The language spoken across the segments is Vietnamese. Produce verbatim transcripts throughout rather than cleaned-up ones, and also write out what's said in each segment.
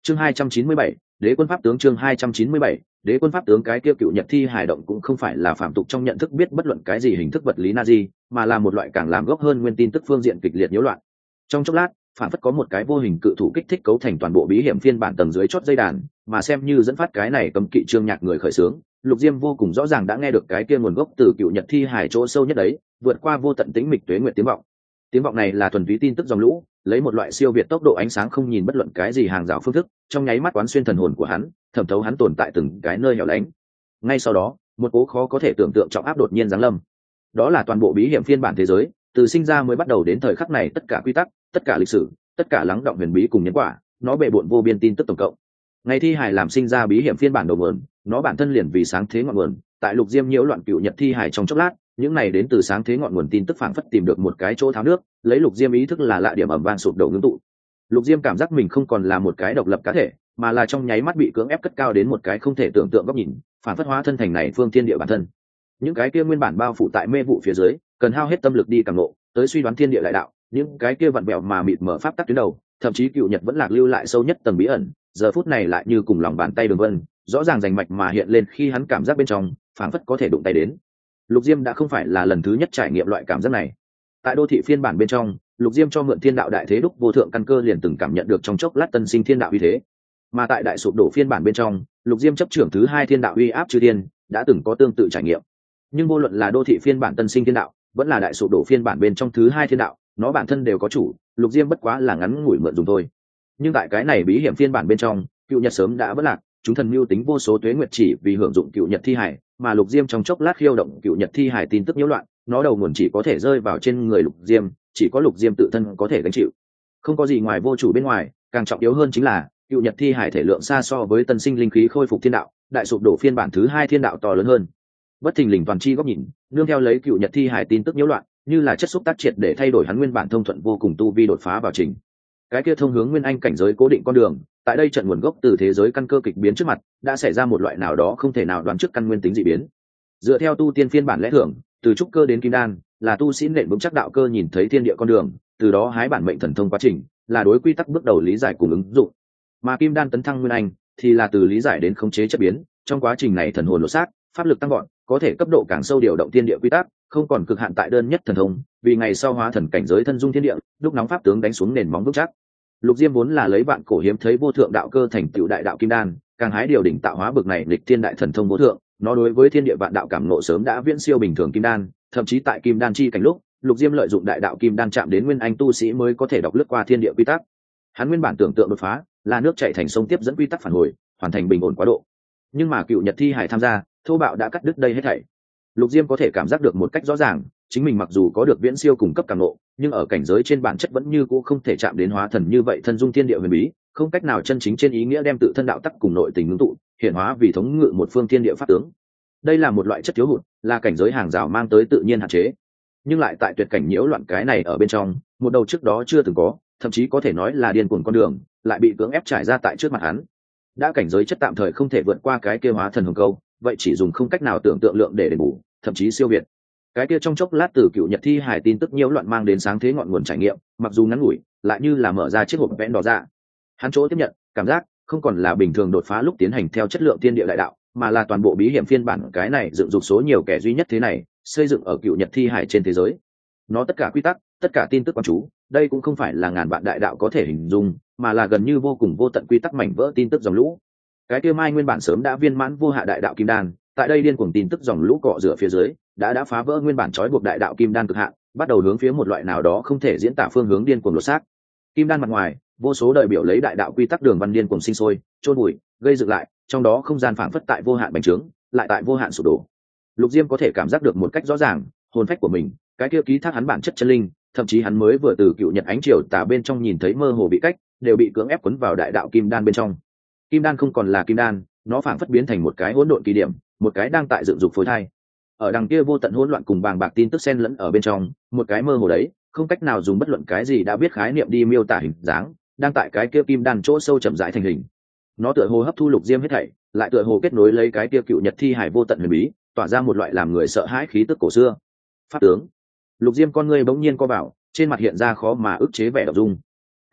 chương hai trăm chín mươi bảy, đế quân pháp tướng. chương hai trăm chín mươi bảy, đế quân pháp tướng. Cái kia cựu nhật thi hài động cũng không phải là phạm tục trong nhận thức biết bất luận cái gì hình thức vật lý na di, mà là một loại càng làm gốc hơn nguyên tin tức phương diện kịch liệt nhiễu loạn. Trong chốc lát, phản phất có một cái vô hình cự thủ kích thích cấu thành toàn bộ bí hiểm phiên bản tầng dưới chót dây đàn, mà xem như dẫn phát cái này cấm kỵ chương nhạc người khởi xướng. Lục Diêm vô cùng rõ ràng đã nghe được cái kia nguồn gốc từ cựu nhật thi hài chỗ sâu nhất đấy, vượt qua vô tận tĩnh mịch tuế nguyệt tiếng vọng. Tiếng vọng này là thuần túy tin tức dòng lũ, lấy một loại siêu việt tốc độ ánh sáng không nhìn bất luận cái gì hàng rào phương thức, trong nháy mắt quán xuyên thần hồn của hắn, thẩm thấu hắn tồn tại từng cái nơi hẻo lánh. Ngay sau đó, một cố khó có thể tưởng tượng trọng áp đột nhiên giáng lâm. Đó là toàn bộ bí hiểm phiên bản thế giới, từ sinh ra mới bắt đầu đến thời khắc này tất cả quy tắc, tất cả lịch sử, tất cả lắng động huyền bí cùng nhân quả, nó bệ bội vô biên tin tức tổng cộng. Ngày thi hài làm sinh ra bí hiểm phiên bản đầu nguồn, nó bản thân liền vì sáng thế ngọn nguồn, tại Lục Diêm nhiễu loạn cựu nhật thi hài trong chốc lát, những này đến từ sáng thế ngọn nguồn tin tức phảng phất tìm được một cái chỗ tháo nước, lấy Lục Diêm ý thức là lạ điểm ầm vang sụp đổ ngưng tụ. Lục Diêm cảm giác mình không còn là một cái độc lập cá thể, mà là trong nháy mắt bị cưỡng ép cất cao đến một cái không thể tưởng tượng góc nhìn, phản phất hóa thân thành này phương thiên địa bản thân. Những cái kia nguyên bản bao phủ tại mê vụ phía dưới, cần hao hết tâm lực đi càng ngộ, tới suy đoán thiên địa đại đạo, những cái kia vặn vẹo mà mịt mở pháp tắc tuyến đầu, thậm chí cựu nhật vẫn lạc lưu lại sâu nhất tầng bí ẩn, giờ phút này lại như cùng lòng bàn tay đường vân, rõ ràng rành mạch mà hiện lên khi hắn cảm giác bên trong, phản phất có thể đụng tay đến. Lục Diêm đã không phải là lần thứ nhất trải nghiệm loại cảm giác này. Tại đô thị phiên bản bên trong, Lục Diêm cho mượn thiên đạo đại thế đúc vô thượng căn cơ liền từng cảm nhận được trong chốc lát tân sinh thiên đạo uy thế. Mà tại đại sụp đổ phiên bản bên trong, Lục Diêm chấp trưởng thứ hai thiên đạo uy áp chư thiên, đã từng có tương tự trải nghiệm. Nhưng vô luận là đô thị phiên bản tân sinh thiên đạo, vẫn là đại sụp đổ phiên bản bên trong thứ hai thiên đạo, nó bản thân đều có chủ, Lục Diêm bất quá là ngắn ngủi mượn dùng thôi. Nhưng tại cái này bí hiểm phiên bản bên trong, cựu nhật sớm đã vỡ lạc, chúng thần mưu tính vô số tuế nguyệt chỉ vì hưởng dụng cựu nhật thi hải, mà Lục Diêm trong chốc lát khiêu động cựu nhật thi hải tin tức nhiễu loạn, nó đầu nguồn chỉ có thể rơi vào trên người Lục Diêm, chỉ có Lục Diêm tự thân có thể gánh chịu. Không có gì ngoài vô chủ bên ngoài, càng trọng yếu hơn chính là cựu nhật thi hải thể lượng xa so với tân sinh linh khí khôi phục thiên đạo, đại sụp đổ phiên bản thứ hai thiên đạo to lớn hơn. Bất thình lình toàn chi góc nhìn, nương theo lấy cựu nhật thi hải tin tức nhiễu loạn, như là chất xúc tác triệt để thay đổi hắn nguyên bản thông thuận vô cùng tu vi đột phá vào trình. Cái kia thông hướng nguyên anh cảnh giới cố định con đường, tại đây trận nguồn gốc từ thế giới căn cơ kịch biến trước mặt, đã xảy ra một loại nào đó không thể nào đoán trước căn nguyên tính dị biến. Dựa theo tu tiên phiên bản lẽ thường, từ trúc cơ đến kim đan, là tu sĩ nện vững chắc đạo cơ nhìn thấy thiên địa con đường, từ đó hái bản mệnh thần thông quá trình, là đối quy tắc bước đầu lý giải cùng ứng dụng. Mà kim đan tấn thăng nguyên anh, thì là từ lý giải đến khống chế chất biến, trong quá trình này thần hồn lột xác, pháp lực tăng gọn, có thể cấp độ càng sâu điều động thiên địa quy tắc, không còn cực hạn tại đơn nhất thần thông, vì ngày sau hóa thần cảnh giới thân dung thiên địa, lúc nóng pháp tướng đánh xuống nền móng vững chắc. Lục Diêm vốn là lấy vạn cổ hiếm thấy vô thượng đạo cơ thành tựu đại đạo kim đan, càng hái điều đỉnh tạo hóa bực này lịch thiên đại thần thông vô thượng, nó đối với thiên địa vạn đạo cảm ngộ sớm đã viễn siêu bình thường kim đan, thậm chí tại kim đan chi cảnh lúc, Lục Diêm lợi dụng đại đạo kim đan chạm đến nguyên anh tu sĩ mới có thể đọc lướt qua thiên địa quy tắc. Hắn nguyên bản tưởng tượng đột phá, là nước chảy thành sông tiếp dẫn quy tắc phản hồi, hoàn thành bình ổn quá độ. Nhưng mà cựu nhật thi hải tham gia, thô bạo đã cắt đứt đây hết thảy. Lục Diêm có thể cảm giác được một cách rõ ràng, chính mình mặc dù có được viễn siêu cùng cấp cảm ngộ, nhưng ở cảnh giới trên bản chất vẫn như cũ không thể chạm đến hóa thần như vậy thân dung thiên địa huyền bí, không cách nào chân chính trên ý nghĩa đem tự thân đạo tắc cùng nội tình ngưng tụ, hiện hóa vì thống ngự một phương thiên địa pháp tướng. Đây là một loại chất thiếu hụt, là cảnh giới hàng rào mang tới tự nhiên hạn chế. Nhưng lại tại tuyệt cảnh nhiễu loạn cái này ở bên trong, một đầu trước đó chưa từng có, thậm chí có thể nói là điên cuồng con đường, lại bị cưỡng ép trải ra tại trước mặt hắn. Đã cảnh giới chất tạm thời không thể vượt qua cái kia hóa thần hồng câu, vậy chỉ dùng không cách nào tưởng tượng lượng để đền bù, thậm chí siêu việt. Cái kia trong chốc lát từ cựu nhật thi hải tin tức nhiễu loạn mang đến sáng thế ngọn nguồn trải nghiệm, mặc dù ngắn ngủi, lại như là mở ra chiếc hộp vẽn đỏ ra. Hắn chỗ tiếp nhận, cảm giác không còn là bình thường đột phá lúc tiến hành theo chất lượng thiên địa đại đạo, mà là toàn bộ bí hiểm phiên bản cái này dựng dục số nhiều kẻ duy nhất thế này, xây dựng ở cựu nhật thi hải trên thế giới. Nó tất cả quy tắc, tất cả tin tức quan chú, đây cũng không phải là ngàn vạn đại đạo có thể hình dung, mà là gần như vô cùng vô tận quy tắc mảnh vỡ tin tức dòng lũ. Cái kia mai nguyên bản sớm đã viên mãn vô hạ đại đạo kim đan, tại đây điên cuồng tin tức dòng lũ cọ rửa phía dưới, đã đã phá vỡ nguyên bản trói buộc đại đạo kim đan cực hạn, bắt đầu hướng phía một loại nào đó không thể diễn tả phương hướng điên cuồng lột xác. Kim đan mặt ngoài, vô số đại biểu lấy đại đạo quy tắc đường văn điên cuồng sinh sôi, chôn bụi, gây dựng lại, trong đó không gian phảng phất tại vô hạn bành trướng, lại tại vô hạn sụp đổ. Lục Diêm có thể cảm giác được một cách rõ ràng, hồn phách của mình, cái kia ký thác hắn bản chất chân linh, thậm chí hắn mới vừa từ cựu nhật ánh triều tà bên trong nhìn thấy mơ hồ bị cách, đều bị cưỡng ép cuốn vào đại đạo kim đan bên trong. Kim đan không còn là kim đan, nó phảng phất biến thành một cái hỗn độn kỳ điểm, một cái đang tại dựng dục phối thai. Ở đằng kia vô tận hỗn loạn cùng bàng bạc tin tức xen lẫn ở bên trong, một cái mơ hồ đấy, không cách nào dùng bất luận cái gì đã biết khái niệm đi miêu tả hình dáng, đang tại cái kia kim đan chỗ sâu chậm rãi thành hình. Nó tựa hồ hấp thu Lục Diêm hết thảy, lại tựa hồ kết nối lấy cái kia cựu nhật thi hải vô tận huyền bí, tỏa ra một loại làm người sợ hãi khí tức cổ xưa. Pháp tướng. Lục Diêm con ngươi bỗng nhiên co vào, trên mặt hiện ra khó mà ức chế vẻ động dung.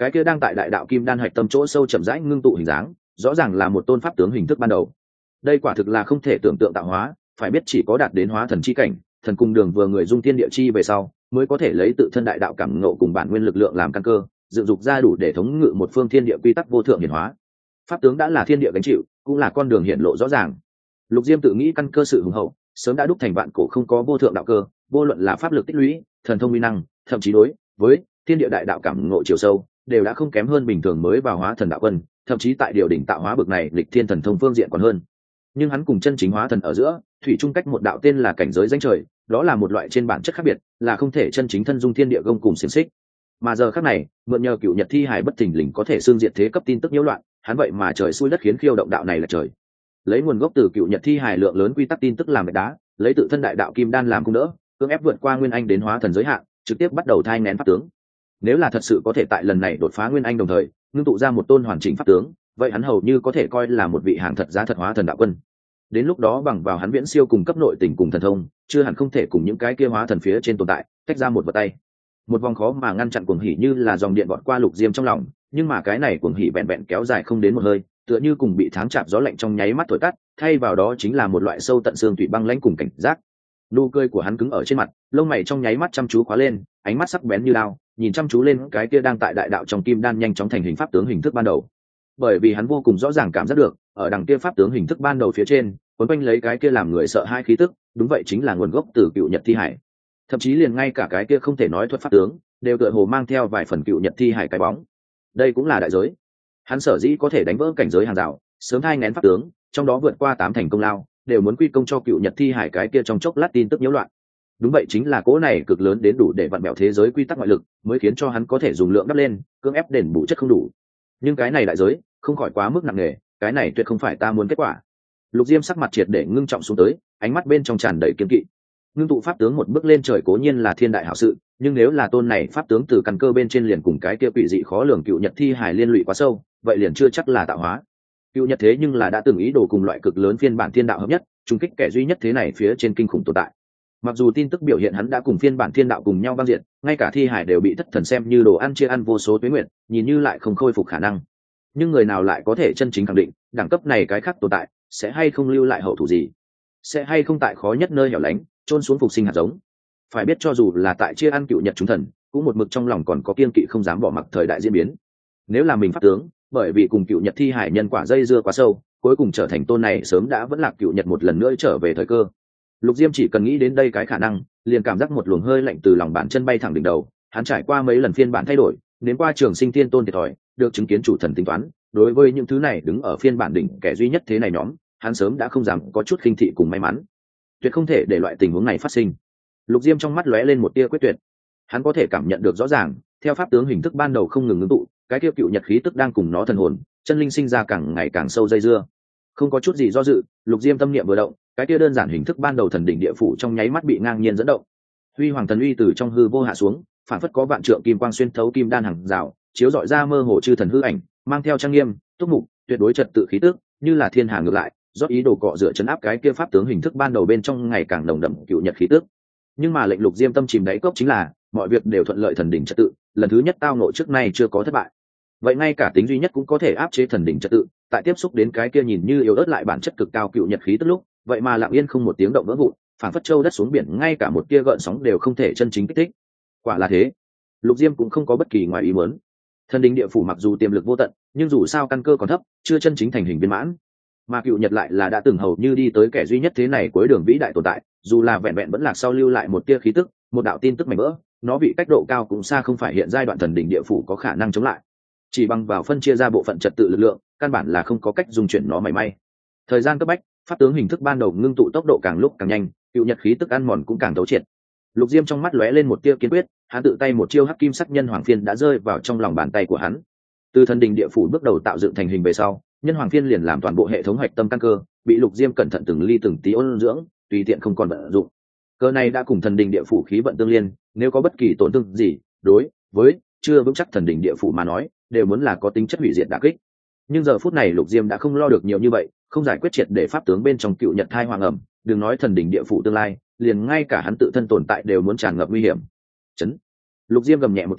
cái kia đang tại đại đạo kim đan hạch tâm chỗ sâu chậm rãi ngưng tụ hình dáng, rõ ràng là một tôn pháp tướng hình thức ban đầu. Đây quả thực là không thể tưởng tượng tạo hóa, phải biết chỉ có đạt đến hóa thần chi cảnh, thần cung đường vừa người dung thiên địa chi về sau, mới có thể lấy tự thân đại đạo cảm ngộ cùng bản nguyên lực lượng làm căn cơ, dựng dục ra đủ để thống ngự một phương thiên địa quy tắc vô thượng hiển hóa. Pháp tướng đã là thiên địa gánh chịu, cũng là con đường hiển lộ rõ ràng. Lục Diêm tự nghĩ căn cơ sự hùng hậu, sớm đã đúc thành vạn cổ không có vô thượng đạo cơ, vô luận là pháp lực tích lũy, thần thông uy năng, thậm chí đối với thiên địa đại đạo cảm ngộ chiều sâu, đều đã không kém hơn bình thường mới vào hóa thần đạo quân, thậm chí tại điều đỉnh tạo hóa bực này lịch thiên thần thông phương diện còn hơn. Nhưng hắn cùng chân chính hóa thần ở giữa, thủy chung cách một đạo tên là cảnh giới danh trời, đó là một loại trên bản chất khác biệt, là không thể chân chính thân dung thiên địa gông cùng xiềng xích. Mà giờ khắc này, mượn nhờ cựu nhật thi hài bất thình lình có thể xương diệt thế cấp tin tức nhiễu loạn, hắn vậy mà trời xui đất khiến khiêu động đạo này là trời. Lấy nguồn gốc từ cựu nhật thi hài lượng lớn quy tắc tin tức làm mạch đá, lấy tự thân đại đạo kim đan làm cung đỡ, cưỡng ép vượt qua nguyên anh đến hóa thần giới hạn, trực tiếp bắt đầu thai nghén pháp tướng. Nếu là thật sự có thể tại lần này đột phá nguyên anh đồng thời ngưng tụ ra một tôn hoàn chỉnh pháp tướng, vậy hắn hầu như có thể coi là một vị hàng thật giá thật hóa thần đạo quân. Đến lúc đó bằng vào hắn viễn siêu cùng cấp nội tình cùng thần thông, chưa hẳn không thể cùng những cái kia hóa thần phía trên tồn tại tách ra một vật tay. Một vòng khó mà ngăn chặn cuồng hỉ như là dòng điện vọt qua Lục Diêm trong lòng, nhưng mà cái này cuồng hỉ vẹn vẹn kéo dài không đến một hơi, tựa như cùng bị tháng chạm gió lạnh trong nháy mắt thổi tắt, thay vào đó chính là một loại sâu tận xương tủy băng lãnh cùng cảnh giác. Nụ cười của hắn cứng ở trên mặt, lông mày trong nháy mắt chăm chú khóa lên, ánh mắt sắc bén như đao, nhìn chăm chú lên cái kia đang tại đại đạo trong kim đan nhanh chóng thành hình pháp tướng hình thức ban đầu. Bởi vì hắn vô cùng rõ ràng cảm giác được, ở đằng kia pháp tướng hình thức ban đầu phía trên, quấn quanh lấy cái kia làm người sợ hai khí tức, đúng vậy chính là nguồn gốc từ cựu nhật thi hải. Thậm chí liền ngay cả cái kia không thể nói thuật pháp tướng, đều tựa hồ mang theo vài phần cựu nhật thi hải cái bóng. Đây cũng là đại giới. Hắn sở dĩ có thể đánh vỡ cảnh giới hàng rào, sớm thai nghén pháp tướng, trong đó vượt qua tám thành công lao, đều muốn quy công cho cựu nhật thi hải cái kia trong chốc lát tin tức nhiễu loạn. Đúng vậy chính là cỗ này cực lớn đến đủ để vặn bẹo thế giới quy tắc ngoại lực, mới khiến cho hắn có thể dùng lượng đắp lên, cưỡng ép đền bù chất không đủ. Nhưng cái này đại giới không khỏi quá mức nặng nề, cái này tuyệt không phải ta muốn kết quả. Lục Diêm sắc mặt triệt để ngưng trọng xuống tới, ánh mắt bên trong tràn đầy kiên kỵ. Ngưng tụ pháp tướng một bước lên trời cố nhiên là thiên đại hảo sự, nhưng nếu là tôn này pháp tướng từ căn cơ bên trên liền cùng cái kia quỷ dị khó lường cựu nhật thi hải liên lụy quá sâu, vậy liền chưa chắc là tạo hóa. Cựu nhật thế nhưng là đã từng ý đồ cùng loại cực lớn phiên bản thiên đạo hợp nhất, trung kích kẻ duy nhất thế này phía trên kinh khủng tồn tại. Mặc dù tin tức biểu hiện hắn đã cùng phiên bản thiên đạo cùng nhau băng diện, ngay cả thi hải đều bị thất thần xem như đồ ăn chia ăn vô số tuế nguyện, nhìn như lại không khôi phục khả năng. Nhưng người nào lại có thể chân chính khẳng định đẳng cấp này cái khác tồn tại sẽ hay không lưu lại hậu thủ gì, sẽ hay không tại khó nhất nơi hẻo lánh trôn xuống phục sinh hạt giống. Phải biết cho dù là tại chia ăn cựu nhật chúng thần, cũng một mực trong lòng còn có kiên kỵ không dám bỏ mặc thời đại diễn biến. Nếu là mình pháp tướng, bởi vì cùng cựu nhật thi hải nhân quả dây dưa quá sâu, cuối cùng trở thành tôn này sớm đã vẫn là cựu nhật một lần nữa trở về thời cơ. Lục Diêm chỉ cần nghĩ đến đây cái khả năng, liền cảm giác một luồng hơi lạnh từ lòng bàn chân bay thẳng đỉnh đầu. Hắn trải qua mấy lần phiên bản thay đổi, đến qua trường sinh thiên tôn thiệt thòi, được chứng kiến chủ thần tính toán. Đối với những thứ này đứng ở phiên bản đỉnh kẻ duy nhất thế này nhóm, hắn sớm đã không dám có chút khinh thị cùng may mắn. Tuyệt không thể để loại tình huống này phát sinh. Lục Diêm trong mắt lóe lên một tia quyết tuyệt. Hắn có thể cảm nhận được rõ ràng, theo pháp tướng hình thức ban đầu không ngừng ngưng tụ, cái kia cựu nhật khí tức đang cùng nó thần hồn, chân linh sinh ra càng ngày càng sâu dây dưa. Không có chút gì do dự, Lục Diêm tâm niệm vừa động, cái kia đơn giản hình thức ban đầu thần đỉnh địa phủ trong nháy mắt bị ngang nhiên dẫn động. Huy hoàng thần uy từ trong hư vô hạ xuống, phản phất có vạn trượng kim quang xuyên thấu kim đan hàng rào, chiếu rọi ra mơ hồ chư thần hư ảnh, mang theo trang nghiêm, túc mục, tuyệt đối trật tự khí tức, như là thiên hà ngược lại, rót ý đồ cọ rửa chấn áp cái kia pháp tướng hình thức ban đầu bên trong ngày càng nồng đậm cựu nhật khí tức. Nhưng mà lệnh Lục Diêm tâm chìm đáy cốc chính là, mọi việc đều thuận lợi thần đỉnh trật tự, lần thứ nhất tao ngộ trước nay chưa có thất bại. Vậy ngay cả tính duy nhất cũng có thể áp chế thần đỉnh trật tự, tại tiếp xúc đến cái kia nhìn như yếu ớt lại bản chất cực cao cựu nhật khí tức lúc, vậy mà lặng yên không một tiếng động vỡ vụn, phản phất châu đất xuống biển, ngay cả một tia gợn sóng đều không thể chân chính kích thích. Quả là thế, Lục Diêm cũng không có bất kỳ ngoài ý muốn. Thần đỉnh địa phủ mặc dù tiềm lực vô tận, nhưng dù sao căn cơ còn thấp, chưa chân chính thành hình viên mãn. Mà cựu nhật lại là đã từng hầu như đi tới kẻ duy nhất thế này cuối đường vĩ đại tồn tại, dù là vẹn vẹn vẫn lạc sau lưu lại một tia khí tức, một đạo tin tức mảnh vỡ, nó vị cách độ cao cũng xa không phải hiện giai đoạn thần đỉnh địa phủ có khả năng chống lại. Chỉ bằng vào phân chia ra bộ phận trật tự lực lượng, căn bản là không có cách dung chuyển nó mảy may. Thời gian cấp bách, pháp tướng hình thức ban đầu ngưng tụ tốc độ càng lúc càng nhanh, cựu nhật khí tức ăn mòn cũng càng thấu triệt. Lục Diêm trong mắt lóe lên một tia kiên quyết, hắn tự tay một chiêu hắc kim sắc nhân hoàng phiên đã rơi vào trong lòng bàn tay của hắn. Từ thần đình địa phủ bước đầu tạo dựng thành hình về sau, nhân hoàng phiên liền làm toàn bộ hệ thống hoạch tâm căn cơ, bị Lục Diêm cẩn thận từng ly từng tí ôn dưỡng, tùy tiện không còn vận dụng. Cơ này đã cùng thần đình địa phủ khí vận tương liên, nếu có bất kỳ tổn thương gì, đối với chưa vững chắc thần đình địa phủ mà nói, đều muốn là có tính chất hủy diệt đả kích. Nhưng giờ phút này Lục Diêm đã không lo được nhiều như vậy, không giải quyết triệt để pháp tướng bên trong cựu nhật thai hoàng ẩm, đừng nói thần đỉnh địa phủ tương lai, liền ngay cả hắn tự thân tồn tại đều muốn tràn ngập nguy hiểm. Chấn. Lục Diêm gầm nhẹ một tiếng,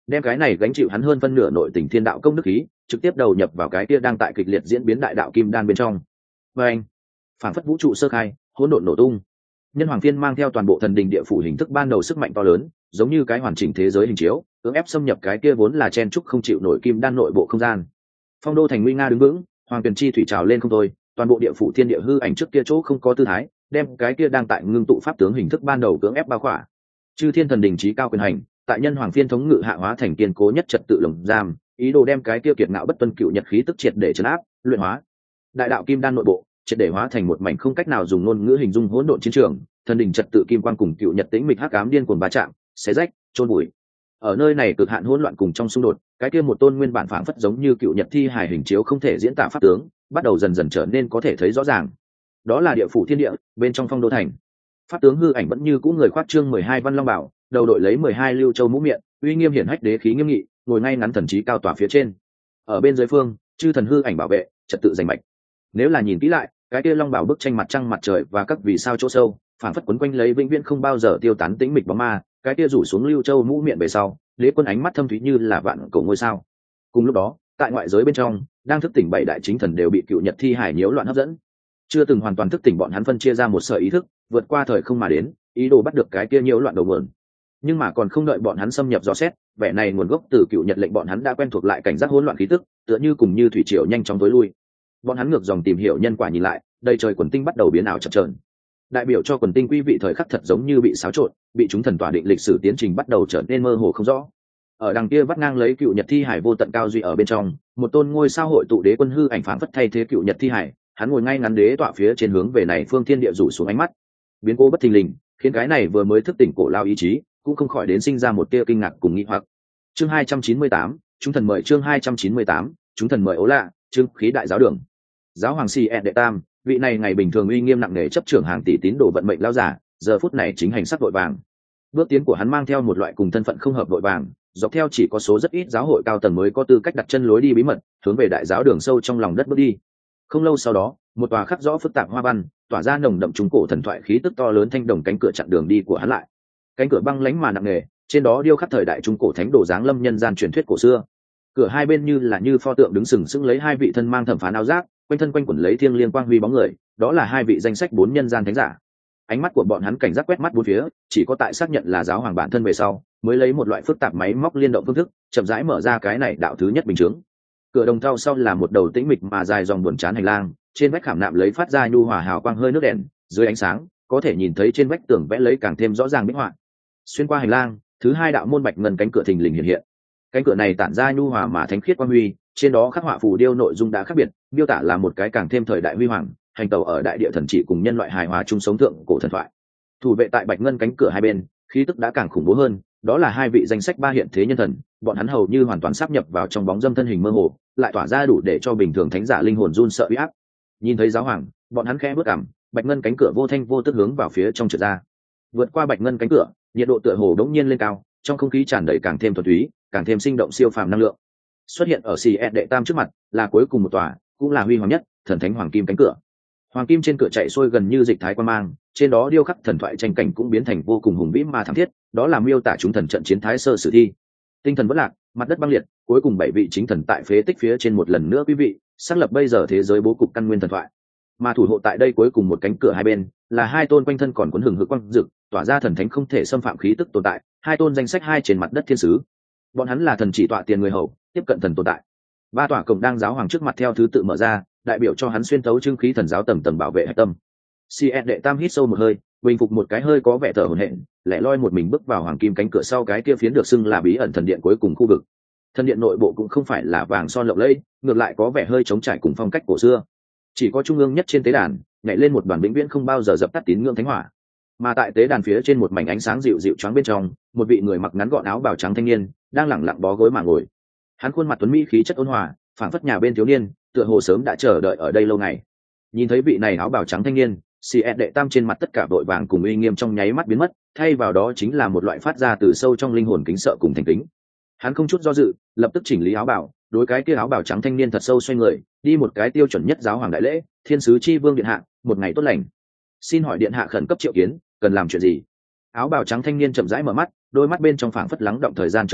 đem cái này gánh chịu hắn hơn phân nửa nội tình thiên đạo công đức khí trực tiếp đầu nhập vào cái kia đang tại kịch liệt diễn biến đại đạo kim đan bên trong. Và anh phản phất vũ trụ sơ khai, hỗn độn nổ tung. Nhân hoàng phiên mang theo toàn bộ thần đình địa phủ hình thức ban đầu sức mạnh to lớn, giống như cái hoàn chỉnh thế giới hình chiếu, cưỡng ép xâm nhập cái kia vốn là chen trúc không chịu nổi kim đan nội bộ không gian. Phong đô thành nguy nga đứng vững, hoàng tuyền chi thủy trào lên không thôi, toàn bộ địa phủ thiên địa hư ảnh trước kia chỗ không có tư thái, đem cái kia đang tại ngưng tụ pháp tướng hình thức ban đầu cưỡng ép bao khỏa. Chư thiên thần đình chí cao quyền hành, tại nhân hoàng phiên thống ngự hạ hóa thành kiên cố nhất trật tự lồng giam, ý đồ đem cái kia kiệt ngạo bất tuân cựu nhật khí tức triệt để trấn áp, luyện hóa. Đại đạo kim đan nội bộ, triệt để hóa thành một mảnh không cách nào dùng ngôn ngữ hình dung hỗn độn chiến trường, thần đình trật tự kim quan cùng cựu nhật tĩnh mịch hắc ám điên cuồng va chạm, xé rách, chôn bụi. Ở nơi này cực hạn hỗn loạn cùng trong xung đột, cái kia một tôn nguyên bản phảng phất giống như cựu nhật thi hài hình chiếu không thể diễn tả pháp tướng, bắt đầu dần dần trở nên có thể thấy rõ ràng. Đó là địa phủ thiên địa, bên trong phong đô thành. Pháp tướng hư ảnh vẫn như cũ người khoác trương mười hai văn long bảo, đầu đội lấy mười hai lưu châu mũ miệng, uy nghiêm hiển hách đế khí nghiêm nghị, ngồi ngay ngắn thần trí cao tỏa phía trên. Ở bên dưới phương, chư thần hư ảnh bảo vệ, trật tự giành mạch. Nếu là nhìn kỹ lại, cái kia long bảo bức tranh mặt trăng mặt trời và các vì sao chỗ sâu, phảng phất quấn quanh lấy vĩnh viễn không bao giờ tiêu tán tĩnh mịch bóng ma, cái kia rủ xuống lưu châu mũ miệng về sau, đế quân ánh mắt thâm thúy như là vạn cổ ngôi sao. Cùng lúc đó, tại ngoại giới bên trong, đang thức tỉnh bảy đại chính thần đều bị cựu nhật thi hải nhiễu loạn hấp dẫn. Chưa từng hoàn toàn thức tỉnh bọn hắn phân chia ra một sợi ý thức, vượt qua thời không mà đến, ý đồ bắt được cái kia nhiễu loạn đầu nguồn. Nhưng mà còn không đợi bọn hắn xâm nhập dò xét, vẻ này nguồn gốc từ cựu nhật lệnh bọn hắn đã quen thuộc lại cảnh giác hỗn loạn khí tức, tựa như cùng như thủy triều nhanh chóng tối lui. Bọn hắn ngược dòng tìm hiểu nhân quả nhìn lại, đầy trời quần tinh bắt đầu biến ảo chập chờn. Đại biểu cho quần tinh quý vị thời khắc thật giống như bị xáo trộn, bị chúng thần tỏa định lịch sử tiến trình bắt đầu trở nên mơ hồ không rõ. Ở đằng kia vắt ngang lấy cựu nhật thi hải vô tận cao duy ở bên trong, một tôn ngôi sao hội tụ đế quân hư ảnh phảng phất thay thế cựu nhật thi hải, hắn ngồi ngay ngắn đế tọa phía trên hướng về này phương thiên địa rủ xuống ánh mắt. Biến cố bất thình lình, khiến cái này vừa mới thức tỉnh cổ lao ý chí, cũng không khỏi đến sinh ra một tia kinh ngạc cùng nghi hoặc. Chương hai trăm chín mươi tám, chúng thần mời chương hai trăm chín mươi tám, chúng thần mời ố lạ, trưng khí đại giáo đường. Giáo hoàng Si đệ tam, vị này ngày bình thường uy nghiêm nặng nề chấp trưởng hàng tỷ tín đồ vận mệnh lao giả, giờ phút này chính hành sắc vội vàng. Bước tiến của hắn mang theo một loại cùng thân phận không hợp vội vàng, dọc theo chỉ có số rất ít giáo hội cao tầng mới có tư cách đặt chân lối đi bí mật, hướng về đại giáo đường sâu trong lòng đất bước đi. Không lâu sau đó, một tòa khắc rõ phức tạp hoa văn, tỏa ra nồng đậm trung cổ thần thoại khí tức to lớn thanh đồng cánh cửa chặn đường đi của hắn lại. Cánh cửa băng lánh mà nặng nề, trên đó điêu khắc thời đại trung cổ thánh đồ dáng lâm nhân gian truyền thuyết cổ xưa. Cửa hai bên như là như pho tượng đứng sừng sững lấy hai vị thân mang thẩm phán áo giáp, quanh thân quanh quẩn lấy thiêng liêng quang huy bóng người, đó là hai vị danh sách bốn nhân gian thánh giả. Ánh mắt của bọn hắn cảnh giác quét mắt bốn phía, chỉ có tại xác nhận là giáo hoàng bản thân về sau, mới lấy một loại phức tạp máy móc liên động phương thức, chậm rãi mở ra cái này đạo thứ nhất bình chứng. Cửa đồng thau sau là một đầu tĩnh mịch mà dài dòng buồn chán hành lang, trên vách khảm nạm lấy phát ra nhu hòa hào quang hơi nước đèn, dưới ánh sáng có thể nhìn thấy trên vách tường vẽ lấy càng thêm rõ ràng minh họa. Xuyên qua hành lang, thứ hai đạo môn bạch ngân cánh cửa thình lình hiện hiện. Cánh cửa này tản ra nhu hòa mà thánh khiết quang huy, trên đó khắc họa phù điêu nội dung đã khác biệt, miêu tả là một cái càng thêm thời đại huy hoàng, hành tẩu ở đại địa thần chỉ cùng nhân loại hài hòa chung sống thượng cổ thần thoại. Thủ vệ tại bạch ngân cánh cửa hai bên, khí tức đã càng khủng bố hơn, đó là hai vị danh sách ba hiện thế nhân thần, bọn hắn hầu như hoàn toàn sáp nhập vào trong bóng dâm thân hình mơ hồ, lại tỏa ra đủ để cho bình thường thánh giả linh hồn run sợ uy áp. Nhìn thấy giáo hoàng, bọn hắn khẽ bước cằm, bạch ngân cánh cửa vô thanh vô tức hướng vào phía trong trượt ra. Vượt qua bạch ngân cánh cửa, nhiệt độ tựa hồ đống nhiên lên cao, trong không khí tràn đầy càng thêm thuần túy, càng thêm sinh động siêu phàm năng lượng. Xuất hiện ở xì e đệ tam trước mặt, là cuối cùng một tòa, cũng là huy hoàng nhất, thần thánh hoàng kim cánh cửa. Hoàng kim trên cửa chạy xuôi gần như dịch thái quan mang, trên đó điêu khắc thần thoại tranh cảnh cũng biến thành vô cùng hùng vĩ mà thảm thiết, đó là miêu tả chúng thần trận chiến thái sơ sử thi. Tinh thần vỡ lạc, mặt đất băng liệt, cuối cùng bảy vị chính thần tại phế tích phía trên một lần nữa quý vị, xác lập bây giờ thế giới bố cục căn nguyên thần thoại. Mà thủ hộ tại đây cuối cùng một cánh cửa hai bên, là hai tôn quanh thân còn cuốn hừng hực quang dực, tỏa ra thần thánh không thể xâm phạm khí tức tồn tại, hai tôn danh sách hai trên mặt đất thiên sứ. Bọn hắn là thần chỉ tọa tiền người hầu, tiếp cận thần tồn tại. Ba tòa cổng đang giáo hoàng trước mặt theo thứ tự mở ra, đại biểu cho hắn xuyên tấu trưng khí thần giáo tầm tầm bảo vệ hạch tâm. Si đệ tam hít sâu một hơi, bình phục một cái hơi có vẻ thở hổn hển, lẻ loi một mình bước vào hoàng kim cánh cửa sau cái kia phiến được xưng là bí ẩn thần điện cuối cùng khu vực. Thần điện nội bộ cũng không phải là vàng son lộng lẫy, ngược lại có vẻ hơi trống trải cùng phong cách cổ xưa. Chỉ có trung ương nhất trên tế đàn, nhảy lên một đoàn vĩnh viễn không bao giờ dập tắt tín ngưỡng thánh hỏa. Mà tại tế đàn phía trên một mảnh ánh sáng dịu dịu choáng bên trong, một vị người mặc ngắn gọn áo bào trắng thanh niên, đang lẳng lặng bó gối mà ngồi. Hắn khuôn mặt tuấn mỹ khí chất ôn hòa, phảng phất nhà bên thiếu niên, tựa hồ sớm đã chờ đợi ở đây lâu ngày. Nhìn thấy vị này áo bào trắng thanh niên, Si đệ tam trên mặt tất cả vội vàng cùng uy nghiêm trong nháy mắt biến mất, thay vào đó chính là một loại phát ra từ sâu trong linh hồn kính sợ cùng thành kính. Hắn không chút do dự, lập tức chỉnh lý áo bào, đối cái kia áo bào trắng thanh niên thật sâu xoay người, đi một cái tiêu chuẩn nhất giáo hoàng đại lễ, thiên sứ chi vương điện hạ, một ngày tốt lành. Xin hỏi điện hạ khẩn cấp triệu kiến, cần làm chuyện gì? Áo bào trắng thanh niên chậm rãi mở mắt, đôi mắt bên trong phảng phất lắng động thời gian trường hạ,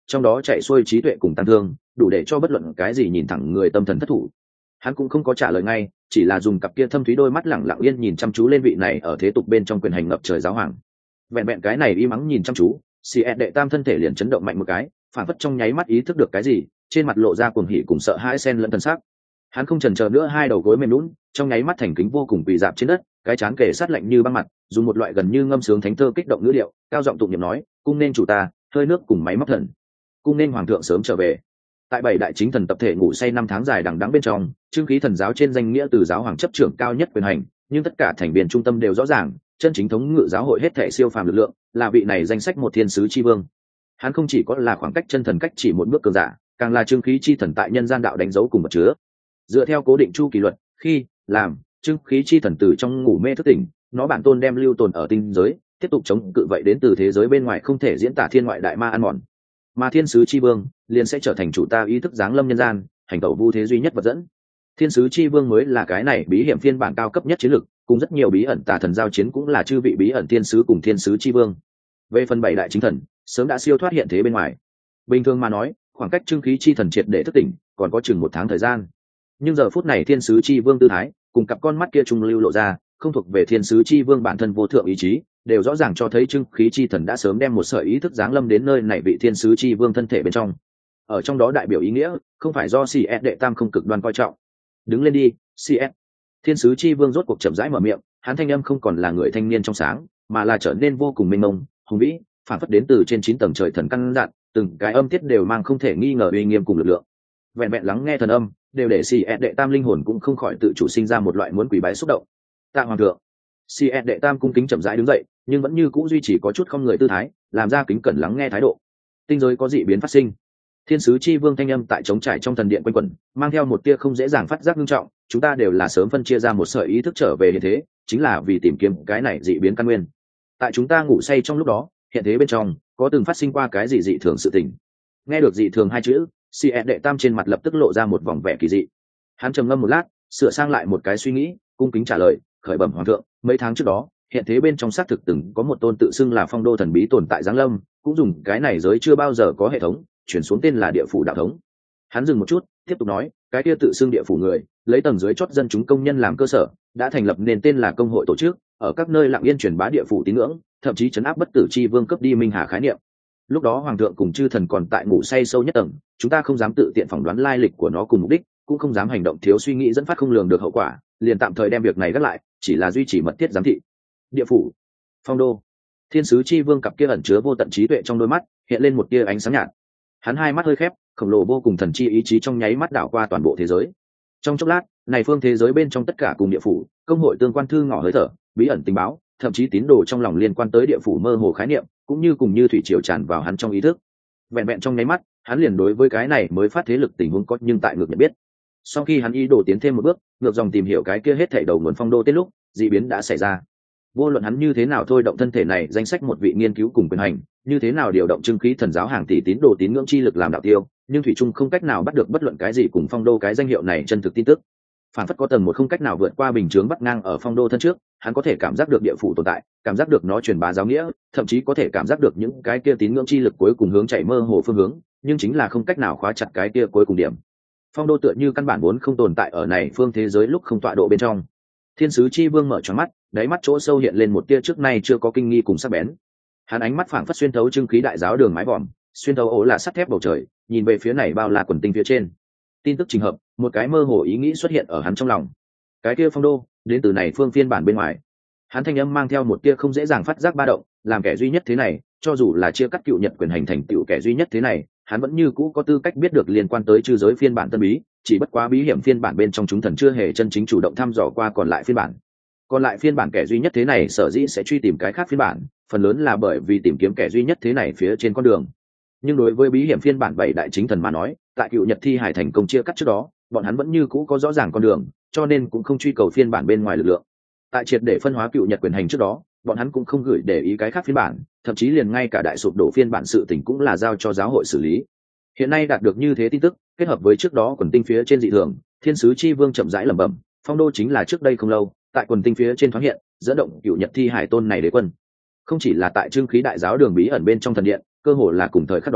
trong đó chạy xuôi trí tuệ cùng tăng thương, đủ để cho bất luận cái gì nhìn thẳng người tâm thần thất thủ. Hắn cũng không có trả lời ngay, chỉ là dùng cặp kia thâm thúy đôi mắt lẳng lặng yên nhìn chăm chú lên vị này ở thế tục bên trong quyền hành ngập trời giáo hoàng. Vẹn vẹn cái này im mắng nhìn chăm chú, xì ẹt đệ tam thân thể liền chấn động mạnh một cái, phản phất trong nháy mắt ý thức được cái gì, trên mặt lộ ra cuồng hỉ cùng sợ hãi xen lẫn thân xác. Hắn không chần chờ nữa, hai đầu gối mềm nhũn, trong nháy mắt thành kính vô cùng quỳ dạp trên đất, cái trán kề sát lạnh như băng mặt, dùng một loại gần như ngâm sướng thánh thơ kích động ngữ điệu, cao giọng tụng niệm nói: cung nên chủ ta, hơi nước cùng máy móc thần, cung nên hoàng thượng sớm trở về. Tại bảy đại chính thần tập thể ngủ say năm tháng dài đằng đẵng bên trong, trương khí thần giáo trên danh nghĩa từ giáo hoàng chấp trưởng cao nhất quyền hành, nhưng tất cả thành viên trung tâm đều rõ ràng, chân chính thống ngự giáo hội hết thảy siêu phàm lực lượng, là vị này danh sách một thiên sứ chi vương. Hắn không chỉ có là khoảng cách chân thần cách chỉ một bước cường giả, càng là trương khí chi thần tại nhân gian đạo đánh dấu cùng vật chứa. Dựa theo cố định chu kỳ luật, khi làm trương khí chi thần từ trong ngủ mê thức tỉnh, nó bản tôn đem lưu tồn ở tinh giới, tiếp tục chống cự vậy đến từ thế giới bên ngoài không thể diễn tả thiên ngoại đại ma ăn mòn. Mà thiên sứ chi vương liền sẽ trở thành chủ ta ý thức giáng lâm nhân gian, hành tẩu vu thế duy nhất vật dẫn. Thiên sứ chi vương mới là cái này bí hiểm phiên bản cao cấp nhất chiến lược, cùng rất nhiều bí ẩn tà thần giao chiến cũng là chư vị bí ẩn thiên sứ cùng thiên sứ chi vương. Về phần bảy đại chính thần, sớm đã siêu thoát hiện thế bên ngoài. Bình thường mà nói, khoảng cách trương khí chi thần triệt để thức tỉnh còn có chừng một tháng thời gian. Nhưng giờ phút này thiên sứ chi vương tư thái, cùng cặp con mắt kia trung lưu lộ ra, không thuộc về thiên sứ chi vương bản thân vô thượng ý chí, đều rõ ràng cho thấy trương khí chi thần đã sớm đem một sợi ý thức giáng lâm đến nơi này vị thiên sứ chi vương thân thể bên trong. Ở trong đó đại biểu ý nghĩa, không phải do xê ét đệ tam không cực đoan coi trọng. Đứng lên đi, xê ét. Thiên sứ chi vương rốt cuộc chậm rãi mở miệng, hắn thanh âm không còn là người thanh niên trong sáng, mà là trở nên vô cùng mênh mông, hùng vĩ, phản phất đến từ trên chín tầng trời thần căn dặn, từng cái âm tiết đều mang không thể nghi ngờ uy nghiêm cùng lực lượng. Vẹn vẹn lắng nghe thần âm, đều để xê ét đệ tam linh hồn cũng không khỏi tự chủ sinh ra một loại muốn quỳ bái xúc động. Tạ hoàng thượng. xê ét đệ tam cung kính chậm rãi đứng dậy, nhưng vẫn như cũ duy trì có chút không người tư thái, làm ra kính cẩn lắng nghe thái độ. Tinh giới có dị biến phát sinh. Thiên sứ chi vương thanh âm tại trống trải trong thần điện quanh quẩn, mang theo một tia không dễ dàng phát giác nghiêm trọng, chúng ta đều là sớm phân chia ra một sợi ý thức trở về hiện thế, chính là vì tìm kiếm cái này dị biến căn nguyên. Tại chúng ta ngủ say trong lúc đó, hiện thế bên trong có từng phát sinh qua cái gì dị thường sự tình. Nghe được dị thường hai chữ, xê ét đệ tam trên mặt lập tức lộ ra một vòng vẻ kỳ dị. Hắn trầm ngâm một lát, sửa sang lại một cái suy nghĩ, cung kính trả lời: khởi bẩm hoàng thượng, mấy tháng trước đó, hiện thế bên trong xác thực từng có một tôn tự xưng là phong đô thần bí tồn tại giáng lâm, cũng dùng cái này giới chưa bao giờ có hệ thống, chuyển xuống tên là địa phủ đạo thống. Hắn dừng một chút, tiếp tục nói: cái kia tự xưng địa phủ người, lấy tầng dưới chót dân chúng công nhân làm cơ sở, đã thành lập nên tên là công hội tổ chức, ở các nơi lặng yên truyền bá địa phủ tín ngưỡng, thậm chí trấn áp bất tử chi vương cấp đi minh hà khái niệm. Lúc đó hoàng thượng cùng chư thần còn tại ngủ say sâu nhất tầng, chúng ta không dám tự tiện phỏng đoán lai lịch của nó cùng mục đích, cũng không dám hành động thiếu suy nghĩ dẫn phát không lường được hậu quả, liền tạm thời đem việc này gác lại, chỉ là duy trì mật thiết giám thị. Địa phủ, phong đô, thiên sứ chi vương cặp kia ẩn chứa vô tận trí tuệ trong đôi mắt hiện lên một tia ánh sáng nhạt. Hắn hai mắt hơi khép, khổng lồ vô cùng thần chi ý chí trong nháy mắt đảo qua toàn bộ thế giới. Trong chốc lát, này phương thế giới bên trong tất cả cùng địa phủ, công hội tương quan thư ngỏ hơi thở, bí ẩn tình báo, thậm chí tín đồ trong lòng liên quan tới địa phủ mơ hồ khái niệm, cũng như cùng như thủy triều tràn vào hắn trong ý thức. Vẹn vẹn trong nháy mắt, hắn liền đối với cái này mới phát thế lực tình huống có nhưng tại ngược nhận biết. Sau khi hắn ý đồ tiến thêm một bước, ngược dòng tìm hiểu cái kia hết thảy đầu nguồn phong đô tên lúc, dị biến đã xảy ra. Vô luận hắn như thế nào thôi động thân thể này danh sách một vị nghiên cứu cùng quyền hành, như thế nào điều động trưng khí thần giáo hàng tỷ tín đồ tín ngưỡng chi lực làm đạo tiêu, nhưng thủy trung không cách nào bắt được bất luận cái gì cùng phong đô cái danh hiệu này chân thực tin tức. Phản phất có tầng một không cách nào vượt qua bình chướng bắt ngang ở phong đô thân trước, hắn có thể cảm giác được địa phủ tồn tại, cảm giác được nó truyền bá giáo nghĩa, thậm chí có thể cảm giác được những cái kia tín ngưỡng chi lực cuối cùng hướng chạy mơ hồ phương hướng, nhưng chính là không cách nào khóa chặt cái kia cuối cùng điểm. Phong đô tựa như căn bản vốn không tồn tại ở này phương thế giới lúc không tọa độ bên trong. Thiên sứ chi vương mở tròn mắt, đáy mắt chỗ sâu hiện lên một tia trước nay chưa có kinh nghi cùng sắc bén. Hắn ánh mắt phảng phất xuyên thấu trưng khí đại giáo đường mái vòm, xuyên thấu ố là sắt thép bầu trời, nhìn về phía này bao là quần tinh phía trên. Tin tức trình hợp, một cái mơ hồ ý nghĩ xuất hiện ở hắn trong lòng. Cái kia phong đô, đến từ này phương phiên bản bên ngoài. Hắn thanh âm mang theo một tia không dễ dàng phát giác ba động, làm kẻ duy nhất thế này, cho dù là chia cắt cựu nhật quyền hành thành tựu kẻ duy nhất thế này, hắn vẫn như cũ có tư cách biết được liên quan tới chư giới phiên bản tân bí, chỉ bất quá bí hiểm phiên bản bên trong chúng thần chưa hề chân chính chủ động thăm dò qua còn lại phiên bản. Còn lại phiên bản kẻ duy nhất thế này sở dĩ sẽ truy tìm cái khác phiên bản, phần lớn là bởi vì tìm kiếm kẻ duy nhất thế này phía trên con đường. Nhưng đối với bí hiểm phiên bản bảy đại chính thần mà nói, tại cựu nhật thi hải thành công chia cắt trước đó, bọn hắn vẫn như cũ có rõ ràng con đường, cho nên cũng không truy cầu phiên bản bên ngoài lực lượng. Tại triệt để phân hóa cựu nhật quyền hành trước đó, bọn hắn cũng không gửi để ý cái khác phiên bản, thậm chí liền ngay cả đại sụp đổ phiên bản sự tình cũng là giao cho giáo hội xử lý. Hiện nay đạt được như thế tin tức, kết hợp với trước đó quần tinh phía trên dị thường, thiên sứ chi vương chậm rãi lẩm bẩm, phong đô chính là trước đây không lâu, tại quần tinh phía trên thoáng hiện, dẫn động cựu nhật thi hải tôn này đế quân. Không chỉ là tại trưng khí đại giáo đường bí ẩn bên trong thần điện, cơ hồ là cùng thời khắc đó,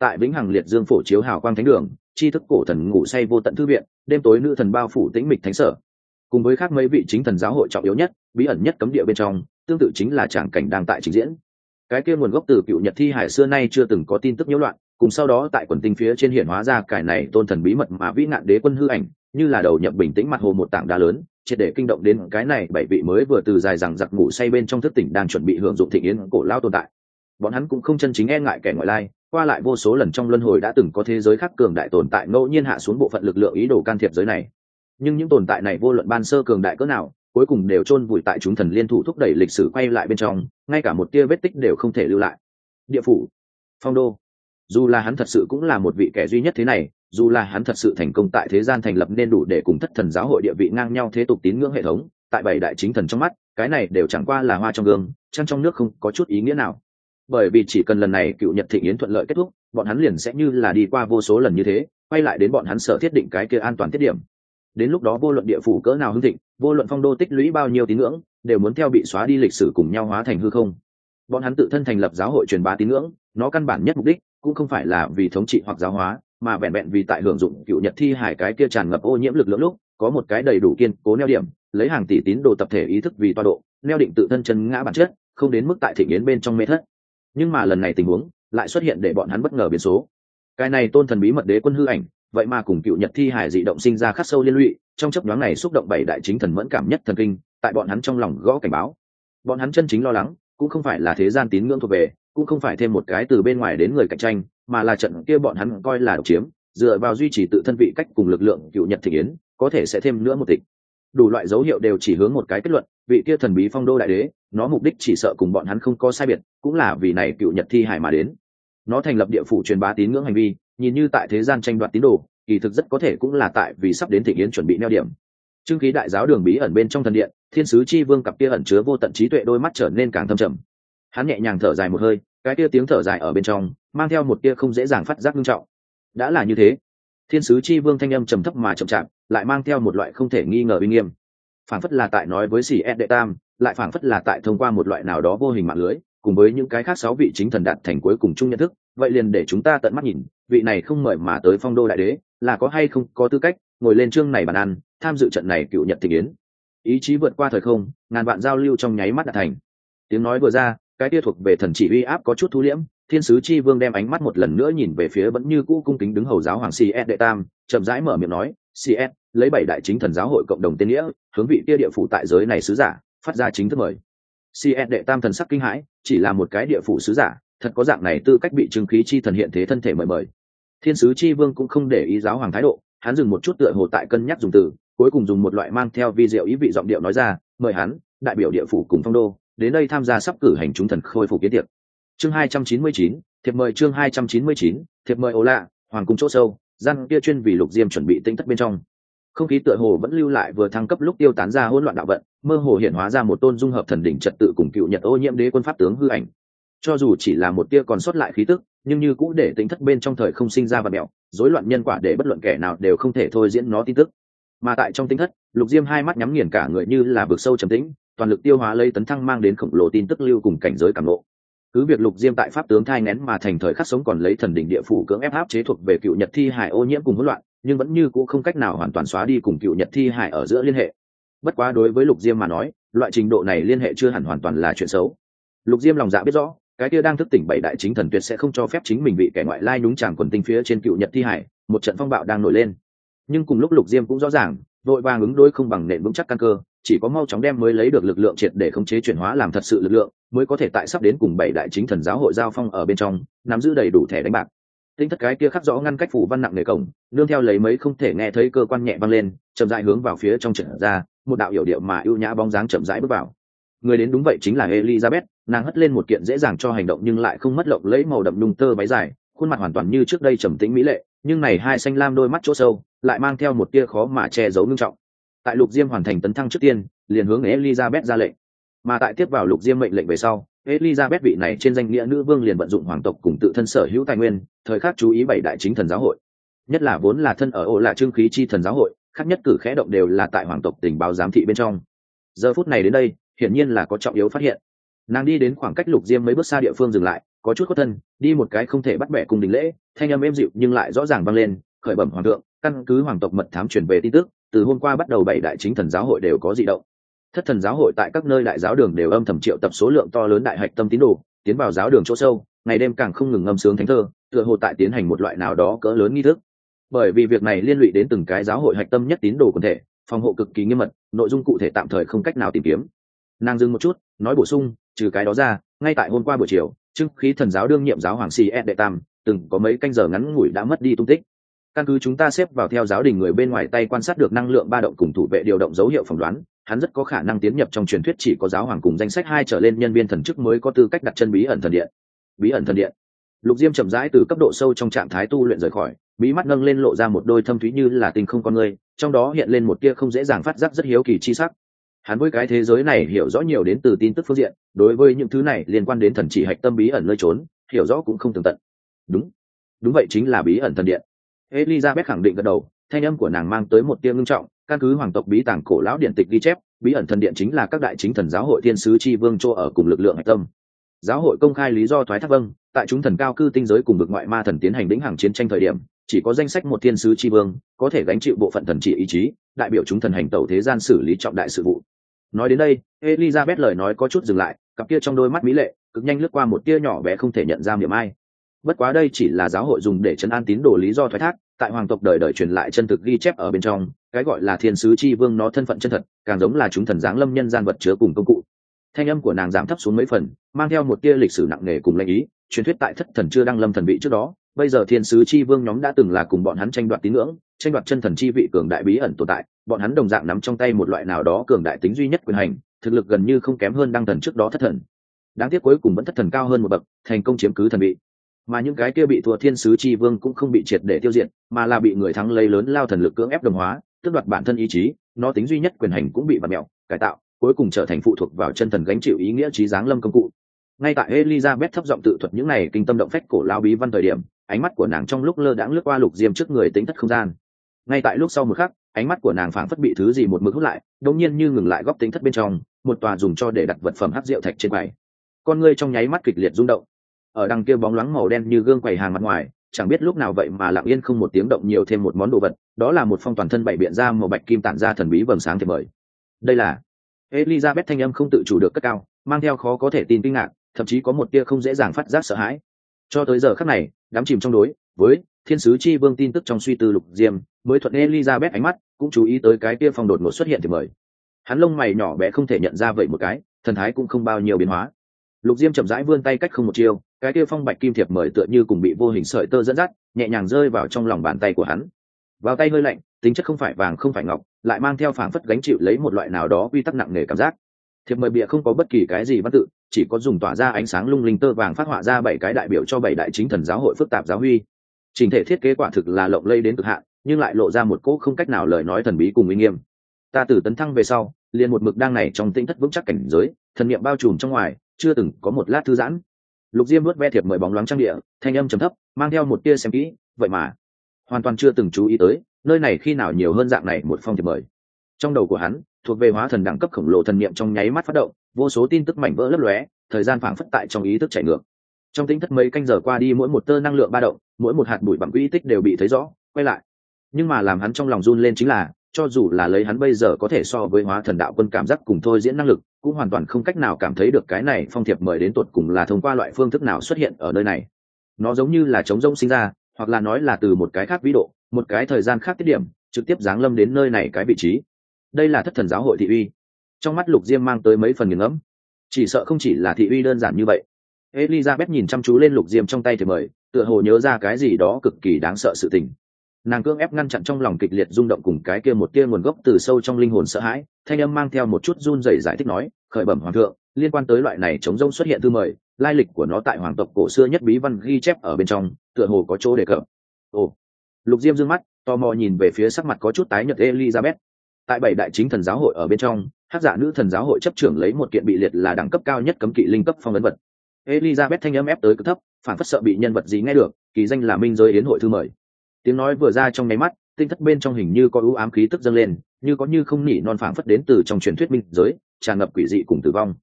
tại vĩnh hằng liệt dương phổ chiếu hào quang thánh đường, tri thức cổ thần ngủ say vô tận thư viện, đêm tối nữ thần bao phủ tĩnh mịch thánh sở, cùng với khác mấy vị chính thần giáo hội trọng yếu nhất, bí ẩn nhất cấm địa bên trong, tương tự chính là tràng cảnh đang tại trình diễn. Cái kia nguồn gốc từ cựu nhật thi hải xưa nay chưa từng có tin tức nhiễu loạn, cùng sau đó tại quần tinh phía trên hiện hóa ra cải này tôn thần bí mật mà vĩ nạn đế quân hư ảnh, như là đầu nhập bình tĩnh mặt hồ một tảng đá lớn, triệt để kinh động đến cái này bảy vị mới vừa từ dài rằng giặc ngủ say bên trong thức tỉnh đang chuẩn bị hưởng dụng thịnh yến cổ lao tồn tại. Bọn hắn cũng không chân chính e ngại kẻ ngoại lai, qua lại vô số lần trong luân hồi đã từng có thế giới khác cường đại tồn tại ngẫu nhiên hạ xuống bộ phận lực lượng ý đồ can thiệp giới này. Nhưng những tồn tại này vô luận ban sơ cường đại cỡ nào, cuối cùng đều chôn vùi tại chúng thần liên thủ thúc đẩy lịch sử quay lại bên trong, ngay cả một tia vết tích đều không thể lưu lại. Địa phủ, phong đô, dù là hắn thật sự cũng là một vị kẻ duy nhất thế này, dù là hắn thật sự thành công tại thế gian thành lập nên đủ để cùng thất thần giáo hội địa vị ngang nhau thế tục tín ngưỡng hệ thống, tại bảy đại chính thần trong mắt, cái này đều chẳng qua là hoa trong gương, trăng trong nước, không có chút ý nghĩa nào. Bởi vì chỉ cần lần này cựu nhật thịnh yến thuận lợi kết thúc, bọn hắn liền sẽ như là đi qua vô số lần như thế, quay lại đến bọn hắn sở thiết định cái kia an toàn tiết điểm. Đến lúc đó vô luận địa phủ cỡ nào hưng thịnh, vô luận phong đô tích lũy bao nhiêu tín ngưỡng, đều muốn theo bị xóa đi lịch sử cùng nhau hóa thành hư không. Bọn hắn tự thân thành lập giáo hội truyền bá tín ngưỡng, nó căn bản nhất mục đích cũng không phải là vì thống trị hoặc giáo hóa, mà vẹn vẹn vì tại hưởng dụng cựu nhật thi hải cái kia tràn ngập ô nhiễm lực lượng lúc, có một cái đầy đủ kiên cố neo điểm, lấy hàng tỷ tín đồ tập thể ý thức vì toa độ, neo định tự thân chân ngã bản chất, không đến mức tại thịnh yến bên trong mê thất. Nhưng mà lần này tình huống lại xuất hiện để bọn hắn bất ngờ biến số. Cái này tôn thần bí mật đế quân hư ảnh, vậy mà cùng cựu nhật thi hải dị động sinh ra khắc sâu liên lụy, trong chớp nhoáng này xúc động bảy đại chính thần mẫn cảm nhất thần kinh, tại bọn hắn trong lòng gõ cảnh báo. Bọn hắn chân chính lo lắng cũng không phải là thế gian tín ngưỡng thuộc về, cũng không phải thêm một cái từ bên ngoài đến người cạnh tranh, mà là trận kia bọn hắn coi là độc chiếm, dựa vào duy trì tự thân vị cách cùng lực lượng cựu nhật thịnh yến, có thể sẽ thêm nữa một tịch. Đủ loại dấu hiệu đều chỉ hướng một cái kết luận, vị kia thần bí phong đô đại đế, nó mục đích chỉ sợ cùng bọn hắn không có sai biệt, cũng là vì này cựu nhật thi hải mà đến. Nó thành lập địa phủ truyền bá tín ngưỡng hành vi, nhìn như tại thế gian tranh đoạt tín đồ, kỳ thực rất có thể cũng là tại vì sắp đến thịnh yến chuẩn bị neo điểm. Trưng khí đại giáo đường bí ẩn bên trong thần điện, thiên sứ chi vương cặp kia ẩn chứa vô tận trí tuệ đôi mắt trở nên càng thâm trầm. Hắn nhẹ nhàng thở dài một hơi, cái kia tiếng thở dài ở bên trong mang theo một tia không dễ dàng phát giác nghiêm trọng. Đã là như thế, thiên sứ chi vương thanh âm trầm thấp mà chậm chạp, lại mang theo một loại không thể nghi ngờ uy nghiêm, phảng phất là tại nói với sĩ ed đệ tam, lại phảng phất là tại thông qua một loại nào đó vô hình mạng lưới, cùng với những cái khác sáu vị chính thần đạt thành cuối cùng chung nhận thức. Vậy liền để chúng ta tận mắt nhìn, vị này không mời mà tới phong đô đại đế là có hay không có tư cách ngồi lên chương này bàn ăn, tham dự trận này cựu nhật thịnh yến. Ý chí vượt qua thời không, ngàn vạn giao lưu trong nháy mắt đạt thành. Tiếng nói vừa ra, cái kia thuộc về thần chỉ uy áp có chút thu liễm, thiên sứ chi vương đem ánh mắt một lần nữa nhìn về phía vẫn như cũ cung kính đứng hầu giáo hoàng cs đệ tam, chậm rãi mở miệng nói: cs lấy bảy đại chính thần giáo hội cộng đồng tên nghĩa, hướng vị kia địa phủ tại giới này sứ giả phát ra chính thức mời. cs đệ tam thần sắc kinh hãi, chỉ là một cái địa phủ sứ giả, thật có dạng này tư cách bị trừng khí chi thần hiện thế thân thể mời mời. Thiên sứ chi vương cũng không để ý giáo hoàng thái độ, hắn dừng một chút tựa hồ tại cân nhắc dùng từ, cuối cùng dùng một loại mang theo vi diệu ý vị giọng điệu nói ra: mời hắn đại biểu địa phủ cùng phong đô đến đây tham gia sắp cử hành chúng thần khôi phục kiến tiệc. Chương hai trăm chín mươi chín, thiệp mời. Chương hai trăm chín mươi chín, thiệp mời. Ồ lạ, hoàng cung chỗ sâu, gian kia chuyên vì Lục Diêm chuẩn bị tinh thất bên trong. Không khí tựa hồ vẫn lưu lại vừa thăng cấp lúc tiêu tán ra hỗn loạn đạo vận, mơ hồ hiện hóa ra một tôn dung hợp thần đỉnh trật tự cùng cựu nhật ô nhiễm đế quân pháp tướng hư ảnh. Cho dù chỉ là một tia còn sót lại khí tức, nhưng như cũng để tinh thất bên trong thời không sinh ra vật mèo, rối loạn nhân quả để bất luận kẻ nào đều không thể thôi diễn nó tin tức. Mà tại trong tinh thất, Lục Diêm hai mắt nhắm nghiền cả người như là vực sâu trầm tĩnh, toàn lực tiêu hóa lấy tấn thăng mang đến khổng lồ tin tức lưu cùng cảnh giới cảm ngộ. Cứ việc Lục Diêm tại pháp tướng thai nén mà thành thời khắc sống còn lấy thần đỉnh địa phủ cưỡng ép áp chế thuộc về cựu nhật thi hải ô nhiễm cùng hỗn loạn, nhưng vẫn như cũ không cách nào hoàn toàn xóa đi cùng cựu nhật thi hải ở giữa liên hệ. Bất quá đối với Lục Diêm mà nói, loại trình độ này liên hệ chưa hẳn hoàn toàn là chuyện xấu. Lục Diêm lòng dạ biết rõ, cái kia đang thức tỉnh bảy đại chính thần tuyệt sẽ không cho phép chính mình bị kẻ ngoại lai nhúng chàng quần tinh phía trên cựu nhật thi hải, một trận phong bạo đang nổi lên. Nhưng cùng lúc Lục Diêm cũng rõ ràng, vội vàng ứng đối không bằng nền vững chắc căn cơ, chỉ có mau chóng đem mới lấy được lực lượng triệt để khống chế chuyển hóa làm thật sự lực lượng, mới có thể tại sắp đến cùng bảy đại chính thần giáo hội giao phong ở bên trong, nắm giữ đầy đủ thẻ đánh bạc. Tinh thất cái kia khắc rõ ngăn cách phủ văn nặng nề cổng, nương theo lấy mấy không thể nghe thấy cơ quan nhẹ vang lên, chậm rãi hướng vào phía trong trận ra, một đạo hiểu điệu mà ưu nhã bóng dáng chậm rãi bước vào. Người đến đúng vậy chính là Elizabeth, nàng hất lên một kiện dễ dàng cho hành động nhưng lại không mất lộng lẫy màu đậm nhung tơ váy dài, khuôn mặt hoàn toàn như trước đây trầm tĩnh mỹ lệ, nhưng này hai xanh lam đôi mắt chỗ sâu lại mang theo một tia khó mà che giấu nghiêm trọng. Tại Lục Diêm hoàn thành tấn thăng trước tiên, liền hướng Elizabeth ra lệnh, mà tại tiếp vào Lục Diêm mệnh lệnh về sau, Elizabeth vị này trên danh nghĩa nữ vương liền vận dụng hoàng tộc cùng tự thân sở hữu tài nguyên, thời khắc chú ý bảy đại chính thần giáo hội, nhất là vốn là thân ở ổ là trương khí chi thần giáo hội, khác nhất cử khẽ động đều là tại hoàng tộc tình báo giám thị bên trong. Giờ phút này đến đây, hiển nhiên là có trọng yếu phát hiện. Nàng đi đến khoảng cách Lục Diêm mấy bước xa địa phương dừng lại, có chút khuất thân đi một cái không thể bắt bẻ cùng đình lễ, thanh âm êm dịu nhưng lại rõ ràng vang lên, khởi bẩm hoàng thượng, căn cứ hoàng tộc mật thám truyền về tin tức, từ hôm qua bắt đầu bảy đại chính thần giáo hội đều có dị động. Thất thần giáo hội tại các nơi đại giáo đường đều âm thầm triệu tập số lượng to lớn đại hạch tâm tín đồ tiến vào giáo đường chỗ sâu, ngày đêm càng không ngừng ngâm sướng thánh thơ, tựa hồ tại tiến hành một loại nào đó cỡ lớn nghi thức. Bởi vì việc này liên lụy đến từng cái giáo hội hạch tâm nhất tín đồ quần thể, phòng hộ cực kỳ nghiêm mật, nội dung cụ thể tạm thời không cách nào tìm kiếm. Nàng dừng một chút, nói bổ sung, trừ cái đó ra, ngay tại hôm qua buổi chiều, trưng khí thần giáo đương nhiệm giáo hoàng si ed đệ tam từng có mấy canh giờ ngắn ngủi đã mất đi tung tích. Căn cứ chúng ta xếp vào theo giáo đình người bên ngoài tay quan sát được năng lượng ba động cùng thủ vệ điều động dấu hiệu phỏng đoán, hắn rất có khả năng tiến nhập trong truyền thuyết chỉ có giáo hoàng cùng danh sách hai trở lên nhân viên thần chức mới có tư cách đặt chân bí ẩn thần điện. Bí ẩn thần điện. Lục Diêm chậm rãi từ cấp độ sâu trong trạng thái tu luyện rời khỏi, bí mắt nâng lên lộ ra một đôi thâm thúy như là tinh không con người, trong đó hiện lên một tia không dễ dàng phát giác rất hiếu kỳ chi sắc. Hắn với cái thế giới này hiểu rõ nhiều đến từ tin tức phương diện, đối với những thứ này liên quan đến thần chỉ hạch tâm bí ẩn nơi trốn, hiểu rõ cũng không tường tận. Đúng, đúng vậy, chính là bí ẩn thần điện. Elizabeth khẳng định gật đầu, thanh âm của nàng mang tới một tia ngưng trọng, căn cứ hoàng tộc bí tàng cổ lão điện tịch ghi chép, bí ẩn thần điện chính là các đại chính thần giáo hội thiên sứ chi vương chỗ ở cùng lực lượng hạch tâm. Giáo hội công khai lý do thoái thác vâng, tại chúng thần cao cư tinh giới cùng vực ngoại ma thần tiến hành lĩnh hàng chiến tranh thời điểm, chỉ có danh sách một thiên sứ chi vương có thể gánh chịu bộ phận thần chỉ ý chí, đại biểu chúng thần hành tẩu thế gian xử lý trọng đại sự vụ. Nói đến đây, Elizabeth lời nói có chút dừng lại, cặp kia trong đôi mắt mỹ lệ cực nhanh lướt qua một tia nhỏ bé không thể nhận ra niềm ai. Bất quá đây chỉ là giáo hội dùng để trấn an tín đồ lý do thoái thác, tại hoàng tộc đời đời truyền lại chân thực ghi chép ở bên trong, cái gọi là thiên sứ chi vương nó thân phận chân thật, càng giống là chúng thần giáng lâm nhân gian vật chứa cùng công cụ. Thanh âm của nàng giảm thấp xuống mấy phần, mang theo một tia lịch sử nặng nề cùng lãnh ý, truyền thuyết tại thất thần chưa đăng lâm thần vị trước đó, bây giờ thiên sứ chi vương nhóm đã từng là cùng bọn hắn tranh đoạt tín ngưỡng, tranh đoạt chân thần chi vị cường đại bí ẩn tồn tại, bọn hắn đồng dạng nắm trong tay một loại nào đó cường đại tính duy nhất quyền hành, thực lực gần như không kém hơn đăng thần trước đó thất thần. Đáng tiếc cuối cùng vẫn thất thần cao hơn một bậc, thành công chiếm cứ thần vị. Mà những cái kia bị thua thiên sứ chi vương cũng không bị triệt để tiêu diệt, mà là bị người thắng lấy lớn lao thần lực cưỡng ép đồng hóa, tước đoạt bản thân ý chí, nó tính duy nhất quyền hành cũng bị vặn mẹo, cải tạo, cuối cùng trở thành phụ thuộc vào chân thần gánh chịu ý nghĩa trí giáng lâm công cụ. Ngay tại Elizabeth thấp giọng tự thuật những này kinh tâm động phách cổ lao bí văn thời điểm, ánh mắt của nàng trong lúc lơ đãng lướt qua Lục Diêm trước người tính thất không gian. Ngay tại lúc sau một khắc, ánh mắt của nàng phảng phất bị thứ gì một mực hút lại, đột nhiên như ngừng lại góc tính thất bên trong, một tòa dùng cho để đặt vật phẩm hắc rượu thạch trên quầy. Con ngươi trong nháy mắt kịch liệt rung động. Ở đằng kia bóng loáng màu đen như gương quầy hàng mặt ngoài, chẳng biết lúc nào vậy mà lặng yên không một tiếng động nhiều thêm một món đồ vật, đó là một phong toàn thân bảy biện ra màu bạch kim tản ra thần bí vầng sáng thiệp mời. Đây là Elizabeth thanh âm không tự chủ được cất cao, mang theo khó có thể tin kinh ngạc, thậm chí có một tia không dễ dàng phát giác sợ hãi. Cho tới giờ khắc này, đắm chìm trong đối với thiên sứ chi vương tin tức trong suy tư Lục Diêm, mới thuận Elizabeth ánh mắt, cũng chú ý tới cái kia phong đột ngột xuất hiện thiệp mời. Hắn lông mày nhỏ bé không thể nhận ra vậy một cái, thần thái cũng không bao nhiêu biến hóa. Lục Diêm chậm rãi vươn tay cách không một chiêu, cái kia phong bạch kim thiệp mời tựa như cùng bị vô hình sợi tơ dẫn dắt, nhẹ nhàng rơi vào trong lòng bàn tay của hắn. Vào tay hơi lạnh, tính chất không phải vàng không phải ngọc, lại mang theo phảng phất gánh chịu lấy một loại nào đó quy tắc nặng nề cảm giác. Thiệp mời bìa không có bất kỳ cái gì văn tự, chỉ có dùng tỏa ra ánh sáng lung linh tơ vàng phát họa ra bảy cái đại biểu cho bảy đại chính thần giáo hội phức tạp giáo huy. Trình thể thiết kế quả thực là lộng lẫy đến cực hạn, nhưng lại lộ ra một cỗ không cách nào lời nói thần bí cùng uy nghiêm. Ta từ tấn thăng về sau, liền một mực đang này trong tĩnh thất vững chắc cảnh giới, thần niệm bao trùm trong ngoài, chưa từng có một lát thư giãn. Lục Diêm vuốt ve thiệp mời bóng loáng trang địa, thanh âm trầm thấp, mang theo một tia xem kỹ, vậy mà hoàn toàn chưa từng chú ý tới, nơi này khi nào nhiều hơn dạng này một phong thiệp mời. Trong đầu của hắn, thuộc về hóa thần đẳng cấp khổng lồ thần niệm trong nháy mắt phát động, vô số tin tức mảnh vỡ lấp lóe, thời gian phảng phất tại trong ý thức chảy ngược. Trong tĩnh thất mấy canh giờ qua đi, mỗi một tơ năng lượng ba động, mỗi một hạt bụi bặm quỹ tích đều bị thấy rõ, quay lại. Nhưng mà làm hắn trong lòng run lên chính là, cho dù là lấy hắn bây giờ có thể so với hóa thần đạo quân cảm giác cùng thôi diễn năng lực, cũng hoàn toàn không cách nào cảm thấy được cái này phong thiệp mời đến tột cùng là thông qua loại phương thức nào xuất hiện ở nơi này. Nó giống như là trống rỗng sinh ra, hoặc là nói là từ một cái khác vĩ độ, một cái thời gian khác tiết điểm, trực tiếp giáng lâm đến nơi này cái vị trí. Đây là thất thần giáo hội thị uy. Trong mắt Lục Diêm mang tới mấy phần nghiền ngẫm. Chỉ sợ không chỉ là thị uy đơn giản như vậy. Elizabeth nhìn chăm chú lên Lục Diêm trong tay thiệp mời, tựa hồ nhớ ra cái gì đó cực kỳ đáng sợ sự tình. Nàng cưỡng ép ngăn chặn trong lòng kịch liệt rung động cùng cái kia một tia nguồn gốc từ sâu trong linh hồn sợ hãi, thanh âm mang theo một chút run rẩy giải thích nói, khởi bẩm hoàng thượng, liên quan tới loại này chống rông xuất hiện thư mời, lai lịch của nó tại hoàng tộc cổ xưa nhất bí văn ghi chép ở bên trong, tựa hồ có chỗ đề cập. Ồ. Lục Diêm dương mắt, tò mò nhìn về phía sắc mặt có chút tái nhợt Elizabeth. Tại bảy đại chính thần giáo hội ở bên trong, hắc dạ nữ thần giáo hội chấp trưởng lấy một kiện bị liệt là đẳng cấp cao nhất cấm kỵ linh cấp phong ấn vật. Elizabeth thanh âm ép tới cực thấp, phản phất sợ bị nhân vật gì nghe được, kỳ danh là minh giới yến hội thư mời. Tiếng nói vừa ra trong nháy mắt, tinh thất bên trong hình như có ưu ám khí tức dâng lên, như có như không nỉ non phảng phất đến từ trong truyền thuyết minh giới, tràn ngập quỷ dị cùng tử vong.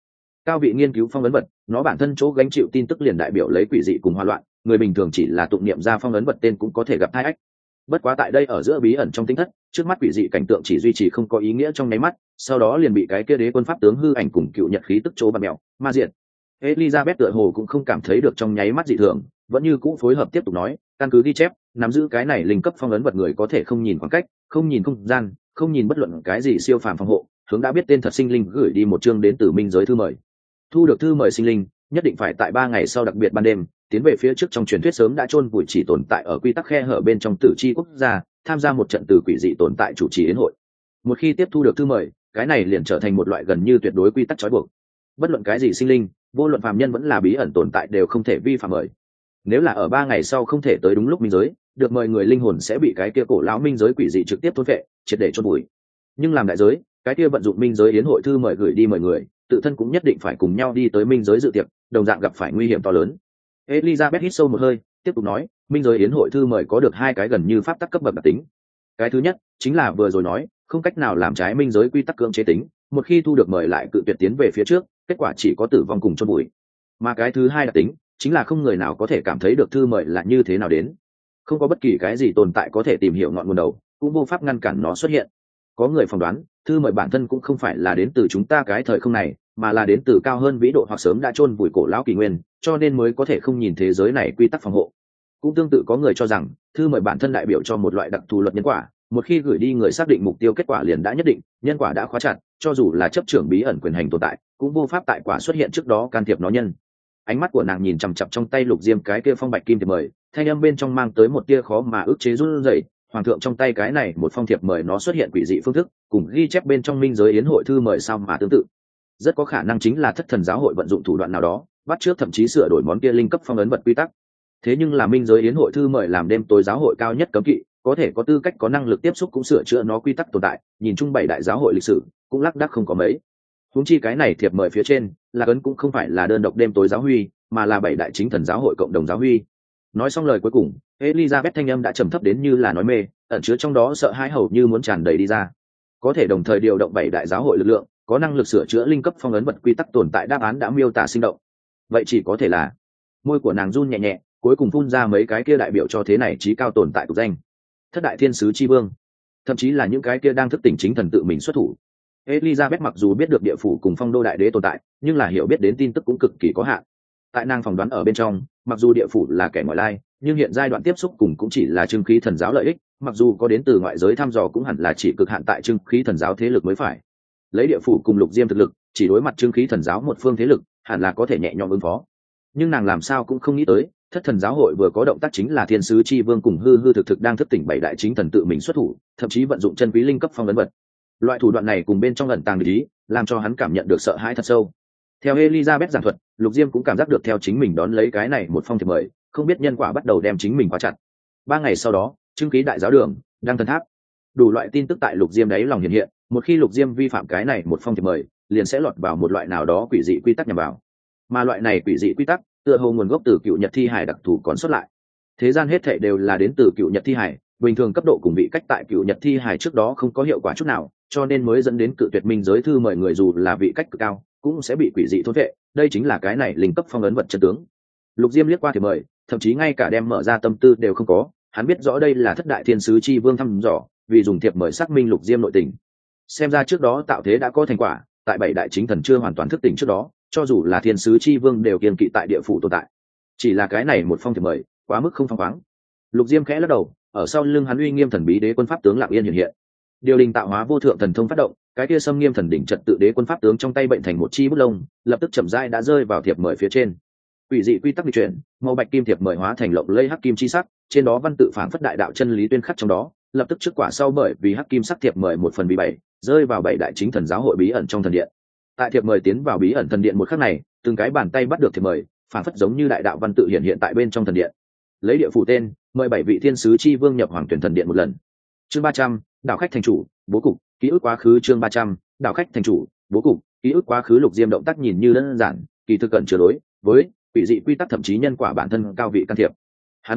Cao vị nghiên cứu phong ấn vật, nó bản thân chỗ gánh chịu tin tức liền đại biểu lấy quỷ dị cùng hoa loạn, người bình thường chỉ là tụng niệm ra phong ấn vật tên cũng có thể gặp hai ách. Bất quá tại đây ở giữa bí ẩn trong tinh thất, trước mắt quỷ dị cảnh tượng chỉ duy trì không có ý nghĩa trong nháy mắt, sau đó liền bị cái kia đế quân pháp tướng hư ảnh cùng cựu nhật khí tức chỗ bạt mèo ma diệt. Elizabeth tựa hồ cũng không cảm thấy được trong nháy mắt dị thường, vẫn như cũ phối hợp tiếp tục nói, căn cứ ghi chép, nắm giữ cái này linh cấp phong ấn vật người có thể không nhìn khoảng cách, không nhìn không gian, không nhìn bất luận cái gì siêu phàm phòng hộ, hướng đã biết tên thật sinh linh gửi đi một chương đến từ minh giới thư mời. Thu được thư mời sinh linh, nhất định phải tại ba ngày sau đặc biệt ban đêm, tiến về phía trước trong truyền thuyết sớm đã chôn vùi chỉ tồn tại ở quy tắc khe hở bên trong tử chi quốc gia, tham gia một trận từ quỷ dị tồn tại chủ trì yến hội. Một khi tiếp thu được thư mời, cái này liền trở thành một loại gần như tuyệt đối quy tắc trói buộc. Bất luận cái gì sinh linh, vô luận phàm nhân vẫn là bí ẩn tồn tại đều không thể vi phạm mời. Nếu là ở ba ngày sau không thể tới đúng lúc minh giới, được mời người linh hồn sẽ bị cái kia cổ lão minh giới quỷ dị trực tiếp thôn phệ, triệt để chôn vùi. Nhưng làm đại giới, cái kia vận dụng minh giới yến hội thư mời gửi đi mời người, tự thân cũng nhất định phải cùng nhau đi tới minh giới dự tiệc, đồng dạng gặp phải nguy hiểm to lớn. Elizabeth hít sâu một hơi, tiếp tục nói, minh giới yến hội thư mời có được hai cái gần như pháp tắc cấp bậc đặc tính. Cái thứ nhất chính là vừa rồi nói, không cách nào làm trái minh giới quy tắc cưỡng chế tính, một khi thu được mời lại cự tuyệt tiến về phía trước, kết quả chỉ có tử vong cùng chôn vùi. Mà cái thứ hai đặc tính chính là không người nào có thể cảm thấy được thư mời là như thế nào đến, không có bất kỳ cái gì tồn tại có thể tìm hiểu ngọn nguồn đầu, cũng vô pháp ngăn cản nó xuất hiện. Có người phỏng đoán, thư mời bản thân cũng không phải là đến từ chúng ta cái thời không này, mà là đến từ cao hơn vĩ độ hoặc sớm đã chôn vùi cổ lão kỷ nguyên, cho nên mới có thể không nhìn thế giới này quy tắc phòng hộ. Cũng tương tự có người cho rằng, thư mời bản thân đại biểu cho một loại đặc thù luật nhân quả, một khi gửi đi người xác định mục tiêu kết quả liền đã nhất định, nhân quả đã khóa chặt, cho dù là chấp trưởng bí ẩn quyền hành tồn tại, cũng vô pháp tại quả xuất hiện trước đó can thiệp nó nhân. Ánh mắt của nàng nhìn chằm chằm trong tay lục diêm cái kia phong bạch kim thiệp mời, thanh âm bên trong mang tới một tia khó mà ức chế run rẩy. Hoàng thượng trong tay cái này một phong thiệp mời nó xuất hiện quỷ dị phương thức, cùng ghi chép bên trong minh giới yến hội thư mời sao mà tương tự. Rất có khả năng chính là thất thần giáo hội vận dụng thủ đoạn nào đó, bắt trước thậm chí sửa đổi món kia linh cấp phong ấn vật quy tắc. Thế nhưng là minh giới yến hội thư mời làm đêm tối giáo hội cao nhất cấm kỵ, có thể có tư cách có năng lực tiếp xúc cũng sửa chữa nó quy tắc tồn tại, nhìn chung bảy đại giáo hội lịch sử cũng lác đác không có mấy. Huống chi cái này thiệp mời phía trên là ấn cũng không phải là đơn độc đêm tối giáo huy, mà là bảy đại chính thần giáo hội cộng đồng giáo huy. Nói xong lời cuối cùng, Elizabeth thanh âm đã trầm thấp đến như là nói mê, ẩn chứa trong đó sợ hãi hầu như muốn tràn đầy đi ra. Có thể đồng thời điều động bảy đại giáo hội lực lượng, có năng lực sửa chữa linh cấp phong ấn vật quy tắc tồn tại, đáp án đã miêu tả sinh động. Vậy chỉ có thể là, môi của nàng run nhẹ nhẹ, cuối cùng phun ra mấy cái kia đại biểu cho thế này chí cao tồn tại tục danh. Thất đại thiên sứ chi vương, thậm chí là những cái kia đang thức tỉnh chính thần tự mình xuất thủ. Elizabeth mặc dù biết được địa phủ cùng phong đô đại đế tồn tại, nhưng là hiểu biết đến tin tức cũng cực kỳ có hạn. Tại nàng phỏng đoán ở bên trong, mặc dù địa phủ là kẻ ngoại lai, nhưng hiện giai đoạn tiếp xúc cùng cũng chỉ là trưng khí thần giáo lợi ích, mặc dù có đến từ ngoại giới thăm dò cũng hẳn là chỉ cực hạn tại trưng khí thần giáo thế lực mới phải. Lấy địa phủ cùng lục diêm thực lực, chỉ đối mặt trưng khí thần giáo một phương thế lực, hẳn là có thể nhẹ nhõm ứng phó. Nhưng nàng làm sao cũng không nghĩ tới, thất thần giáo hội vừa có động tác chính là thiên sứ chi vương cùng hư hư thực thực đang thức tỉnh bảy đại chính thần tự mình xuất thủ, thậm chí vận dụng chân quý linh cấp phong ấn vật. Loại thủ đoạn này cùng bên trong ẩn tàng lý, làm cho hắn cảm nhận được sợ hãi thật sâu. Theo Elizabeth giảng thuật, lục diêm cũng cảm giác được theo chính mình đón lấy cái này một phong thiệp mời, không biết nhân quả bắt đầu đem chính mình khóa chặt. Ba ngày sau đó, trưng khí đại giáo đường, đăng thần tháp, đủ loại tin tức tại lục diêm đáy lòng hiện hiện. Một khi lục diêm vi phạm cái này một phong thiệp mời, liền sẽ lọt vào một loại nào đó quỷ dị quy tắc nhằm vào. Mà loại này quỷ dị quy tắc, tựa hồ nguồn gốc từ cựu nhật thi hải đặc thù còn xuất lại. Thế gian hết thảy đều là đến từ cựu nhật thi hải, bình thường cấp độ cùng vị cách tại cựu nhật thi hải trước đó không có hiệu quả chút nào, cho nên mới dẫn đến cự tuyệt minh giới thư mời người dù là vị cách cực cao, cũng sẽ bị quỷ dị thôn vệ. Đây chính là cái này linh cấp phong ấn vật chân tướng. Lục diêm liếc qua thì mời, thậm chí ngay cả đem mở ra tâm tư đều không có. Hắn biết rõ đây là thất đại thiên sứ chi vương thăm dò, vì dùng thiệp mời xác minh lục diêm nội tình. Xem ra trước đó tạo thế đã có thành quả, tại bảy đại chính thần chưa hoàn toàn thức tỉnh trước đó, cho dù là thiên sứ chi vương đều kiên kỵ tại địa phủ tồn tại. Chỉ là cái này một phong thiệp mời quá mức không phăng khoáng. Lục diêm khẽ lắc đầu, ở sau lưng hắn uy nghiêm thần bí đế quân pháp tướng lặng yên hiện hiện. Điều đình tạo hóa vô thượng thần thông phát động, cái kia xâm nghiêm thần đỉnh trật tự đế quân pháp tướng trong tay bệnh thành một chi bút lông, lập tức chậm rãi đã rơi vào thiệp mời phía trên. Quỷ dị quy tắc di chuyển, màu bạch kim thiệp mời hóa thành lộng lây hắc kim chi sắc, trên đó văn tự phảng phất đại đạo chân lý tuyên khắc trong đó, lập tức trước quả sau bởi vì hắc kim sắc thiệp mời một phần vì bảy, rơi vào bảy đại chính thần giáo hội bí ẩn trong thần điện. Tại thiệp mời tiến vào bí ẩn thần điện một khắc này, từng cái bàn tay bắt được thiệp mời, phảng phất giống như đại đạo văn tự hiện hiện tại bên trong thần điện. Lấy địa phủ tên, mời bảy vị thiên sứ chi vương nhập hoàng tuyển thần điện một lần. Chương ba trăm, đảo khách thành chủ, bố cục, ký ức quá khứ. Chương ba trăm, đảo khách thành chủ, bố cục, ký ức quá khứ. Lục diêm động tác nhìn như đơn giản, kỳ thực cận chứa đối với quỷ dị quy tắc thậm chí nhân quả bản thân cao vị can thiệp. Hắn biết rõ,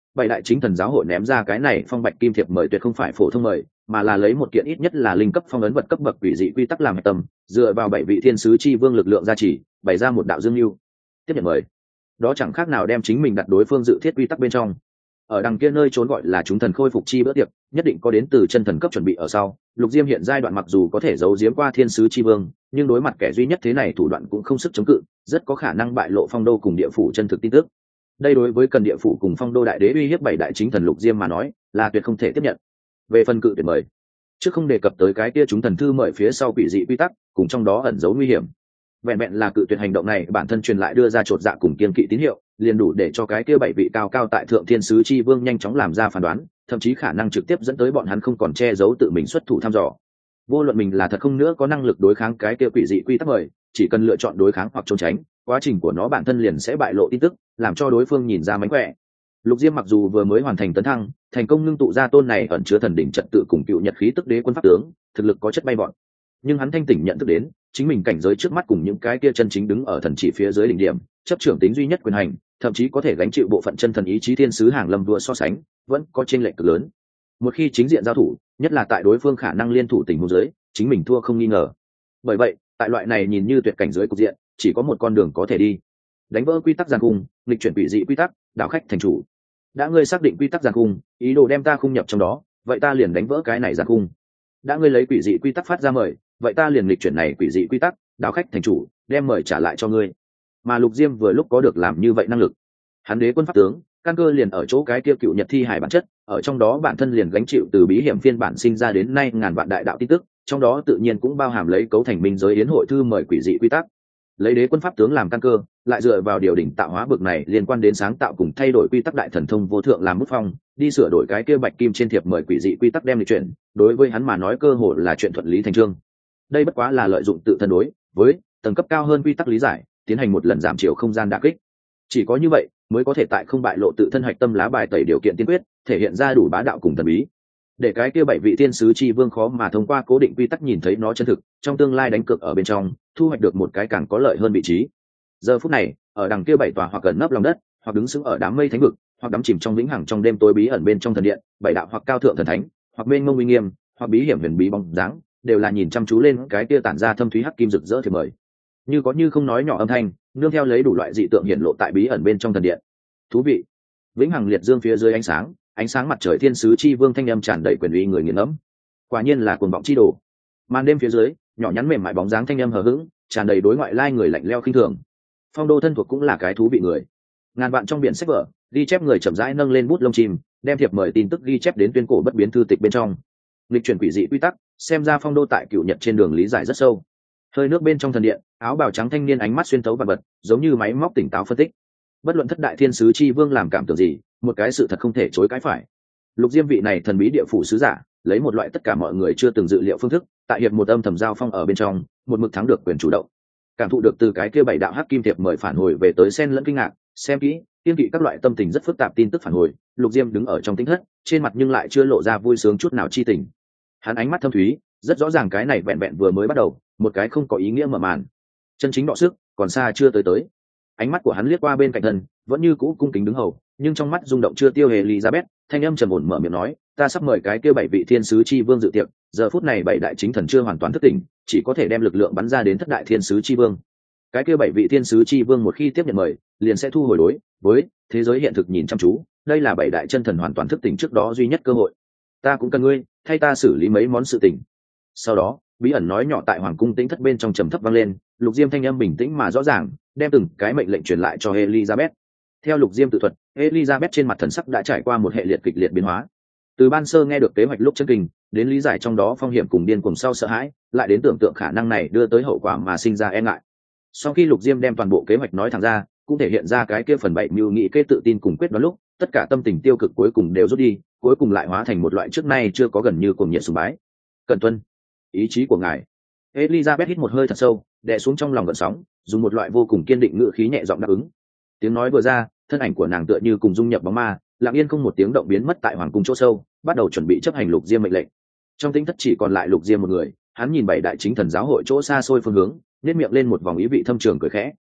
bảy đại chính thần giáo hội ném ra cái này phong bạch kim thiệp mời tuyệt không phải phổ thông mời, mà là lấy một kiện ít nhất là linh cấp phong ấn vật cấp bậc quỷ dị quy tắc làm hạch tâm, dựa vào bảy vị thiên sứ chi vương lực lượng gia trì, bày ra một đạo dương lưu. Tiếp nhận mời, đó chẳng khác nào đem chính mình đặt đối phương dự thiết quy tắc bên trong. Ở đằng kia nơi trốn gọi là chúng thần khôi phục chi bữa tiệc, nhất định có đến từ chân thần cấp chuẩn bị ở sau. Lục Diêm hiện giai đoạn mặc dù có thể giấu giếm qua thiên sứ chi vương, nhưng đối mặt kẻ duy nhất thế này thủ đoạn cũng không sức chống cự, rất có khả năng bại lộ phong đô cùng địa phủ chân thực tin tức. Đây đối với cần địa phủ cùng phong đô đại đế uy hiếp bảy đại chính thần Lục Diêm mà nói, là tuyệt không thể tiếp nhận. Về phần cự tuyệt mời, trước không đề cập tới cái kia chúng thần thư mời phía sau quỷ dị quy tắc, cùng trong đó ẩn giấu nguy hiểm. Vẹn vẹn là cự tuyệt hành động này, bản thân truyền lại đưa ra chột dạ cùng kiên kỵ tín hiệu, liền đủ để cho cái kia bảy vị cao cao tại thượng thiên sứ chi vương nhanh chóng làm ra phán đoán, thậm chí khả năng trực tiếp dẫn tới bọn hắn không còn che giấu tự mình xuất thủ thăm dò. Vô luận mình là thật không nữa có năng lực đối kháng cái kia quỷ dị quy tắc mời, chỉ cần lựa chọn đối kháng hoặc trốn tránh, quá trình của nó bản thân liền sẽ bại lộ tin tức, làm cho đối phương nhìn ra mánh khỏe. Lục Diêm mặc dù vừa mới hoàn thành tấn thăng, thành công ngưng tụ ra tôn này ẩn chứa thần đỉnh trật tự cùng cựu nhật khí tức đế quân pháp tướng, thực lực có chất bay bọn. Nhưng hắn thanh tỉnh nhận thức đến, chính mình cảnh giới trước mắt cùng những cái kia chân chính đứng ở thần chỉ phía dưới đỉnh điểm, chấp trưởng tính duy nhất quyền hành, thậm chí có thể gánh chịu bộ phận chân thần ý chí thiên sứ hàng lâm đua so sánh, vẫn có chênh lệch cực lớn. Một khi chính diện giao thủ, nhất là tại đối phương khả năng liên thủ tình huống dưới, chính mình thua không nghi ngờ. Bởi vậy, tại loại này nhìn như tuyệt cảnh giới cục diện, chỉ có một con đường có thể đi. Đánh vỡ quy tắc giàn cung, nghịch chuyển quỷ dị quy tắc, đảo khách thành chủ. Đã ngươi xác định quy tắc giàn cung, ý đồ đem ta khung nhập trong đó, vậy ta liền đánh vỡ cái này giàn cung. Đã ngươi lấy quỷ dị quy tắc phát ra mời, vậy ta liền nghịch chuyển này quỷ dị quy tắc, đảo khách thành chủ, đem mời trả lại cho ngươi. Mà Lục Diêm vừa lúc có được làm như vậy năng lực. Hắn đế quân pháp tướng, căn cơ liền ở chỗ cái kia cựu nhật thi hải bản chất, ở trong đó bản thân liền gánh chịu từ bí hiểm phiên bản sinh ra đến nay ngàn vạn đại đạo tin tức, trong đó tự nhiên cũng bao hàm lấy cấu thành minh giới yến hội thư mời quỷ dị quy tắc. Lấy đế quân pháp tướng làm căn cơ, lại dựa vào điều đỉnh tạo hóa bực này liên quan đến sáng tạo cùng thay đổi quy tắc đại thần thông vô thượng làm mức phong, đi sửa đổi cái kia bạch kim trên thiệp mời quỷ dị quy tắc đem lịch chuyển, đối với hắn mà nói cơ hội là chuyện thuận lý thành trương. Đây bất quá là lợi dụng tự thân đối với tầng cấp cao hơn quy tắc lý giải, tiến hành một lần giảm chiều không gian đả kích. Chỉ có như vậy mới có thể tại không bại lộ tự thân hạch tâm lá bài tẩy điều kiện tiên quyết, thể hiện ra đủ bá đạo cùng thần bí, để cái kia bảy vị tiên sứ chi vương khó mà thông qua cố định quy tắc nhìn thấy nó chân thực, trong tương lai đánh cược ở bên trong, thu hoạch được một cái càng có lợi hơn vị trí. Giờ phút này, ở đằng kia bảy tòa hoặc gần nấp lòng đất, hoặc đứng sững ở đám mây thánh vực, hoặc đắm chìm trong vĩnh hằng trong đêm tối bí ẩn bên trong thần điện, bảy đạo hoặc cao thượng thần thánh, hoặc mênh mông uy nghiêm, hoặc bí hiểm huyền bí bóng dáng, đều là nhìn chăm chú lên cái kia tản ra thâm thúy hắc kim rực rỡ thì mời. Như có như không nói nhỏ âm thanh, nương theo lấy đủ loại dị tượng hiện lộ tại bí ẩn bên trong thần điện. Thú vị. Vĩnh hằng liệt dương phía dưới ánh sáng, ánh sáng mặt trời thiên sứ chi vương thanh âm tràn đầy quyền uy người nghiền ngẫm. Quả nhiên là cuồng vọng chi đồ. Màn đêm phía dưới, nhỏ nhắn mềm mại bóng dáng thanh âm hờ hững, tràn đầy đối ngoại lai người lạnh lẽo khinh thường. Phong đô thân thuộc cũng là cái thú vị người. Ngàn vạn trong biển sách vở, ghi chép người chậm rãi nâng lên bút lông chim, đem thiệp mời tin tức ghi chép đến tuyên cổ bất biến thư tịch bên trong. Lịch chuyển quỷ dị quy tắc, xem ra phong đô tại cựu nhật trên đường lý giải rất sâu. Hơi nước bên trong thần điện, áo bào trắng thanh niên ánh mắt xuyên tấu vật vật, giống như máy móc tỉnh táo phân tích. Bất luận thất đại thiên sứ chi vương làm cảm tưởng gì, một cái sự thật không thể chối cãi phải. Lục Diêm vị này thần bí địa phủ sứ giả, lấy một loại tất cả mọi người chưa từng dự liệu phương thức, tại hiệp một âm thầm giao phong ở bên trong, một mực thắng được quyền chủ động. Cảm thụ được từ cái kia bảy đạo hắc kim thiệp mời phản hồi về tới sen lẫn kinh ngạc, xem kỹ, kiên kỵ các loại tâm tình rất phức tạp tin tức phản hồi, Lục Diêm đứng ở trong tĩnh thất, trên mặt nhưng lại chưa lộ ra vui sướng chút nào chi tình. Hắn ánh mắt thâm thúy, rất rõ ràng cái này vẹn vẹn vừa mới bắt đầu, một cái không có ý nghĩa mở màn. Chân chính đọ sức, còn xa chưa tới tới. Ánh mắt của hắn liếc qua bên cạnh thân, vẫn như cũ cung kính đứng hầu, nhưng trong mắt rung động chưa tiêu hề Elizabeth, thanh âm trầm ổn mở miệng nói, ta sắp mời cái kia bảy vị thiên sứ chi vương dự tiệc, giờ phút này bảy đại chính thần chưa hoàn toàn thức tỉnh, chỉ có thể đem lực lượng bắn ra đến thất đại thiên sứ chi vương. Cái kia bảy vị thiên sứ chi vương một khi tiếp nhận mời, liền sẽ thu hồi đối với thế giới hiện thực nhìn chăm chú, đây là bảy đại chân thần hoàn toàn thức tỉnh trước đó duy nhất cơ hội. Ta cũng cần ngươi, thay ta xử lý mấy món sự tình. Sau đó, bí ẩn nói nhỏ tại hoàng cung tĩnh thất bên trong trầm thấp vang lên, Lục Diêm thanh âm bình tĩnh mà rõ ràng, đem từng cái mệnh lệnh truyền lại cho Elizabeth. Theo Lục Diêm tự thuật, Elizabeth trên mặt thần sắc đã trải qua một hệ liệt kịch liệt biến hóa. Từ ban sơ nghe được kế hoạch lúc chân kinh, đến lý giải trong đó phong hiểm cùng điên cuồng sau sợ hãi, lại đến tưởng tượng khả năng này đưa tới hậu quả mà sinh ra e ngại. Sau khi Lục Diêm đem toàn bộ kế hoạch nói thẳng ra, cũng thể hiện ra cái kia phần bảy mưu nghị kế tự tin cùng quyết đoán lúc, tất cả tâm tình tiêu cực cuối cùng đều rút đi, cuối cùng lại hóa thành một loại trước nay chưa có gần như cuồng nhiệt sùng bái. Cẩn tuân ý chí của ngài. Elizabeth hít một hơi thật sâu, đè xuống trong lòng gợn sóng, dùng một loại vô cùng kiên định ngữ khí nhẹ giọng đáp ứng. Tiếng nói vừa ra, thân ảnh của nàng tựa như cùng dung nhập bóng ma, lặng yên không một tiếng động biến mất tại hoàng cung chỗ sâu, bắt đầu chuẩn bị chấp hành Lục Diêm mệnh lệnh. Trong tĩnh thất chỉ còn lại Lục Diêm một người, hắn nhìn bảy đại chính thần giáo hội chỗ xa xôi phương hướng, nhếch miệng lên một vòng ý vị thâm trường cười khẽ.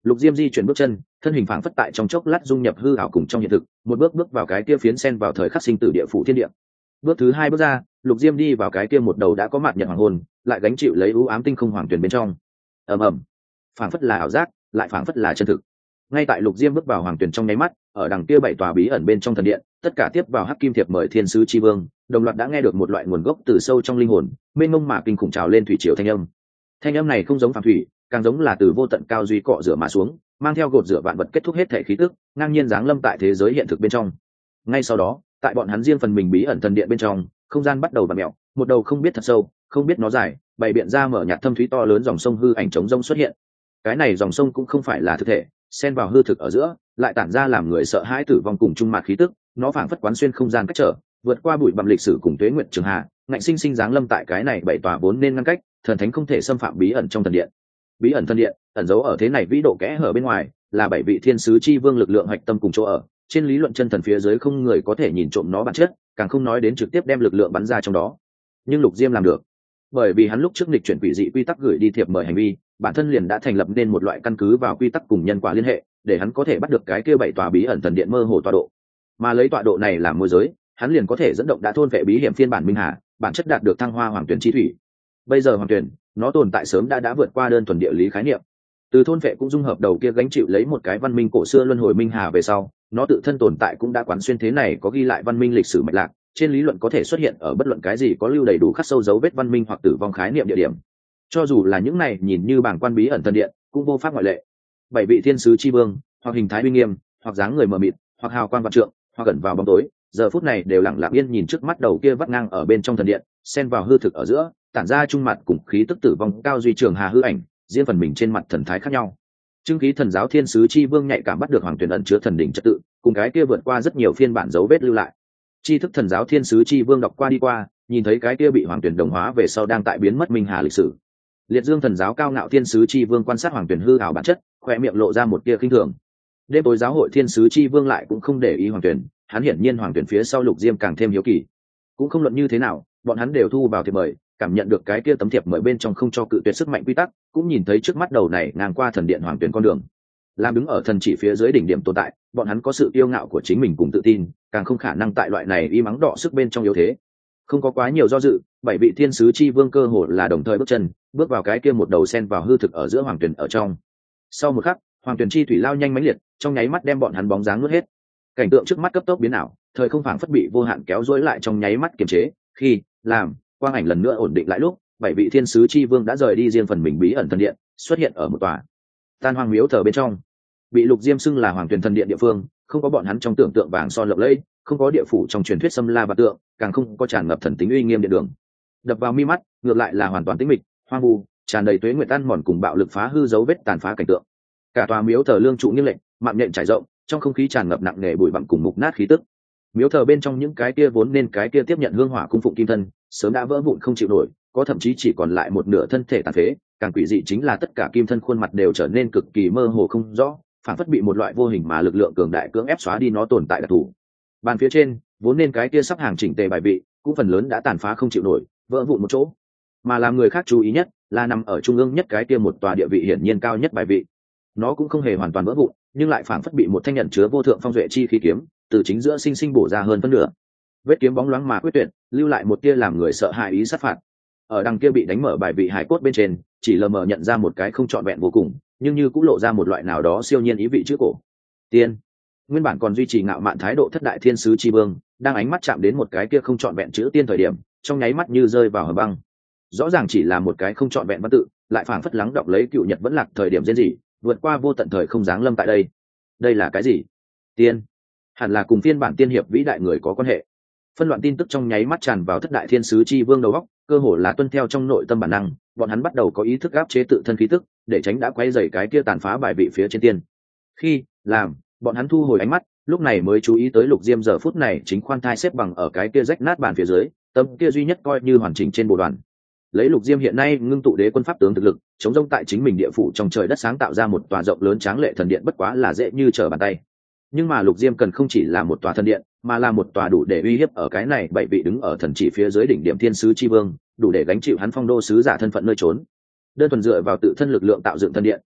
Lục Diêm di chuyển bước chân, thân hình phảng phất tại trong chốc lát dung nhập hư ảo cùng trong hiện thực, một bước bước vào cái kia phiến sen vào thời khắc sinh tử địa phủ thiên địa. Bước thứ hai bước ra, Lục Diêm đi vào cái kia một đầu đã có mặt nhật hoàng hồn, lại gánh chịu lấy u ám tinh không hoàng tuyển bên trong. Ầm ầm, phảng phất là ảo giác, lại phảng phất là chân thực. Ngay tại Lục Diêm bước vào hoàng tuyển trong nháy mắt, ở đằng kia bảy tòa bí ẩn bên trong thần điện, tất cả tiếp vào hắc kim thiệp mời thiên sứ chi vương, đồng loạt đã nghe được một loại nguồn gốc từ sâu trong linh hồn, mênh mông mà kinh khủng trào lên thủy triều thanh âm. Thanh âm này không giống phàm thủy, càng giống là từ vô tận cao duy cọ rửa mà xuống, mang theo gột rửa vạn vật kết thúc hết thể khí tức, ngang nhiên giáng lâm tại thế giới hiện thực bên trong. Ngay sau đó, tại bọn hắn riêng phần mình bí ẩn thần điện bên trong, không gian bắt đầu vặn mèo, một đầu không biết thật sâu, không biết nó dài, bày biện ra mở nhạt thâm thúy to lớn dòng sông hư ảnh trống rông xuất hiện. Cái này dòng sông cũng không phải là thực thể, xen vào hư thực ở giữa, lại tản ra làm người sợ hãi tử vong cùng trung mạc khí tức, nó phảng phất quán xuyên không gian cách trở, vượt qua bụi bặm lịch sử cùng tuế nguyện trường hạ, ngạnh sinh sinh giáng lâm tại cái này bảy tòa vốn nên ngăn cách, thần thánh không thể xâm phạm bí ẩn trong thần điện. Bí ẩn thần điện, ẩn giấu ở thế này vĩ độ kẽ hở bên ngoài, là bảy vị thiên sứ chi vương lực lượng hoạch tâm cùng chỗ ở, trên lý luận chân thần phía dưới không người có thể nhìn trộm nó bản chất, càng không nói đến trực tiếp đem lực lượng bắn ra trong đó. Nhưng Lục Diêm làm được, bởi vì hắn lúc trước nghịch chuyển quỷ dị quy tắc gửi đi thiệp mời hành vi, bản thân liền đã thành lập nên một loại căn cứ vào quy tắc cùng nhân quả liên hệ, để hắn có thể bắt được cái kia bảy tòa bí ẩn thần điện mơ hồ tọa độ, mà lấy tọa độ này làm môi giới, hắn liền có thể dẫn động đã thôn vệ bí hiểm phiên bản minh hà, bản chất đạt được thăng hoa hoàng tuyển chi thủy. Bây giờ hoàng tuyển, nó tồn tại sớm đã đã vượt qua đơn thuần địa lý khái niệm, từ thôn vệ cũng dung hợp đầu kia gánh chịu lấy một cái văn minh cổ xưa luân hồi minh hà về sau, nó tự thân tồn tại cũng đã quán xuyên thế này có ghi lại văn minh lịch sử mạch lạc, trên lý luận có thể xuất hiện ở bất luận cái gì có lưu đầy đủ khắc sâu dấu vết văn minh hoặc tử vong khái niệm địa điểm. Cho dù là những này nhìn như bảng quan bí ẩn thần điện, cũng vô pháp ngoại lệ. Bảy vị thiên sứ chi vương, hoặc hình thái uy nghiêm, hoặc dáng người mờ mịt, hoặc hào quang vạn trượng, hoặc gần vào bóng tối, giờ phút này đều lặng lặng yên nhìn trước mắt đầu kia vắt ngang ở bên trong thần điện, xen vào hư thực ở giữa, tản ra trung mặt cùng khí tức tử vong cao duy trường hà hư ảnh, riêng phần mình trên mặt thần thái khác nhau. Trưng khí thần giáo thiên sứ chi vương nhạy cảm bắt được hoàng tuyển ẩn chứa thần đỉnh trật tự, cùng cái kia vượt qua rất nhiều phiên bản dấu vết lưu lại. Tri thức thần giáo thiên sứ chi vương đọc qua đi qua, nhìn thấy cái kia bị hoàng tuyển đồng hóa về sau đang tại biến mất minh hà lịch sử. Liệt dương thần giáo cao ngạo thiên sứ chi vương quan sát hoàng tuyển hư ảo bản chất, khoe miệng lộ ra một tia khinh thường. Đêm tối giáo hội thiên sứ chi vương lại cũng không để ý hoàng tuyển, hắn hiển nhiên hoàng tuyển phía sau Lục Diêm càng thêm hiếu kỳ. Cũng không luận như thế nào, bọn hắn đều thu vào thiệp mời, cảm nhận được cái kia tấm thiệp mời bên trong không cho cự tuyệt sức mạnh quy tắc, cũng nhìn thấy trước mắt đầu này ngang qua thần điện hoàng tuyển con đường. Làm đứng ở thần chỉ phía dưới đỉnh điểm tồn tại, bọn hắn có sự yêu ngạo của chính mình cùng tự tin, càng không khả năng tại loại này y mắng đọ sức bên trong yếu thế. Không có quá nhiều do dự, bảy vị thiên sứ chi vương cơ hồ là đồng thời bước chân, bước vào cái kia một đầu sen vào hư thực ở giữa hoàng tuyển ở trong. Sau một khắc, hoàng tuyển chi thủy lao nhanh mãnh liệt, trong nháy mắt đem bọn hắn bóng dáng nuốt hết. Cảnh tượng trước mắt cấp tốc biến ảo, thời không phảng phất bị vô hạn kéo dối lại trong nháy mắt kiềm chế, khi làm quang ảnh lần nữa ổn định lại lúc, bảy vị thiên sứ chi vương đã rời đi riêng phần mình bí ẩn thần điện, xuất hiện ở một tòa tan hoang miếu thờ bên trong. Bị Lục Diêm xưng là hoàng tuyển thần điện địa phương, không có bọn hắn trong tưởng tượng vàng son lộng lẫy, không có địa phủ trong truyền thuyết xâm la và tượng, càng không có tràn ngập thần tính uy nghiêm điện đường. Đập vào mi mắt, ngược lại là hoàn toàn tĩnh mịch, hoang vu, tràn đầy tuế nguyệt ăn mòn cùng bạo lực phá hư dấu vết tàn phá cảnh tượng. Cả tòa miếu thờ lương trụ nghiêng lệch, mạng nhện trải rộng, trong không khí tràn ngập nặng nề bụi bặm cùng mục nát khí tức. Miếu thờ bên trong những cái kia vốn nên cái kia tiếp nhận hương hỏa cung phụng kim thân, sớm đã vỡ vụn không chịu nổi, có thậm chí chỉ còn lại một nửa thân thể tàn phế. Càng quỷ dị chính là tất cả kim thân khuôn mặt đều trở nên cực kỳ mơ hồ không rõ, phản phất bị một loại vô hình mà lực lượng cường đại cưỡng ép xóa đi nó tồn tại đặc thù. Bàn phía trên vốn nên cái kia sắp hàng chỉnh tề bài vị, cũng phần lớn đã tàn phá không chịu nổi, vỡ vụn một chỗ. Mà làm người khác chú ý nhất là nằm ở trung ương nhất cái kia một tòa địa vị hiển nhiên cao nhất bài vị, nó cũng không hề hoàn toàn vỡ vụn, nhưng lại phản phất bị một thanh nhận chứa vô thượng phong duệ chi khí kiếm từ chính giữa sinh sinh bổ ra hơn phân nửa. Vết kiếm bóng loáng mà quyết tuyệt, lưu lại một tia làm người sợ hãi ý sát phạt. Ở đằng kia bị đánh mở bài vị hải cốt bên trên, chỉ lờ mờ nhận ra một cái không trọn vẹn vô cùng, nhưng như cũng lộ ra một loại nào đó siêu nhiên ý vị chữ cổ. Tiên. Nguyên bản còn duy trì ngạo mạn thái độ thất đại thiên sứ chi vương, đang ánh mắt chạm đến một cái kia không trọn vẹn chữ tiên thời điểm, trong nháy mắt như rơi vào hầm băng. Rõ ràng chỉ là một cái không trọn vẹn văn tự, lại phảng phất lắng đọng lấy cựu nhật vẫn lạc thời điểm diễn gì, vượt qua vô tận thời không giáng lâm tại đây. Đây là cái gì? Tiên. Hẳn là cùng phiên bản tiên hiệp vĩ đại người có quan hệ. Phân loạn tin tức trong nháy mắt tràn vào thất đại thiên sứ chi vương đầu óc, cơ hồ là tuân theo trong nội tâm bản năng, bọn hắn bắt đầu có ý thức áp chế tự thân khí tức, để tránh đã quay dày cái kia tàn phá bài vị phía trên tiên. Khi làm, bọn hắn thu hồi ánh mắt, lúc này mới chú ý tới Lục Diêm giờ phút này chính khoan thai xếp bằng ở cái kia rách nát bàn phía dưới, tấm kia duy nhất coi như hoàn chỉnh trên bộ đoàn. Lấy Lục Diêm hiện nay ngưng tụ đế quân pháp tướng thực lực, chống rông tại chính mình địa phủ trong trời đất sáng tạo ra một tòa rộng lớn tráng lệ thần điện bất quá là dễ như trở bàn tay. Nhưng mà Lục Diêm cần không chỉ là một tòa thần điện, mà là một tòa đủ để uy hiếp ở cái này bảy vị đứng ở thần chỉ phía dưới đỉnh điểm thiên sứ chi vương, đủ để gánh chịu hắn phong đô sứ giả thân phận nơi trốn. Đơn thuần dựa vào tự thân lực lượng tạo dựng thần điện,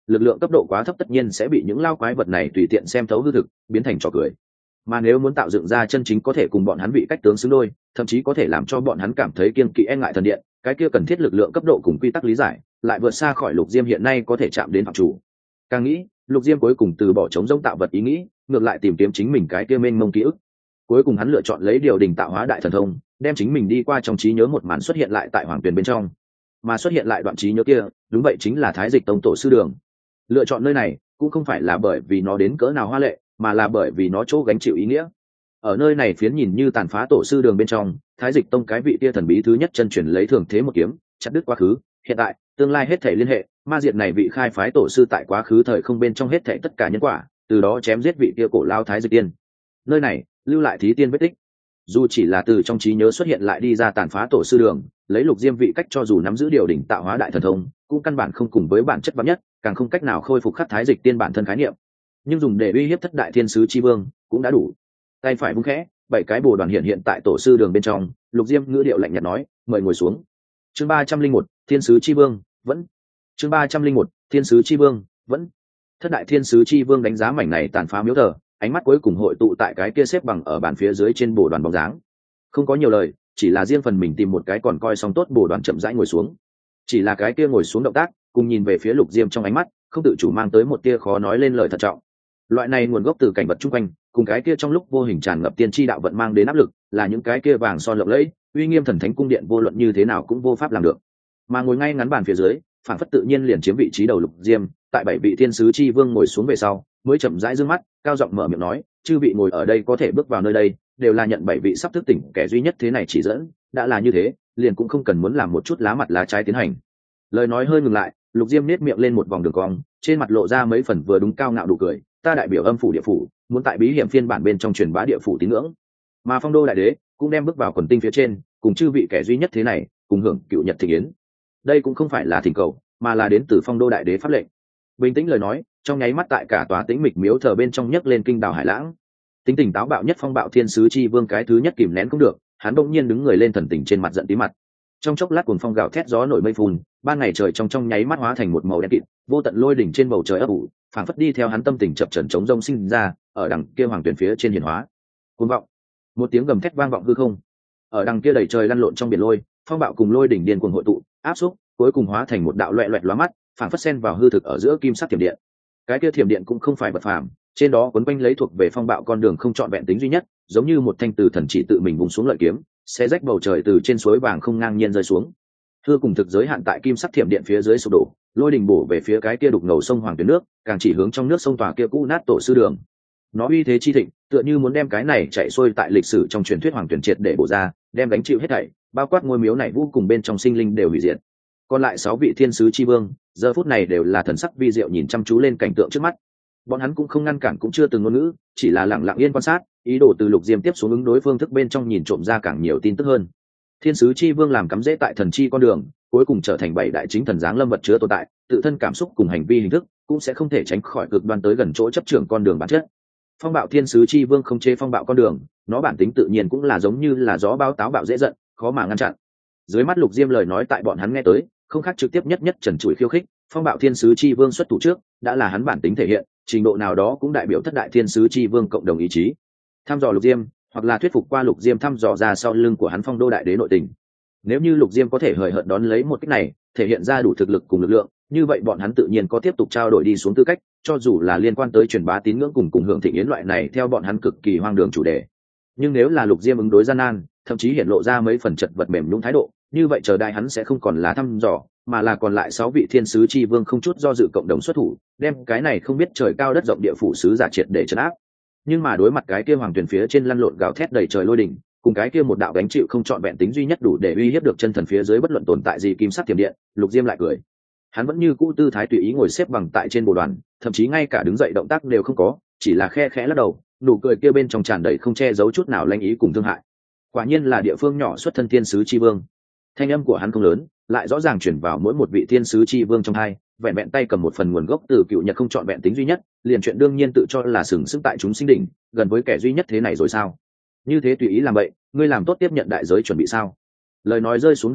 lực lượng cấp độ quá thấp tất nhiên sẽ bị những lao quái vật này tùy tiện xem thấu hư thực, biến thành trò cười. Mà nếu muốn tạo dựng ra chân chính có thể cùng bọn hắn vị cách tướng xứng đôi, thậm chí có thể làm cho bọn hắn cảm thấy kiêng kỵ e ngại thần điện, cái kia cần thiết lực lượng cấp độ cùng quy tắc lý giải, lại vượt xa khỏi Lục Diêm hiện nay có thể chạm đến phạm chủ. Càng nghĩ, Lục Diêm cuối cùng từ bỏ chống rông tạo vật ý nghĩ, ngược lại tìm kiếm chính mình cái kia mênh mông ký ức. Cuối cùng hắn lựa chọn lấy điều đình tạo hóa đại thần thông, đem chính mình đi qua trong trí nhớ một màn xuất hiện lại tại hoàng tuyền bên trong. Mà xuất hiện lại đoạn trí nhớ kia, đúng vậy chính là Thái Dịch Tông tổ sư đường. Lựa chọn nơi này cũng không phải là bởi vì nó đến cỡ nào hoa lệ, mà là bởi vì nó chỗ gánh chịu ý nghĩa. Ở nơi này phiến nhìn như tàn phá tổ sư đường bên trong, Thái Dịch Tông cái vị kia thần bí thứ nhất chân truyền lấy thường thế một kiếm, chặt đứt quá khứ, hiện tại, tương lai hết thảy liên hệ, ma diệt này vị khai phái tổ sư tại quá khứ thời không bên trong hết thảy tất cả nhân quả, từ đó chém giết vị kia cổ lao Thái Dịch Tiên. Nơi này, lưu lại thí tiên vết tích. Dù chỉ là từ trong trí nhớ xuất hiện lại đi ra tàn phá tổ sư đường, lấy Lục Diêm vị cách cho dù nắm giữ điều đỉnh tạo hóa đại thần thông, cũng căn bản không cùng với bản chất vắn nhất, càng không cách nào khôi phục khắc Thái Dịch Tiên bản thân khái niệm. Nhưng dùng để uy hiếp thất đại thiên sứ chi vương, cũng đã đủ. Tay phải vung khẽ, bảy cái bồ đoàn hiện hiện tại tổ sư đường bên trong. Lục Diêm ngữ điệu lạnh nhạt nói, mời ngồi xuống. Chương ba trăm linh một, thiên sứ chi vương vẫn. Chương ba trăm linh một, thiên sứ chi vương vẫn. Thất đại thiên sứ chi vương đánh giá mảnh này tàn phá miếu thờ, ánh mắt cuối cùng hội tụ tại cái kia xếp bằng ở bàn phía dưới trên bồ đoàn bóng dáng. Không có nhiều lời, chỉ là riêng phần mình tìm một cái còn coi xong tốt bồ đoàn chậm rãi ngồi xuống. Chỉ là cái kia ngồi xuống động tác, cùng nhìn về phía Lục Diêm trong ánh mắt, không tự chủ mang tới một tia khó nói lên lời thận trọng. Loại này nguồn gốc từ cảnh vật chung quanh, cùng cái kia trong lúc vô hình tràn ngập tiên tri đạo vận mang đến áp lực, là những cái kia vàng son lộng lẫy, uy nghiêm thần thánh cung điện vô luận như thế nào cũng vô pháp làm được. Mà ngồi ngay ngắn bàn phía dưới, phản phất tự nhiên liền chiếm vị trí đầu Lục Diêm, tại bảy vị thiên sứ chi vương ngồi xuống về sau, mới chậm rãi dương mắt, cao giọng mở miệng nói, chư vị ngồi ở đây có thể bước vào nơi đây, đều là nhận bảy vị sắp thức tỉnh kẻ duy nhất thế này chỉ dẫn, đã là như thế, liền cũng không cần muốn làm một chút lá mặt lá trái tiến hành. Lời nói hơi ngừng lại, Lục Diêm nét miệng lên một vòng đường cong, trên mặt lộ ra mấy phần vừa đúng cao ngạo đủ cười, ta đại biểu âm phủ địa phủ, muốn tại bí hiểm phiên bản bên trong truyền bá địa phủ tín ngưỡng, mà Phong Đô đại đế cũng đem bước vào quần tinh phía trên, cùng chư vị kẻ duy nhất thế này, cùng hưởng cựu nhật thị yến. Đây cũng không phải là thỉnh cầu, mà là đến từ Phong Đô đại đế pháp lệnh. Bình tĩnh lời nói, trong nháy mắt tại cả tòa tĩnh mịch miếu thờ bên trong nhấc lên kinh đào hải lãng. Tính tình táo bạo nhất Phong Bạo thiên sứ chi vương cái thứ nhất kìm nén cũng được, hắn bỗng nhiên đứng người lên, thần tình trên mặt giận tí mặt. Trong chốc lát cuồng phong gào thét, gió nổi mây phun, ban ngày trời trong trong nháy mắt hóa thành một màu đen kịt, vô tận lôi đỉnh trên bầu trời ấp ủ, phảng phất đi theo hắn tâm tình chập chờn chống rông sinh ra, ở đằng kia hoàng tuyển phía trên hiển hóa. Cuồng vọng, một tiếng gầm thét vang vọng hư không. Ở đằng kia đầy trời lăn lộn trong biển lôi, phong bạo cùng lôi đỉnh điên cuồng hội tụ, áp xúc, cuối cùng hóa thành một đạo loẹt loẹt lóa mắt, phảng phất xen vào hư thực ở giữa kim sắc thiểm điện. Cái kia thiểm điện cũng không phải vật phàm, trên đó quấn quanh lấy thuộc về phong bạo con đường không chọn vẹn tính duy nhất, giống như một thanh từ thần chỉ tự mình vùng xuống lợi kiếm, xé rách bầu trời từ trên suối vàng không ngang nhiên rơi xuống. Thưa cùng thực giới hạn tại kim sắc thiểm điện phía dưới sụp đổ, lôi đình bổ về phía cái kia đục ngầu sông hoàng tuyến nước, càng chỉ hướng trong nước sông tòa kia cũ nát tổ sư đường. Nó uy thế chi thịnh, tựa như muốn đem cái này chạy xuôi tại lịch sử trong truyền thuyết hoàng tuyển triệt để bổ ra, đem đánh chịu hết thảy, bao quát ngôi miếu này vô cùng bên trong sinh linh đều hủy diệt. Còn lại sáu vị thiên sứ chi vương, giờ phút này đều là thần sắc vi diệu nhìn chăm chú lên cảnh tượng trước mắt. Bọn hắn cũng không ngăn cản cũng chưa từng ngôn ngữ, chỉ là lặng lặng yên quan sát, ý đồ từ Lục Diêm tiếp xuống ứng đối phương thức bên trong nhìn trộm ra càng nhiều tin tức hơn. Thiên sứ chi vương làm cắm rễ tại thần chi con đường, cuối cùng trở thành bảy đại chính thần dáng lâm vật chứa tồn tại, tự thân cảm xúc cùng hành vi hình thức cũng sẽ không thể tránh khỏi cực đoan tới gần chỗ chấp trưởng con đường bản chất. Phong bạo thiên sứ chi vương không chế phong bạo con đường, nó bản tính tự nhiên cũng là giống như là gió bão táo bạo dễ giận, khó mà ngăn chặn. Dưới mắt Lục Diêm lời nói tại bọn hắn nghe tới, không khác trực tiếp nhất nhất trần trụi khiêu khích, phong bạo thiên sứ chi vương xuất thủ trước, đã là hắn bản tính thể hiện, trình độ nào đó cũng đại biểu thất đại thiên sứ chi vương cộng đồng ý chí. Thăm dò Lục Diêm, hoặc là thuyết phục qua Lục Diêm thăm dò ra sau lưng của hắn Phong Đô đại đế nội tình. Nếu như Lục Diêm có thể hời hợt đón lấy một cách này, thể hiện ra đủ thực lực cùng lực lượng, như vậy bọn hắn tự nhiên có tiếp tục trao đổi đi xuống tư cách, cho dù là liên quan tới truyền bá tín ngưỡng cùng cùng hưởng thịnh yến loại này theo bọn hắn cực kỳ hoang đường chủ đề. Nhưng nếu là Lục Diêm ứng đối gian nan, thậm chí hiện lộ ra mấy phần chật vật mềm nhũn thái độ, như vậy chờ đại hắn sẽ không còn là thăm dò, mà là còn lại sáu vị thiên sứ chi vương không chút do dự cộng đồng xuất thủ, đem cái này không biết trời cao đất rộng địa phủ sứ giả triệt để trấn áp. Nhưng mà đối mặt cái kia hoàng tuyển phía trên lăn lộn gào thét đầy trời lôi đỉnh, cùng cái kia một đạo gánh chịu không trọn vẹn tính duy nhất đủ để uy hiếp được chân thần phía dưới bất luận tồn tại gì kim sắc tiềm điện, Lục Diêm lại cười. Hắn vẫn như cũ tư thái tùy ý ngồi xếp bằng tại trên bồ đoàn, thậm chí ngay cả đứng dậy động tác đều không có, chỉ là khe khẽ lắc đầu, nụ cười kia bên trong tràn đầy không che giấu chút nào lanh ý cùng thương hại. Quả nhiên là địa phương nhỏ xuất thân thiên sứ chi vương. Thanh âm của hắn không lớn, lại rõ ràng chuyển vào mỗi một vị thiên sứ chi vương trong hai, vẹn vẹn tay cầm một phần nguồn gốc từ cựu nhật không trọn vẹn tính duy nhất, liền chuyện đương nhiên tự cho là sừng sững tại chúng sinh đỉnh, gần với kẻ duy nhất thế này rồi sao? Như thế tùy ý làm vậy, ngươi làm tốt tiếp nhận đại giới chuẩn bị sao? Lời nói rơi xuống đồng thời,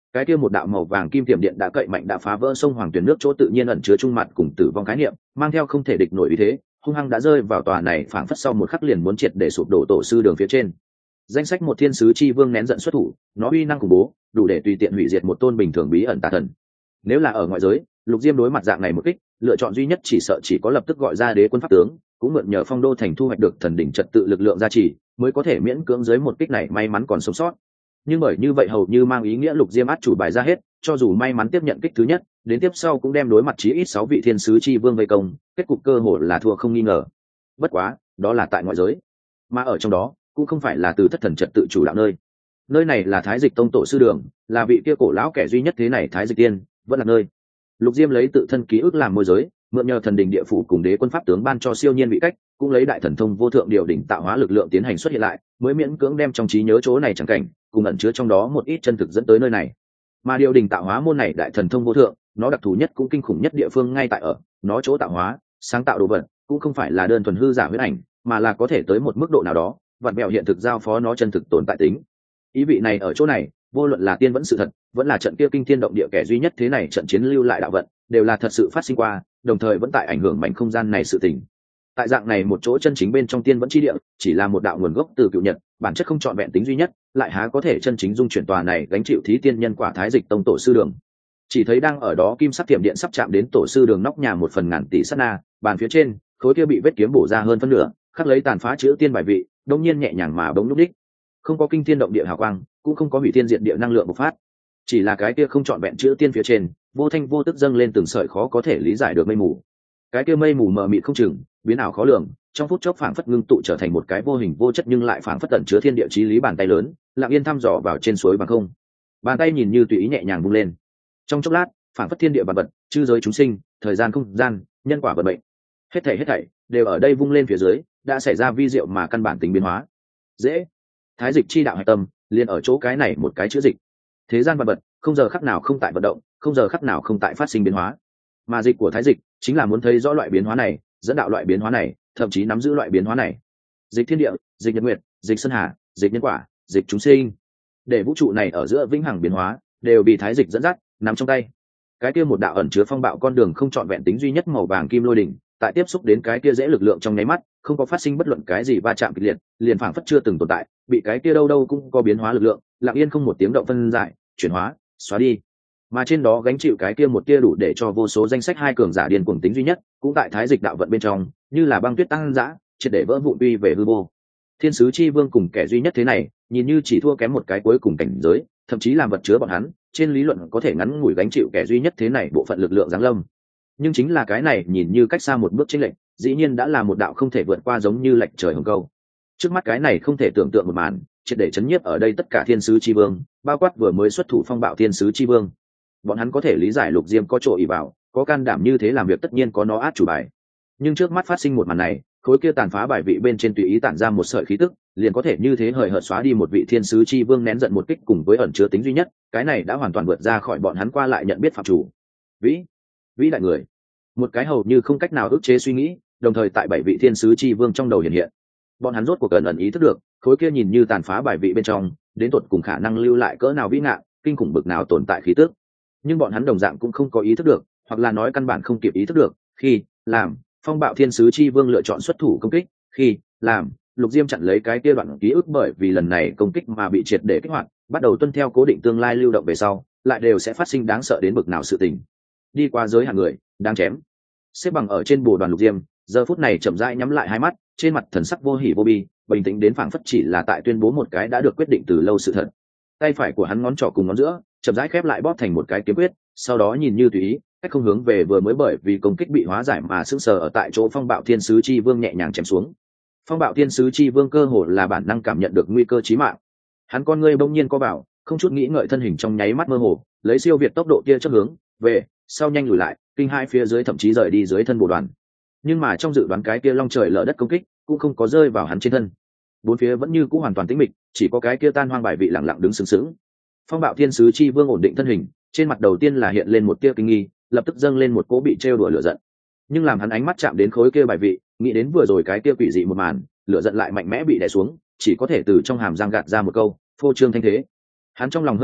cái kia một đạo màu vàng kim tiềm điện đã cậy mạnh đã phá vỡ sông hoàng tuyển nước chỗ tự nhiên ẩn chứa trung mặt cùng tử vong khái niệm, mang theo không thể địch nổi ý thế, hung hăng đã rơi vào tòa này phảng phất sau một khắc liền muốn triệt để sụp đổ tổ sư đường phía trên. Danh sách một thiên sứ chi vương nén giận xuất thủ, nó uy năng khủng bố, đủ để tùy tiện hủy diệt một tôn bình thường bí ẩn tà thần. Nếu là ở ngoại giới, Lục Diêm đối mặt dạng này một kích, lựa chọn duy nhất chỉ sợ chỉ có lập tức gọi ra đế quân pháp tướng, cũng mượn nhờ phong đô thành thu hoạch được thần đỉnh trật tự lực lượng gia trì, mới có thể miễn cưỡng dưới một kích này may mắn còn sống sót. Nhưng bởi như vậy hầu như mang ý nghĩa Lục Diêm át chủ bài ra hết, cho dù may mắn tiếp nhận kích thứ nhất, đến tiếp sau cũng đem đối mặt chí ít sáu vị thiên sứ chi vương vây công, kết cục cơ hội là thua không nghi ngờ. Bất quá, đó là tại ngoại giới, mà ở trong đó cũng không phải là từ thất thần trật tự chủ đạo nơi. Nơi này là Thái Dịch Tông tổ sư đường, là vị kia cổ lão kẻ duy nhất thế này Thái Dịch Tiên, vẫn là nơi. Lục Diêm lấy tự thân ký ức làm môi giới, mượn nhờ thần đình địa phủ cùng đế quân pháp tướng ban cho siêu nhiên vị cách, cũng lấy đại thần thông vô thượng điều đỉnh tạo hóa lực lượng tiến hành xuất hiện lại, mới miễn cưỡng đem trong trí nhớ chỗ này chẳng cảnh, cùng ẩn chứa trong đó một ít chân thực dẫn tới nơi này. Mà điều đỉnh tạo hóa môn này đại thần thông vô thượng, nó đặc thù nhất cũng kinh khủng nhất địa phương ngay tại ở, nó chỗ tạo hóa, sáng tạo đồ vật, cũng không phải là đơn thuần hư giả huyễn ảnh, mà là có thể tới một mức độ nào đó, vặn vẹo hiện thực giao phó nó chân thực tồn tại tính. Ý vị này ở chỗ này, vô luận là tiên vẫn sự thật, vẫn là trận kia kinh thiên động địa kẻ duy nhất thế này trận chiến lưu lại đạo vận, đều là thật sự phát sinh qua, đồng thời vẫn tại ảnh hưởng mảnh không gian này sự tình. Tại dạng này một chỗ chân chính bên trong tiên vẫn chi địa, chỉ là một đạo nguồn gốc từ cựu nhật, bản chất không trọn vẹn tính duy nhất, lại há có thể chân chính dung chuyển tòa này gánh chịu thí tiên nhân quả Thái Dịch Tông tổ sư đường. Chỉ thấy đang ở đó kim sắc tiệm điện sắp chạm đến tổ sư đường nóc nhà một phần ngàn tỷ sát na, bàn phía trên, khối kia bị vết kiếm bổ ra hơn phân nửa, khắc lấy tàn phá chữ tiên bài vị, đột nhiên nhẹ nhàng mà bỗng lúc đích. Không có kinh thiên động địa hào quang, cũng không có hủy thiên diệt địa năng lượng bộc phát, chỉ là cái kia không trọn vẹn chữ tiên phía trên, vô thanh vô tức dâng lên từng sợi khó có thể lý giải được mây mù. Cái kia mây mù mờ mịt không chừng, biến ảo khó lường, trong phút chốc phảng phất ngưng tụ trở thành một cái vô hình vô chất nhưng lại phảng phất tận chứa thiên địa chí lý bàn tay lớn, lặng yên thăm dò vào trên suối bằng không. Bàn tay nhìn như tùy ý nhẹ nhàng vung lên. Trong chốc lát, phảng phất thiên địa vạn vật, chư giới chúng sinh, thời gian không gian, nhân quả vận mệnh, hết thảy hết thảy đều ở đây vung lên phía dưới, đã xảy ra vi diệu mà căn bản tính biến hóa. Dễ, Thái Dịch chi đạo hạch tâm, liền ở chỗ cái này một cái chữ dịch. Thế gian vạn vật, không giờ khắc nào không tại vận động, không giờ khắc nào không tại phát sinh biến hóa. Mà dịch của Thái Dịch chính là muốn thấy rõ loại biến hóa này, dẫn đạo loại biến hóa này, thậm chí nắm giữ loại biến hóa này. Dịch thiên địa, dịch nhật nguyệt, dịch sơn hà, dịch nhân quả, dịch chúng sinh, để vũ trụ này ở giữa vĩnh hằng biến hóa đều bị Thái Dịch dẫn dắt, nắm trong tay. Cái kia một đạo ẩn chứa phong bạo con đường không trọn vẹn tính duy nhất màu vàng kim lôi đỉnh, tại tiếp xúc đến cái kia dễ lực lượng trong nháy mắt, không có phát sinh bất luận cái gì va chạm kịch liệt, liền phảng phất chưa từng tồn tại, bị cái kia đâu đâu cũng có biến hóa lực lượng, lặng yên không một tiếng động phân giải, chuyển hóa, xóa đi. Mà trên đó gánh chịu cái kia một tia đủ để cho vô số danh sách hai cường giả điên cuồng tính duy nhất, cũng tại Thái Dịch đạo vận bên trong, như là băng tuyết tăng dã, triệt để vỡ vụn uy về hư vô. Thiên sứ chi vương cùng kẻ duy nhất thế này, nhìn như chỉ thua kém một cái cuối cùng cảnh giới, thậm chí làm vật chứa bọn hắn, trên lý luận có thể ngắn ngủi gánh chịu kẻ duy nhất thế này bộ phận lực lượng giáng lâm. Nhưng chính là cái này nhìn như cách xa một bước chênh lệch, dĩ nhiên đã là một đạo không thể vượt qua giống như lệch trời hồng câu. Trước mắt cái này không thể tưởng tượng một màn, triệt để chấn nhiếp ở đây tất cả thiên sứ chi vương, bao quát vừa mới xuất thủ phong bạo thiên sứ chi vương. Bọn hắn có thể lý giải Lục Diêm có chỗ ỷ vào, có can đảm như thế làm việc tất nhiên có nó át chủ bài. Nhưng trước mắt phát sinh một màn này, khối kia tàn phá bài vị bên trên tùy ý tản ra một sợi khí tức, liền có thể như thế hời hợt xóa đi một vị thiên sứ chi vương nén giận một kích cùng với ẩn chứa tính duy nhất, cái này đã hoàn toàn vượt ra khỏi bọn hắn qua lại nhận biết phạm chủ. Vĩ, vĩ đại người, một cái hầu như không cách nào ức chế suy nghĩ, đồng thời tại bảy vị thiên sứ chi vương trong đầu hiện hiện. Bọn hắn rốt cuộc ẩn ẩn ý thức được, khối kia nhìn như tàn phá bài vị bên trong, đến tột cùng khả năng lưu lại cỡ nào vĩ ngạn, kinh khủng bực nào tồn tại khí tức. Nhưng bọn hắn đồng dạng cũng không có ý thức được, hoặc là nói căn bản không kịp ý thức được, khi làm phong bạo thiên sứ chi vương lựa chọn xuất thủ công kích, khi làm Lục Diêm chặn lấy cái kia đoạn ký ức bởi vì lần này công kích mà bị triệt để kích hoạt, bắt đầu tuân theo cố định tương lai lưu động về sau, lại đều sẽ phát sinh đáng sợ đến bực nào sự tình. Đi qua giới hạn người, đang chém. Xếp bằng ở trên bồ đoàn Lục Diêm, giờ phút này chậm rãi nhắm lại hai mắt, trên mặt thần sắc vô hỉ vô bi, bình tĩnh đến phảng phất chỉ là tại tuyên bố một cái đã được quyết định từ lâu sự thật. Tay phải của hắn ngón trỏ cùng ngón giữa, chậm rãi khép lại bóp thành một cái kiếm quyết, sau đó nhìn như tùy ý, cách không hướng về vừa mới bởi vì công kích bị hóa giải mà sững sờ ở tại chỗ phong bạo thiên sứ chi vương nhẹ nhàng chém xuống. Phong bạo thiên sứ chi vương cơ hồ là bản năng cảm nhận được nguy cơ chí mạng, hắn con ngươi bỗng nhiên co vào, không chút nghĩ ngợi thân hình trong nháy mắt mơ hồ, lấy siêu việt tốc độ kia chấp hướng về sau nhanh lùi lại, kinh hai phía dưới thậm chí rời đi dưới thân bộ đoàn. Nhưng mà trong dự đoán cái kia long trời lở đất công kích cũng không có rơi vào hắn trên thân, bốn phía vẫn như cũ hoàn toàn tĩnh mịch, chỉ có cái kia tan hoang bài vị lặng lặng đứng sừng sững. Phong bạo thiên sứ chi vương ổn định thân hình, trên mặt đầu tiên là hiện lên một tia kinh nghi, lập tức dâng lên một cỗ bị trêu đùa lửa giận. Nhưng làm hắn ánh mắt chạm đến khối kia bài vị, nghĩ đến vừa rồi cái kia quỷ dị một màn, lửa giận lại mạnh mẽ bị đè xuống, chỉ có thể từ trong hàm răng gạt ra một câu phô trương thanh thế. Hắn trong lòng hơi định,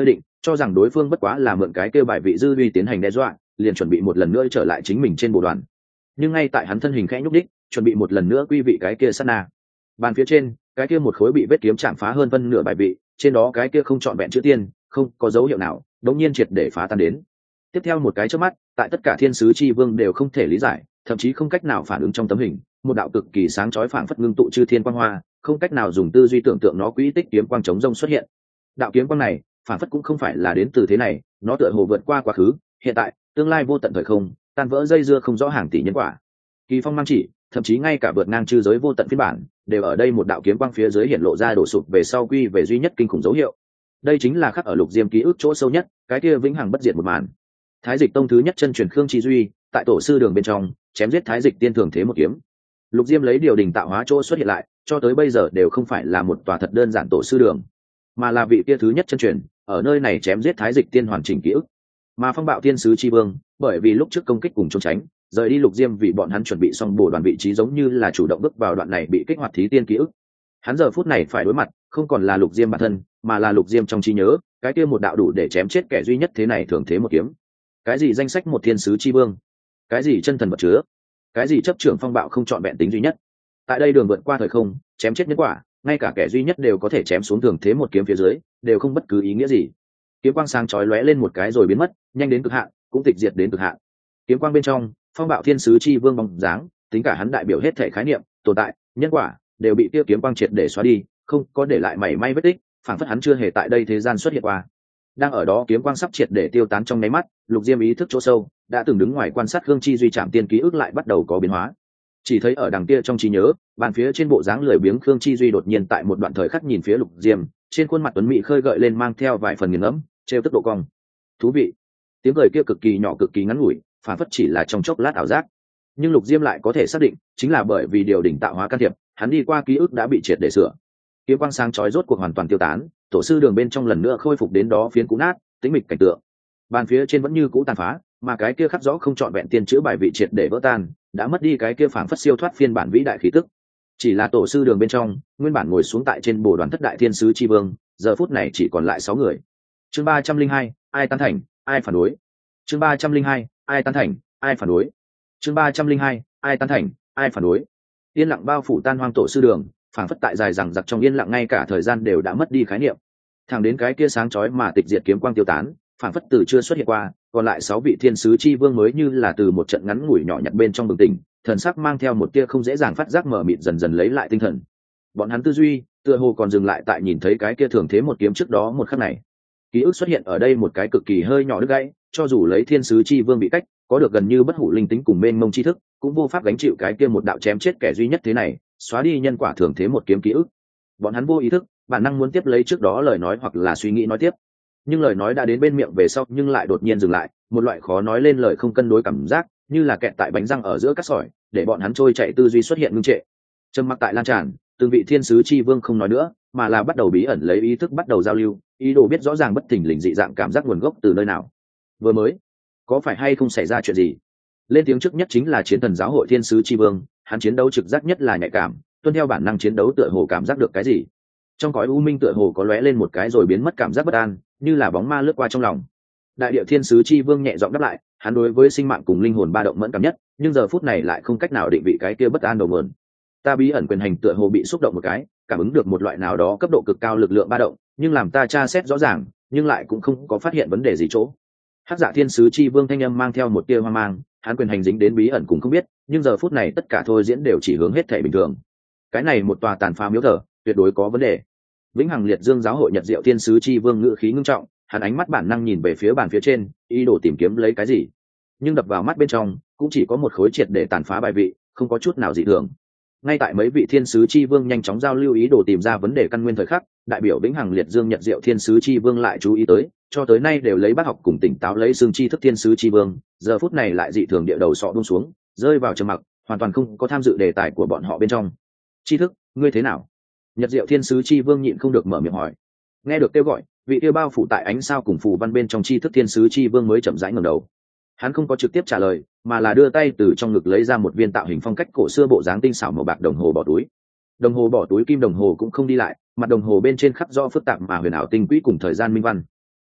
cho rằng đối phương bất quá là mượn cái kêu bài vị dư uy tiến hành đe dọa, liền chuẩn bị một lần nữa trở lại chính mình trên bộ đoàn. Nhưng ngay tại hắn thân hình khẽ nhúc đích, chuẩn bị một lần nữa quy vị cái kia sát na, bàn phía trên cái kia một khối bị vết kiếm chạm phá hơn phân nửa bài vị, trên đó cái kia không trọn vẹn chữ tiên không có dấu hiệu nào đống nhiên triệt để phá tan đến. Tiếp theo một cái chớp mắt, tại tất cả thiên sứ chi vương đều không thể lý giải, thậm chí không cách nào phản ứng trong tấm hình, một đạo cực kỳ sáng chói phảng phất ngưng tụ chư thiên quang hoa, không cách nào dùng tư duy tưởng tượng nó quỹ tích kiếm quang chống rông xuất hiện. Đạo kiếm quang này phảng phất cũng không phải là đến từ thế này, nó tựa hồ vượt qua quá khứ, hiện tại, tương lai vô tận thời không, tan vỡ dây dưa không rõ hàng tỷ nhân quả. Kỳ phong mang chỉ, thậm chí ngay cả vượt ngang chư giới vô tận phiên bản, đều ở đây một đạo kiếm quang phía dưới hiện lộ ra đổ sụp về sau quy về duy nhất kinh khủng dấu hiệu. Đây chính là khắc ở Lục Diêm ký ức chỗ sâu nhất, cái kia vĩnh hằng bất diệt một màn. Thái Dịch tông thứ nhất chân truyền Khương Chi Duy, tại tổ sư đường bên trong, chém giết Thái Dịch tiên thường thế một kiếm. Lục Diêm lấy điều đình tạo hóa chỗ xuất hiện lại, cho tới bây giờ đều không phải là một tòa thật đơn giản tổ sư đường, mà là vị kia thứ nhất chân truyền, ở nơi này chém giết Thái Dịch tiên hoàn chỉnh ký ức. Mà Phong Bạo Thiên sứ chi vương, bởi vì lúc trước công kích cùng trốn tránh, rời đi Lục Diêm vì bọn hắn chuẩn bị xong bổ đoàn vị trí giống như là chủ động bước vào đoạn này bị kích hoạt thí tiên ký ức. Hắn giờ phút này phải đối mặt, không còn là Lục Diêm bản thân, mà là Lục Diêm trong trí nhớ, cái kia một đạo đủ để chém chết kẻ duy nhất thế này thường thế một kiếm. Cái gì danh sách một thiên sứ chi vương, cái gì chân thần vật chứa, cái gì chấp trưởng phong bạo không chọn vẹn tính duy nhất. Tại đây đường vượt qua thời không, chém chết nhân quả, ngay cả kẻ duy nhất đều có thể chém xuống thường thế một kiếm phía dưới, đều không bất cứ ý nghĩa gì. Kiếm quang sáng chói lóe lên một cái rồi biến mất, nhanh đến cực hạn, cũng tịch diệt đến cực hạn. Kiếm quang bên trong, phong bạo thiên sứ chi vương bóng dáng, tính cả hắn đại biểu hết thể khái niệm, tồn tại, nhân quả, đều bị tiêu kiếm quang triệt để xóa đi, không có để lại mảy may vết tích, phảng phất hắn chưa hề tại đây thế gian xuất hiện qua. Đang ở đó kiếm quang sắp triệt để tiêu tán trong nháy mắt, Lục Diêm ý thức chỗ sâu đã từng đứng ngoài quan sát Khương Chi Duy chạm tiên ký ức lại bắt đầu có biến hóa. Chỉ thấy ở đằng kia trong trí nhớ, bàn phía trên bộ dáng lười biếng Khương Chi Duy đột nhiên tại một đoạn thời khắc nhìn phía Lục Diêm, trên khuôn mặt tuấn mỹ khơi gợi lên mang theo vài phần nghiền ngẫm, trêu tức độ cong. Thú vị. Tiếng cười kia cực kỳ nhỏ cực kỳ ngắn ngủi, phảng phất chỉ là trong chốc lát ảo giác. Nhưng Lục Diêm lại có thể xác định, chính là bởi vì điều đỉnh tạo hóa can thiệp, hắn đi qua ký ức đã bị triệt để sửa. Kiếm quang sáng chói rốt cuộc hoàn toàn tiêu tán, tổ sư đường bên trong lần nữa khôi phục đến đó phiến cũ nát, tĩnh mịch cảnh tượng. Bàn phía trên vẫn như cũ tàn phá, mà cái kia khắc rõ không trọn vẹn tiên chữ bài vị triệt để vỡ tan, đã mất đi cái kia phảng phất siêu thoát phiên bản vĩ đại khí tức. Chỉ là tổ sư đường bên trong, nguyên bản ngồi xuống tại trên bồ đoàn thất đại thiên sứ chi vương, giờ phút này chỉ còn lại sáu người. Chương ba trăm linh hai, ai tán thành, ai phản đối. Chương ba trăm linh hai, ai tán thành, ai phản đối. Chương ba trăm linh hai, ai tán thành, ai phản đối. Yên lặng bao phủ tan hoang tổ sư đường, phảng phất tại dài rằng giặc trong yên lặng ngay cả thời gian đều đã mất đi khái niệm. Thẳng đến cái kia sáng chói mà tịch diệt kiếm quang tiêu tán, phảng phất từ chưa xuất hiện qua, còn lại sáu vị thiên sứ chi vương mới như là từ một trận ngắn ngủi nhỏ nhặt bên trong bừng tỉnh, thần sắc mang theo một tia không dễ dàng phát giác mở mịt dần dần lấy lại tinh thần. Bọn hắn tư duy, tựa hồ còn dừng lại tại nhìn thấy cái kia thường thế một kiếm trước đó một khắc này. Ký ức xuất hiện ở đây một cái cực kỳ hơi nhỏ đứt gãy, cho dù lấy thiên sứ chi vương bị cách, có được gần như bất hủ linh tính cùng mênh mông tri thức, cũng vô pháp gánh chịu cái kia một đạo chém chết kẻ duy nhất thế này, xóa đi nhân quả thường thế một kiếm ký ức. Bọn hắn vô ý thức, bản năng muốn tiếp lấy trước đó lời nói hoặc là suy nghĩ nói tiếp, nhưng lời nói đã đến bên miệng về sau nhưng lại đột nhiên dừng lại, một loại khó nói lên lời không cân đối cảm giác, như là kẹt tại bánh răng ở giữa cát sỏi, để bọn hắn trôi chạy tư duy xuất hiện ngưng trệ. Trầm mặc tại lan tràn, từng vị thiên sứ chi vương không nói nữa, mà là bắt đầu bí ẩn lấy ý thức bắt đầu giao lưu, ý đồ biết rõ ràng bất thình lình dị dạng cảm giác nguồn gốc từ nơi nào. Vừa mới, có phải hay không xảy ra chuyện gì? Lên tiếng trước nhất chính là chiến thần giáo hội thiên sứ chi vương, hắn chiến đấu trực giác nhất là nhạy cảm, tuân theo bản năng chiến đấu tựa hồ cảm giác được cái gì. Trong cõi u minh tựa hồ có lóe lên một cái rồi biến mất cảm giác bất an, như là bóng ma lướt qua trong lòng. Đại địa thiên sứ chi vương nhẹ giọng đáp lại, hắn đối với sinh mạng cùng linh hồn ba động mẫn cảm nhất, nhưng giờ phút này lại không cách nào định vị cái kia bất an đầu nguồn. Ta bí ẩn quyền hành tựa hồ bị xúc động một cái, cảm ứng được một loại nào đó cấp độ cực cao lực lượng ba động, nhưng làm ta tra xét rõ ràng, nhưng lại cũng không có phát hiện vấn đề gì chỗ. Hắc Dạ thiên sứ chi vương thanh âm mang theo một tia hoang mang, hắn quyền hành dính đến bí ẩn cũng không biết, nhưng giờ phút này tất cả thôi diễn đều chỉ hướng hết thể bình thường. Cái này một tòa tàn phá miếu thờ, tuyệt đối có vấn đề. Vĩnh Hằng Liệt Dương giáo hội Nhật Diệu thiên sứ chi vương ngữ khí ngưng trọng, hắn ánh mắt bản năng nhìn về phía bàn phía trên, ý đồ tìm kiếm lấy cái gì, nhưng đập vào mắt bên trong cũng chỉ có một khối triệt để tàn phá bài vị, không có chút nào dị thường. Ngay tại mấy vị thiên sứ chi vương nhanh chóng giao lưu ý đồ tìm ra vấn đề căn nguyên thời khắc, đại biểu Vĩnh Hằng Liệt Dương Nhật Diệu thiên sứ chi vương lại chú ý tới, cho tới nay đều lấy bác học cùng tỉnh táo lấy xương chi thức thiên sứ chi vương, giờ phút này lại dị thường địa đầu sọ buông xuống, rơi vào trầm mặc, hoàn toàn không có tham dự đề tài của bọn họ bên trong. Chi thức, ngươi thế nào? Nhật Diệu thiên sứ chi vương nhịn không được mở miệng hỏi. Nghe được kêu gọi, vị kia bao phủ tại ánh sao cùng phù văn bên trong chi thức thiên sứ chi vương mới chậm rãi ngẩng đầu. Hắn không có trực tiếp trả lời, mà là đưa tay từ trong ngực lấy ra một viên tạo hình phong cách cổ xưa bộ dáng tinh xảo màu bạc đồng hồ bỏ túi. Đồng hồ bỏ túi kim đồng hồ cũng không đi lại, mặt đồng hồ bên trên khắc rõ phức tạp mà huyền ảo tinh quỹ cùng thời gian minh văn.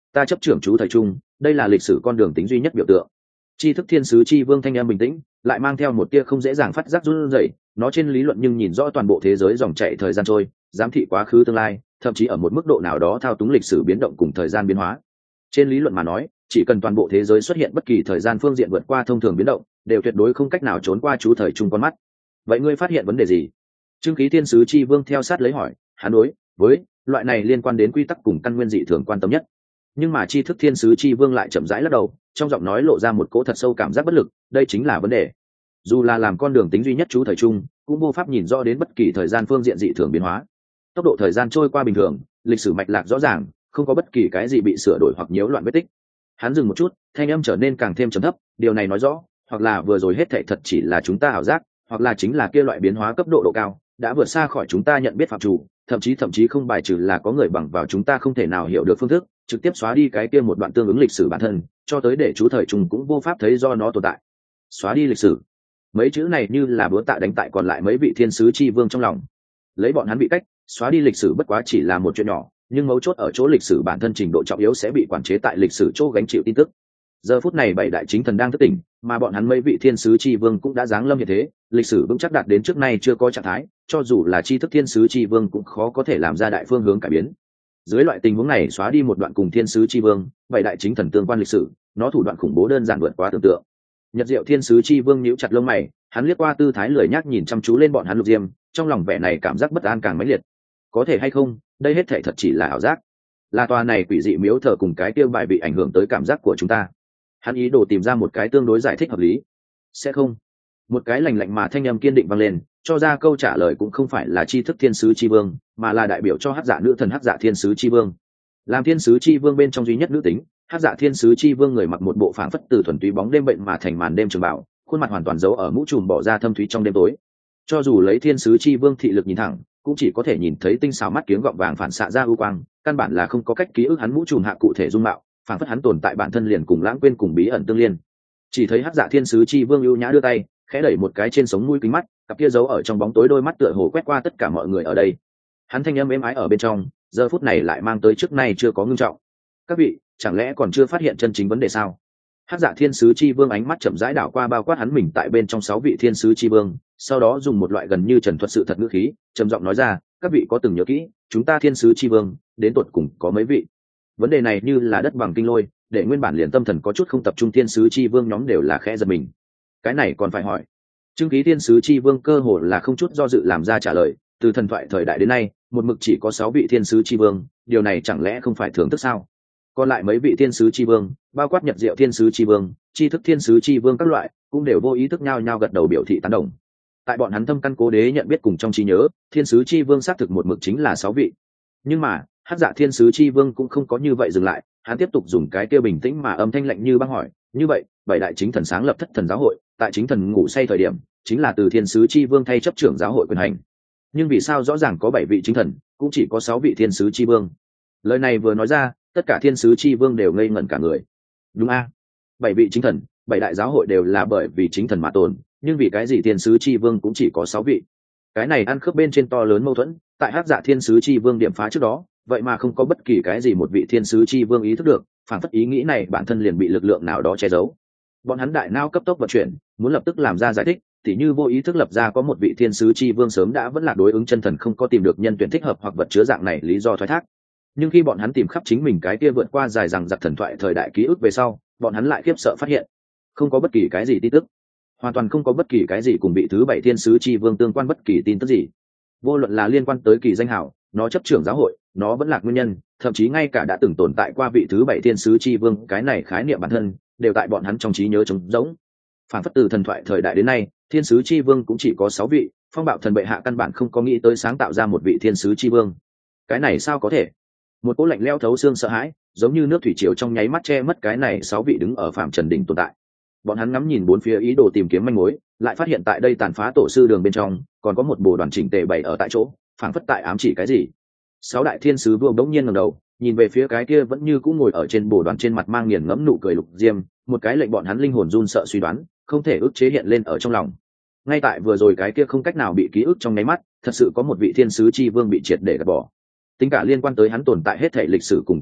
ta chấp trưởng chú thời trung, đây là lịch sử con đường tính duy nhất biểu tượng. Tri thức thiên sứ chi vương thanh em bình tĩnh, lại mang theo một tia không dễ dàng phát giác run rẩy, nó trên lý luận nhưng nhìn rõ toàn bộ thế giới dòng chảy thời gian trôi, giám thị quá khứ tương lai, thậm chí ở một mức độ nào đó thao túng lịch sử biến động cùng thời gian biến hóa. Trên lý luận mà nói, chỉ cần toàn bộ thế giới xuất hiện bất kỳ thời gian phương diện vượt qua thông thường biến động, đều tuyệt đối không cách nào trốn qua chú thời trung con mắt. Vậy ngươi phát hiện vấn đề gì? Trương khí thiên sứ chi vương theo sát lấy hỏi. Hắn đối với loại này liên quan đến quy tắc cùng căn nguyên dị thường quan tâm nhất. Nhưng mà tri thức thiên sứ chi vương lại chậm rãi lắc đầu, trong giọng nói lộ ra một cỗ thật sâu cảm giác bất lực. Đây chính là vấn đề. Dù là làm con đường tính duy nhất chú thời trung, cũng vô pháp nhìn rõ đến bất kỳ thời gian phương diện dị thường biến hóa. Tốc độ thời gian trôi qua bình thường, lịch sử mạch lạc rõ ràng, không có bất kỳ cái gì bị sửa đổi hoặc nhiễu loạn vết tích. Hắn dừng một chút, thanh âm trở nên càng thêm trầm thấp. Điều này nói rõ, hoặc là vừa rồi hết thảy thật chỉ là chúng ta ảo giác, hoặc là chính là kia loại biến hóa cấp độ độ cao đã vượt xa khỏi chúng ta nhận biết phạm chủ, thậm chí thậm chí không bài trừ là có người bằng vào chúng ta không thể nào hiểu được phương thức trực tiếp xóa đi cái kia một đoạn tương ứng lịch sử bản thân, cho tới để chú thời trùng cũng vô pháp thấy do nó tồn tại. Xóa đi lịch sử, mấy chữ này như là búa tạ đánh tại còn lại mấy vị thiên sứ chi vương trong lòng. Lấy bọn hắn bị cách, xóa đi lịch sử bất quá chỉ là một chuyện nhỏ, nhưng mấu chốt ở chỗ lịch sử bản thân trình độ trọng yếu sẽ bị quản chế tại lịch sử chỗ gánh chịu tin tức. Giờ phút này bảy đại chính thần đang thức tỉnh, mà bọn hắn mấy vị thiên sứ chi vương cũng đã giáng lâm như thế, lịch sử vững chắc đạt đến trước nay chưa có trạng thái, cho dù là tri thức thiên sứ chi vương cũng khó có thể làm ra đại phương hướng cải biến. Dưới loại tình huống này xóa đi một đoạn cùng thiên sứ chi vương, bảy đại chính thần tương quan lịch sử, nó thủ đoạn khủng bố đơn giản vượt quá tưởng tượng. Nhật Diệu thiên sứ chi vương nhíu chặt lông mày, hắn liếc qua tư thái lười nhác nhìn chăm chú lên bọn hắn Lục Diêm, trong lòng vẻ này cảm giác bất an càng mãnh liệt. Có thể hay không, đây hết thảy thật chỉ là ảo giác, là tòa này quỷ dị miếu thờ cùng cái tiêu bài bị ảnh hưởng tới cảm giác của chúng ta. Hắn ý đồ tìm ra một cái tương đối giải thích hợp lý. Sẽ không. Một cái lạnh lạnh mà thanh âm kiên định vang lên, cho ra câu trả lời cũng không phải là tri thức thiên sứ chi vương, mà là đại biểu cho hắc dạ nữ thần hắc dạ thiên sứ chi vương. Làm thiên sứ chi vương bên trong duy nhất nữ tính, hắc dạ thiên sứ chi vương người mặc một bộ phảng phất từ thuần túy bóng đêm bệnh mà thành màn đêm trường bảo, khuôn mặt hoàn toàn giấu ở mũ trùm bỏ ra thâm thúy trong đêm tối. Cho dù lấy thiên sứ chi vương thị lực nhìn thẳng, cũng chỉ có thể nhìn thấy tinh xảo mắt kiếng gọng vàng phản xạ ra ưu quang, căn bản là không có cách ký ức hắn mũ trùm hạ cụ thể dung mạo, phản phất hắn tồn tại bản thân liền cùng lãng quên cùng bí ẩn tương liên. Chỉ thấy hắc dạ thiên sứ chi vương ưu nhã đưa tay khẽ đẩy một cái trên sống mũi kính mắt, cặp kia giấu ở trong bóng tối đôi mắt tựa hồ quét qua tất cả mọi người ở đây. Hắn thanh âm êm ái ở bên trong, giờ phút này lại mang tới trước nay chưa có ngưng trọng. Các vị, chẳng lẽ còn chưa phát hiện chân chính vấn đề sao? Hắc dạ thiên sứ chi vương ánh mắt chậm rãi đảo qua bao quát hắn mình tại bên trong sáu vị thiên sứ chi vương, sau đó dùng một loại gần như trần thuật sự thật ngữ khí trầm giọng nói ra, các vị có từng nhớ kỹ chúng ta thiên sứ chi vương đến tột cùng có mấy vị? Vấn đề này như là đất bằng kinh lôi, để nguyên bản liền tâm thần có chút không tập trung thiên sứ chi vương nhóm đều là khẽ giật mình. Cái này còn phải hỏi. Trương ký thiên sứ chi vương cơ hồ là không chút do dự làm ra trả lời, từ thần thoại thời đại đến nay một mực chỉ có sáu vị thiên sứ chi vương, điều này chẳng lẽ không phải thưởng thức sao? Còn lại mấy vị thiên sứ chi vương, bao quát Nhật Diệu thiên sứ chi vương, tri thức thiên sứ chi vương các loại, cũng đều vô ý thức nhao nhao gật đầu biểu thị tán đồng. Tại bọn hắn thâm căn cố đế nhận biết cùng trong trí nhớ, thiên sứ chi vương xác thực một mực chính là sáu vị. Nhưng mà hắc dạ thiên sứ chi vương cũng không có như vậy dừng lại, hắn tiếp tục dùng cái kia bình tĩnh mà âm thanh lạnh như băng hỏi, như vậy bảy đại chính thần sáng lập thất thần giáo hội, tại chính thần ngủ say thời điểm chính là từ thiên sứ chi vương thay chấp trưởng giáo hội quyền hành, nhưng vì sao rõ ràng có bảy vị chính thần cũng chỉ có sáu vị thiên sứ chi vương? Lời này vừa nói ra, tất cả thiên sứ chi vương đều ngây ngẩn cả người. Đúng a, bảy vị chính thần, bảy đại giáo hội đều là bởi vì chính thần mà tồn, nhưng vì cái gì thiên sứ chi vương cũng chỉ có sáu vị? Cái này ăn khớp bên trên to lớn mâu thuẫn. Tại hắc dạ thiên sứ chi vương điểm phá trước đó, vậy mà không có bất kỳ cái gì một vị thiên sứ chi vương ý thức được, phản phất ý nghĩ này bản thân liền bị lực lượng nào đó che giấu. Bọn hắn đại não cấp tốc vận chuyển, muốn lập tức làm ra giải thích, tỉ như vô ý thức lập ra có một vị thiên sứ chi vương sớm đã vẫn là đối ứng chân thần không có tìm được nhân tuyển thích hợp hoặc vật chứa dạng này lý do thoái thác. Nhưng khi bọn hắn tìm khắp chính mình cái kia vượt qua dài dằng dặc thần thoại thời đại ký ức về sau, bọn hắn lại khiếp sợ phát hiện không có bất kỳ cái gì tin tức, hoàn toàn không có bất kỳ cái gì cùng vị thứ bảy thiên sứ chi vương tương quan bất kỳ tin tức gì. Vô luận là liên quan tới kỳ danh hảo, nó chấp trưởng giáo hội, nó vẫn là nguyên nhân, thậm chí ngay cả đã từng tồn tại qua vị thứ bảy thiên sứ chi vương cái này khái niệm bản thân đều tại bọn hắn trong trí nhớ trống rỗng. Phản phất từ thần thoại thời đại đến nay, thiên sứ chi vương cũng chỉ có sáu vị, phong bạo thần bệ hạ căn bản không có nghĩ tới sáng tạo ra một vị thiên sứ chi vương. Cái này sao có thể? Một cỗ lạnh lẽo thấu xương sợ hãi, giống như nước thủy triều trong nháy mắt che mất cái này sáu vị đứng ở phạm trần đỉnh tồn tại. Bọn hắn ngắm nhìn bốn phía ý đồ tìm kiếm manh mối, lại phát hiện tại đây tàn phá tổ sư đường bên trong còn có một bồ đoàn chỉnh tề bày ở tại chỗ, phảng phất tại ám chỉ cái gì. Sáu đại thiên sứ vương đống nhiên ngẩng đầu, nhìn về phía cái kia vẫn như cũ ngồi ở trên bồ đoàn, trên mặt mang nghiền ngẫm nụ cười Lục Diêm, một cái lệnh bọn hắn linh hồn run sợ suy đoán không thể ức chế hiện lên ở trong lòng. Ngay tại vừa rồi cái kia không cách nào bị ký ức trong nháy mắt, thật sự có một vị thiên sứ chi vương bị triệt để gạt bỏ. Tính cả liên quan tới hắn tồn tại hết thảy lịch sử cùng ký ức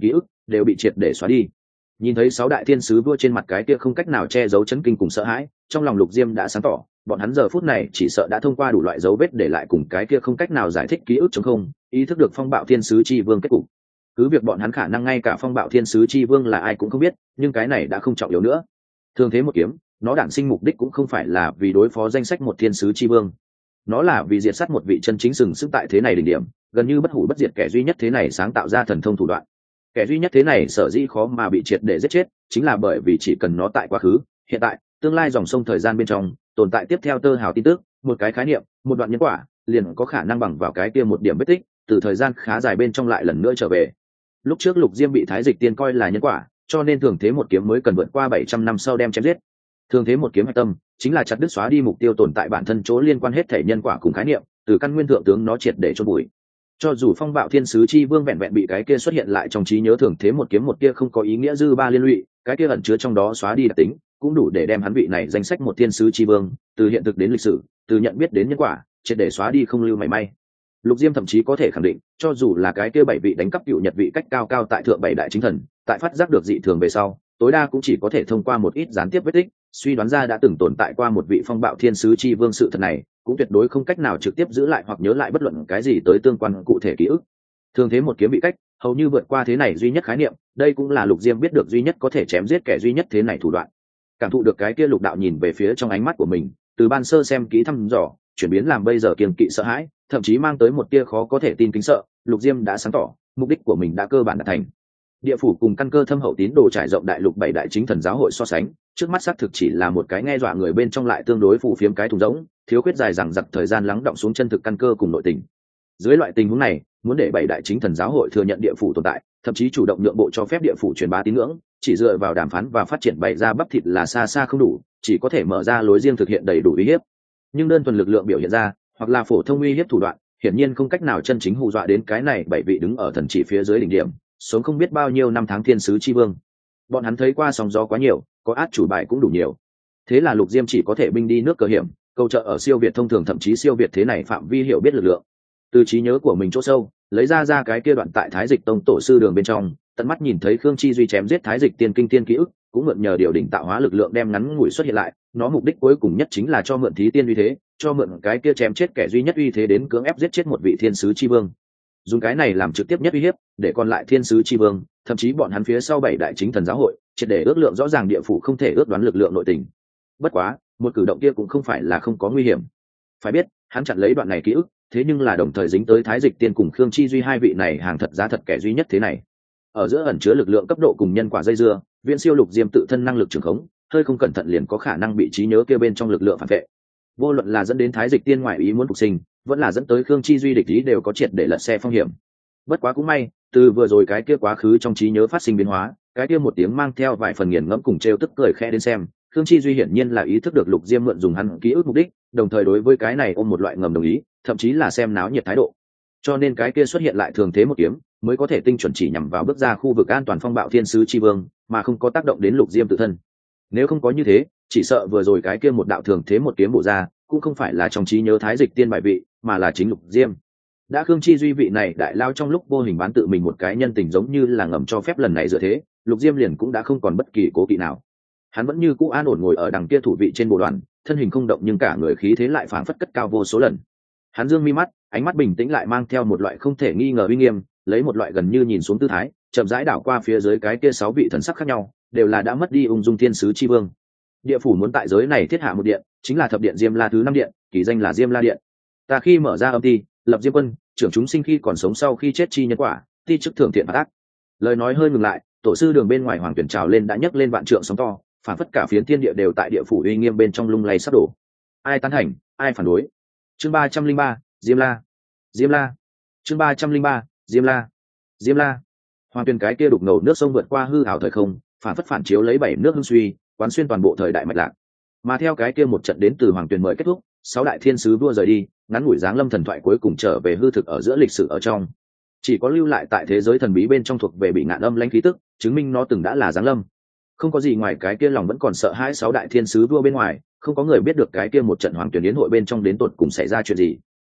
đều bị triệt để xóa đi. Nhìn thấy sáu đại thiên sứ vua trên mặt cái kia không cách nào che giấu chấn kinh cùng sợ hãi, trong lòng Lục Diêm đã sáng tỏ, bọn hắn giờ phút này chỉ sợ đã thông qua đủ loại dấu vết để lại cùng cái kia không cách nào giải thích ký ức chống không, ý thức được phong bạo thiên sứ chi vương kết cục. Cứ việc bọn hắn khả năng ngay cả phong bạo thiên sứ chi vương là ai cũng không biết, nhưng cái này đã không trọng yếu nữa. Thường thế một kiếm, nó đản sinh mục đích cũng không phải là vì đối phó danh sách một thiên sứ chi vương, nó là vì diệt sát một vị chân chính sừng sững tại thế này đỉnh điểm, gần như bất hủ bất diệt kẻ duy nhất thế này sáng tạo ra thần thông thủ đoạn. Kẻ duy nhất thế này sở dĩ khó mà bị triệt để giết chết, chính là bởi vì chỉ cần nó tại quá khứ, hiện tại, tương lai dòng sông thời gian bên trong tồn tại tiếp theo tơ hào tin tức, một cái khái niệm, một đoạn nhân quả, liền có khả năng bằng vào cái kia một điểm vết tích, từ thời gian khá dài bên trong lại lần nữa trở về. Lúc trước Lục Diêm bị Thái Dịch Tiên coi là nhân quả, cho nên thường thế một kiếm mới cần vượt qua bảy trăm năm sau đem chém giết. Thường thế một kiếm hạch tâm chính là chặt đứt xóa đi mục tiêu tồn tại bản thân chỗ liên quan hết thể nhân quả cùng khái niệm, từ căn nguyên thượng tướng nó triệt để chôn bụi. Cho dù phong bạo thiên sứ chi vương vẹn vẹn bị cái kia xuất hiện lại trong trí nhớ thường thế một kiếm một kia không có ý nghĩa dư ba liên lụy, cái kia ẩn chứa trong đó xóa đi đặc tính, cũng đủ để đem hắn vị này danh sách một thiên sứ chi vương, từ hiện thực đến lịch sử, từ nhận biết đến nhân quả, triệt để xóa đi không lưu mảy may. Lục Diêm thậm chí có thể khẳng định, cho dù là cái kia bảy vị đánh cắp cựu nhật vị cách cao cao tại thượng bảy đại chính thần, tại phát giác được dị thường về sau, tối đa cũng chỉ có thể thông qua một ít gián tiếp vết tích, suy đoán ra đã từng tồn tại qua một vị phong bạo thiên sứ chi vương. Sự thật này cũng tuyệt đối không cách nào trực tiếp giữ lại hoặc nhớ lại bất luận cái gì tới tương quan cụ thể ký ức. Thường thế một kiếm bị cách, hầu như vượt qua thế này duy nhất khái niệm, đây cũng là Lục Diêm biết được duy nhất có thể chém giết kẻ duy nhất thế này thủ đoạn. Cảm thụ được cái kia Lục đạo nhìn về phía trong ánh mắt của mình, từ ban sơ xem kỹ thăm dò, chuyển biến làm bây giờ kiêng kỵ sợ hãi, thậm chí mang tới một tia khó có thể tin kính sợ. Lục Diêm đã sáng tỏ, mục đích của mình đã cơ bản đạt thành. Địa phủ cùng căn cơ thâm hậu tín đồ trải rộng đại lục bảy đại chính thần giáo hội so sánh, trước mắt xác thực chỉ là một cái nghe dọa người bên trong lại tương đối phù phiếm cái thùng rỗng, thiếu khuyết dài dằng dặc thời gian lắng động xuống chân thực căn cơ cùng nội tình. Dưới loại tình huống này, muốn để bảy đại chính thần giáo hội thừa nhận địa phủ tồn tại, thậm chí chủ động nhượng bộ cho phép địa phủ truyền bá tín ngưỡng, chỉ dựa vào đàm phán và phát triển bày ra bắp thịt là xa xa không đủ, chỉ có thể mở ra lối riêng thực hiện đầy đủ uy hiếp. Nhưng đơn thuần lực lượng biểu hiện ra, hoặc là phổ thông uy hiếp thủ đoạn, hiển nhiên không cách nào chân chính hù dọa đến cái này bảy vị đứng ở thần chỉ phía dưới đỉnh điểm, sống không biết bao nhiêu năm tháng thiên sứ chi vương. Bọn hắn thấy qua sóng gió quá nhiều, có át chủ bài cũng đủ nhiều. Thế là Lục Diêm chỉ có thể binh đi nước cờ hiểm, cầu trợ ở siêu việt thông thường thậm chí siêu việt thế này phạm vi hiểu biết lực lượng. Từ trí nhớ của mình chỗ sâu, lấy ra ra cái kia đoạn tại Thái Dịch Tông tổ sư đường bên trong, tận mắt nhìn thấy Khương Chi Duy chém giết Thái Dịch Tiên kinh tiên ký ức, cũng mượn nhờ điều đỉnh tạo hóa lực lượng đem ngắn ngủi xuất hiện lại, nó mục đích cuối cùng nhất chính là cho mượn thí tiên uy thế, cho mượn cái kia chém chết kẻ duy nhất uy thế đến cưỡng ép giết chết một vị thiên sứ chi vương. Dùng cái này làm trực tiếp nhất uy hiếp, để còn lại thiên sứ chi vương, thậm chí bọn hắn phía sau bảy đại chính thần giáo hội, triệt để ước lượng rõ ràng địa phủ không thể ước đoán lực lượng nội tình. Bất quá, một cử động kia cũng không phải là không có nguy hiểm. Phải biết, hắn chặn lấy đoạn này ký ức, thế nhưng là đồng thời dính tới Thái Dịch Tiên cùng Khương Chi Duy hai vị này hàng thật giá thật kẻ duy nhất thế này. Ở giữa ẩn chứa lực lượng cấp độ cùng nhân quả dây dưa, viễn siêu Lục Diêm tự thân năng lực trường khống, hơi không cẩn thận liền có khả năng bị trí nhớ kia bên trong lực lượng phản vệ. Vô luận là dẫn đến Thái Dịch Tiên ngoại ý muốn phục sinh, vẫn là dẫn tới Khương Chi Duy địch ý đều có triệt để lật xe phong hiểm. Bất quá cũng may, từ vừa rồi cái kia quá khứ trong trí nhớ phát sinh biến hóa, cái kia một tiếng mang theo vài phần nghiền ngẫm cùng trêu tức cười khẽ đến xem, Khương Chi Duy hiển nhiên là ý thức được Lục Diêm mượn dùng hắn ký ức mục đích, đồng thời đối với cái này ôm một loại ngầm đồng ý, thậm chí là xem náo nhiệt thái độ. Cho nên cái kia xuất hiện lại thường thế một kiếm, mới có thể tinh chuẩn chỉ nhằm vào bước ra khu vực an toàn phong bạo thiên sứ chi vương, mà không có tác động đến Lục Diêm tự thân. Nếu không có như thế, chỉ sợ vừa rồi cái kia một đạo thường thế một kiếm bổ ra, cũng không phải là trong trí nhớ Thái Dịch Tiên bài vị, mà là chính Lục Diêm. Đã Khương Chi Duy vị này đại lao trong lúc vô hình bán tự mình một cái nhân tình giống như là ngầm cho phép lần này dựa thế, Lục Diêm liền cũng đã không còn bất kỳ cố kỵ nào. Hắn vẫn như cũ an ổn ngồi ở đằng kia thủ vị trên bộ đoàn, thân hình không động nhưng cả người khí thế lại phảng phất cất cao vô số lần. Hắn dương mi mắt, ánh mắt bình tĩnh lại mang theo một loại không thể nghi ngờ uy nghiêm, lấy một loại gần như nhìn xuống tư thái, chậm rãi đảo qua phía dưới cái kia sáu vị thần sắc khác nhau, đều là đã mất đi ung dung thiên sứ chi vương. Địa phủ muốn tại giới này thiết hạ một điện, chính là thập điện Diêm La thứ năm điện, kỳ danh là Diêm La điện. Ta khi mở ra âm ti, lập Diêm quân, trưởng chúng sinh khi còn sống sau khi chết chi nhân quả, ti chức thưởng thiện phạt ác. Lời nói hơi ngừng lại, tổ sư đường bên ngoài hoàng tuyển trào lên đã nhấc lên vạn trượng sóng to, phản phất cả phiến thiên địa đều tại địa phủ uy nghiêm bên trong lung lay sắp đổ. Ai tán thành, ai phản đối. Chương ba trăm linh ba, Diêm La. Diêm La. Chương ba trăm linh ba, Diêm La. Diêm La. Hoàng tuyển cái kia đục ngầu nước sông vượt qua hư ảo thời không, phản phất phản chiếu lấy bảy nước hưng suy, quán xuyên toàn bộ thời đại mạch lạc. Mà theo cái kia một trận đến từ hoàng tuyển mời kết thúc, sáu đại thiên sứ vua rời đi, ngắn ngủi dáng lâm thần thoại cuối cùng trở về hư thực ở giữa lịch sử ở trong. Chỉ có lưu lại tại thế giới thần bí bên trong thuộc về bị ngạn âm lãnh khí tức, chứng minh nó từng đã là dáng lâm. Không có gì ngoài cái kia lòng vẫn còn sợ hãi sáu đại thiên sứ vua bên ngoài, không có người biết được cái kia một trận hoàng tuyển yến hội bên trong đến tột cùng xảy ra chuyện gì.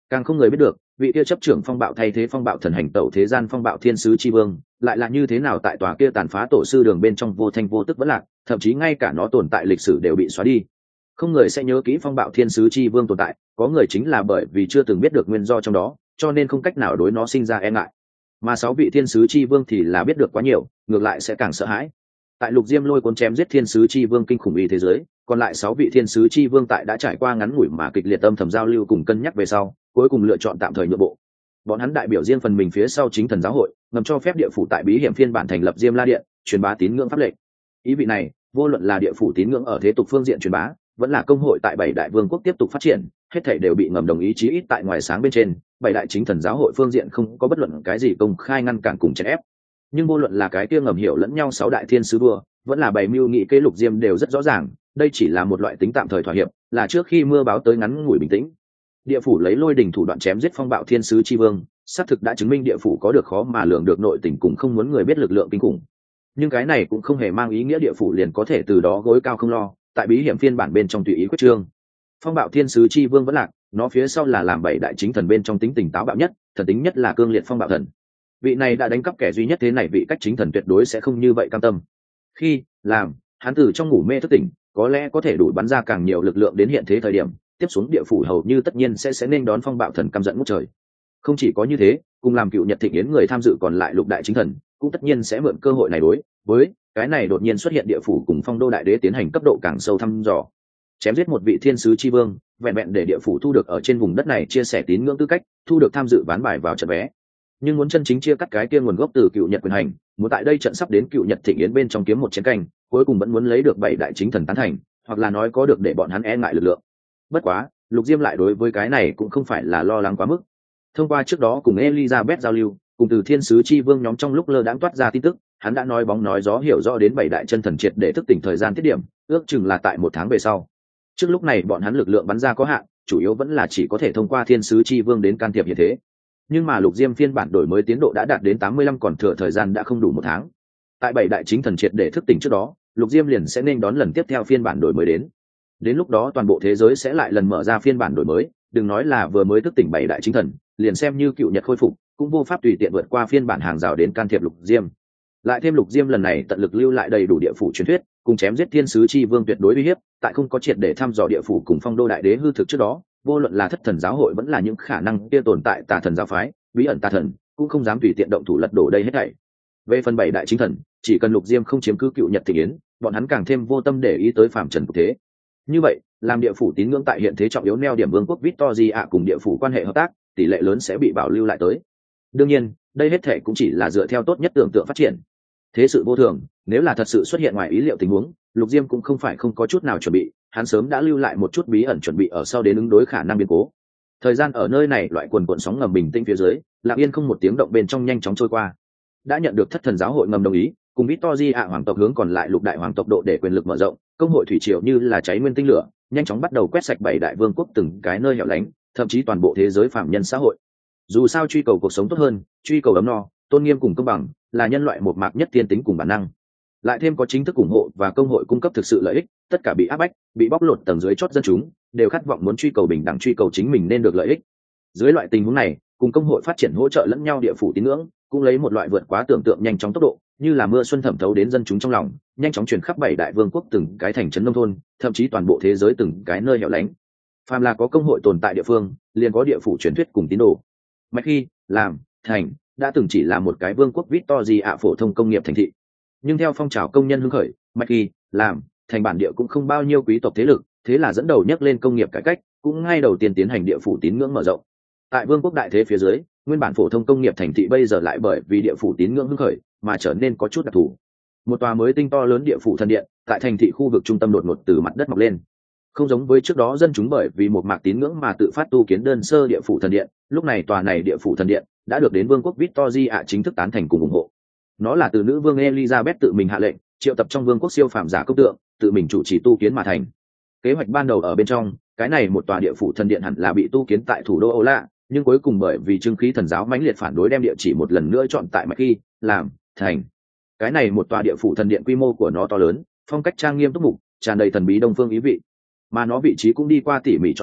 càng không người biết được vị kia chấp trưởng phong bạo thay thế phong bạo thần hành tẩu thế gian phong bạo thiên sứ chi vương lại là như thế nào tại tòa kia tàn phá tổ sư đường bên trong vô thanh vô tức vẫn lạc, thậm chí ngay cả nó tồn tại lịch sử đều bị xóa đi. Không người sẽ nhớ kỹ phong bạo thiên sứ chi vương tồn tại, có người chính là bởi vì chưa từng biết được nguyên do trong đó, cho nên không cách nào đối nó sinh ra e ngại. Mà sáu vị thiên sứ chi vương thì là biết được quá nhiều, ngược lại sẽ càng sợ hãi. Tại Lục Diêm lôi cuốn chém giết thiên sứ chi vương kinh khủng y thế giới, còn lại sáu vị thiên sứ chi vương tại đã trải qua ngắn ngủi mà kịch liệt tâm thầm giao lưu cùng cân nhắc về sau, cuối cùng lựa chọn tạm thời nhượng bộ. Bọn hắn đại biểu riêng phần mình phía sau chính thần giáo hội, ngầm cho phép địa phủ tại bí hiểm phiên bản thành lập Diêm La Điện, truyền bá tín ngưỡng pháp lệnh. Ý vị này, vô luận là địa phủ tín ngưỡng ở thế tục phương diện truyền bá, vẫn là công hội tại bảy đại vương quốc tiếp tục phát triển, hết thảy đều bị ngầm đồng ý, chí ít tại ngoài sáng bên trên, bảy đại chính thần giáo hội phương diện không có bất luận cái gì công khai ngăn cản cùng chèn ép. Nhưng vô luận là cái kia ngầm hiểu lẫn nhau sáu đại thiên sứ đua, vẫn là bảy mưu nghị kế Lục Diêm đều rất rõ ràng, đây chỉ là một loại tính tạm thời thỏa hiệp, là trước khi mưa báo tới ngắn ngủi bình tĩnh. Địa phủ lấy lôi đình thủ đoạn chém giết phong bạo thiên sứ chi vương, xác thực đã chứng minh địa phủ có được khó mà lường được nội tình cùng không muốn người biết lực lượng kinh khủng. Nhưng cái này cũng không hề mang ý nghĩa địa phủ liền có thể từ đó gối cao không lo, tại bí hiểm phiên bản bên trong tùy ý quyết trương. Phong bạo thiên sứ chi vương vẫn lạc, nó phía sau là làm bảy đại chính thần bên trong tính tình táo bạo nhất, thần tính nhất là cương liệt phong bạo thần. Vị này đã đánh cắp kẻ duy nhất thế này, vị cách chính thần tuyệt đối sẽ không như vậy cam tâm. Khi làm hắn từ trong ngủ mê thức tỉnh, có lẽ có thể đủ bắn ra càng nhiều lực lượng đến hiện thế thời điểm, tiếp xuống địa phủ hầu như tất nhiên sẽ sẽ nên đón phong bạo thần căm giận ngút trời. Không chỉ có như thế, cùng làm cựu nhật thịnh yến người tham dự còn lại lục đại chính thần cũng tất nhiên sẽ mượn cơ hội này đối với cái này đột nhiên xuất hiện địa phủ cùng phong đô đại đế tiến hành cấp độ càng sâu thăm dò, chém giết một vị thiên sứ chi vương, vẹn vẹn để địa phủ thu được ở trên vùng đất này chia sẻ tín ngưỡng tư cách, thu được tham dự ván bài vào trận vé. Nhưng muốn chân chính chia cắt cái kia nguồn gốc từ cựu nhật quyền hành, muốn tại đây trận sắp đến cựu nhật thịnh yến bên trong kiếm một chiến canh, cuối cùng vẫn muốn lấy được bảy đại chính thần tán thành, hoặc là nói có được để bọn hắn e ngại lực lượng. Bất quá, Lục Diêm lại đối với cái này cũng không phải là lo lắng quá mức. Thông qua trước đó cùng Elizabeth giao lưu, cùng từ thiên sứ chi vương nhóm trong lúc lơ đãng toát ra tin tức, hắn đã nói bóng nói gió hiểu rõ đến bảy đại chân thần triệt để thức tỉnh thời gian tiết điểm, ước chừng là tại một tháng về sau. Trước lúc này bọn hắn lực lượng bắn ra có hạn, chủ yếu vẫn là chỉ có thể thông qua thiên sứ chi vương đến can thiệp như thế. Nhưng mà Lục Diêm phiên bản đổi mới tiến độ đã đạt đến tám mươi lăm, còn thừa thời gian đã không đủ một tháng. Tại bảy đại chính thần triệt để thức tỉnh trước đó, Lục Diêm liền sẽ nên đón lần tiếp theo phiên bản đổi mới đến. Đến lúc đó toàn bộ thế giới sẽ lại lần mở ra phiên bản đổi mới, đừng nói là vừa mới thức tỉnh bảy đại chính thần, liền xem như cựu nhật khôi phục, cũng vô pháp tùy tiện vượt qua phiên bản hàng rào đến can thiệp Lục Diêm. Lại thêm Lục Diêm lần này tận lực lưu lại đầy đủ địa phủ truyền thuyết, cùng chém giết thiên sứ chi vương tuyệt đối uy hiếp, tại không có triệt để thăm dò địa phủ cùng phong đô đại đế hư thực trước đó, vô luận là thất thần giáo hội vẫn là những khả năng kia tồn tại tà thần giáo phái, bí ẩn tà thần, cũng không dám tùy tiện động thủ lật đổ đây hết thảy. Về phần bảy đại chính thần, chỉ cần Lục Diêm không chiếm cứ cựu nhật thị yến, bọn hắn càng thêm vô tâm để ý tới phàm trần tục thế. Như vậy, làm địa phủ tín ngưỡng tại hiện thế trọng yếu neo điểm vương quốc Victoria cùng địa phủ quan hệ hợp tác, tỷ lệ lớn sẽ bị bảo lưu lại tới. Đương nhiên, đây hết thảy cũng chỉ là dựa theo tốt nhất tưởng tượng phát triển. Thế sự vô thường, nếu là thật sự xuất hiện ngoài ý liệu tình huống, Lục Diêm cũng không phải không có chút nào chuẩn bị, hắn sớm đã lưu lại một chút bí ẩn chuẩn bị ở sau đến ứng đối khả năng biến cố. Thời gian ở nơi này loại quần cuộn sóng ngầm bình tĩnh phía dưới, lặng yên không một tiếng động bên trong nhanh chóng trôi qua. Đã nhận được thất thần giáo hội ngầm đồng ý, cùng Victoria hoàng tộc hướng còn lại lục đại hoàng tộc độ để quyền lực mở rộng, công hội thủy triều như là cháy nguyên tinh lửa, nhanh chóng bắt đầu quét sạch bảy đại vương quốc từng cái nơi hẻo lánh, thậm chí toàn bộ thế giới phạm nhân xã hội. Dù sao truy cầu cuộc sống tốt hơn, truy cầu ấm no, tôn nghiêm cùng công bằng, là nhân loại một mạc nhất tiên tính cùng bản năng. Lại thêm có chính thức ủng hộ và công hội cung cấp thực sự lợi ích, tất cả bị áp bách, bị bóc lột tầng dưới chót dân chúng đều khát vọng muốn truy cầu bình đẳng, truy cầu chính mình nên được lợi ích. Dưới loại tình huống này, cùng công hội phát triển hỗ trợ lẫn nhau địa phủ tín ngưỡng, cũng lấy một loại vượt quá tưởng tượng nhanh chóng tốc độ, như là mưa xuân thẩm thấu đến dân chúng trong lòng, nhanh chóng truyền khắp bảy đại vương quốc từng cái thành trấn nông thôn, thậm chí toàn bộ thế giới từng cái nơi hẻo lánh. Phàm là có công hội tồn tại địa phương, liền có địa phủ truyền thuyết cùng tín đồ. Mạch khi làm thành đã từng chỉ là một cái vương quốc Victoria phổ thông công nghiệp thành thị, nhưng theo phong trào công nhân hưng khởi, Mạch khi làm thành bản địa cũng không bao nhiêu quý tộc thế lực, thế là dẫn đầu nhấc lên công nghiệp cải cách, cũng ngay đầu tiên tiến hành địa phủ tín ngưỡng mở rộng. Tại vương quốc đại thế phía dưới, nguyên bản phổ thông công nghiệp thành thị bây giờ lại bởi vì địa phủ tín ngưỡng hưng khởi mà trở nên có chút đặc thù. Một tòa mới tinh to lớn địa phủ thần điện tại thành thị khu vực trung tâm đột ngột từ mặt đất mọc lên. Không giống với trước đó dân chúng bởi vì một mạc tín ngưỡng mà tự phát tu kiến đơn sơ địa phủ thần điện, lúc này tòa này địa phủ thần điện đã được đến vương quốc Victoria chính thức tán thành cùng ủng hộ. Nó là từ nữ vương Elizabeth tự mình hạ lệnh, triệu tập trong vương quốc siêu phàm giả công tượng, tự mình chủ trì tu kiến mà thành. Kế hoạch ban đầu ở bên trong, cái này một tòa địa phủ thần điện hẳn là bị tu kiến tại thủ đô Âu Lạ, nhưng cuối cùng bởi vì trưng khí thần giáo mãnh liệt phản đối đem địa chỉ một lần nữa chọn tại Mạch khi làm thành. Cái này một tòa địa phủ thần điện quy mô của nó to lớn, phong cách trang nghiêm túc mục, tràn đầy thần bí đông phương ý vị, mà nó vị trí cũng đi qua tỉ mỉ chọn lựa,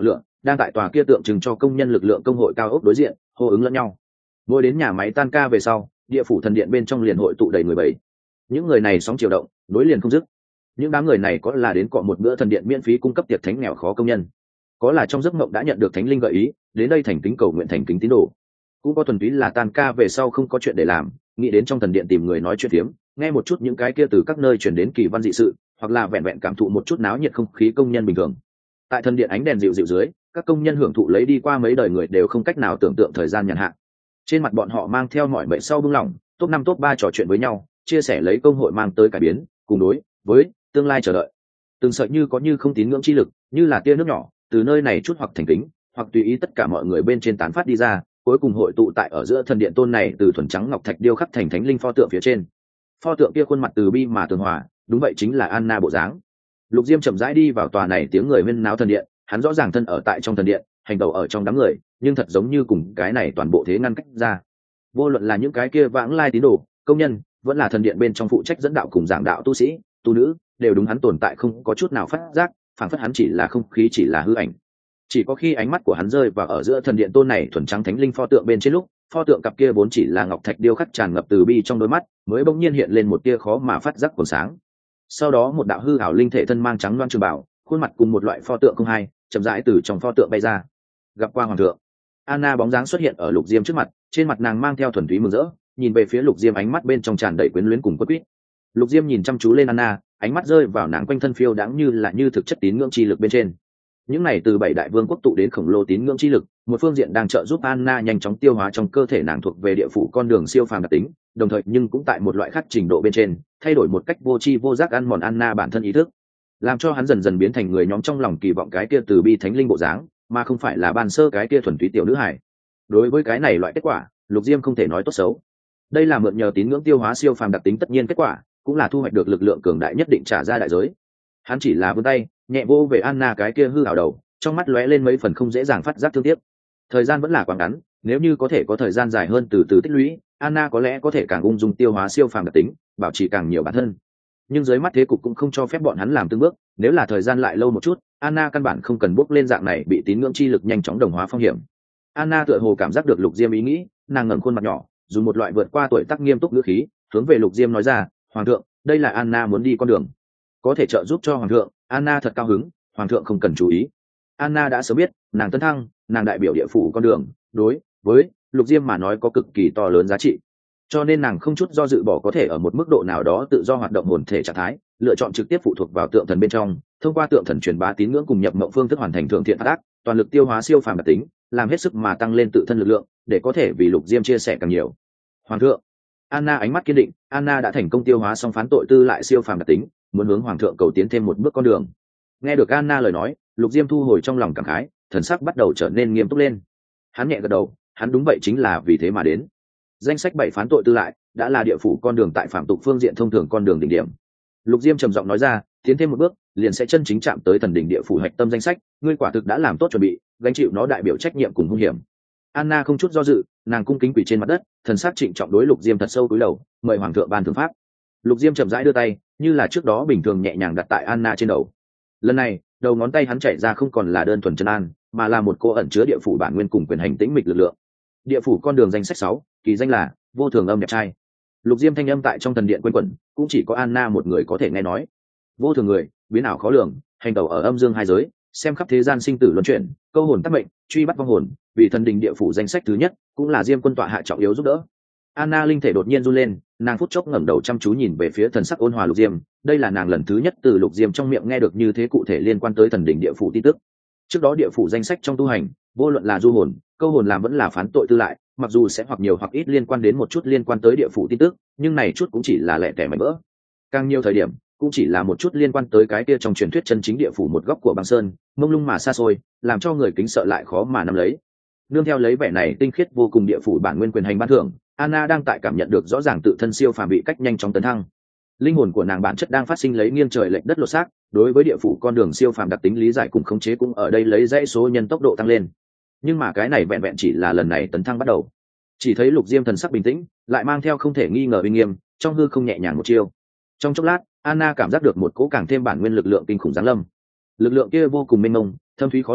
đang tại tòa kia tượng trưng cho công nhân lực lượng công hội cao ốc đối diện hô ứng lẫn nhau. Mỗi đến nhà máy tan ca về sau, địa phủ thần điện bên trong liền hội tụ đầy người bảy. Những người này sóng chiều động, nối liền không dứt. Những đám người này có là đến cọ một bữa thần điện miễn phí cung cấp tiệc thánh nghèo khó công nhân, có là trong giấc mộng đã nhận được thánh linh gợi ý đến đây thành kính cầu nguyện thành kính tín đồ, cũng có thuần túy là tan ca về sau không có chuyện để làm, nghĩ đến trong thần điện tìm người nói chuyện phiếm, nghe một chút những cái kia từ các nơi chuyển đến kỳ văn dị sự, hoặc là vẹn vẹn cảm thụ một chút náo nhiệt không khí công nhân bình thường. Tại thần điện ánh đèn dịu dịu dưới, các công nhân hưởng thụ lấy đi qua mấy đời người đều không cách nào tưởng tượng thời gian nhàn hạ. Trên mặt bọn họ mang theo mọi mệnh sau buông lỏng, top năm top ba trò chuyện với nhau, chia sẻ lấy công hội mang tới cải biến, cùng đối với tương lai chờ đợi. Từng sợi như có như không tín ngưỡng chi lực, như là tia nước nhỏ, từ nơi này chút hoặc thành kính, hoặc tùy ý tất cả mọi người bên trên tán phát đi ra, cuối cùng hội tụ tại ở giữa thần điện tôn này từ thuần trắng ngọc thạch điêu khắc thành thánh linh pho tượng phía trên. Pho tượng kia khuôn mặt từ bi mà tường hòa, đúng vậy chính là Anna bộ dáng. Lục Diêm chậm rãi đi vào tòa này tiếng người huyên náo thần điện, hắn rõ ràng thân ở tại trong thần điện, hành tẩu ở trong đám người, nhưng thật giống như cùng cái này toàn bộ thế ngăn cách ra. Vô luận là những cái kia vãng lai tín đồ, công nhân, vẫn là thần điện bên trong phụ trách dẫn đạo cùng giảng đạo tu sĩ, tu nữ, đều đúng hắn tồn tại không có chút nào phát giác, phảng phất hắn chỉ là không khí, chỉ là hư ảnh. Chỉ có khi ánh mắt của hắn rơi vào ở giữa thần điện tôn này thuần trắng thánh linh pho tượng bên trên lúc, pho tượng cặp kia vốn chỉ là ngọc thạch điêu khắc tràn ngập từ bi trong đôi mắt, mới bỗng nhiên hiện lên một tia khó mà phát giác còn sáng. Sau đó một đạo hư ảo linh thể thân mang trắng loan trường bảo, khuôn mặt cùng một loại pho tượng không hai, chậm rãi từ trong pho tượng bay ra. Gặp qua hoàng thượng. Anna bóng dáng xuất hiện ở Lục Diêm trước mặt, trên mặt nàng mang theo thuần túy mừng rỡ, nhìn về phía Lục Diêm ánh mắt bên trong tràn đầy quyến luyến cùng quất quýt. Lục Diêm nhìn chăm chú lên Anna, ánh mắt rơi vào nàng quanh thân phiêu đáng như là như thực chất tín ngưỡng chi lực bên trên. Những này từ bảy đại vương quốc tụ đến khổng lồ tín ngưỡng chi lực, một phương diện đang trợ giúp Anna nhanh chóng tiêu hóa trong cơ thể nàng thuộc về địa phủ con đường siêu phàm đặc tính, đồng thời nhưng cũng tại một loại khác trình độ bên trên, thay đổi một cách vô tri vô giác ăn mòn Anna bản thân ý thức, làm cho hắn dần dần biến thành người nhóm trong lòng kỳ vọng cái kia từ bi thánh linh bộ dáng, mà không phải là ban sơ cái kia thuần túy tiểu nữ hài. Đối với cái này loại kết quả, Lục Diêm không thể nói tốt xấu. Đây là mượn nhờ tín ngưỡng tiêu hóa siêu phàm đặc tính tất nhiên kết quả, cũng là thu hoạch được lực lượng cường đại nhất định trả ra đại giới. Hắn chỉ là vươn tay, nhẹ vô về Anna cái kia hư ảo đầu, trong mắt lóe lên mấy phần không dễ dàng phát giác thương tiếc. Thời gian vẫn là quá ngắn, nếu như có thể có thời gian dài hơn từ từ tích lũy, Anna có lẽ có thể càng ung dung tiêu hóa siêu phàm đặc tính, bảo trì càng nhiều bản thân. Nhưng dưới mắt thế cục cũng không cho phép bọn hắn làm từng bước, nếu là thời gian lại lâu một chút, Anna căn bản không cần bước lên dạng này bị tín ngưỡng chi lực nhanh chóng đồng hóa phong hiểm. Anna tựa hồ cảm giác được Lục Diêm ý nghĩ, nàng ngẩng khuôn mặt nhỏ, dùng một loại vượt qua tuổi tác nghiêm túc ngữ khí, hướng về Lục Diêm nói ra, "Hoàng thượng, đây là Anna muốn đi con đường, có thể trợ giúp cho hoàng thượng." Anna thật cao hứng, hoàng thượng không cần chú ý. Anna đã sớm biết, nàng tấn thăng, nàng đại biểu địa phủ con đường, đối với Lục Diêm mà nói có cực kỳ to lớn giá trị. Cho nên nàng không chút do dự bỏ có thể ở một mức độ nào đó tự do hoạt động hồn thể trạng thái, lựa chọn trực tiếp phụ thuộc vào tượng thần bên trong, thông qua tượng thần truyền bá tín ngưỡng cùng nhập mộng phương thức hoàn thành thượng thiện ác, toàn lực tiêu hóa siêu phàm đặc tính, làm hết sức mà tăng lên tự thân lực lượng, để có thể vì Lục Diêm chia sẻ càng nhiều. Hoàng thượng. Anna ánh mắt kiên định, Anna đã thành công tiêu hóa xong phán tội tư lại siêu phàm đặc tính, muốn hướng hoàng thượng cầu tiến thêm một bước con đường. Nghe được Anna lời nói, Lục Diêm thu hồi trong lòng cảm khái, thần sắc bắt đầu trở nên nghiêm túc lên. Hắn nhẹ gật đầu, hắn đúng vậy chính là vì thế mà đến. Danh sách bảy phán tội tư lại đã là địa phủ con đường tại phạm tục phương diện thông thường con đường đỉnh điểm. Lục Diêm trầm giọng nói ra, tiến thêm một bước, liền sẽ chân chính chạm tới thần đỉnh địa phủ hạch tâm danh sách, ngươi quả thực đã làm tốt chuẩn bị, gánh chịu nó đại biểu trách nhiệm cùng hung hiểm. Anna không chút do dự, nàng cung kính quỳ trên mặt đất, thần sắc trịnh trọng đối Lục Diêm thật sâu cúi đầu, mời hoàng thượng ban thượng pháp. Lục Diêm chậm rãi đưa tay, như là trước đó bình thường nhẹ nhàng đặt tại Anna trên đầu. Lần này, đầu ngón tay hắn chạy ra không còn là đơn thuần chân an, mà là một cô ẩn chứa địa phủ bản nguyên cùng quyền hành tĩnh mịch lực lượng. Địa phủ con đường danh sách sáu, kỳ danh là vô thường âm đẹp trai. Lục Diêm thanh âm tại trong thần điện quanh quẩn, cũng chỉ có Anna một người có thể nghe nói. Vô thường người, biến ảo khó lường, hành tẩu ở âm dương hai giới, xem khắp thế gian sinh tử luân chuyển, câu hồn tắc mệnh, truy bắt vong hồn, vì thần đình địa phủ danh sách thứ nhất, cũng là Diêm quân tọa hạ trọng yếu giúp đỡ. Anna linh thể đột nhiên run lên, nàng phút chốc ngẩng đầu chăm chú nhìn về phía thần sắc ôn hòa Lục Diêm, đây là nàng lần thứ nhất từ Lục Diêm trong miệng nghe được như thế cụ thể liên quan tới thần đình địa phủ tin tức. Trước đó địa phủ danh sách trong tu hành, vô luận là du hồn, câu hồn làm vẫn là phán tội tư lại, mặc dù sẽ hoặc nhiều hoặc ít liên quan đến một chút liên quan tới địa phủ tin tức, nhưng này chút cũng chỉ là lẻ tẻ mảnh vỡ. Càng nhiều thời điểm, cũng chỉ là một chút liên quan tới cái kia trong truyền thuyết chân chính địa phủ một góc của băng sơn, mông lung mà xa xôi, làm cho người kính sợ lại khó mà nắm lấy. Nương theo lấy vẻ này tinh khiết vô cùng địa phủ bản nguyên quyền hành ban thưởng, Anna đang tại cảm nhận được rõ ràng tự thân siêu phàm bị cách nhanh chóng tấn thăng. Linh hồn của nàng bản chất đang phát sinh lấy nghiêng trời lệch đất lột xác, đối với địa phủ con đường siêu phàm đặc tính lý giải cùng khống chế cũng ở đây lấy dãy số nhân tốc độ tăng lên. Nhưng mà cái này vẹn vẹn chỉ là lần này tấn thăng bắt đầu. Chỉ thấy Lục Diêm thần sắc bình tĩnh, lại mang theo không thể nghi ngờ uy nghiêm, trong hư không nhẹ nhàng một chiêu. Trong chốc lát, Anna cảm giác được một cỗ càng thêm bản nguyên lực lượng kinh khủng giáng lâm. Lực lượng kia vô cùng mênh mông, thâm thúy khó lường,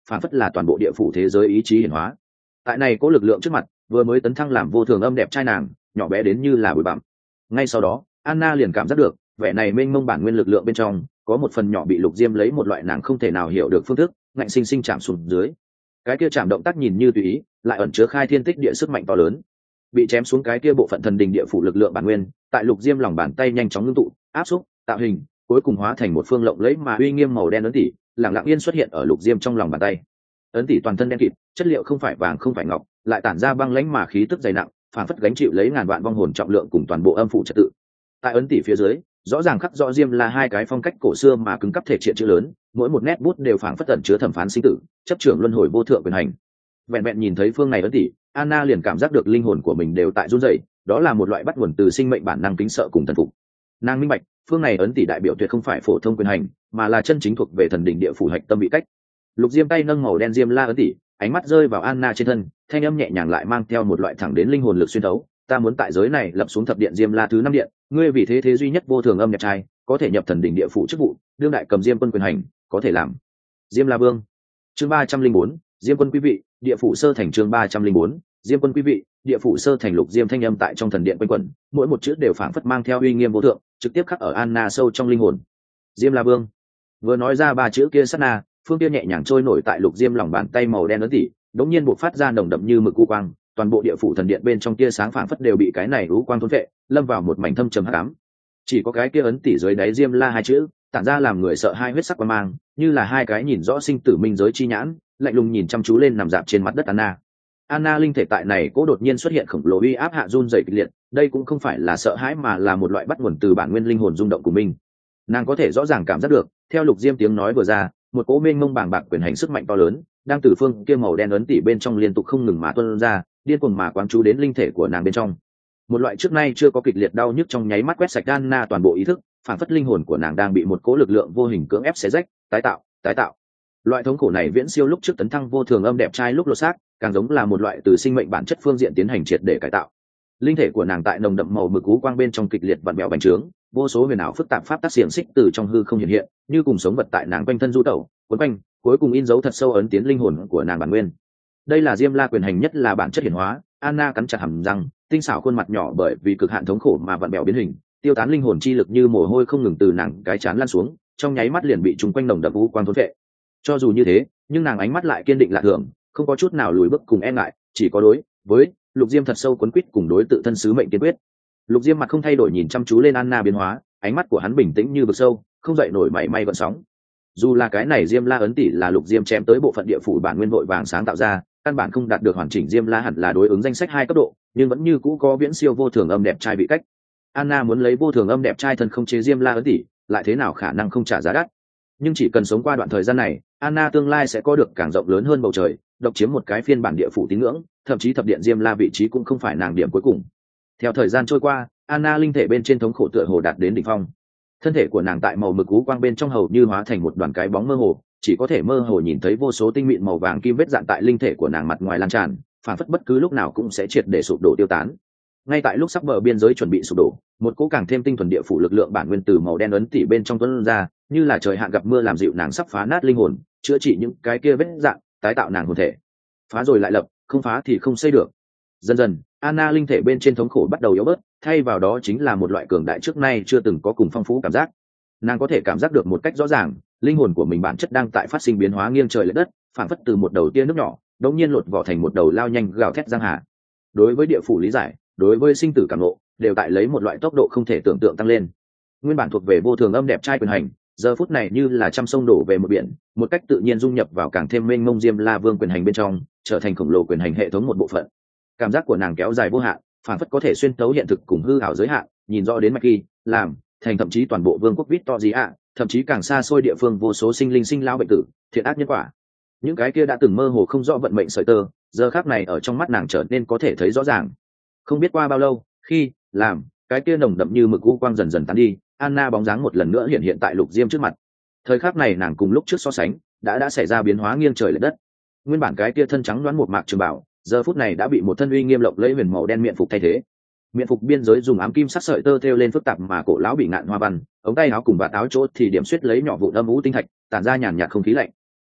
phản phất là toàn bộ địa phủ thế giới ý chí hiển hóa. Tại này có lực lượng trước mặt, vừa mới tấn thăng làm vô thường âm đẹp trai nàng nhỏ bé đến như là bụi bặm. Ngay sau đó Anna liền cảm giác được vẻ này mênh mông bản nguyên lực lượng bên trong có một phần nhỏ bị Lục Diêm lấy một loại nàng không thể nào hiểu được phương thức ngạnh sinh sinh chạm xuống dưới. Cái kia chạm động tác nhìn như tùy ý, lại ẩn chứa khai thiên tích địa sức mạnh to lớn. Bị chém xuống cái kia bộ phận thần đình địa phủ lực lượng bản nguyên, tại Lục Diêm lòng bàn tay nhanh chóng ngưng tụ, áp xúc, tạo hình, cuối cùng hóa thành một phương lộng lẫy mà uy nghiêm màu đen ấn tỷ, lặng lặng yên xuất hiện ở Lục Diêm trong lòng bàn tay. Ấn tỷ toàn thân đen kịt, chất liệu không phải vàng không phải ngọc, lại tản ra băng lãnh mà khí tức dày nặng, phản phất gánh chịu lấy ngàn vạn vong hồn trọng lượng cùng toàn bộ âm phủ trật tự. Tại ấn tỷ phía dưới, rõ ràng khắc rõ Diêm là hai cái phong cách cổ xưa mà cứng cắp thể triện chữ lớn, mỗi một nét bút đều phảng phất ẩn chứa thẩm phán sinh tử, chấp trưởng luân hồi vô thượng quyền hành. Vẹn vẹn nhìn thấy phương này ấn tỷ, Anna liền cảm giác được linh hồn của mình đều tại run rẩy, đó là một loại bắt nguồn từ sinh mệnh bản năng kính sợ cùng thần phục. Nàng minh bạch, phương này ấn tỷ đại biểu tuyệt không phải phổ thông quyền hành, mà là chân chính thuộc về thần đỉnh địa phủ hạch tâm bị cách. Lục Diêm tay nâng màu đen Diêm La ấn tỷ, ánh mắt rơi vào Anna trên thân, thanh âm nhẹ nhàng lại mang theo một loại thẳng đến linh hồn lực xuyên thấu. Ta muốn tại giới này lập xuống thập điện Diêm La thứ năm điện, ngươi vì thế thế duy nhất vô thường âm nhập trai, có thể nhập thần đỉnh địa phủ chức vụ, đương đại cầm Diêm quân quyền hành, có thể làm Diêm La vương. Chương ba trăm linh bốn, Diêm quân quý vị, địa phủ sơ thành. Chương ba trăm linh bốn, Diêm quân quý vị, địa phủ sơ thành. Lục Diêm thanh âm tại trong thần điện quanh quẩn, mỗi một chữ đều phảng phất mang theo uy nghiêm vô thượng, trực tiếp khắc ở Anna sâu trong linh hồn. Diêm La vương. Vừa nói ra ba chữ kia sát na, phương kia nhẹ nhàng trôi nổi tại Lục Diêm lòng bàn tay màu đen ấn tỷ, đống nhiên bộc phát ra nồng đậm như mực u quang, toàn bộ địa phủ thần điện bên trong tia sáng phảng phất đều bị cái này u quang thôn phệ, lâm vào một mảnh thâm trầm hắc ám. Chỉ có cái kia ấn tỷ dưới đáy Diêm La hai chữ, tản ra làm người sợ hai huyết sắc quang mang, như là hai cái nhìn rõ sinh tử minh giới chi nhãn, lạnh lùng nhìn chăm chú lên nằm dạp trên mặt đất Anna. Anna linh thể tại này cố đột nhiên xuất hiện khổng lồ uy áp hạ run rẩy kịch liệt, đây cũng không phải là sợ hãi mà là một loại bắt nguồn từ bản nguyên linh hồn rung động của mình. Nàng có thể rõ ràng cảm giác được, theo Lục Diêm tiếng nói vừa ra, một cỗ mênh mông bàng bạc quyền hành sức mạnh to lớn, đang từ phương kia màu đen ấn tỷ bên trong liên tục không ngừng mà tuôn ra, điên cuồng mà quán chú đến linh thể của nàng bên trong. Một loại trước nay chưa có kịch liệt đau nhức trong nháy mắt quét sạch Anna toàn bộ ý thức, phản phất linh hồn của nàng đang bị một cỗ lực lượng vô hình cưỡng ép xé rách, tái tạo, tái tạo. Loại thống khổ này viễn siêu lúc trước tấn thăng vô thường âm đẹp trai lúc lột xác, càng giống là một loại từ sinh mệnh bản chất phương diện tiến hành triệt để cải tạo. Linh thể của nàng tại nồng đậm màu mực cú quang bên trong kịch liệt vặn bẹo bành trướng, vô số huyền ảo phức tạp pháp tác xiềng xích từ trong hư không hiện hiện, như cùng sống vật tại nàng quanh thân du tẩu, cuốn quanh, cuối cùng in dấu thật sâu ấn tiến linh hồn của nàng bản nguyên. Đây là Diêm La quyền hành nhất là bản chất hiển hóa. Anna cắn chặt hàm răng, tinh xảo khuôn mặt nhỏ bởi vì cực hạn thống khổ mà vặn bẹo biến hình, tiêu tán linh hồn chi lực như mồ hôi không ngừng từ nàng cái chán lan xuống, trong nháy mắt liền bị trùng quanh nồng đậm u quang thôn phệ. Cho dù như thế, nhưng nàng ánh mắt lại kiên định lạ thường, không có chút nào lùi bước cùng e ngại, chỉ có đối với Lục Diêm thật sâu quấn quýt cùng đối tự thân sứ mệnh kiên quyết. Lục Diêm mặt không thay đổi nhìn chăm chú lên Anna biến hóa, ánh mắt của hắn bình tĩnh như vực sâu, không dậy nổi mảy may gợn sóng. Dù là cái này Diêm La ấn tỷ là Lục Diêm chém tới bộ phận địa phủ bản nguyên vội vàng sáng tạo ra, căn bản không đạt được hoàn chỉnh Diêm La hẳn là đối ứng danh sách hai cấp độ, nhưng vẫn như cũ có viễn siêu vô thường âm đẹp trai bị cách. Anna muốn lấy vô thường âm đẹp trai thân không chế Diêm La ấn tỷ, lại thế nào khả năng không trả giá đắt. Nhưng chỉ cần sống qua đoạn thời gian này, Anna tương lai sẽ có được càng rộng lớn hơn bầu trời, độc chiếm một cái phiên bản địa phủ tín ngưỡng, thậm chí thập điện Diêm La vị trí cũng không phải nàng điểm cuối cùng. Theo thời gian trôi qua, Anna linh thể bên trên thống khổ tựa hồ đạt đến đỉnh phong. Thân thể của nàng tại màu mực cú quang bên trong hầu như hóa thành một đoàn cái bóng mơ hồ, chỉ có thể mơ hồ nhìn thấy vô số tinh mịn màu vàng kim vết dạn tại linh thể của nàng mặt ngoài lan tràn, phản phất bất cứ lúc nào cũng sẽ triệt để sụp đổ tiêu tán. Ngay tại lúc sắp bờ biên giới chuẩn bị sụp đổ, một cỗ càng thêm tinh thuần địa phủ lực lượng bản nguyên từ màu đen ấn tỷ bên trong tuôn ra, như là trời hạn gặp mưa làm dịu nàng sắp phá nát linh hồn, chữa trị những cái kia vết dạn, tái tạo nàng hồn thể. Phá rồi lại lập, không phá thì không xây được. Dần dần, Anna linh thể bên trên thống khổ bắt đầu yếu bớt, thay vào đó chính là một loại cường đại trước nay chưa từng có cùng phong phú cảm giác. Nàng có thể cảm giác được một cách rõ ràng, linh hồn của mình bản chất đang tại phát sinh biến hóa nghiêng trời lệch đất, phản phất từ một đầu tia nước nhỏ, đột nhiên lột vỏ thành một đầu lao nhanh gào thét giang hà. Đối với địa phủ lý giải, đối với sinh tử cảm ngộ, đều tại lấy một loại tốc độ không thể tưởng tượng tăng lên. Nguyên bản thuộc về vô thường âm đẹp trai quyền hành, giờ phút này như là trăm sông đổ về một biển, một cách tự nhiên dung nhập vào càng thêm mênh mông Diêm La vương quyền hành bên trong, trở thành khổng lồ quyền hành hệ thống một bộ phận. Cảm giác của nàng kéo dài vô hạn, phản phất có thể xuyên tấu hiện thực cùng hư ảo giới hạn, nhìn rõ đến mạch ghi, làm, thành thậm chí toàn bộ vương quốc Victoria, thậm chí càng xa xôi địa phương vô số sinh linh sinh lao bệnh tử, thiện ác nhân quả. Những cái kia đã từng mơ hồ không rõ vận mệnh sợi tơ, giờ khắc này ở trong mắt nàng trở nên có thể thấy rõ ràng. Không biết qua bao lâu, khi, làm, cái kia nồng đậm như mực u quang dần dần tán đi, Anna bóng dáng một lần nữa hiện hiện tại Lục Diêm trước mặt. Thời khắc này nàng cùng lúc trước so sánh, đã đã xảy ra biến hóa nghiêng trời lệch đất. Nguyên bản cái kia thân trắng đoán một mạc trường bảo, giờ phút này đã bị một thân uy nghiêm lộng lẫy huyền màu đen miện phục thay thế. Miện phục biên giới dùng ám kim sắc sợi tơ thêu lên phức tạp mà cổ lão bị ngạn hoa văn, ống tay áo cùng vạt áo chỗ thì điểm xuyết lấy nhỏ vụn âm u tinh thạch, tản ra nhàn nhạt không khí lạnh.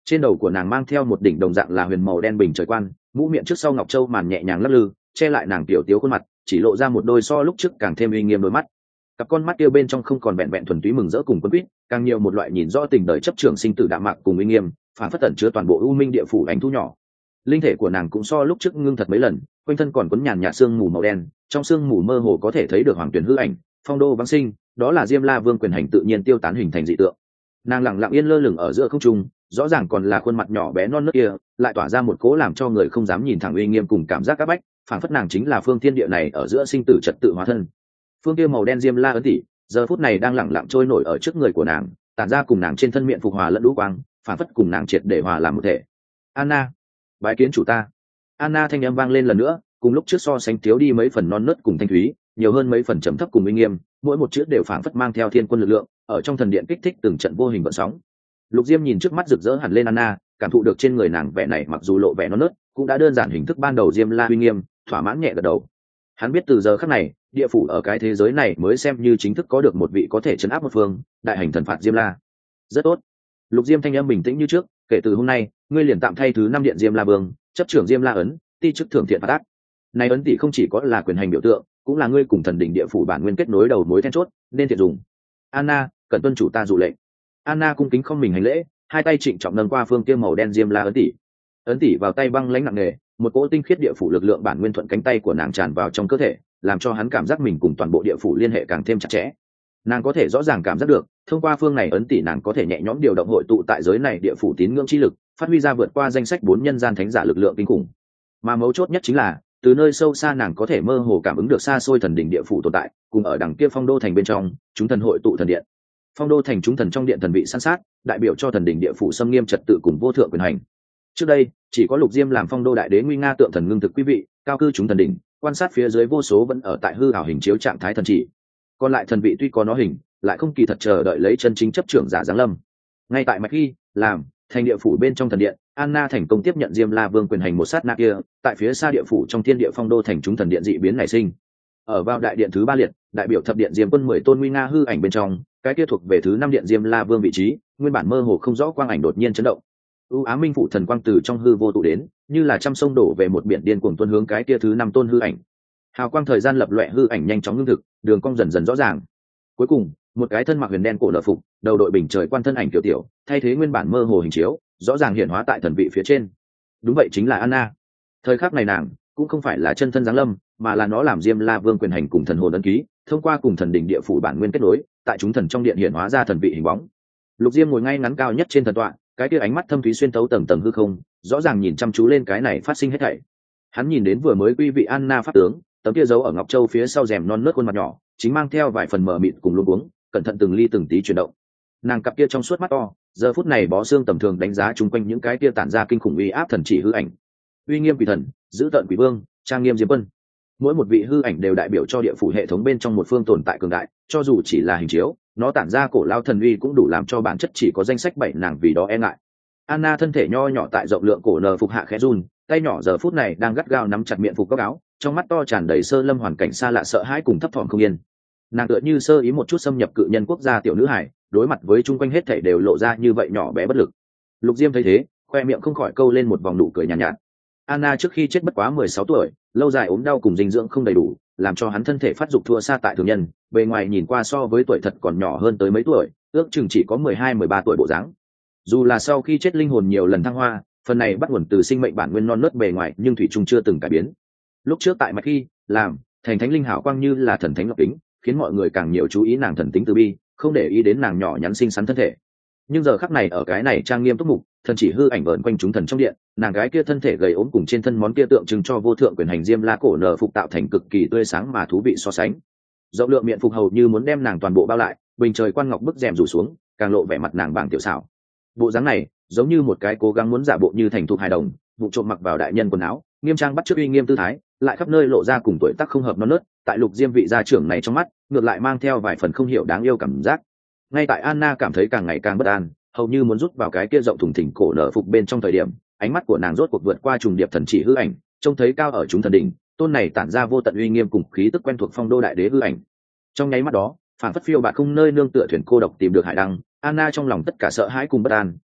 Trên đầu của nàng mang theo một đỉnh đồng dạng là huyền màu đen bình trời quan, mũ miệng trước sau ngọc châu màn nhẹ nhàng lắc lư, che lại nàng tiểu tiếu khuôn mặt, chỉ lộ ra một đôi so lúc trước càng thêm uy nghiêm đôi mắt. Cặp con mắt kia bên trong không còn vẹn vẹn thuần túy mừng rỡ cùng quân quýt, càng nhiều một loại nhìn rõ tình đời chấp trường sinh tử đạm mạc cùng uy nghiêm, phản phất tẩn chứa toàn bộ u minh địa phủ ánh thú nhỏ. Linh thể của nàng cũng so lúc trước ngưng thật mấy lần, quanh thân còn quấn nhàn nhạt sương mù màu đen, trong sương mù mơ hồ có thể thấy được hoàng tuyển hư ảnh, phong đô vắng sinh, đó là Diêm La Vương quyền hành tự nhiên tiêu tán hình thành dị tượng. Nàng lặng lặng yên lơ lửng ở giữa không trung, rõ ràng còn là khuôn mặt nhỏ bé non nớt kia, lại tỏa ra một cố làm cho người không dám nhìn thẳng uy nghiêm cùng cảm giác áp bách, phản phất nàng chính là phương thiên địa này ở giữa sinh tử trật tự hóa thân. Phương kia màu đen Diêm La ấn tỷ, giờ phút này đang lặng lặng trôi nổi ở trước người của nàng, tản ra cùng nàng trên thân miệng phục hòa lẫn đũ quang, phản phất cùng nàng triệt để hòa làm một thể. Anna, bái kiến chủ ta. Anna thanh âm vang lên lần nữa, cùng lúc trước so sánh thiếu đi mấy phần non nớt cùng thanh thúy, nhiều hơn mấy phần trầm thấp cùng uy nghiêm, mỗi một chữ đều phảng phất mang theo thiên quân lực lượng, ở trong thần điện kích thích từng trận vô hình gợn sóng. Lục Diêm nhìn trước mắt rực rỡ hẳn lên Anna, cảm thụ được trên người nàng vẻ này mặc dù lộ vẻ non nớt, cũng đã đơn giản hình thức ban đầu Diêm La uy nghiêm, thỏa mãn nhẹ gật đầu. Hắn biết từ giờ khắc này, địa phủ ở cái thế giới này mới xem như chính thức có được một vị có thể trấn áp một phương, đại hành thần phạt Diêm La. Rất tốt. Lục Diêm thanh âm bình tĩnh như trước, kể từ hôm nay, ngươi liền tạm thay thứ năm điện Diêm La Vương, chấp trưởng Diêm La ấn, ti chức thưởng thiện phạt ác. Này ấn tỷ không chỉ có là quyền hành biểu tượng, cũng là ngươi cùng thần đỉnh địa phủ bản nguyên kết nối đầu mối then chốt, nên thiện dùng. Anna, cần tuân chủ ta dụ lệnh. Anna cung kính không mình hành lễ, hai tay trịnh trọng nâng qua phương kia màu đen Diêm La ấn tỷ. Ấn tỷ vào tay băng lãnh nặng nề, một cỗ tinh khiết địa phủ lực lượng bản nguyên thuận cánh tay của nàng tràn vào trong cơ thể, làm cho hắn cảm giác mình cùng toàn bộ địa phủ liên hệ càng thêm chặt chẽ. Nàng có thể rõ ràng cảm giác được, thông qua phương này ấn tỷ nàng có thể nhẹ nhõm điều động hội tụ tại giới này địa phủ tín ngưỡng chi lực, phát huy ra vượt qua danh sách bốn nhân gian thánh giả lực lượng kinh khủng. Mà mấu chốt nhất chính là, từ nơi sâu xa nàng có thể mơ hồ cảm ứng được xa xôi thần đỉnh địa phủ tồn tại, cùng ở đằng kia phong đô thành bên trong, chúng thần hội tụ thần điện. Phong đô thành chúng thần trong điện thần vị san sát, đại biểu cho thần đỉnh địa phủ xâm nghiêm trật tự cùng vô thượng quyền hành. Trước đây, chỉ có Lục Diêm làm phong đô đại đế nguy nga tượng thần ngưng thực quý vị, cao cư chúng thần đỉnh, quan sát phía dưới vô số vẫn ở tại hư ảo hình chiếu trạng thái thần chỉ. Còn lại thần vị tuy có nó hình, lại không kỳ thật chờ đợi lấy chân chính chấp trưởng giả giáng lâm. Ngay tại mạch khi làm thành địa phủ bên trong thần điện, Anna thành công tiếp nhận Diêm La Vương quyền hành một sát na kia, tại phía xa địa phủ trong thiên địa phong đô thành chúng thần điện dị biến nảy sinh. Ở vào đại điện thứ ba liệt, đại biểu thập điện Diêm Quân mười tôn nguy nga hư ảnh bên trong, cái kia thuộc về thứ năm điện Diêm La Vương vị trí, nguyên bản mơ hồ không rõ quang ảnh đột nhiên chấn động. ưu ám minh phụ thần quang từ trong hư vô tụ đến, như là trăm sông đổ về một biển điên cuồng tuôn hướng cái kia thứ năm tôn hư ảnh. Hào quang thời gian lập loè hư ảnh nhanh chóng ngưng thực, đường cong dần dần rõ ràng. Cuối cùng, một cái thân mặc huyền đen cổ nở phục, đầu đội bình trời quan thân ảnh tiểu tiểu, thay thế nguyên bản mơ hồ hình chiếu, rõ ràng hiện hóa tại thần vị phía trên. Đúng vậy, chính là Anna. Thời khắc này nàng cũng không phải là chân thân giáng lâm, mà là nó làm Diêm La Vương quyền hành cùng thần hồn ấn ký, thông qua cùng thần đỉnh địa phủ bản nguyên kết nối, tại chúng thần trong điện hiện hóa ra thần vị hình bóng. Lục Diêm ngồi ngay ngắn cao nhất trên thần tọa, cái kia ánh mắt thâm thúy xuyên tấu tầng tầng hư không, rõ ràng nhìn chăm chú lên cái này phát sinh hết thảy. Hắn nhìn đến vừa mới quy vị Anna pháp tướng, tấm kia giấu ở ngọc châu phía sau rèm non nớt khuôn mặt nhỏ, chính mang theo vài phần mờ mịt cùng luống cuống, cẩn thận từng ly từng tí chuyển động. Nàng cặp kia trong suốt mắt to, giờ phút này bó xương tầm thường đánh giá chung quanh những cái kia tản ra kinh khủng uy áp thần chỉ hư ảnh. Uy nghiêm quỷ thần, giữ tận quỷ vương, trang nghiêm Diêm Quân. Mỗi một vị hư ảnh đều đại biểu cho địa phủ hệ thống bên trong một phương tồn tại cường đại, cho dù chỉ là hình chiếu, nó tản ra cổ lao thần uy cũng đủ làm cho bản chất chỉ có danh sách bảy nàng vì đó e ngại. Anna thân thể nho nhỏ tại rộng lượng cổ nờ phục hạ khẽ run, tay nhỏ giờ phút này đang gắt gao nắm chặt miệng phục góc áo, trong mắt to tràn đầy sơ lâm hoàn cảnh xa lạ sợ hãi cùng thấp thỏm không yên. Nàng tựa như sơ ý một chút xâm nhập cự nhân quốc gia tiểu nữ hải, đối mặt với chung quanh hết thảy đều lộ ra như vậy nhỏ bé bất lực. Lục Diêm thấy thế, khoe miệng không khỏi câu lên một vòng nụ cười nhàn nhạt, nhạt. Anna trước khi chết bất quá mười sáu tuổi, lâu dài ốm đau cùng dinh dưỡng không đầy đủ, làm cho hắn thân thể phát dục thua xa tại thường nhân, bề ngoài nhìn qua so với tuổi thật còn nhỏ hơn tới mấy tuổi, ước chừng chỉ có mười hai mười ba tuổi bộ dáng. Dù là sau khi chết linh hồn nhiều lần thăng hoa, phần này bắt nguồn từ sinh mệnh bản nguyên non nớt bề ngoài, nhưng thủy chung chưa từng cải biến. Lúc trước tại mạch khi làm thành thánh linh hảo quang như là thần thánh ngọc kính, khiến mọi người càng nhiều chú ý nàng thần tính từ bi, không để ý đến nàng nhỏ nhắn xinh xắn thân thể. Nhưng giờ khắc này ở cái này trang nghiêm túc mục, thần chỉ hư ảnh vờn quanh chúng thần trong điện, nàng gái kia thân thể gầy ốm cùng trên thân món kia tượng trưng cho vô thượng quyền hành Diêm La cổ nở phục tạo thành cực kỳ tươi sáng mà thú vị so sánh. Rộng lượng miệng phục hầu như muốn đem nàng toàn bộ bao lại, bình trời quan ngọc bức rèm rủ xuống, càng lộ vẻ mặt nàng bảng tiểu xảo. Bộ dáng này giống như một cái cố gắng muốn giả bộ như thành thục hài đồng, vụ trộm mặc vào đại nhân quần áo, nghiêm trang bắt chước uy nghiêm tư thái, lại khắp nơi lộ ra cùng tuổi tác không hợp non nớt, tại Lục Diêm vị gia trưởng này trong mắt, ngược lại mang theo vài phần không hiểu đáng yêu cảm giác. Ngay tại Anna cảm thấy càng ngày càng bất an, hầu như muốn rút vào cái kia rộng thùng thình cổ nở phục bên trong thời điểm, ánh mắt của nàng rốt cuộc vượt qua trùng điệp thần chỉ hư ảnh, trông thấy cao ở chúng thần đỉnh, tôn này tản ra vô tận uy nghiêm cùng khí tức quen thuộc phong đô đại đế hư ảnh. Trong nháy mắt đó, phản phất phiêu bạt không nơi nương tựa thuyền cô độc tìm được hải đăng, Anna trong lòng tất cả sợ hãi cùng bất an,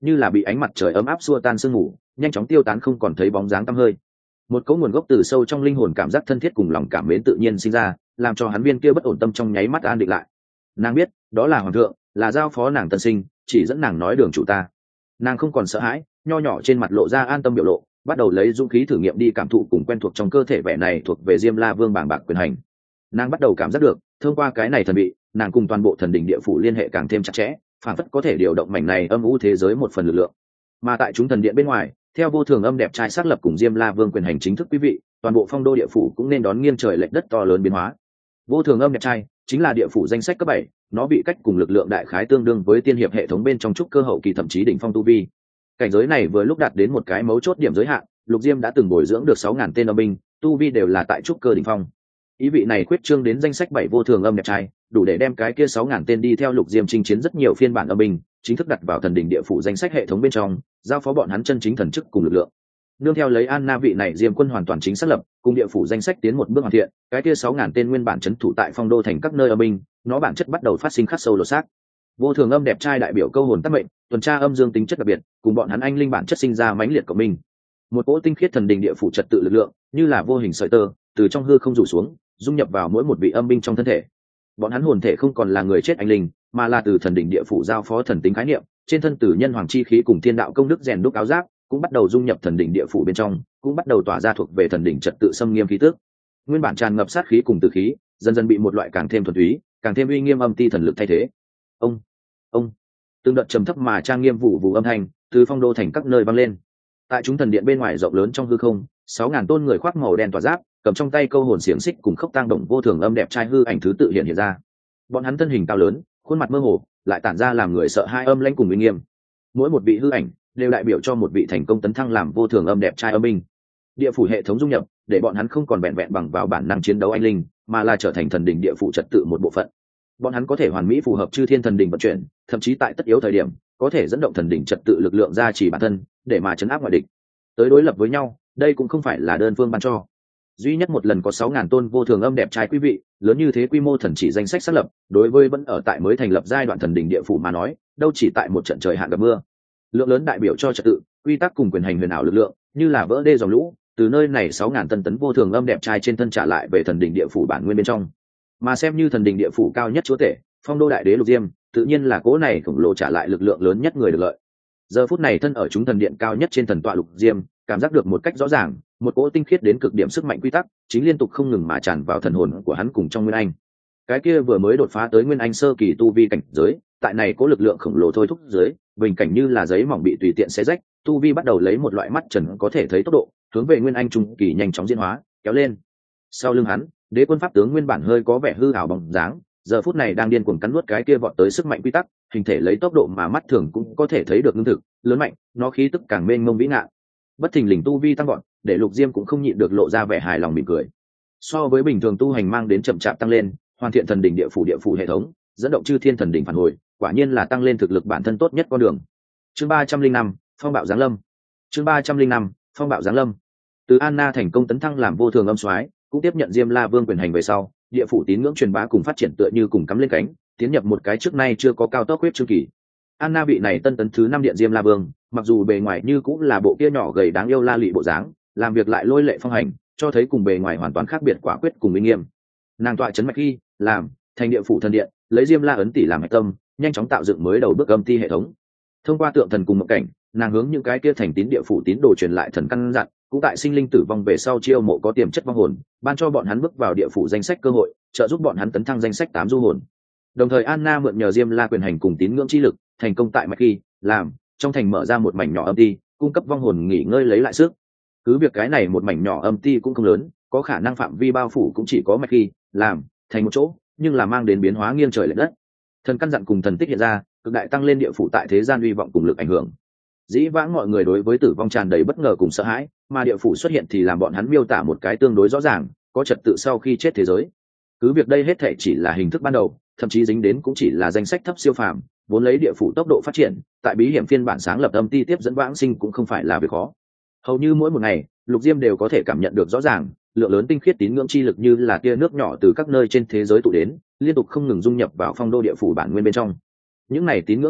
như là bị ánh mặt trời ấm áp xua tan sương mù, nhanh chóng tiêu tán không còn thấy bóng dáng tăm hơi. Một cỗ nguồn gốc từ sâu trong linh hồn cảm giác thân thiết cùng lòng cảm mến tự nhiên sinh ra, làm cho hắn viên kia bất ổn tâm trong nháy mắt an định lại. Nàng biết đó là hoàng thượng, là giao phó nàng tân sinh, chỉ dẫn nàng nói đường chủ ta. Nàng không còn sợ hãi, nho nhỏ trên mặt lộ ra an tâm biểu lộ, bắt đầu lấy dũng khí thử nghiệm đi cảm thụ cùng quen thuộc trong cơ thể vẻ này thuộc về Diêm La Vương bàng bạc quyền hành. Nàng bắt đầu cảm giác được, thông qua cái này thần bị, nàng cùng toàn bộ thần đỉnh địa phủ liên hệ càng thêm chặt chẽ, phản phất có thể điều động mảnh này âm u thế giới một phần lực lượng. Mà tại chúng thần điện bên ngoài, theo vô thường âm đẹp trai xác lập cùng Diêm La Vương quyền hành chính thức quý vị, toàn bộ phong đô địa phủ cũng nên đón nghiêng trời lệch đất to lớn biến hóa. Vô thường âm đẹp trai chính là địa phủ danh sách cấp bảy, nó bị cách cùng lực lượng đại khái tương đương với tiên hiệp hệ thống bên trong trúc cơ hậu kỳ thậm chí đỉnh phong tu vi. Cảnh giới này vừa lúc đạt đến một cái mấu chốt điểm giới hạn, Lục Diêm đã từng bồi dưỡng được sáu ngàn tên âm binh, tu vi đều là tại trúc cơ đỉnh phong. Ý vị này khuyết trương đến danh sách bảy vô thường âm đẹp trai, đủ để đem cái kia sáu ngàn tên đi theo Lục Diêm chinh chiến rất nhiều phiên bản âm binh, chính thức đặt vào thần đỉnh địa phủ danh sách hệ thống bên trong, giao phó bọn hắn chân chính thần chức cùng lực lượng. Nương theo lấy Anna vị này Diêm quân hoàn toàn chính xác lập, cùng địa phủ danh sách tiến một bước hoàn thiện, cái kia sáu ngàn tên nguyên bản trấn thủ tại phong đô thành các nơi âm binh, nó bản chất bắt đầu phát sinh khắc sâu lột xác. Vô thường âm đẹp trai đại biểu câu hồn tác mệnh, tuần tra âm dương tính chất đặc biệt, cùng bọn hắn anh linh bản chất sinh ra mãnh liệt của mình. Một cỗ tinh khiết thần đình địa phủ trật tự lực lượng, như là vô hình sợi tơ, từ trong hư không rủ xuống, dung nhập vào mỗi một vị âm binh trong thân thể. Bọn hắn hồn thể không còn là người chết anh linh, mà là từ thần đình địa phủ giao phó thần tính khái niệm, trên thân tử nhân hoàng chi khí cùng thiên đạo công đức rèn đúc áo giáp, cũng bắt đầu dung nhập thần đỉnh địa phủ bên trong, cũng bắt đầu tỏa ra thuộc về thần đỉnh trật tự xâm nghiêm khí tức. Nguyên bản tràn ngập sát khí cùng tử khí, dần dần bị một loại càng thêm thuần túy, càng thêm uy nghiêm âm ti thần lực thay thế. Ông, ông, từng đợt trầm thấp mà trang nghiêm vụ vụ âm thanh từ phong đô thành các nơi vang lên. Tại chúng thần điện bên ngoài rộng lớn trong hư không, sáu ngàn tôn người khoác màu đen tỏa giáp, cầm trong tay câu hồn xiềng xích cùng khốc tang động vô thường âm đẹp trai hư ảnh thứ tự hiện hiện ra. Bọn hắn thân hình cao lớn, khuôn mặt mơ hồ, lại tản ra làm người sợ hai âm lãnh cùng uy nghiêm. Mỗi một vị hư ảnh đều đại biểu cho một vị thành công tấn thăng làm vô thường âm đẹp trai âm binh. Địa phủ hệ thống dung nhập, để bọn hắn không còn vẹn vẹn bằng vào bản năng chiến đấu anh linh, mà là trở thành thần đỉnh địa phủ trật tự một bộ phận. Bọn hắn có thể hoàn mỹ phù hợp chư thiên thần đỉnh vận chuyển, thậm chí tại tất yếu thời điểm, có thể dẫn động thần đỉnh trật tự lực lượng ra chỉ bản thân, để mà chấn áp ngoại địch. Tới đối lập với nhau, đây cũng không phải là đơn phương ban cho. Duy nhất một lần có sáu ngàn tôn vô thường âm đẹp trai quý vị, lớn như thế quy mô thần chỉ danh sách xác lập, đối với vẫn ở tại mới thành lập giai đoạn thần đỉnh địa phủ mà nói, đâu chỉ tại một trận trời hạn gặp mưa. Lượng lớn đại biểu cho trật tự, quy tắc cùng quyền hành huyền ảo lực lượng, như là vỡ đê dòng lũ, từ nơi này sáu ngàn tân tấn vô thường âm đẹp trai trên thân trả lại về thần đỉnh địa phủ bản nguyên bên trong. Mà xem như thần đỉnh địa phủ cao nhất chúa tể, phong đô đại đế Lục Diêm, tự nhiên là cố này khổng lồ trả lại lực lượng lớn nhất người được lợi. Giờ phút này thân ở chúng thần điện cao nhất trên thần tọa Lục Diêm, cảm giác được một cách rõ ràng, một cỗ tinh khiết đến cực điểm sức mạnh quy tắc, chính liên tục không ngừng mà tràn vào thần hồn của hắn cùng trong nguyên anh. Cái kia vừa mới đột phá tới nguyên anh sơ kỳ tu vi cảnh giới, tại này có lực lượng khổng lồ thôi thúc dưới, bình cảnh như là giấy mỏng bị tùy tiện xé rách, tu vi bắt đầu lấy một loại mắt trần có thể thấy tốc độ, hướng về nguyên anh trung kỳ nhanh chóng diễn hóa, kéo lên. Sau lưng hắn, đế quân pháp tướng nguyên bản hơi có vẻ hư ảo bóng dáng, giờ phút này đang điên cuồng cắn nuốt cái kia vọt tới sức mạnh quy tắc, hình thể lấy tốc độ mà mắt thường cũng có thể thấy được ngưng thực, lớn mạnh, nó khí tức càng mênh mông vĩ ngạn. Bất thình lình tu vi tăng vọt, để Lục Diêm cũng không nhịn được lộ ra vẻ hài lòng mỉm cười. So với bình thường tu hành mang đến chậm chạp tăng lên, hoàn thiện thần đỉnh địa phủ địa phủ hệ thống, dẫn động chư thiên thần đỉnh phản hồi, quả nhiên là tăng lên thực lực bản thân tốt nhất con đường. Chương ba trăm linh năm, phong bạo giáng lâm. Chương ba trăm linh năm, phong bạo giáng lâm. Từ Anna thành công tấn thăng làm vô thường âm soái, cũng tiếp nhận Diêm La Vương quyền hành về sau, địa phủ tín ngưỡng truyền bá cùng phát triển tựa như cùng cắm lên cánh, tiến nhập một cái trước nay chưa có cao tốc huyết chương kỳ. Anna vị này tân tấn thứ năm điện Diêm La Vương, mặc dù bề ngoài như cũng là bộ kia nhỏ gầy đáng yêu la lị bộ dáng, làm việc lại lôi lệ phong hành, cho thấy cùng bề ngoài hoàn toàn khác biệt quả quyết cùng uy nghiêm. Nàng tọa chấn mạch khi, làm thành địa phủ thần điện, lấy Diêm La ấn tỷ làm hạch tâm, nhanh chóng tạo dựng mới đầu bước âm ti hệ thống. Thông qua tượng thần cùng mộng cảnh, nàng hướng những cái kia thành tín địa phủ tín đồ truyền lại thần căn dặn, cũng tại sinh linh tử vong về sau chiêu mộ có tiềm chất vong hồn, ban cho bọn hắn bước vào địa phủ danh sách cơ hội, trợ giúp bọn hắn tấn thăng danh sách tám du hồn. Đồng thời Anna mượn nhờ Diêm La quyền hành cùng tín ngưỡng chi lực, thành công tại mạch khi, làm trong thành mở ra một mảnh nhỏ âm ti, cung cấp vong hồn nghỉ ngơi lấy lại sức. Cứ việc cái này một mảnh nhỏ âm ti cũng không lớn, có khả năng phạm vi bao phủ cũng chỉ có mạch khi, làm thành một chỗ, nhưng là mang đến biến hóa nghiêng trời lệch đất. Thần căn dặn cùng thần tích hiện ra, cực đại tăng lên địa phủ tại thế gian uy vọng cùng lực ảnh hưởng. Dĩ vãng mọi người đối với tử vong tràn đầy bất ngờ cùng sợ hãi, mà địa phủ xuất hiện thì làm bọn hắn miêu tả một cái tương đối rõ ràng, có trật tự sau khi chết thế giới. Cứ việc đây hết thảy chỉ là hình thức ban đầu, thậm chí dính đến cũng chỉ là danh sách thấp siêu phàm, vốn lấy địa phủ tốc độ phát triển, tại bí hiểm phiên bản sáng lập âm ti tiếp dẫn vãng sinh cũng không phải là việc khó. Hầu như mỗi một ngày, Lục Diêm đều có thể cảm nhận được rõ ràng, lượng lớn tinh khiết tín ngưỡng chi lực như là tia nước nhỏ từ các nơi trên thế giới tụ đến, liên tục không ngừng dung nhập vào phong đô địa phủ bản nguyên bên trong. Những này tín ngưỡng chi lực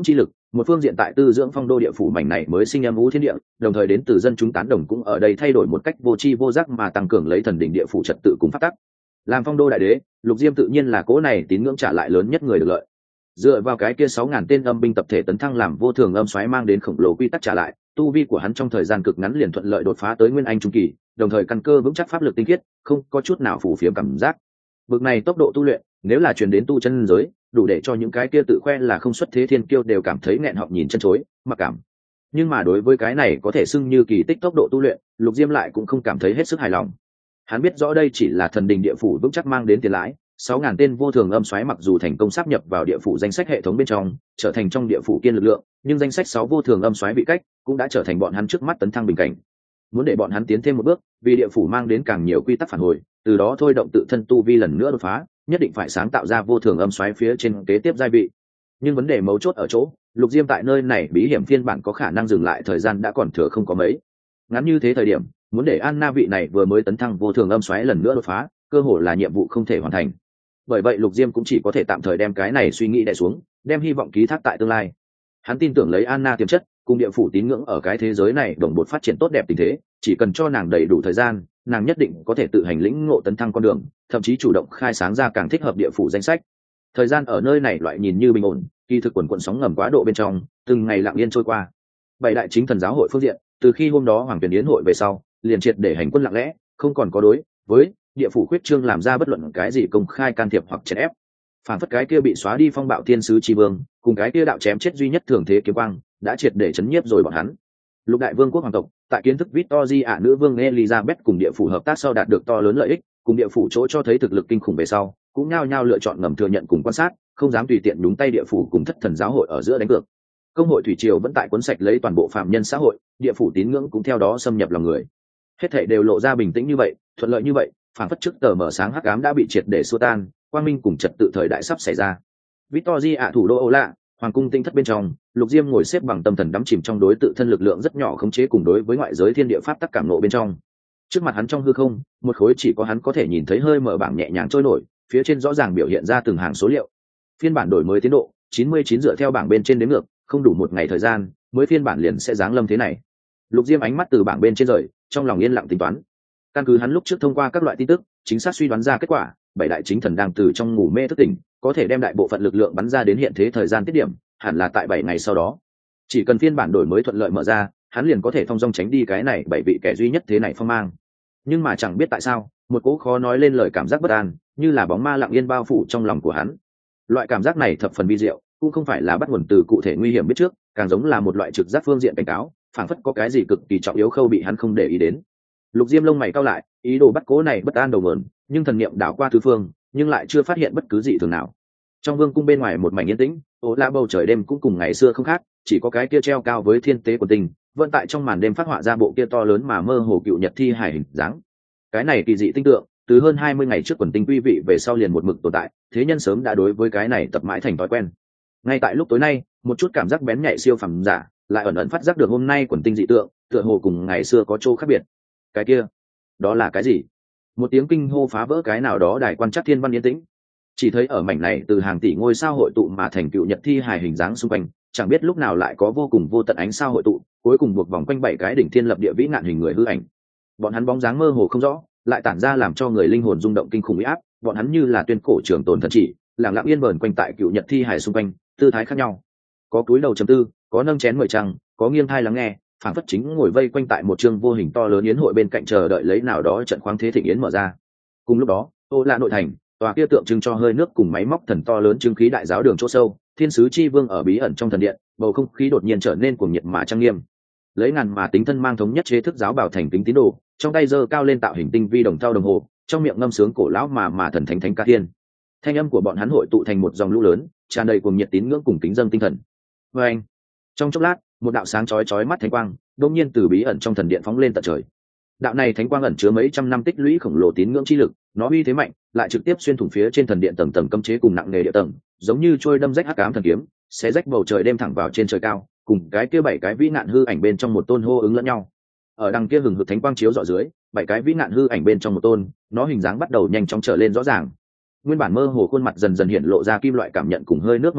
một phương diện tại tư dưỡng phong đô địa phủ mảnh này mới sinh âm vũ thiên địa, đồng thời đến từ dân chúng tán đồng cũng ở đây thay đổi một cách vô tri vô giác mà tăng cường lấy thần đỉnh địa phủ trật tự cùng phát tắc. Làm phong đô đại đế, Lục Diêm tự nhiên là cố này tín ngưỡng trả lại lớn nhất người được lợi. Dựa vào cái kia sáu ngàn tên âm binh tập thể tấn thăng làm vô thường âm xoáy mang đến khổng lồ quy tắc trả lại, tu vi của hắn trong thời gian cực ngắn liền thuận lợi đột phá tới nguyên anh trung kỳ, đồng thời căn cơ vững chắc, pháp lực tinh khiết, không có chút nào phủ phiếm cảm giác. Bực này tốc độ tu luyện, nếu là truyền đến tu chân giới, đủ để cho những cái kia tự khoe là không xuất thế thiên kiêu đều cảm thấy nghẹn họng nhìn chân chối, mặc cảm. Nhưng mà đối với cái này có thể xưng như kỳ tích tốc độ tu luyện, Lục Diêm lại cũng không cảm thấy hết sức hài lòng. Hắn biết rõ đây chỉ là thần đình địa phủ vững chắc mang đến tiền lãi, sáu ngàn tên vô thường âm xoáy mặc dù thành công sáp nhập vào địa phủ danh sách hệ thống bên trong, trở thành trong địa phủ kiên lực lượng, nhưng danh sách sáu vô thường âm xoáy bị cách, cũng đã trở thành bọn hắn trước mắt tấn thăng bình cảnh. Muốn để bọn hắn tiến thêm một bước, vì địa phủ mang đến càng nhiều quy tắc phản hồi, từ đó thôi động tự thân tu vi lần nữa đột phá, nhất định phải sáng tạo ra vô thường âm xoáy phía trên kế tiếp giai vị. Nhưng vấn đề mấu chốt ở chỗ, Lục Diêm tại nơi này bí hiểm phiên bản có khả năng dừng lại thời gian đã còn thừa không có mấy. Ngắn như thế thời điểm, muốn để Anna vị này vừa mới tấn thăng vô thường âm xoáy lần nữa đột phá, cơ hội là nhiệm vụ không thể hoàn thành. Bởi vậy Lục Diêm cũng chỉ có thể tạm thời đem cái này suy nghĩ đè xuống, đem hy vọng ký thác tại tương lai. Hắn tin tưởng lấy Anna tiềm chất, cùng địa phủ tín ngưỡng ở cái thế giới này đồng bộ phát triển tốt đẹp tình thế, chỉ cần cho nàng đầy đủ thời gian, nàng nhất định có thể tự hành lĩnh ngộ tấn thăng con đường, thậm chí chủ động khai sáng ra càng thích hợp địa phủ danh sách. Thời gian ở nơi này loại nhìn như bình ổn, kỳ thực quần quần sóng ngầm quá độ bên trong, từng ngày lặng yên trôi qua. Bảy đại chính thần giáo hội phương diện, từ khi hôm đó Hoàng Tuyền Yến hội về sau, liền triệt để hành quân lặng lẽ, không còn có đối với địa phủ khuyết trương làm ra bất luận cái gì công khai can thiệp hoặc chèn ép. Phản phất cái kia bị xóa đi phong bạo thiên sứ chi vương, cùng cái kia đạo chém chết duy nhất thường thế kiếm quang, đã triệt để chấn nhiếp rồi bọn hắn. Lục đại vương quốc hoàng tộc, tại kiến thức Victoria nữ vương Elizabeth cùng địa phủ hợp tác sau đạt được to lớn lợi ích, cùng địa phủ chỗ cho thấy thực lực kinh khủng về sau, cũng nhao nhao lựa chọn ngầm thừa nhận cùng quan sát, không dám tùy tiện đúng tay địa phủ cùng thất thần giáo hội ở giữa đánh cược. Công hội thủy triều vẫn tại cuốn sạch lấy toàn bộ phạm nhân xã hội, địa phủ tín ngưỡng cũng theo đó xâm nhập lòng người. Hết thảy đều lộ ra bình tĩnh như vậy, thuận lợi như vậy, phản phất trước tờ mở sáng hắc ám đã bị triệt để xua tan, quang minh cùng trật tự thời đại sắp xảy ra. Victoria thủ đô Âu Lạ, hoàng cung tinh thất bên trong, Lục Diêm ngồi xếp bằng tâm thần đắm chìm trong đối tự thân lực lượng rất nhỏ khống chế cùng đối với ngoại giới thiên địa pháp tắc cảm nộ bên trong. Trước mặt hắn trong hư không, một khối chỉ có hắn có thể nhìn thấy hơi mở bảng nhẹ nhàng trôi nổi, phía trên rõ ràng biểu hiện ra từng hàng số liệu. Phiên bản đổi mới tiến độ chín mươi chín dựa theo bảng bên trên đến ngược, không đủ một ngày thời gian, mới phiên bản liền sẽ giáng lâm thế này. Lục Diêm ánh mắt từ bảng bên trên rời, trong lòng yên lặng tính toán. Căn cứ hắn lúc trước thông qua các loại tin tức, chính xác suy đoán ra kết quả, bảy đại chính thần đang từ trong ngủ mê thức tỉnh, có thể đem đại bộ phận lực lượng bắn ra đến hiện thế thời gian tiết điểm, hẳn là tại bảy ngày sau đó. Chỉ cần phiên bản đổi mới thuận lợi mở ra, hắn liền có thể thông dong tránh đi cái này bảy vị kẻ duy nhất thế này phong mang. Nhưng mà chẳng biết tại sao, một cỗ khó nói lên lời cảm giác bất an, như là bóng ma lặng yên bao phủ trong lòng của hắn. Loại cảm giác này thập phần vi diệu, cũng không phải là bắt nguồn từ cụ thể nguy hiểm biết trước, càng giống là một loại trực giác phương diện cảnh cáo, phảng phất có cái gì cực kỳ trọng yếu khâu bị hắn không để ý đến. Lục Diêm lông mày cau lại, ý đồ bắt cố này bất an đầu nguồn, nhưng thần niệm đảo qua tứ phương, nhưng lại chưa phát hiện bất cứ gì thường nào. Trong vương cung bên ngoài một mảnh yên tĩnh, ố la bầu trời đêm cũng cùng ngày xưa không khác, chỉ có cái kia treo cao với thiên tế của tình, vận tại trong màn đêm phát họa ra bộ kia to lớn mà mơ hồ cựu nhật thi hài hình dáng. Cái này kỳ dị tinh tượng, từ hơn hai mươi ngày trước quần tinh quy vị về sau liền một mực tồn tại, thế nhân sớm đã đối với cái này tập mãi thành thói quen. Ngay tại lúc tối nay, một chút cảm giác bén nhạy siêu phàm giả, lại ẩn ẩn phát giác được hôm nay quần tinh dị tượng, tựa hồ cùng ngày xưa có chỗ khác biệt. Cái kia, đó là cái gì? Một tiếng kinh hô phá vỡ cái nào đó đài quan trắc thiên văn yên tĩnh. Chỉ thấy ở mảnh này từ hàng tỷ ngôi sao hội tụ mà thành cựu nhật thi hài hình dáng xung quanh, chẳng biết lúc nào lại có vô cùng vô tận ánh sao hội tụ, cuối cùng buộc vòng quanh bảy cái đỉnh thiên lập địa vĩ nạn hình người hư ảnh. Bọn hắn bóng dáng mơ hồ không rõ, lại tản ra làm cho người linh hồn rung động kinh khủng uy áp, bọn hắn như là tuyên cổ trường tồn thần chỉ, lặng lặng yên vờn quanh tại cựu nhật thi hài xung quanh, tư thái khác nhau. Có cúi đầu trầm tư, có nâng chén mời trăng, có nghiêng thai lắng nghe, phản phất chính ngồi vây quanh tại một chương vô hình to lớn yến hội bên cạnh chờ đợi lấy nào đó trận khoáng thế thịnh yến mở ra. Cùng lúc đó, Ô La nội thành, tòa kia tượng trưng cho hơi nước cùng máy móc thần to lớn chứng khí đại giáo đường chỗ sâu, thiên sứ chi vương ở bí ẩn trong thần điện, bầu không khí đột nhiên trở nên cuồng nhiệt mà trang nghiêm. Lấy ngàn mà tính thân mang thống nhất chế thức giáo bảo thành kính tín đồ, trong tay giơ cao lên tạo hình tinh vi đồng thau đồng hồ, trong miệng ngâm sướng cổ lão mà mà thần thánh thánh ca thiên. Thanh âm của bọn hắn hội tụ thành một dòng lũ lớn, tràn đầy cuồng nhiệt tín ngưỡng cùng kính dâng tinh thần. Và anh, trong chốc lát, một đạo sáng chói chói mắt thánh quang, đột nhiên từ bí ẩn trong thần điện phóng lên tận trời. Đạo này thánh quang ẩn chứa mấy trăm năm tích lũy khổng lồ tín ngưỡng chi lực, nó uy thế mạnh, lại trực tiếp xuyên thủng phía trên thần điện tầng tầng cấm chế cùng nặng nề địa tầng, giống như trôi đâm rách hắc ám thần kiếm, xé rách bầu trời đêm thẳng vào trên trời cao, cùng cái kia bảy cái vĩ nạn hư ảnh bên trong một tôn hô ứng lẫn nhau. Ở đằng kia hừng hực thánh quang chiếu rọi dưới, bảy cái vĩ nạn hư ảnh bên trong một tôn, nó hình dáng bắt đầu nhanh chóng trở lên rõ ràng. Nguyên bản mơ hồ khuôn mặt dần dần hiện lộ ra kim loại cảm nhận cùng hơi nước mờ mịt,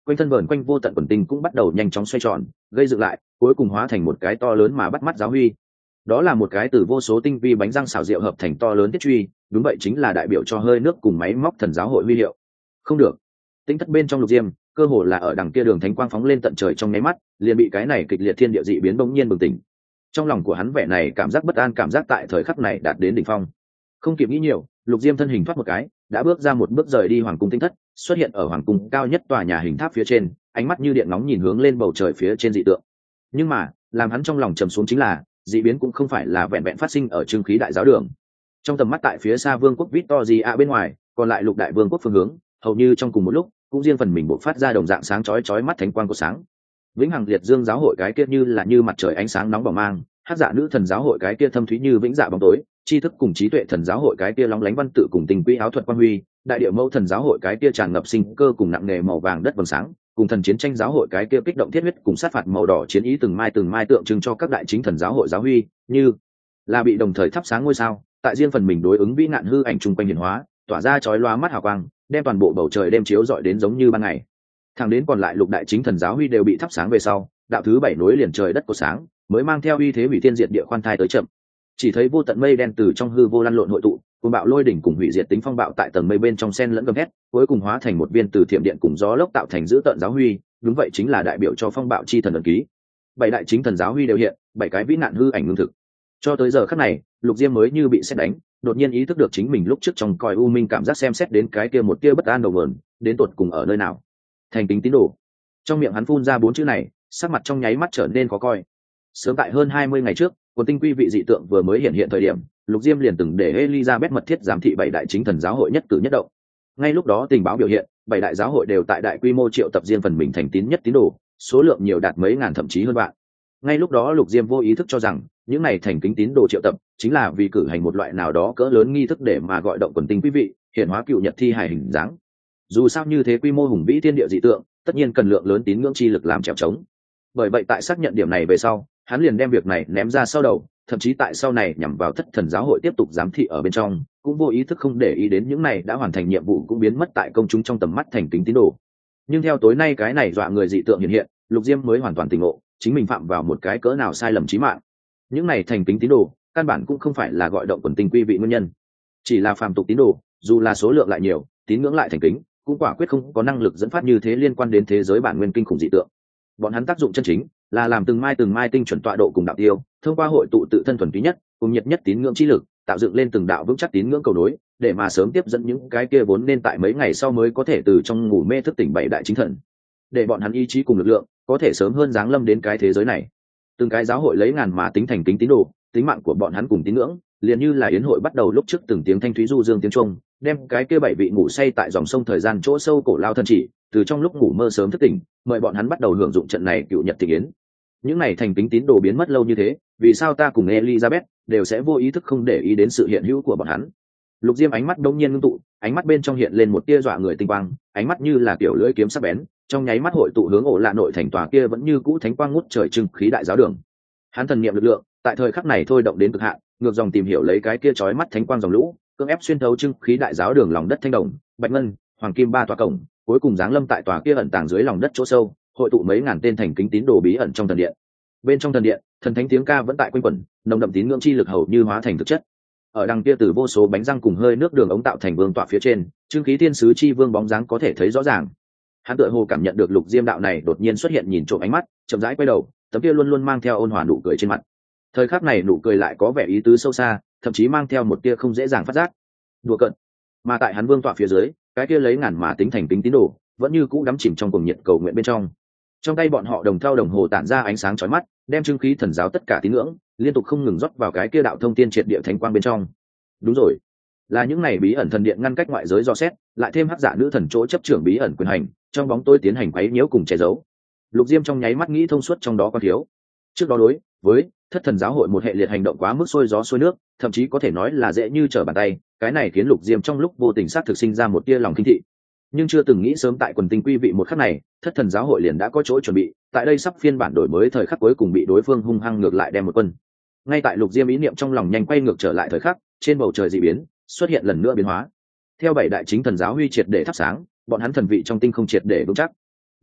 quanh thân vờn quanh vô tận quần tinh cũng bắt đầu nhanh chóng xoay tròn gây dựng lại, cuối cùng hóa thành một cái to lớn mà bắt mắt giáo huy. Đó là một cái từ vô số tinh vi bánh răng xảo diệu hợp thành to lớn thiết truy, đúng vậy chính là đại biểu cho hơi nước cùng máy móc thần giáo hội huy hiệu. Không được. Tinh thất bên trong Lục Diêm, cơ hồ là ở đằng kia đường thánh quang phóng lên tận trời trong nháy mắt, liền bị cái này kịch liệt thiên địa dị biến bỗng nhiên bừng tỉnh. Trong lòng của hắn vẻ này cảm giác bất an cảm giác tại thời khắc này đạt đến đỉnh phong. Không kịp nghĩ nhiều, Lục Diêm thân hình thoát một cái, đã bước ra một bước rời đi hoàng cung tinh thất, xuất hiện ở hoàng cung cao nhất tòa nhà hình tháp phía trên, ánh mắt như điện nóng nhìn hướng lên bầu trời phía trên dị tượng. Nhưng mà, làm hắn trong lòng trầm xuống chính là, dị biến cũng không phải là vẹn vẹn phát sinh ở trương khí đại giáo đường. Trong tầm mắt tại phía xa vương quốc Victoria bên ngoài, còn lại lục đại vương quốc phương hướng, hầu như trong cùng một lúc, cũng riêng phần mình bộc phát ra đồng dạng sáng chói chói mắt thánh quang của sáng. Vĩnh hằng liệt dương giáo hội cái kia như là như mặt trời ánh sáng nóng bỏng mang, hắc dạ nữ thần giáo hội cái kia thâm thúy như vĩnh dạ bóng tối, tri thức cùng trí tuệ thần giáo hội cái kia lóng lánh văn tự cùng tình quy áo thuật quang huy, đại địa mẫu thần giáo hội cái kia tràn ngập sinh cơ cùng nặng nề màu vàng đất vầng sáng, cùng thần chiến tranh giáo hội cái kia kích động thiết huyết cùng sát phạt màu đỏ chiến ý từng mai từng mai tượng trưng cho các đại chính thần giáo hội giáo huy, như là bị đồng thời thắp sáng ngôi sao, tại riêng phần mình đối ứng vĩ nạn hư ảnh chung quanh hiển hóa, tỏa ra chói lóa mắt hào quang, đem toàn bộ bầu trời đêm chiếu rọi đến giống như ban ngày. Thẳng đến còn lại lục đại chính thần giáo huy đều bị thắp sáng về sau, đạo thứ bảy nối liền trời đất của sáng, mới mang theo uy thế hủy thiên diệt địa khoan thai tới chậm. Chỉ thấy vô tận mây đen từ trong hư vô lăn lộn hội tụ, cùng bạo lôi đỉnh cùng hủy diệt tính phong bạo tại tầng mây bên trong sen lẫn gầm hét, cuối cùng hóa thành một viên từ thiểm điện cùng gió lốc tạo thành dữ tợn giáo huy, đúng vậy chính là đại biểu cho phong bạo chi thần ấn ký. Bảy đại chính thần giáo huy đều hiện, bảy cái vĩ nạn hư ảnh ngưng thực. Cho tới giờ khắc này, Lục Diêm mới như bị sét đánh, đột nhiên ý thức được chính mình lúc trước trong cõi u minh cảm giác xem xét đến cái kia một tia bất an đầu nguồn, đến tột cùng ở nơi nào. Thành kính tín đồ. Trong miệng hắn phun ra bốn chữ này, sắc mặt trong nháy mắt trở nên khó coi. Sớm tại hơn hai mươi ngày trước, quần tinh quy vị dị tượng vừa mới hiện hiện thời điểm, Lục Diêm liền từng để Elizabeth mật thiết giám thị bảy đại chính thần giáo hội nhất cử nhất động. Ngay lúc đó tình báo biểu hiện, bảy đại giáo hội đều tại đại quy mô triệu tập riêng phần mình thành tín nhất tín đồ, số lượng nhiều đạt mấy ngàn thậm chí hơn vạn. Ngay lúc đó Lục Diêm vô ý thức cho rằng, những này thành kính tín đồ triệu tập chính là vì cử hành một loại nào đó cỡ lớn nghi thức để mà gọi động quần tinh quý vị, hiện hóa cựu nhật thi hài hình dáng. Dù sao như thế quy mô hùng vĩ thiên địa dị tượng, tất nhiên cần lượng lớn tín ngưỡng chi lực làm trèo trống. Bởi vậy tại xác nhận điểm này về sau, hắn liền đem việc này ném ra sau đầu, thậm chí tại sau này nhằm vào thất thần giáo hội tiếp tục giám thị ở bên trong, cũng vô ý thức không để ý đến những này đã hoàn thành nhiệm vụ cũng biến mất tại công chúng trong tầm mắt thành kính tín đồ. Nhưng theo tối nay cái này dọa người dị tượng hiện hiện, Lục Diêm mới hoàn toàn tỉnh ngộ, chính mình phạm vào một cái cỡ nào sai lầm chí mạng. Những này thành kính tín đồ, căn bản cũng không phải là gọi động quần tinh quy vị nguyên nhân, chỉ là phàm tục tín đồ, dù là số lượng lại nhiều, tín ngưỡng lại thành kính, cũng quả quyết không có năng lực dẫn phát như thế liên quan đến thế giới bản nguyên kinh khủng dị tượng. Bọn hắn tác dụng chân chính là làm từng mai từng mai tinh chuẩn tọa độ cùng đạo tiêu, thông qua hội tụ tự thân thuần túy nhất, cùng nhiệt nhất tín ngưỡng chi lực, tạo dựng lên từng đạo vững chắc tín ngưỡng cầu nối, để mà sớm tiếp dẫn những cái kia vốn nên tại mấy ngày sau mới có thể từ trong ngủ mê thức tỉnh bảy đại chính thần, để bọn hắn ý chí cùng lực lượng có thể sớm hơn giáng lâm đến cái thế giới này. Từng cái giáo hội lấy ngàn mà tính thành kính tín đồ, tính mạng của bọn hắn cùng tín ngưỡng, liền như là yến hội bắt đầu lúc trước từng tiếng thanh thúy du dương tiếng trung, đem cái kia bảy vị ngủ say tại dòng sông thời gian chỗ sâu cổ lao thân chỉ, từ trong lúc ngủ mơ sớm thức tỉnh, mời bọn hắn bắt đầu hưởng dụng trận này cựu nhật thị yến. Những này thành kính tín đồ biến mất lâu như thế, vì sao ta cùng Elizabeth đều sẽ vô ý thức không để ý đến sự hiện hữu của bọn hắn? Lục Diêm ánh mắt đông nhiên ngưng tụ, ánh mắt bên trong hiện lên một tia dọa người tinh quang, ánh mắt như là kiểu lưỡi kiếm sắc bén, trong nháy mắt hội tụ hướng ổ lạ nội thành tòa kia vẫn như cũ thánh quang ngút trời trưng khí đại giáo đường. Hắn thần niệm lực lượng, tại thời khắc này thôi động đến cực hạn, ngược dòng tìm hiểu lấy cái kia chói mắt thánh quang dòng lũ, cưỡng ép xuyên thấu trưng khí đại giáo đường lòng đất thanh đồng, bạch ngân, hoàng kim ba tòa cổng, cuối cùng giáng lâm tại tòa kia ẩn tàng dưới lòng đất chỗ sâu, hội tụ mấy ngàn tên thành kính tín đồ bí ẩn trong thần điện. Bên trong thần điện, thần thánh tiếng ca vẫn tại quanh quẩn, nồng đậm tín ngưỡng chi lực hầu như hóa thành thực chất. Ở đằng kia từ vô số bánh răng cùng hơi nước đường ống tạo thành vương tọa phía trên, trưng khí thiên sứ chi vương bóng dáng có thể thấy rõ ràng. Hắn tựa hồ cảm nhận được Lục Diêm đạo này đột nhiên xuất hiện nhìn trộm ánh mắt, chậm rãi quay đầu, tấm kia luôn luôn mang theo ôn hòa nụ cười trên mặt. Thời khắc này nụ cười lại có vẻ ý tứ sâu xa, thậm chí mang theo một tia không dễ dàng phát giác. Đùa cợt. Mà tại hắn vương tọa phía dưới, cái kia lấy ngàn mà tính thành kính tín đồ, vẫn như cũ đắm chìm trong cuồng nhiệt cầu nguyện bên trong. Trong tay bọn họ đồng thau đồng hồ tản ra ánh sáng chói mắt, đem trưng khí thần giáo tất cả tín ngưỡng liên tục không ngừng rót vào cái kia đạo thông tiên triệt địa thánh quang bên trong. Đúng rồi, là những này bí ẩn thần điện ngăn cách ngoại giới dò xét, lại thêm hắc giả nữ thần chỗ chấp trưởng bí ẩn quyền hành, trong bóng tối tiến hành quấy nhiễu cùng che giấu. Lục Diêm trong nháy mắt nghĩ thông suốt trong đó có thiếu. Trước đó đối với thất thần giáo hội một hệ liệt hành động quá mức xôi gió xuôi nước, thậm chí có thể nói là dễ như trở bàn tay, cái này khiến Lục Diêm trong lúc vô tình sát thực sinh ra một tia lòng kinh thị. Nhưng chưa từng nghĩ sớm tại quần tinh quy vị một khắc này, thất thần giáo hội liền đã có chỗ chuẩn bị, tại đây sắp phiên bản đổi mới thời khắc cuối cùng bị đối phương hung hăng ngược lại đem một quân. Ngay tại Lục Diêm ý niệm trong lòng nhanh quay ngược trở lại thời khắc, trên bầu trời dị biến xuất hiện lần nữa biến hóa. Theo bảy đại chính thần giáo huy triệt để thắp sáng, bọn hắn thần vị trong tinh không triệt để vững chắc.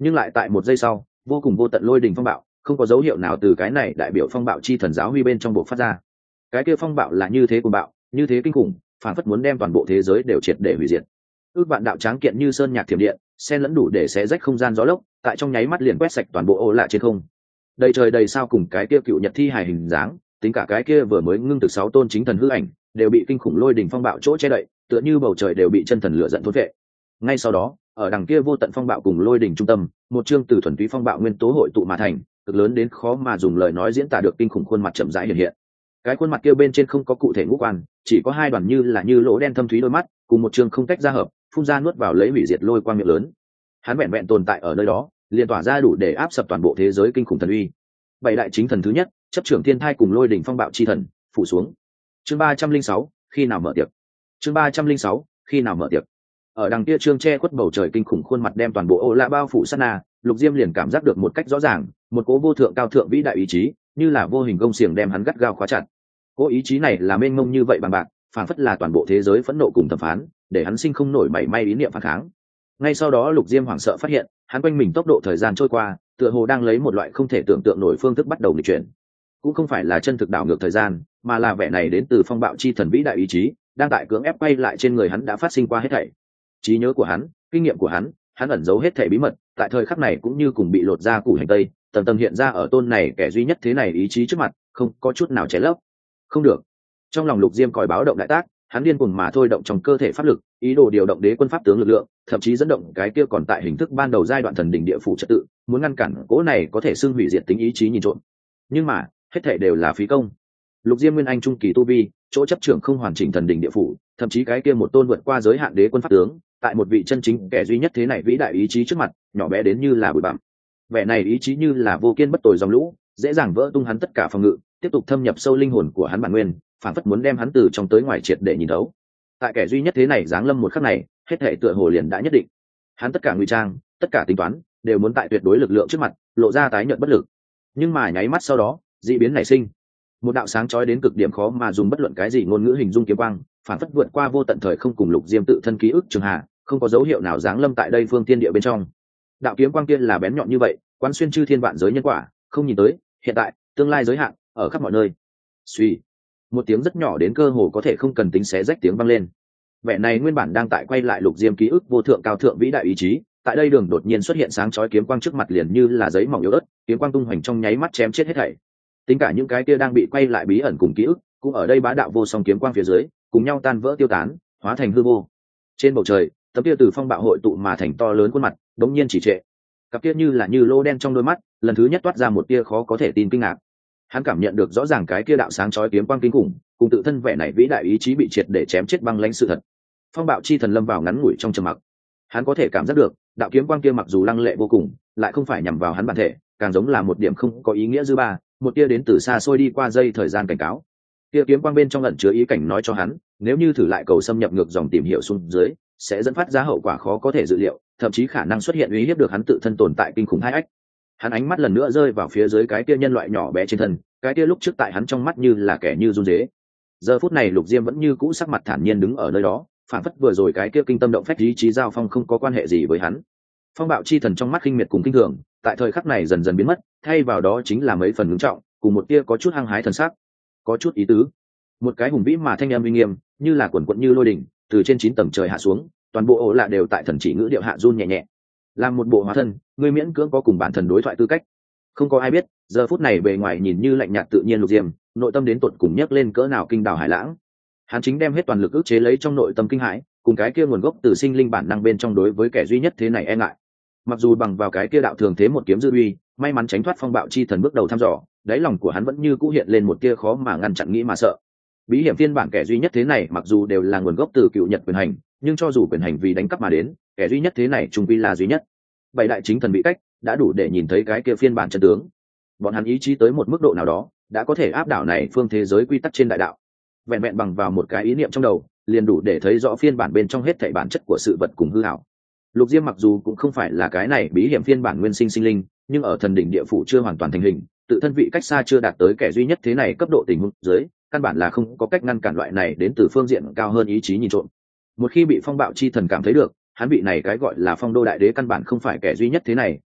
nhưng lại tại một giây sau vô cùng vô tận lôi đình phong bạo không có dấu hiệu nào từ cái này đại biểu phong bạo chi thần giáo huy bên trong bộ phát ra. Cái kia phong bạo là như thế cuồng bạo, như thế kinh khủng, phản phất muốn đem toàn bộ thế giới đều triệt để hủy diệt. Ước vạn đạo tráng kiện như sơn nhạc thiểm điện, xen lẫn đủ để xé rách không gian gió lốc, tại trong nháy mắt liền quét sạch toàn bộ ô lạ trên không. Đầy trời đầy sao cùng cái kia cựu nhật thi hài hình dáng, tính cả cái kia vừa mới ngưng từ sáu tôn chính thần hư ảnh, đều bị kinh khủng lôi đình phong bạo chỗ che đậy, tựa như bầu trời đều bị chân thần lửa giận thôn vệ. Ngay sau đó, ở đằng kia vô tận phong bạo cùng lôi đình trung tâm, một chương từ thuần túy phong bạo nguyên tố hội tụ mà thành, cực lớn đến khó mà dùng lời nói diễn tả được kinh khủng khuôn mặt chậm rãi hiện hiện. Cái khuôn mặt kia bên trên không có cụ thể ngũ quan, chỉ có hai đoàn như là như lỗ đen thâm thúy đôi mắt, cùng một chương không cách ra hợp, phun ra nuốt vào lấy hủy diệt lôi quang miệng lớn. Hắn vẹn vẹn tồn tại ở nơi đó, liền tỏa ra đủ để áp sập toàn bộ thế giới kinh khủng thần uy. Bảy đại chính thần thứ nhất, chấp trưởng thiên thai cùng lôi đỉnh phong bạo chi thần, phủ xuống. Chương ba trăm linh sáu, khi nào mở tiệc. Chương ba trăm linh sáu, khi nào mở tiệc. Ở đằng kia trương che khuất bầu trời kinh khủng khuôn mặt đem toàn bộ ô lạ bao phủ sát na, Lục Diêm liền cảm giác được một cách rõ ràng, một cố vô thượng cao thượng vĩ đại ý chí, như là vô hình gông xiềng đem hắn gắt gao khóa chặt. Cố ý chí này là mênh mông như vậy bằng bạc, phản phất là toàn bộ thế giới phẫn nộ cùng thẩm phán, để hắn sinh không nổi mảy may ý niệm phản kháng. Ngay sau đó Lục Diêm hoảng sợ phát hiện, hắn quanh mình tốc độ thời gian trôi qua, tựa hồ đang lấy một loại không thể tưởng tượng nổi phương thức bắt đầu nghịch chuyển. Cũng không phải là chân thực đảo ngược thời gian, mà là vẻ này đến từ phong bạo chi thần vĩ đại ý chí, đang tại cưỡng ép quay lại trên người hắn đã phát sinh qua hết thảy. Trí nhớ của hắn, kinh nghiệm của hắn, hắn ẩn giấu hết thảy bí mật, tại thời khắc này cũng như cùng bị lột ra củ hành tây, tầng tầng hiện ra ở tôn này kẻ duy nhất thế này ý chí trước mặt, không có chút nào che lấp. Không được. Trong lòng Lục Diêm còi báo động đại tác, hắn điên cuồng mà thôi động trong cơ thể pháp lực, ý đồ điều động đế quân pháp tướng lực lượng, thậm chí dẫn động cái kia còn tại hình thức ban đầu giai đoạn thần đỉnh địa phủ trật tự, muốn ngăn cản cỗ này có thể xưng hủy diệt tính ý chí nhìn trộm. Nhưng mà, hết thảy đều là phí công. Lục Diêm nguyên anh trung kỳ tu vi, chỗ chấp trưởng không hoàn chỉnh thần đỉnh địa phủ, thậm chí cái kia một tôn vượt qua giới hạn đế quân pháp tướng, tại một vị chân chính kẻ duy nhất thế này vĩ đại ý chí trước mặt, nhỏ bé đến như là bụi bặm. Vẻ này ý chí như là vô kiên bất tồi dòng lũ, dễ dàng vỡ tung hắn tất cả phòng ngự, tiếp tục thâm nhập sâu linh hồn của hắn bản nguyên, phản phất muốn đem hắn từ trong tới ngoài triệt để nhìn thấu. Tại kẻ duy nhất thế này giáng lâm một khắc này, hết thảy tựa hồ liền đã nhất định. Hắn tất cả ngụy trang, tất cả tính toán, đều muốn tại tuyệt đối lực lượng trước mặt, lộ ra tái nhợt bất lực. Nhưng mà nháy mắt sau đó, dị biến nảy sinh. Một đạo sáng chói đến cực điểm khó mà dùng bất luận cái gì ngôn ngữ hình dung kiếm quang, phản phất vượt qua vô tận thời không cùng Lục Diêm tự thân ký ức trường hạ, không có dấu hiệu nào giáng lâm tại đây phương thiên địa bên trong. Đạo kiếm quang kia là bén nhọn như vậy, quán xuyên chư thiên vạn giới nhân quả, không nhìn tới, hiện tại, tương lai giới hạn, ở khắp mọi nơi. Suy, một tiếng rất nhỏ đến cơ hồ có thể không cần tính xé rách tiếng vang lên. Vẻ này nguyên bản đang tại quay lại Lục Diêm ký ức vô thượng cao thượng vĩ đại ý chí, tại đây đường đột nhiên xuất hiện sáng chói kiếm quang trước mặt liền như là giấy mỏng yếu ớt, kiếm quang tung hoành trong nháy mắt chém chết hết thảy. Tính cả những cái kia đang bị quay lại bí ẩn cùng ký ức, cũng ở đây bá đạo vô song kiếm quang phía dưới, cùng nhau tan vỡ tiêu tán, hóa thành hư vô. Trên bầu trời, tấm kia từ phong bạo hội tụ mà thành to lớn khuôn mặt, đống nhiên chỉ trệ. Cặp kia như là như lô đen trong đôi mắt, lần thứ nhất toát ra một tia khó có thể tin kinh ngạc. Hắn cảm nhận được rõ ràng cái kia đạo sáng chói kiếm quang kinh khủng, cùng tự thân vẻ này vĩ đại ý chí bị triệt để chém chết băng lãnh sự thật. Phong bạo chi thần lâm vào ngắn ngủi trong trầm mặc. Hắn có thể cảm giác được, đạo kiếm quang kia mặc dù lăng lệ vô cùng, lại không phải nhằm vào hắn bản thể, càng giống là một điểm không có ý nghĩa dư ba, một tia đến từ xa xôi đi qua dây thời gian cảnh cáo. Tia kiếm quang bên trong ẩn chứa ý cảnh nói cho hắn, nếu như thử lại cầu xâm nhập ngược dòng tìm hiểu xuống dưới, sẽ dẫn phát ra hậu quả khó có thể dự liệu, thậm chí khả năng xuất hiện uy hiếp được hắn tự thân tồn tại kinh khủng hai ách. Hắn ánh mắt lần nữa rơi vào phía dưới cái tia nhân loại nhỏ bé trên thân, cái tia lúc trước tại hắn trong mắt như là kẻ như run rế. Giờ phút này Lục Diêm vẫn như cũ sắc mặt thản nhiên đứng ở nơi đó, phản phất vừa rồi cái kia kinh tâm động phách ý chí giao phong không có quan hệ gì với hắn. Phong bạo chi thần trong mắt khinh miệt cùng kinh thường, tại thời khắc này dần dần biến mất, thay vào đó chính là mấy phần ngưng trọng, cùng một tia có chút hăng hái thần sắc, có chút ý tứ. Một cái hùng vĩ mà thanh âm uy nghiêm, như là quần quật như lôi đỉnh, từ trên chín tầng trời hạ xuống, toàn bộ ổ lạ đều tại thần chỉ ngữ điệu hạ run nhẹ nhẹ. Làm một bộ hóa thân, ngươi miễn cưỡng có cùng bản thần đối thoại tư cách. Không có ai biết, giờ phút này bề ngoài nhìn như lạnh nhạt tự nhiên Lục Diêm, nội tâm đến tột cùng nhấc lên cỡ nào kinh đảo hải lãng. Hắn chính đem hết toàn lực ức chế lấy trong nội tâm kinh hãi, cùng cái kia nguồn gốc từ sinh linh bản năng bên trong đối với kẻ duy nhất thế này e ngại. Mặc dù bằng vào cái kia đạo thường thế một kiếm dư uy, may mắn tránh thoát phong bạo chi thần bước đầu thăm dò, đáy lòng của hắn vẫn như cũ hiện lên một tia khó mà ngăn chặn nghĩ mà sợ. Bí hiểm phiên bản kẻ duy nhất thế này mặc dù đều là nguồn gốc từ cựu nhật quyền hành, nhưng cho dù quyền hành vì đánh cắp mà đến, kẻ duy nhất thế này trung quy là duy nhất. Bảy đại chính thần bị cách, đã đủ để nhìn thấy cái kia phiên bản chân tướng. Bọn hắn ý chí tới một mức độ nào đó, đã có thể áp đảo này phương thế giới quy tắc trên đại đạo. Vẹn vẹn bằng vào một cái ý niệm trong đầu, liền đủ để thấy rõ phiên bản bên trong hết thảy bản chất của sự vật cùng hư ảo. Lục Diêm mặc dù cũng không phải là cái này bí hiểm phiên bản nguyên sinh sinh linh, nhưng ở thần đỉnh địa phủ chưa hoàn toàn thành hình, tự thân vị cách xa chưa đạt tới kẻ duy nhất thế này cấp độ tình huống dưới, căn bản là không có cách ngăn cản loại này đến từ phương diện cao hơn ý chí nhìn trộm. Một khi bị phong bạo chi thần cảm thấy được, hắn vị này cái gọi là phong đô đại đế căn bản không phải kẻ duy nhất thế này,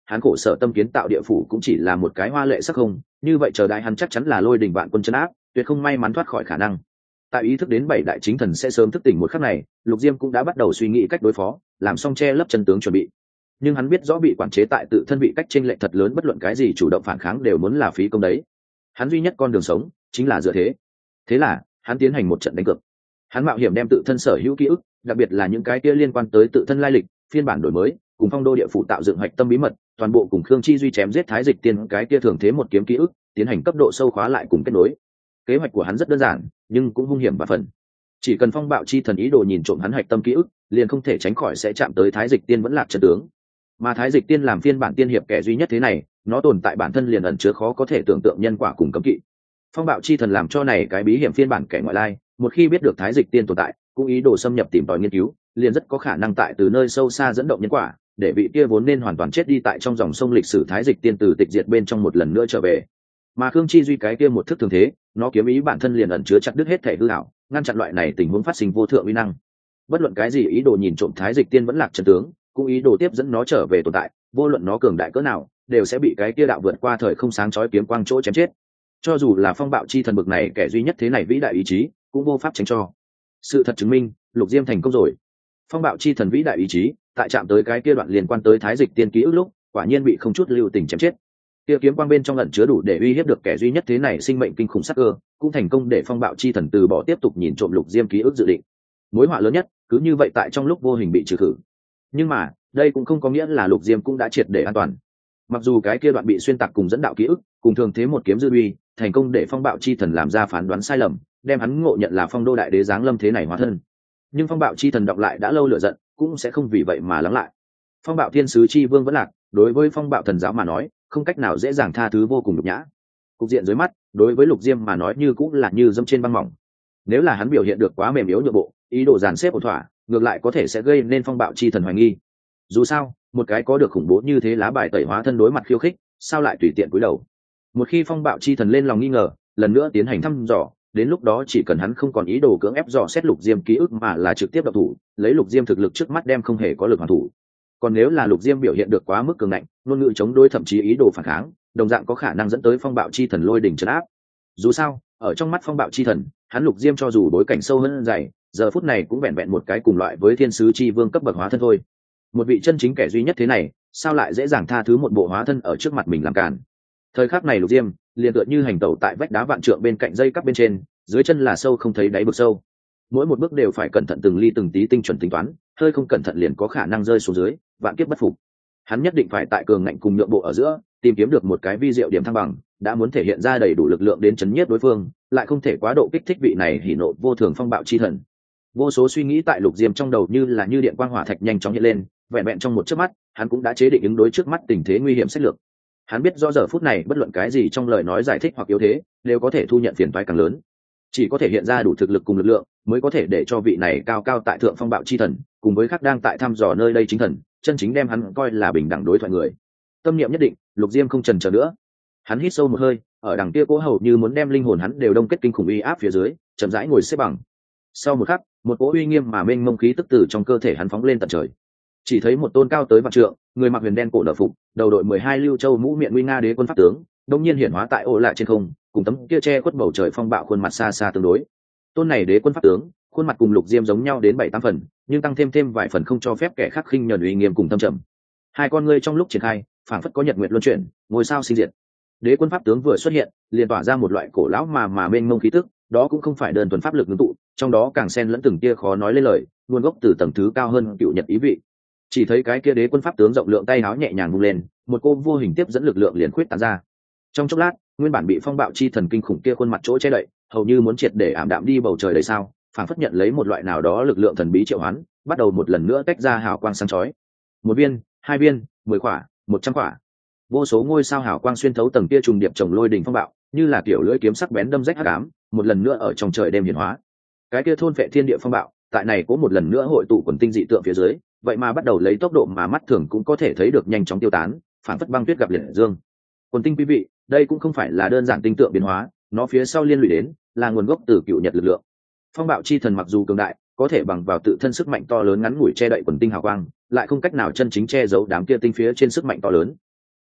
hắn khổ sở tâm kiến tạo địa phủ cũng chỉ là một cái hoa lệ sắc không, như vậy chờ đại hắn chắc chắn là lôi đình vạn quân chân áp, tuyệt không may mắn thoát khỏi khả năng. Tại ý thức đến bảy đại chính thần sẽ sớm thức tỉnh một khắc này, Lục Diêm cũng đã bắt đầu suy nghĩ cách đối phó, làm xong che lấp chân tướng chuẩn bị. Nhưng hắn biết rõ bị quản chế tại tự thân bị cách chênh lệch thật lớn, bất luận cái gì chủ động phản kháng đều muốn là phí công đấy. Hắn duy nhất con đường sống chính là dựa thế. Thế là hắn tiến hành một trận đánh cược. Hắn mạo hiểm đem tự thân sở hữu ký ức, đặc biệt là những cái kia liên quan tới tự thân lai lịch, phiên bản đổi mới, cùng phong đô địa phủ tạo dựng hạch tâm bí mật, toàn bộ cùng Khương Chi Duy chém giết Thái Dịch Tiên cái kia thường thế một kiếm ký ức, tiến hành cấp độ sâu khóa lại cùng kết nối. Kế hoạch của hắn rất đơn giản, nhưng cũng hung hiểm và phần. Chỉ cần phong bạo chi thần ý đồ nhìn trộm hắn hạch tâm ký ức, liền không thể tránh khỏi sẽ chạm tới Thái Dịch Tiên vẫn lạc chân tướng. Mà Thái Dịch Tiên làm phiên bản tiên hiệp kẻ duy nhất thế này, nó tồn tại bản thân liền ẩn chứa khó có thể tưởng tượng nhân quả cùng cấm kỵ. Phong bạo chi thần làm cho này cái bí hiểm phiên bản kẻ ngoại lai, một khi biết được Thái Dịch Tiên tồn tại, cũng ý đồ xâm nhập tìm tòi nghiên cứu, liền rất có khả năng tại từ nơi sâu xa dẫn động nhân quả, để vị kia vốn nên hoàn toàn chết đi tại trong dòng sông lịch sử Thái Dịch Tiên từ tịch diệt bên trong một lần nữa trở về. Mà Khương Chi Duy cái kia một thức thường thế, nó kiếm ý bản thân liền ẩn chứa chặt đứt hết thể hư ảo, ngăn chặn loại này tình huống phát sinh vô thượng uy năng. Bất luận cái gì ý đồ nhìn trộm Thái Dịch Tiên vẫn lạc chân tướng, cũng ý đồ tiếp dẫn nó trở về tồn tại, vô luận nó cường đại cỡ nào, đều sẽ bị cái kia đạo vượt qua thời không sáng chói kiếm quang chỗ chém chết. Cho dù là phong bạo chi thần bực này kẻ duy nhất thế này vĩ đại ý chí, cũng vô pháp tránh cho. Sự thật chứng minh, Lục Diêm thành công rồi. Phong bạo chi thần vĩ đại ý chí, tại chạm tới cái kia đoạn liên quan tới Thái Dịch Tiên ký ức lúc, quả nhiên bị không chút lưu tình chém chết. Kia kiếm quang bên trong ẩn chứa đủ để uy hiếp được kẻ duy nhất thế này sinh mệnh kinh khủng sắc cơ, cũng thành công để phong bạo chi thần từ bỏ tiếp tục nhìn trộm Lục Diêm ký ức dự định. Mối họa lớn nhất, cứ như vậy tại trong lúc vô hình bị trừ khử. Nhưng mà, đây cũng không có nghĩa là Lục Diêm cũng đã triệt để an toàn. Mặc dù cái kia đoạn bị xuyên tạc cùng dẫn đạo ký ức, cùng thường thế một kiếm dư uy, thành công để phong bạo chi thần làm ra phán đoán sai lầm, đem hắn ngộ nhận là phong đô đại đế giáng lâm thế này hóa thân. Nhưng phong bạo chi thần đọc lại đã lâu lựa giận, cũng sẽ không vì vậy mà lắng lại. Phong bạo thiên sứ chi vương vẫn lạc, đối với phong bạo thần giáo mà nói, không cách nào dễ dàng tha thứ vô cùng nhục nhã. Cục diện dưới mắt, đối với Lục Diêm mà nói như cũng là như dẫm trên băng mỏng. Nếu là hắn biểu hiện được quá mềm yếu nhượng bộ, ý đồ dàn xếp ổn thỏa, ngược lại có thể sẽ gây nên phong bạo chi thần hoài nghi. Dù sao, một cái có được khủng bố như thế lá bài tẩy hóa thân đối mặt khiêu khích, sao lại tùy tiện cúi đầu. Một khi phong bạo chi thần lên lòng nghi ngờ, lần nữa tiến hành thăm dò, đến lúc đó chỉ cần hắn không còn ý đồ cưỡng ép dò xét Lục Diêm ký ức mà là trực tiếp độc thủ, lấy Lục Diêm thực lực trước mắt đem không hề có lực hoàn thủ. Còn nếu là Lục Diêm biểu hiện được quá mức cường ngạnh, ngôn ngữ chống đối thậm chí ý đồ phản kháng, đồng dạng có khả năng dẫn tới phong bạo chi thần lôi đỉnh trấn áp. Dù sao, ở trong mắt phong bạo chi thần, hắn Lục Diêm cho dù bối cảnh sâu hơn dày, giờ phút này cũng vẹn vẹn một cái cùng loại với thiên sứ chi vương cấp bậc hóa thân thôi. Một vị chân chính kẻ duy nhất thế này, sao lại dễ dàng tha thứ một bộ hóa thân ở trước mặt mình làm cản. Thời khắc này Lục Diêm liền tựa như hành tẩu tại vách đá vạn trượng bên cạnh dây cắp bên trên, dưới chân là sâu không thấy đáy vực sâu, mỗi một bước đều phải cẩn thận từng ly từng tí tinh chuẩn tính toán, hơi không cẩn thận liền có khả năng rơi xuống dưới, vạn kiếp bất phục. Hắn nhất định phải tại cường ngạnh cùng nhượng bộ ở giữa tìm kiếm được một cái vi diệu điểm thăng bằng, đã muốn thể hiện ra đầy đủ lực lượng đến chấn nhiếp đối phương, lại không thể quá độ kích thích vị này hỉ nộ vô thường phong bạo chi thần. Vô số suy nghĩ tại Lục Diêm trong đầu như là như điện quang hỏa thạch nhanh chóng hiện lên, vẹn vẹn trong một chớp mắt, hắn cũng đã chế định ứng đối trước mắt tình thế nguy hiểm sách lược. Hắn biết do giờ phút này bất luận cái gì trong lời nói giải thích hoặc yếu thế, đều có thể thu nhận phiền toái càng lớn. Chỉ có thể hiện ra đủ thực lực cùng lực lượng, mới có thể để cho vị này cao cao tại thượng phong bạo chi thần, cùng với khác đang tại thăm dò nơi đây chính thần, chân chính đem hắn coi là bình đẳng đối thoại người. Tâm niệm nhất định, Lục Diêm không chần chờ nữa. Hắn hít sâu một hơi, ở đằng kia cố hầu như muốn đem linh hồn hắn đều đông kết kinh khủng uy áp phía dưới, chậm rãi ngồi xếp bằng. Sau một khắc, một cỗ uy nghiêm mà mênh mông khí tức từ trong cơ thể hắn phóng lên tận trời. Chỉ thấy một tôn cao tới vạn trượng, người mặc huyền đen cổ nở phục, đầu đội mười hai lưu châu mũ miệng nguy nga đế quân pháp tướng, đông nhiên hiển hóa tại ô lạ trên không, cùng tấm kia che khuất bầu trời phong bạo khuôn mặt xa xa tương đối. Tôn này đế quân pháp tướng, khuôn mặt cùng Lục Diêm giống nhau đến bảy tám phần, nhưng tăng thêm thêm vài phần không cho phép kẻ khác khinh nhẫn uy nghiêm cùng tâm trầm. Hai con ngươi trong lúc triển khai, phảng phất có nhật nguyệt luân chuyển, ngôi sao sinh diệt. Đế quân pháp tướng vừa xuất hiện, liền tỏa ra một loại cổ lão mà mà mênh mông khí tức, đó cũng không phải đơn thuần pháp lực ngưng tụ, trong đó càng xen lẫn từng tia khó nói lên lời, nguồn gốc từ tầng thứ cao hơn cựu nhật ý vị. Chỉ thấy cái kia đế quân pháp tướng rộng lượng tay áo nhẹ nhàng vung lên, một cô vô hình tiếp dẫn lực lượng liền khuyết tán ra. Trong chốc lát, nguyên bản bị phong bạo chi thần kinh khủng kia khuôn mặt chỗ che đậy, hầu như muốn triệt để ảm đạm đi bầu trời đầy sao, phảng phất nhận lấy một loại nào đó lực lượng thần bí triệu hoán, bắt đầu một lần nữa tách ra hào quang sáng chói. Một viên, hai viên, mười quả, một trăm quả. Vô số ngôi sao hào quang xuyên thấu tầng kia trùng điệp chồng lôi đỉnh phong bạo, như là kiểu lưỡi kiếm sắc bén đâm rách hắc ám, một lần nữa ở trong trời đêm hiển hóa. Cái kia thôn phệ thiên địa phong bạo, tại này có một lần nữa hội tụ quần tinh dị tượng phía dưới, vậy mà bắt đầu lấy tốc độ mà mắt thường cũng có thể thấy được nhanh chóng tiêu tán, phản phất băng tuyết gặp liệt dương. Quần tinh quý vị, đây cũng không phải là đơn giản tinh tượng biến hóa, nó phía sau liên lụy đến là nguồn gốc từ cựu nhật lực lượng. Phong bạo chi thần mặc dù cường đại, có thể bằng vào tự thân sức mạnh to lớn ngắn ngủi che đậy quần tinh hào quang, lại không cách nào chân chính che giấu đám kia tinh phía trên sức mạnh to lớn.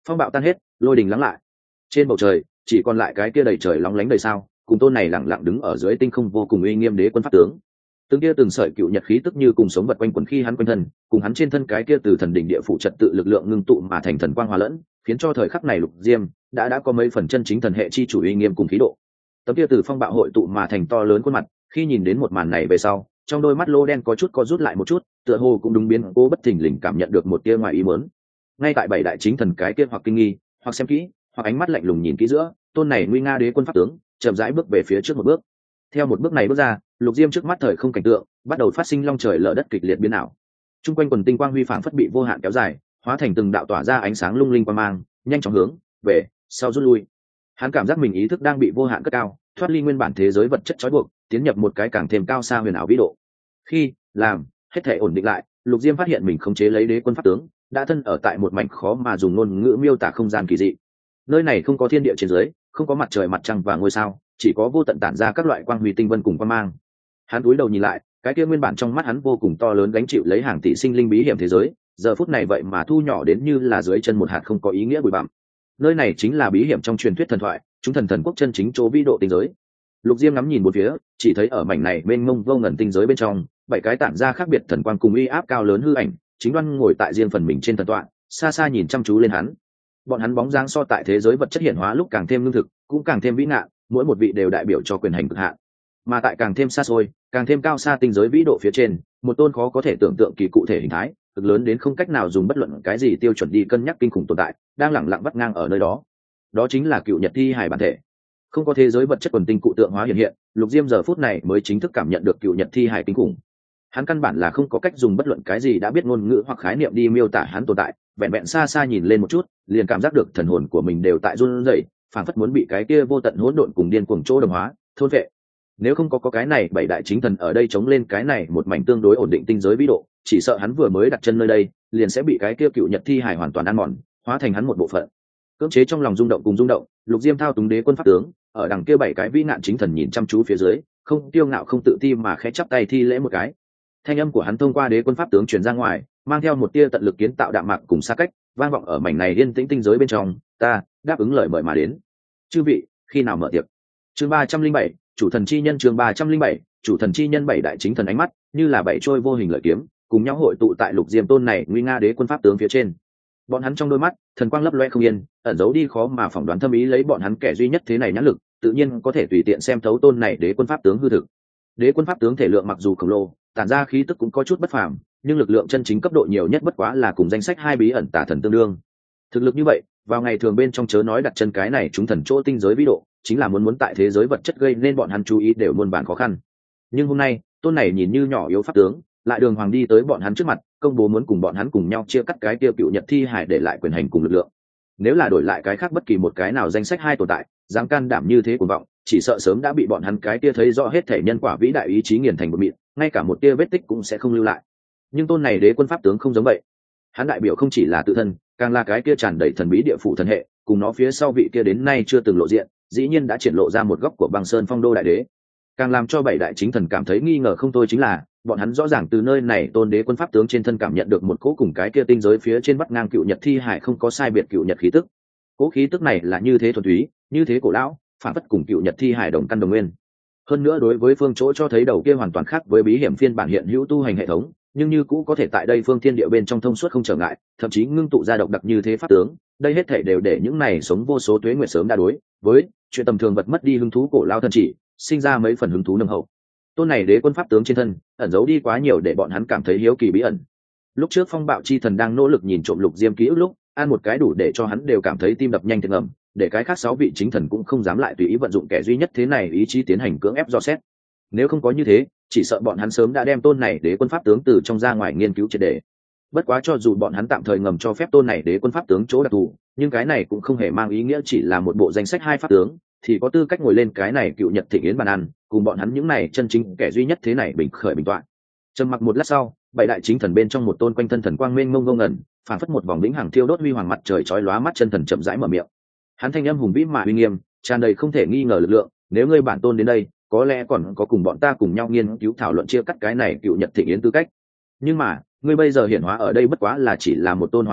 phong bạo tan hết, lôi đình lắng lại, trên bầu trời chỉ còn lại cái kia đầy trời lóng lánh đầy sao, cùng tôn này lẳng lặng đứng ở dưới tinh không vô cùng uy nghiêm đế quân pháp tướng. Từng kia từng sợi cựu nhật khí tức như cùng sống vật quanh quẩn khi hắn quanh thân, cùng hắn trên thân cái kia từ thần đỉnh địa phủ trật tự lực lượng ngưng tụ mà thành thần quang hòa lẫn, khiến cho thời khắc này Lục Diêm đã đã có mấy phần chân chính thần hệ chi chủ uy nghiêm cùng khí độ. Tấm kia từ phong bạo hội tụ mà thành to lớn khuôn mặt, khi nhìn đến một màn này về sau, trong đôi mắt lô đen có chút co rút lại một chút, tựa hồ cũng đúng biến cố bất thình lình cảm nhận được một tia ngoài ý muốn. Ngay tại bảy đại chính thần cái kia hoặc kinh nghi, hoặc xem kỹ, hoặc ánh mắt lạnh lùng nhìn kỹ giữa, tôn này nguy nga đế quân pháp tướng chậm rãi bước về phía trước một bước. Theo một bước này bước ra, Lục Diêm trước mắt thời không cảnh tượng bắt đầu phát sinh long trời lở đất kịch liệt biến ảo. Trung quanh quần tinh quang huy phảng phất bị vô hạn kéo dài, hóa thành từng đạo tỏa ra ánh sáng lung linh quang mang, nhanh chóng hướng về sau rút lui. Hắn cảm giác mình ý thức đang bị vô hạn cất cao, thoát ly nguyên bản thế giới vật chất trói buộc, tiến nhập một cái càng thêm cao xa huyền ảo vĩ độ. Khi làm hết thể ổn định lại, Lục Diêm phát hiện mình khống chế lấy đế quân pháp tướng đã thân ở tại một mảnh khó mà dùng ngôn ngữ miêu tả không gian kỳ dị. Nơi này không có thiên địa trên dưới, không có mặt trời mặt trăng và ngôi sao, chỉ có vô tận tản ra các loại quang huy tinh vân cùng quang mang. Hắn cúi đầu nhìn lại, cái kia nguyên bản trong mắt hắn vô cùng to lớn gánh chịu lấy hàng tỷ sinh linh bí hiểm thế giới, giờ phút này vậy mà thu nhỏ đến như là dưới chân một hạt không có ý nghĩa bụi bặm. Nơi này chính là bí hiểm trong truyền thuyết thần thoại, chúng thần thần quốc chân chính chỗ vĩ độ tinh giới. Lục Diêm ngắm nhìn bốn phía, chỉ thấy ở mảnh này mênh mông vô ngần tinh giới bên trong, bảy cái tản ra khác biệt thần quang cùng uy áp cao lớn hư ảnh, chính đoan ngồi tại riêng phần mình trên thần tọa, xa xa nhìn chăm chú lên hắn. Bọn hắn bóng dáng so tại thế giới vật chất hiển hóa lúc càng thêm lương thực, cũng càng thêm vĩ ngạn, mỗi một vị đều đại biểu cho quyền hành cực hạn. Mà tại càng thêm xa xôi, càng thêm cao xa tinh giới vĩ độ phía trên, một tôn khó có thể tưởng tượng kỳ cụ thể hình thái, cực lớn đến không cách nào dùng bất luận cái gì tiêu chuẩn đi cân nhắc kinh khủng tồn tại, đang lẳng lặng vắt ngang ở nơi đó. Đó chính là cựu nhật thi hài bản thể. Không có thế giới vật chất quần tinh cụ tượng hóa hiện hiện, Lục Diêm giờ phút này mới chính thức cảm nhận được cựu nhật thi hài kinh khủng. Hắn căn bản là không có cách dùng bất luận cái gì đã biết ngôn ngữ hoặc khái niệm đi miêu tả hắn tồn tại, vẹn vẹn xa xa nhìn lên một chút, liền cảm giác được thần hồn của mình đều tại run rẩy, phảng phất muốn bị cái kia vô tận hỗn độn cùng điên cuồng chỗ đồng hóa, thôn vệ. Nếu không có có cái này bảy đại chính thần ở đây chống lên cái này một mảnh tương đối ổn định tinh giới vĩ độ, chỉ sợ hắn vừa mới đặt chân nơi đây, liền sẽ bị cái kia cựu nhật thi hài hoàn toàn ăn mòn, hóa thành hắn một bộ phận. Cưỡng chế trong lòng rung động cùng rung động, Lục Diêm thao túng đế quân pháp tướng, ở đằng kia bảy cái vĩ nạn chính thần nhìn chăm chú phía dưới, không kiêu ngạo không tự ti mà khẽ chắp tay thi lễ một cái. Thanh âm của hắn thông qua đế quân pháp tướng truyền ra ngoài, mang theo một tia tận lực kiến tạo đạm mạc cùng xa cách, vang vọng ở mảnh này yên tĩnh tinh giới bên trong. Ta đáp ứng lời mời mà đến. Chư vị, khi nào mở tiệc? Chương ba trăm linh bảy, chủ thần chi nhân. Chương ba trăm linh bảy, chủ thần chi nhân. Bảy đại chính thần ánh mắt như là bảy trôi vô hình lợi kiếm, cùng nhau hội tụ tại Lục Diêm tôn này nguy nga đế quân pháp tướng phía trên. Bọn hắn trong đôi mắt thần quang lấp loe không yên, ẩn giấu đi khó mà phỏng đoán thâm ý, lấy bọn hắn kẻ duy nhất thế này nhãn lực, tự nhiên có thể tùy tiện xem thấu tôn này đế quân pháp tướng hư thực. Đế quân pháp tướng thể lượng mặc dù khổng lồ, tản ra khí tức cũng có chút bất phàm, nhưng lực lượng chân chính cấp độ nhiều nhất bất quá là cùng danh sách hai bí ẩn tả thần tương đương. Thực lực như vậy, vào ngày thường bên trong chớ nói đặt chân cái này chúng thần chỗ tinh giới vĩ độ, chính là muốn muốn tại thế giới vật chất gây nên bọn hắn chú ý đều muôn vàn khó khăn. Nhưng hôm nay, tôn này nhìn như nhỏ yếu pháp tướng, lại đường hoàng đi tới bọn hắn trước mặt, công bố muốn cùng bọn hắn cùng nhau chia cắt cái tiêu cựu nhật thi hải để lại quyền hành cùng lực lượng. Nếu là đổi lại cái khác bất kỳ một cái nào danh sách hai tồn tại, dám can đảm như thế cuồng vọng, chỉ sợ sớm đã bị bọn hắn cái tia thấy rõ hết thể nhân quả vĩ đại ý chí nghiền thành một mịn, ngay cả một tia vết tích cũng sẽ không lưu lại. Nhưng tôn này đế quân pháp tướng không giống vậy, hắn đại biểu không chỉ là tự thân, càng là cái kia tràn đầy thần bí địa phủ thần hệ, cùng nó phía sau vị kia đến nay chưa từng lộ diện, dĩ nhiên đã triển lộ ra một góc của băng sơn phong đô đại đế. Càng làm cho bảy đại chính thần cảm thấy nghi ngờ không thôi chính là, bọn hắn rõ ràng từ nơi này tôn đế quân pháp tướng trên thân cảm nhận được một cỗ cùng cái kia tinh giới phía trên bắt ngang cựu nhật thi hải không có sai biệt cựu nhật khí tức. Cỗ khí tức này là như thế thuần túy, như thế cổ lão, phản phất cùng cựu nhật thi hải đồng căn đồng nguyên. Hơn nữa đối với phương chỗ cho thấy đầu kia hoàn toàn khác với bí hiểm phiên bản hiện hữu tu hành hệ thống, nhưng như cũ có thể tại đây phương thiên địa bên trong thông suốt không trở ngại, thậm chí ngưng tụ ra độc đặc như thế pháp tướng, đây hết thể đều để những này sống vô số tuế nguyệt sớm đã đối với chuyện tầm thường vật mất đi hứng thú cổ lao thân chỉ, sinh ra mấy phần hứng thú nồng hậu. Tôn này đế quân pháp tướng trên thân ẩn giấu đi quá nhiều để bọn hắn cảm thấy hiếu kỳ bí ẩn. Lúc trước phong bạo chi thần đang nỗ lực nhìn trộm Lục Diêm ký ức lúc, ăn một cái đủ để cho hắn đều cảm thấy tim đập nhanh thiệt ngầm, để cái khác sáu vị chính thần cũng không dám lại tùy ý vận dụng kẻ duy nhất thế này ý chí tiến hành cưỡng ép dò xét. Nếu không có như thế, chỉ sợ bọn hắn sớm đã đem tôn này đế quân pháp tướng từ trong ra ngoài nghiên cứu triệt để. Bất quá cho dù bọn hắn tạm thời ngầm cho phép tôn này đế quân pháp tướng chỗ đặc thù, nhưng cái này cũng không hề mang ý nghĩa chỉ là một bộ danh sách hai pháp tướng thì có tư cách ngồi lên cái này cựu nhật thịnh yến bàn ăn, cùng bọn hắn những này chân chính kẻ duy nhất thế này bình khởi bình toạn. Trầm mặc một lát sau, bảy đại chính thần bên trong một tôn quanh thân thần quang mênh mông ngông ngẩn, phản phất một vòng vĩnh hằng thiêu đốt huy hoàng mặt trời chói lóa mắt chân thần chậm rãi mở miệng. Hắn thanh âm hùng vĩ mà uy nghiêm, tràn đầy không thể nghi ngờ lực lượng, nếu ngươi bản tôn đến đây, có lẽ còn có cùng bọn ta cùng nhau nghiên cứu thảo luận chia cắt cái này cựu nhật thịnh yến tư cách. Nhưng mà, ngươi bây giờ hiển hóa ở đây bất quá là chỉ là một tôn hóa thân,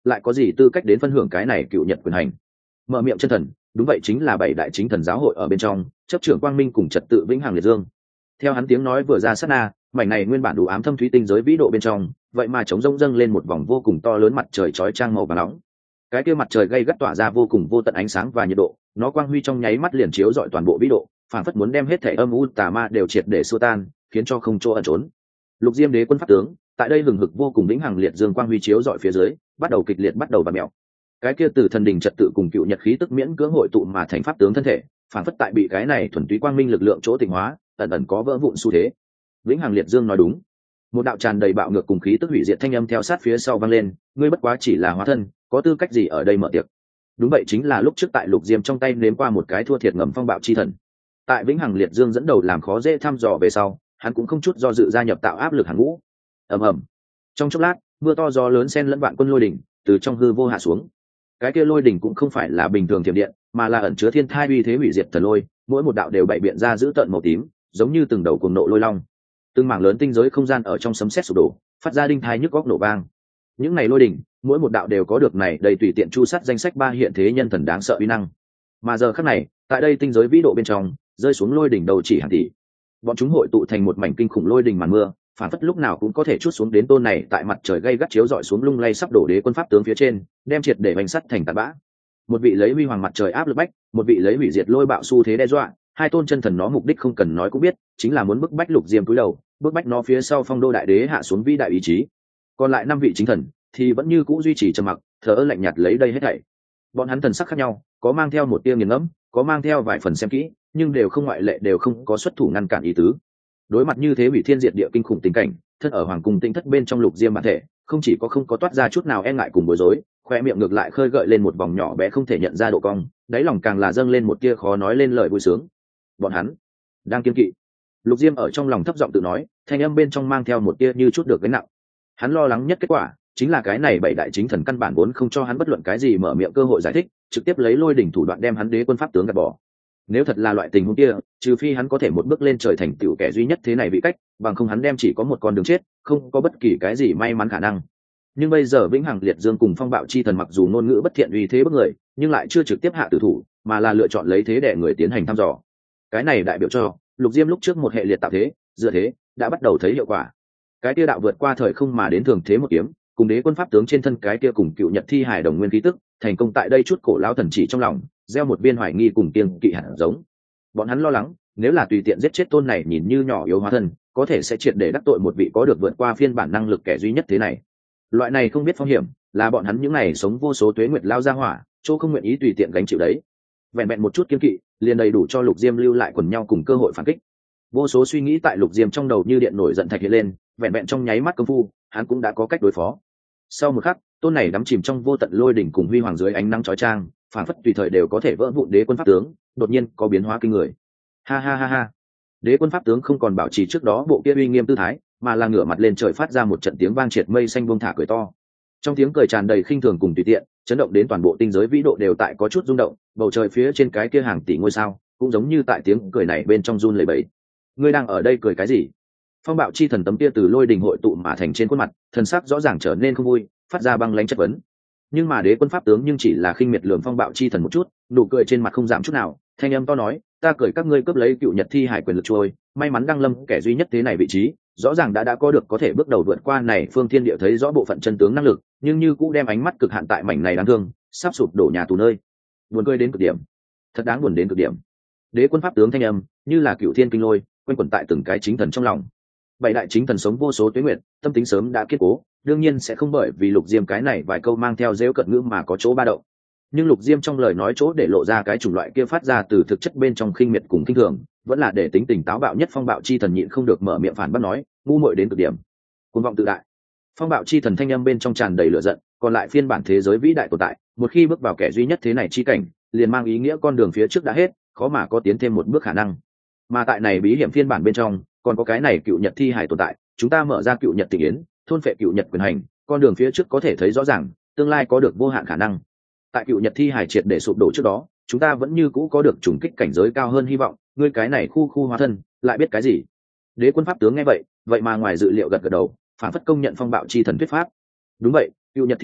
lại có gì tư cách đến phân hưởng cái này cựu nhật quyền hành? Mở miệng chân thần, đúng vậy chính là bảy đại chính thần giáo hội ở bên trong chấp trưởng quang minh cùng trật tự vĩnh hằng liệt dương. Theo hắn tiếng nói vừa ra sát na, mảnh này nguyên bản đủ ám thâm thúy tinh giới vĩ độ bên trong vậy mà chống rông dâng lên một vòng vô cùng to lớn mặt trời chói chang màu và nóng. Cái kia mặt trời gay gắt tỏa ra vô cùng vô tận ánh sáng và nhiệt độ, nó quang huy trong nháy mắt liền chiếu rọi toàn bộ vĩ độ, phản phất muốn đem hết thể âm u tà ma đều triệt để xua tan, khiến cho không chỗ ẩn trốn. Lục Diêm Đế quân pháp tướng tại đây hừng hực vô cùng vĩnh hằng liệt dương quang huy chiếu rọi phía dưới, bắt đầu kịch liệt bắt đầu và mèo. Cái kia từ thần đình trật tự cùng cựu nhật khí tức miễn cưỡng hội tụ mà thành pháp tướng thân thể, phản phất tại bị cái này thuần túy quang minh lực lượng chỗ tịnh hóa, ẩn ẩn có vỡ vụn xu thế. Vĩnh hằng liệt dương nói đúng. Một đạo tràn đầy bạo ngược cùng khí tức hủy diệt thanh âm theo sát phía sau vang lên, ngươi bất quá chỉ là hóa thân, có tư cách gì ở đây mở tiệc? Đúng vậy, chính là lúc trước tại Lục Diêm trong tay nếm qua một cái thua thiệt ngầm phong bạo chi thần. Tại Vĩnh hằng liệt dương dẫn đầu làm khó dễ thăm dò về sau, hắn cũng không chút do dự gia nhập tạo áp lực hàng ngũ. Ầm ầm. Trong chốc lát, mưa to gió lớn xen lẫn vạn quân lôi đỉnh từ trong hư vô hạ xuống. Cái kia lôi đỉnh cũng không phải là bình thường thiểm điện, mà là ẩn chứa thiên thai uy thế hủy diệt thần lôi, mỗi một đạo đều bảy biện ra giữ tợn màu tím, giống như từng đầu cuồng nộ lôi long. Từng mảng lớn tinh giới không gian ở trong sấm sét sụp đổ, phát ra đinh thai nhức góc nổ vang. Những này lôi đỉnh, mỗi một đạo đều có được này đầy tùy tiện chu sát danh sách ba hiện thế nhân thần đáng sợ uy năng. Mà giờ khắc này, tại đây tinh giới vĩ độ bên trong, rơi xuống lôi đỉnh đầu chỉ hàng tỷ. Bọn chúng hội tụ thành một mảnh kinh khủng lôi đỉnh màn mưa, phản phất lúc nào cũng có thể chút xuống đến tôn này tại mặt trời gay gắt chiếu rọi xuống lung lay sắp đổ đế quân pháp tướng phía trên, đem triệt để bánh sắt thành tạt bã. Một vị lấy huy hoàng mặt trời áp lực bách, một vị lấy hủy diệt lôi bạo xu thế đe dọa, hai tôn chân thần nó mục đích không cần nói cũng biết, chính là muốn bức bách Lục Diêm cúi đầu, bức bách nó phía sau phong đô đại đế hạ xuống vĩ đại ý chí. Còn lại năm vị chính thần thì vẫn như cũ duy trì trầm mặc, thờ ơ lạnh nhạt lấy đây hết thảy. Bọn hắn thần sắc khác nhau, có mang theo một tia nghiền ngẫm, có mang theo vài phần xem kỹ, nhưng đều không ngoại lệ đều không có xuất thủ ngăn cản ý tứ. Đối mặt như thế hủy thiên diệt địa kinh khủng tình cảnh, thân ở hoàng cung tinh thất bên trong Lục Diêm bản thể không chỉ có không có toát ra chút nào e ngại cùng bối rối, khoe miệng ngược lại khơi gợi lên một vòng nhỏ bé không thể nhận ra độ cong, đáy lòng càng là dâng lên một tia khó nói lên lời vui sướng. Bọn hắn đang kiên kỵ. Lục Diêm ở trong lòng thấp giọng tự nói, thanh âm bên trong mang theo một tia như chút được gánh nặng. Hắn lo lắng nhất kết quả chính là cái này bảy đại chính thần căn bản vốn không cho hắn bất luận cái gì mở miệng cơ hội giải thích, trực tiếp lấy lôi đỉnh thủ đoạn đem hắn đế quân pháp tướng gạt bỏ. Nếu thật là loại tình huống kia, trừ phi hắn có thể một bước lên trời thành tựu kẻ duy nhất thế này bị cách, bằng không hắn đem chỉ có một con đường chết, không có bất kỳ cái gì may mắn khả năng. Nhưng bây giờ Vĩnh hằng liệt dương cùng phong bạo chi thần mặc dù ngôn ngữ bất thiện uy thế bức người, nhưng lại chưa trực tiếp hạ tử thủ, mà là lựa chọn lấy thế để người tiến hành thăm dò. Cái này đại biểu cho Lục Diêm lúc trước một hệ liệt tạo thế, dựa thế đã bắt đầu thấy hiệu quả. Cái kia đạo vượt qua thời không mà đến thường thế một kiếm, cùng đế quân pháp tướng trên thân cái kia cùng cựu nhật thi hài đồng nguyên khí tức, thành công tại đây chút cổ lão thần chỉ trong lòng, gieo một viên hoài nghi cùng kiêng kỵ hạt giống. Bọn hắn lo lắng, nếu là tùy tiện giết chết tôn này nhìn như nhỏ yếu hóa thân, có thể sẽ triệt để đắc tội một vị có được vượt qua phiên bản năng lực kẻ duy nhất thế này. Loại này không biết phong hiểm, là bọn hắn những này sống vô số tuế nguyệt lao ra hỏa, chỗ không nguyện ý tùy tiện gánh chịu đấy. Vẹn vẹn một chút kiêng kỵ, liền đầy đủ cho Lục Diêm lưu lại quần nhau cùng cơ hội phản kích. Vô số suy nghĩ tại Lục Diêm trong đầu như điện nổi giận thạch hiện lên, vẹn vẹn trong nháy mắt công phu, hắn cũng đã có cách đối phó. Sau một khắc, tôn này đắm chìm trong vô tận lôi đỉnh cùng huy hoàng dưới ánh nắng chói chang, phản phất tùy thời đều có thể vỡ vụn đế quân pháp tướng, đột nhiên có biến hóa kinh người. Ha ha ha ha. Đế quân pháp tướng không còn bảo trì trước đó bộ kia uy nghiêm tư thái, mà là ngửa mặt lên trời phát ra một trận tiếng vang triệt mây xanh buông thả cười to. Trong tiếng cười tràn đầy khinh thường cùng tùy tiện, chấn động đến toàn bộ tinh giới vĩ độ đều tại có chút rung động, bầu trời phía trên cái kia hàng tỷ ngôi sao, cũng giống như tại tiếng cười này bên trong run lẩy bẩy. Ngươi đang ở đây cười cái gì? Phong bạo chi thần tấm kia từ lôi đình hội tụ mà thành trên khuôn mặt, thần sắc rõ ràng trở nên không vui, phát ra băng lãnh chất vấn. Nhưng mà đế quân pháp tướng nhưng chỉ là khinh miệt lườm phong bạo chi thần một chút, nụ cười trên mặt không giảm chút nào, thanh âm to nói, ta cười các ngươi cướp lấy cựu nhật thi hải quyền lực trôi, may mắn đăng lâm kẻ duy nhất thế này vị trí, rõ ràng đã đã có được có thể bước đầu vượt qua này phương thiên địa thấy rõ bộ phận chân tướng năng lực, nhưng như cũng đem ánh mắt cực hạn tại mảnh này đáng thương, sắp sụp đổ nhà tù nơi. Buồn cười đến cực điểm, thật đáng buồn đến cực điểm. Đế quân pháp tướng thanh âm như là cựu thiên kinh lôi, quanh quẩn tại từng cái chính thần trong lòng. Bảy đại chính thần sống vô số tuế nguyệt, tâm tính sớm đã kiên cố, đương nhiên sẽ không bởi vì Lục Diêm cái này vài câu mang theo dễu cận ngữ mà có chỗ ba động. Nhưng Lục Diêm trong lời nói chỗ để lộ ra cái chủng loại kia phát ra từ thực chất bên trong khinh miệt cùng khinh thường, vẫn là để tính tình táo bạo nhất phong bạo chi thần nhịn không được mở miệng phản bác nói, ngu muội đến cực điểm, cuồng vọng tự đại. Phong bạo chi thần thanh âm bên trong tràn đầy lửa giận, còn lại phiên bản thế giới vĩ đại tồn tại, một khi bước vào kẻ duy nhất thế này chi cảnh, liền mang ý nghĩa con đường phía trước đã hết, khó mà có tiến thêm một bước khả năng. Mà tại này bí hiểm phiên bản bên trong, còn có cái này cựu nhật thi hải tồn tại, chúng ta mở ra cựu nhật tình yến, thôn phệ cựu nhật quyền hành, con đường phía trước có thể thấy rõ ràng, tương lai có được vô hạn khả năng. Tại cựu nhật thi hải triệt để sụp đổ trước đó, chúng ta vẫn như cũ có được trùng kích cảnh giới cao hơn hy vọng. Ngươi cái này khu khu hóa thân lại biết cái gì? Đế quân pháp tướng nghe vậy, vậy mà ngoài dự liệu gật gật đầu, phản phất công nhận phong bạo chi thần thuyết pháp. Đúng vậy, cựu nhật thi hải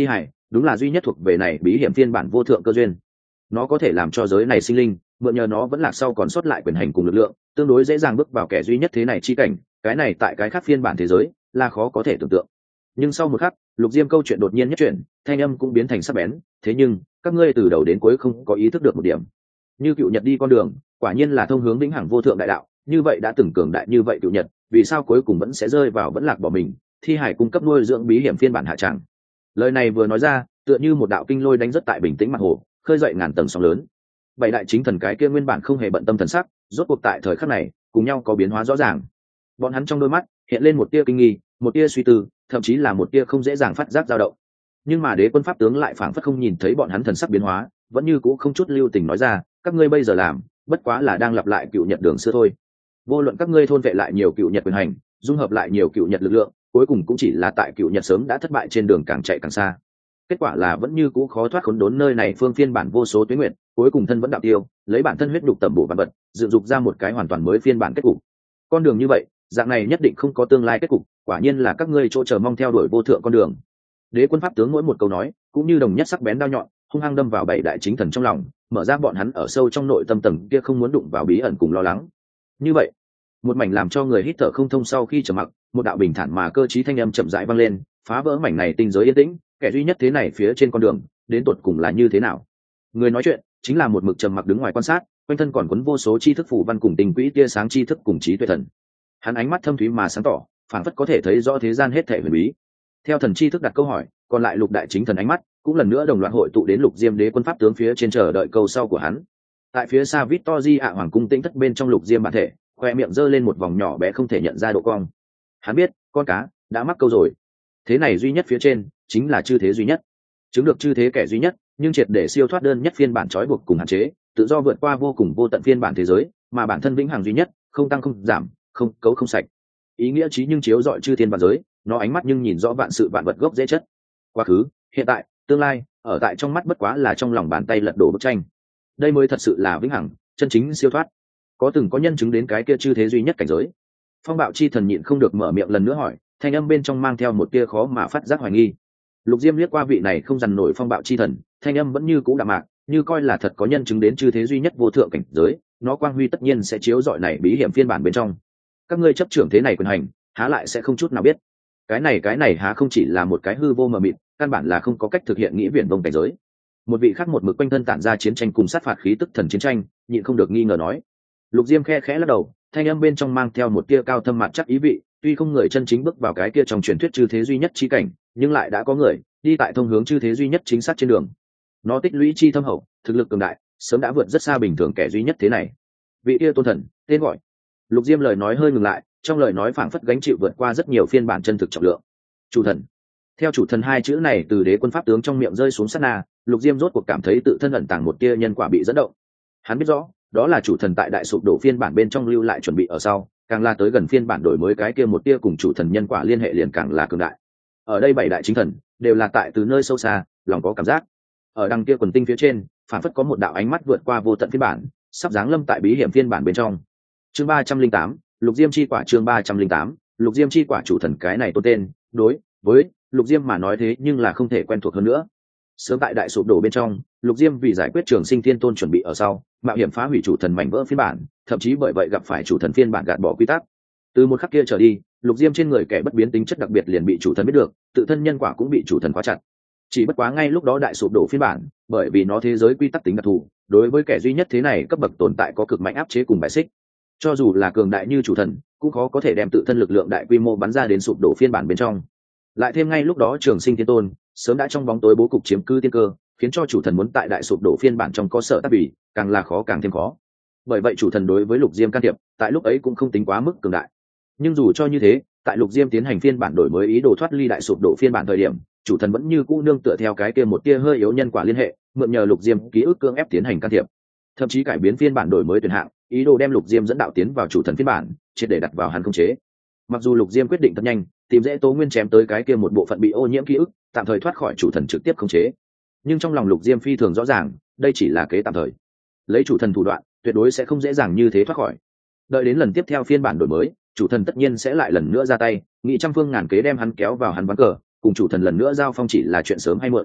đúng là duy nhất thuộc về này bí hiểm phiên bản vô thượng cơ duyên. Nó có thể làm cho giới này sinh linh mượn nhờ nó vẫn lạc sau còn sót lại quyền hành cùng lực lượng, tương đối dễ dàng bước vào kẻ duy nhất thế này chi cảnh. Cái này tại cái khác phiên bản thế giới là khó có thể tưởng tượng. Nhưng sau một khắc, Lục Diêm câu chuyện đột nhiên nhất chuyển, thanh âm cũng biến thành sắc bén. Thế nhưng các ngươi từ đầu đến cuối không có ý thức được một điểm, như cựu nhật đi con đường quả nhiên là thông hướng vĩnh hằng vô thượng đại đạo. Như vậy đã từng cường đại như vậy cựu nhật, vì sao cuối cùng vẫn sẽ rơi vào vẫn lạc bỏ mình, thi hải cung cấp nuôi dưỡng bí hiểm phiên bản hạ tràng. Lời này vừa nói ra, tựa như một đạo kinh lôi đánh rất tại bình tĩnh mặt hồ, khơi dậy ngàn tầng sóng lớn. Bảy đại chính thần cái kia nguyên bản không hề bận tâm thần sắc, rốt cuộc tại thời khắc này cùng nhau có biến hóa rõ ràng. Bọn hắn trong đôi mắt hiện lên một tia kinh nghi, một tia suy tư, thậm chí là một tia không dễ dàng phát giác dao động. Nhưng mà đế quân pháp tướng lại phảng phất không nhìn thấy bọn hắn thần sắc biến hóa, vẫn như cũ không chút lưu tình nói ra, các ngươi bây giờ làm bất quá là đang lặp lại cựu nhật đường xưa thôi. Vô luận các ngươi thôn vệ lại nhiều cựu nhật quyền hành, dung hợp lại nhiều cựu nhật lực lượng, cuối cùng cũng chỉ là tại cựu nhật sớm đã thất bại trên đường càng chạy càng xa. Kết quả là vẫn như cũ khó thoát khốn đốn nơi này phương phiên bản vô số tuyến nguyện, cuối cùng thân vẫn đạo tiêu, lấy bản thân huyết đục tẩm bổ bản vật, dựng dục ra một cái hoàn toàn mới phiên bản kết cục. Con đường như vậy, dạng này nhất định không có tương lai kết cục, quả nhiên là các ngươi chỗ chờ mong theo đuổi vô thượng con đường. Đế quân pháp tướng mỗi một câu nói cũng như đồng nhất sắc bén đao nhọn, hung hăng đâm vào bảy đại chính thần trong lòng, mở ra bọn hắn ở sâu trong nội tâm tầng kia không muốn đụng vào bí ẩn cùng lo lắng. Như vậy, một mảnh làm cho người hít thở không thông sau khi trầm mặc, một đạo bình thản mà cơ trí thanh âm chậm rãi vang lên, phá vỡ mảnh này tinh giới yên tĩnh. Kẻ duy nhất thế này phía trên con đường đến tột cùng là như thế nào? Người nói chuyện chính là một mực trầm mặc đứng ngoài quan sát, quanh thân còn quấn vô số tri thức phù văn cùng tinh quỹ tia sáng tri thức cùng trí tuệ thần. Hắn ánh mắt thâm thúy mà sáng tỏ, phảng phất có thể thấy rõ thế gian hết thảy huyền bí. Theo thần tri thức đặt câu hỏi, còn lại lục đại chính thần ánh mắt cũng lần nữa đồng loạt hội tụ đến Lục Diêm đế quân pháp tướng phía trên, chờ đợi câu sau của hắn. Tại phía xa Victory ạ hoàng cung tĩnh thất bên trong Lục Diêm bản thể, khoe miệng giơ lên một vòng nhỏ bé không thể nhận ra độ cong. Hắn biết, con cá đã mắc câu rồi. Thế này duy nhất phía trên chính là chư thế duy nhất, chứng được chư thế kẻ duy nhất, nhưng triệt để siêu thoát đơn nhất phiên bản trói buộc cùng hạn chế, tự do vượt qua vô cùng vô tận phiên bản thế giới, mà bản thân vĩnh hằng duy nhất, không tăng không giảm, không cấu không sạch. Ý nghĩa trí nhưng chiếu rọi chư thiên vạn giới, nó ánh mắt nhưng nhìn rõ vạn sự vạn vật gốc dễ chất. Quá khứ, hiện tại, tương lai, ở tại trong mắt bất quá là trong lòng bàn tay lật đổ bức tranh. Đây mới thật sự là vĩnh hằng, chân chính siêu thoát. Có từng có nhân chứng đến cái kia chư thế duy nhất cảnh giới. Phong bạo chi thần nhịn không được mở miệng lần nữa hỏi, thanh âm bên trong mang theo một tia khó mà phát giác hoài nghi. Lục Diêm liếc qua vị này không dằn nổi phong bạo chi thần, thanh âm vẫn như cũ đạm mạc, như coi là thật có nhân chứng đến chư thế duy nhất vô thượng cảnh giới, nó quang huy tất nhiên sẽ chiếu rọi này bí hiểm phiên bản bên trong. Các ngươi chấp trưởng thế này quyền hành, há lại sẽ không chút nào biết. Cái này cái này há không chỉ là một cái hư vô mờ mịt, căn bản là không có cách thực hiện nghĩ viển vông cảnh giới. Một vị khác một mực quanh thân tản ra chiến tranh cùng sát phạt khí tức thần chiến tranh, nhịn không được nghi ngờ nói. Lục Diêm khe khẽ lắc đầu, thanh âm bên trong mang theo một tia cao thâm mặt chắc ý vị, tuy không người chân chính bước vào cái kia trong truyền thuyết chư thế duy nhất chi cảnh, nhưng lại đã có người đi tại thông hướng chư thế duy nhất chính xác trên đường. Nó tích lũy chi thâm hậu, thực lực cường đại, sớm đã vượt rất xa bình thường kẻ duy nhất thế này. Vị kia tôn thần, tên gọi. Lục Diêm lời nói hơi ngừng lại, trong lời nói phảng phất gánh chịu vượt qua rất nhiều phiên bản chân thực trọng lượng. Chủ thần. Theo chủ thần hai chữ này từ đế quân pháp tướng trong miệng rơi xuống sát na, Lục Diêm rốt cuộc cảm thấy tự thân ẩn tàng một tia nhân quả bị dẫn động. Hắn biết rõ, đó là chủ thần tại đại sụp đổ phiên bản bên trong lưu lại chuẩn bị ở sau, càng là tới gần phiên bản đổi mới cái kia một tia cùng chủ thần nhân quả liên hệ liền càng là cường đại. Ở đây bảy đại chính thần đều là tại từ nơi sâu xa, lòng có cảm giác. Ở đằng kia quần tinh phía trên, phản phất có một đạo ánh mắt vượt qua vô tận phiên bản, sắp giáng lâm tại bí hiểm phiên bản bên trong. Chương ba trăm linh tám, Lục Diêm chi quả. Chương ba trăm linh tám, Lục Diêm chi quả. Chủ thần cái này tôn tên, đối với Lục Diêm mà nói thế nhưng là không thể quen thuộc hơn nữa. Sớm tại đại sụp đổ bên trong, Lục Diêm vì giải quyết Trường Sinh Thiên Tôn chuẩn bị ở sau, mạo hiểm phá hủy chủ thần mảnh vỡ phiên bản, thậm chí bởi vậy gặp phải chủ thần phiên bản gạt bỏ quy tắc. Từ một khắc kia trở đi, Lục Diêm trên người kẻ bất biến tính chất đặc biệt liền bị chủ thần biết được, tự thân nhân quả cũng bị chủ thần khóa chặt. Chỉ bất quá ngay lúc đó đại sụp đổ phiên bản, bởi vì nó thế giới quy tắc tính đặc thù, đối với kẻ duy nhất thế này cấp bậc tồn tại có cực mạnh áp chế cùng bài xích. Cho dù là cường đại như chủ thần, cũng khó có thể đem tự thân lực lượng đại quy mô bắn ra đến sụp đổ phiên bản bên trong. Lại thêm ngay lúc đó Trường Sinh Thiên Tôn sớm đã trong bóng tối bố cục chiếm cư tiên cơ, khiến cho chủ thần muốn tại đại sụp đổ phiên bản trong có sở tác bỉ, càng là khó càng thêm khó. Bởi vậy chủ thần đối với Lục Diêm can thiệp, tại lúc ấy cũng không tính quá mức cường đại. Nhưng dù cho như thế, tại Lục Diêm tiến hành phiên bản đổi mới ý đồ thoát ly đại sụp đổ phiên bản thời điểm, chủ thần vẫn như cũ nương tựa theo cái kia một tia hơi yếu nhân quả liên hệ, mượn nhờ Lục Diêm ký ức cưỡng ép tiến hành can thiệp, thậm chí cải biến phiên bản đổi mới tuyển hạng, ý đồ đem Lục Diêm dẫn đạo tiến vào chủ thần phiên bản, triệt để đặt vào hắn khống chế. Mặc dù Lục Diêm quyết định thật nhanh, tìm dễ tố nguyên chém tới cái kia một bộ phận bị ô nhiễm ký ức, tạm thời thoát khỏi chủ thần trực tiếp khống chế, nhưng trong lòng Lục Diêm phi thường rõ ràng, đây chỉ là kế tạm thời. Lấy chủ thần thủ đoạn, tuyệt đối sẽ không dễ dàng như thế thoát khỏi. Đợi đến lần tiếp theo phiên bản đổi mới, chủ thần tất nhiên sẽ lại lần nữa ra tay, nghị trăm phương ngàn kế đem hắn kéo vào hắn ván cờ, cùng chủ thần lần nữa giao phong chỉ là chuyện sớm hay muộn.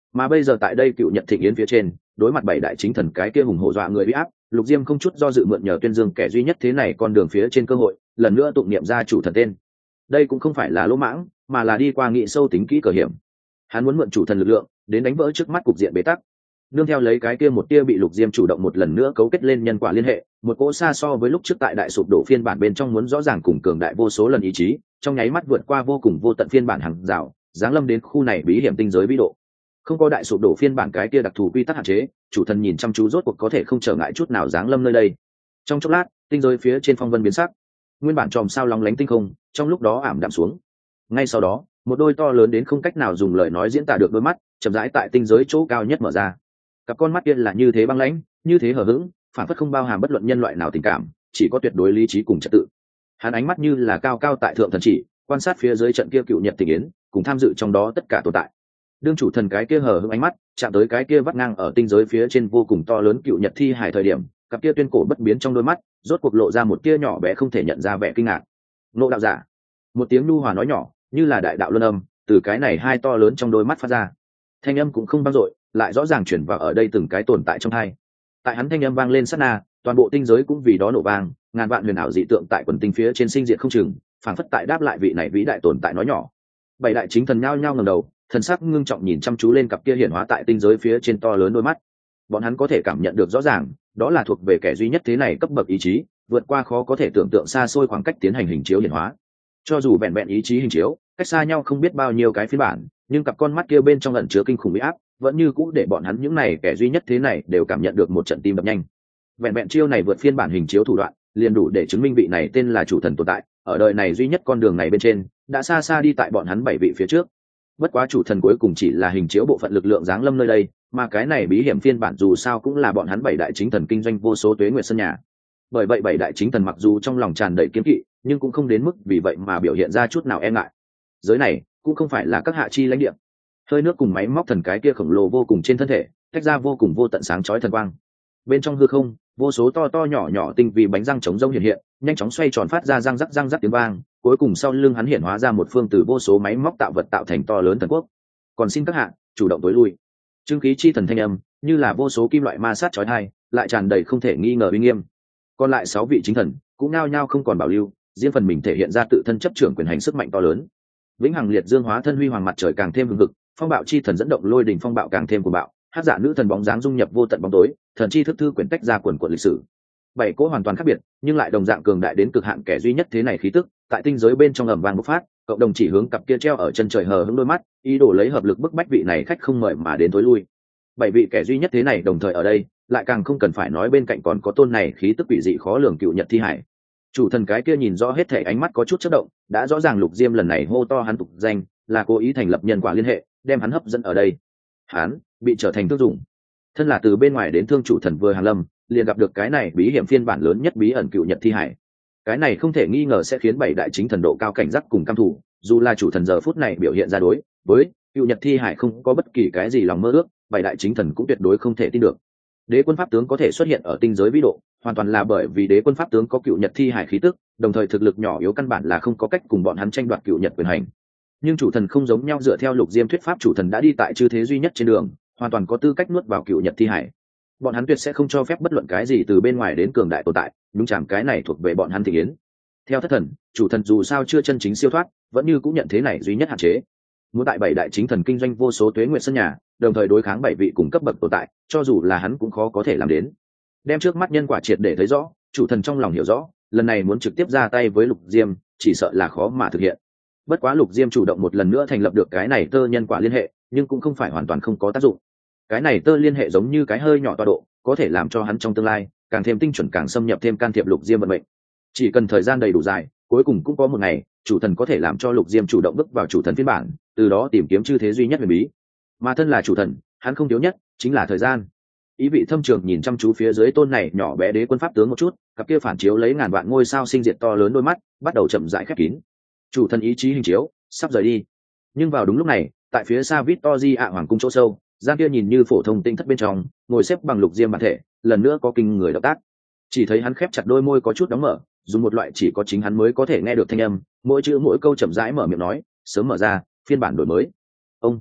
Mà bây giờ tại đây cựu nhật thịnh yến phía trên, đối mặt bảy đại chính thần cái kia hùng hổ dọa người uy áp, Lục Diêm không chút do dự mượn nhờ tuyên dương kẻ duy nhất thế này con đường phía trên cơ hội, lần nữa tụng niệm ra chủ thần tên. Đây cũng không phải là lỗ mãng, mà là đi qua nghị sâu tính kỹ cờ hiểm. Hắn muốn mượn chủ thần lực lượng đến đánh vỡ trước mắt cục diện bế tắc. Nương theo lấy cái kia một tia bị Lục Diêm chủ động một lần nữa cấu kết lên nhân quả liên hệ, một cỗ xa so với lúc trước tại đại sụp đổ phiên bản bên trong muốn rõ ràng cùng cường đại vô số lần ý chí, trong nháy mắt vượt qua vô cùng vô tận phiên bản hàng rào, giáng lâm đến khu này bí hiểm tinh giới vĩ độ. Không có đại sụp đổ phiên bản cái kia đặc thù quy tắc hạn chế, chủ thần nhìn chăm chú rốt cuộc có thể không trở ngại chút nào giáng lâm nơi đây. Trong chốc lát, tinh giới phía trên phong vân biến sắc, nguyên bản chòm sao lóng lánh tinh không, trong lúc đó ảm đạm xuống. Ngay sau đó, một đôi to lớn đến không cách nào dùng lời nói diễn tả được đôi mắt, chậm rãi tại tinh giới chỗ cao nhất mở ra. Cặp con mắt kia là như thế băng lãnh, như thế hờ hững, phản phất không bao hàm bất luận nhân loại nào tình cảm, chỉ có tuyệt đối lý trí cùng trật tự. Hắn ánh mắt như là cao cao tại thượng thần chỉ, quan sát phía dưới trận kia cựu nhật tình yến, cùng tham dự trong đó tất cả tồn tại. Đương chủ thần cái kia hờ hững ánh mắt chạm tới cái kia vắt ngang ở tinh giới phía trên vô cùng to lớn cựu nhật thi hải thời điểm, cặp kia tuyên cổ bất biến trong đôi mắt rốt cuộc lộ ra một tia nhỏ bé không thể nhận ra vẻ kinh ngạc. Ngộ đạo giả. Một tiếng nhu hòa nói nhỏ, như là đại đạo luân âm, từ cái này hai to lớn trong đôi mắt phát ra. Thanh âm cũng không vang dội, lại rõ ràng chuyển vào ở đây từng cái tồn tại trong hai. Tại hắn thanh âm vang lên sát na, toàn bộ tinh giới cũng vì đó nổ vang, ngàn vạn huyền ảo dị tượng tại quần tinh phía trên sinh diệt không chừng, phảng phất tại đáp lại vị này vĩ đại tồn tại nói nhỏ. Bảy đại chính thần nhao nhao ngẩng đầu, thần sắc ngưng trọng nhìn chăm chú lên cặp kia hiển hóa tại tinh giới phía trên to lớn đôi mắt. Bọn hắn có thể cảm nhận được rõ ràng, đó là thuộc về kẻ duy nhất thế này cấp bậc ý chí, vượt qua khó có thể tưởng tượng xa xôi khoảng cách tiến hành hình chiếu hiển hóa. Cho dù vẹn vẹn ý chí hình chiếu, cách xa nhau không biết bao nhiêu cái phiên bản, nhưng cặp con mắt kia bên trong ẩn chứa kinh khủng uy áp, vẫn như cũ để bọn hắn những này kẻ duy nhất thế này đều cảm nhận được một trận tim đập nhanh. Vẹn vẹn chiêu này vượt phiên bản hình chiếu thủ đoạn, liền đủ để chứng minh vị này tên là chủ thần tồn tại, ở đời này duy nhất con đường này bên trên, đã xa xa đi tại bọn hắn bảy vị phía trước. Bất quá chủ thần cuối cùng chỉ là hình chiếu bộ phận lực lượng giáng lâm nơi đây, mà cái này bí hiểm phiên bản dù sao cũng là bọn hắn bảy đại chính thần kinh doanh vô số tuế nguyệt sân nhà. Bởi vậy bảy đại chính thần mặc dù trong lòng tràn đầy kiếm kỵ, nhưng cũng không đến mức vì vậy mà biểu hiện ra chút nào e ngại. Giới này cũng không phải là các hạ chi lãnh địa. Hơi nước cùng máy móc thần cái kia khổng lồ vô cùng trên thân thể, tách ra vô cùng vô tận sáng chói thần quang. Bên trong hư không, vô số to to nhỏ nhỏ tinh vi bánh răng chống rông hiện hiện, nhanh chóng xoay tròn phát ra răng rắc răng rắc tiếng vang, cuối cùng sau lưng hắn hiện hóa ra một phương từ vô số máy móc tạo vật tạo thành to lớn thần quốc. Còn xin các hạ chủ động tối lui. Trương khí chi thần thanh âm, như là vô số kim loại ma sát chói tai, lại tràn đầy không thể nghi ngờ uy nghiêm. Còn lại sáu vị chính thần cũng nao nhao không còn bảo lưu, riêng phần mình thể hiện ra tự thân chấp trưởng quyền hành sức mạnh to lớn. Vĩnh hằng liệt dương hóa thân huy hoàng mặt trời càng thêm hừng hực, phong bạo chi thần dẫn động lôi đình phong bạo càng thêm cuồng bạo, hắc dạ nữ thần bóng dáng dung nhập vô tận bóng tối, thần chi thức thư quyển tách ra quần quần lịch sử. Bảy cỗ hoàn toàn khác biệt, nhưng lại đồng dạng cường đại đến cực hạn kẻ duy nhất thế này khí tức, tại tinh giới bên trong ầm vang bộc phát, cộng đồng chỉ hướng cặp kia treo ở chân trời hờ hững đôi mắt, ý đồ lấy hợp lực bức bách vị này khách không mời mà đến tối lui. Bảy vị kẻ duy nhất thế này đồng thời ở đây, lại càng không cần phải nói bên cạnh còn có tôn này khí tức quỷ dị khó lường cựu nhật thi hải. Chủ thần cái kia nhìn rõ hết thể ánh mắt có chút chớp động, đã rõ ràng Lục Diêm lần này hô to hắn tục danh, là cố ý thành lập nhân quả liên hệ, đem hắn hấp dẫn ở đây. Hắn bị trở thành thương dụng. Thân là từ bên ngoài đến thương chủ thần vừa hàng lâm, liền gặp được cái này bí hiểm phiên bản lớn nhất bí ẩn cựu nhật thi hải. Cái này không thể nghi ngờ sẽ khiến bảy đại chính thần độ cao cảnh giác cùng cam thủ, dù là chủ thần giờ phút này biểu hiện ra đối với cựu nhật thi hải không có bất kỳ cái gì lòng mơ ước, bảy đại chính thần cũng tuyệt đối không thể tin được. Đế quân pháp tướng có thể xuất hiện ở tinh giới vĩ độ, hoàn toàn là bởi vì đế quân pháp tướng có cựu nhật thi hải khí tức, đồng thời thực lực nhỏ yếu căn bản là không có cách cùng bọn hắn tranh đoạt cựu nhật quyền hành. Nhưng chủ thần không giống nhau, dựa theo Lục Diêm thuyết pháp, chủ thần đã đi tại chư thế duy nhất trên đường, hoàn toàn có tư cách nuốt vào cựu nhật thi hải. Bọn hắn tuyệt sẽ không cho phép bất luận cái gì từ bên ngoài đến cường đại tồn tại, đúng chạm cái này thuộc về bọn hắn thị yến. Theo thất thần, chủ thần dù sao chưa chân chính siêu thoát, vẫn như cũng nhận thế này duy nhất hạn chế. Muốn tại bảy đại chính thần kinh doanh vô số tuế nguyệt sân nhà, đồng thời đối kháng bảy vị cùng cấp bậc tồn tại, cho dù là hắn cũng khó có thể làm đến. Đem trước mắt nhân quả triệt để thấy rõ, chủ thần trong lòng hiểu rõ, lần này muốn trực tiếp ra tay với Lục Diêm, chỉ sợ là khó mà thực hiện. Bất quá Lục Diêm chủ động một lần nữa thành lập được cái này tơ nhân quả liên hệ, nhưng cũng không phải hoàn toàn không có tác dụng. Cái này tơ liên hệ giống như cái hơi nhỏ tọa độ, có thể làm cho hắn trong tương lai càng thêm tinh chuẩn, càng xâm nhập thêm can thiệp Lục Diêm vận mệnh. Chỉ cần thời gian đầy đủ dài, cuối cùng cũng có một ngày, chủ thần có thể làm cho Lục Diêm chủ động bước vào chủ thần phiên bản, từ đó tìm kiếm chư thế duy nhất huyền bí. Mà thân là chủ thần, hắn không thiếu nhất chính là thời gian. Ý vị thâm trường nhìn chăm chú phía dưới tôn này nhỏ bé đế quân pháp tướng một chút, cặp kia phản chiếu lấy ngàn vạn ngôi sao sinh diệt to lớn đôi mắt bắt đầu chậm rãi khép kín. Chủ thần ý chí hình chiếu sắp rời đi, nhưng vào đúng lúc này, tại phía xa Victory ạ hoàng cung chỗ sâu, gian kia nhìn như phổ thông tinh thất bên trong, ngồi xếp bằng Lục Diêm bản thể, lần nữa có kinh người động tác. Chỉ thấy hắn khép chặt đôi môi có chút đóng mở, dùng một loại chỉ có chính hắn mới có thể nghe được thanh âm, mỗi chữ mỗi câu chậm rãi mở miệng nói, sớm mở ra, phiên bản đổi mới. Ông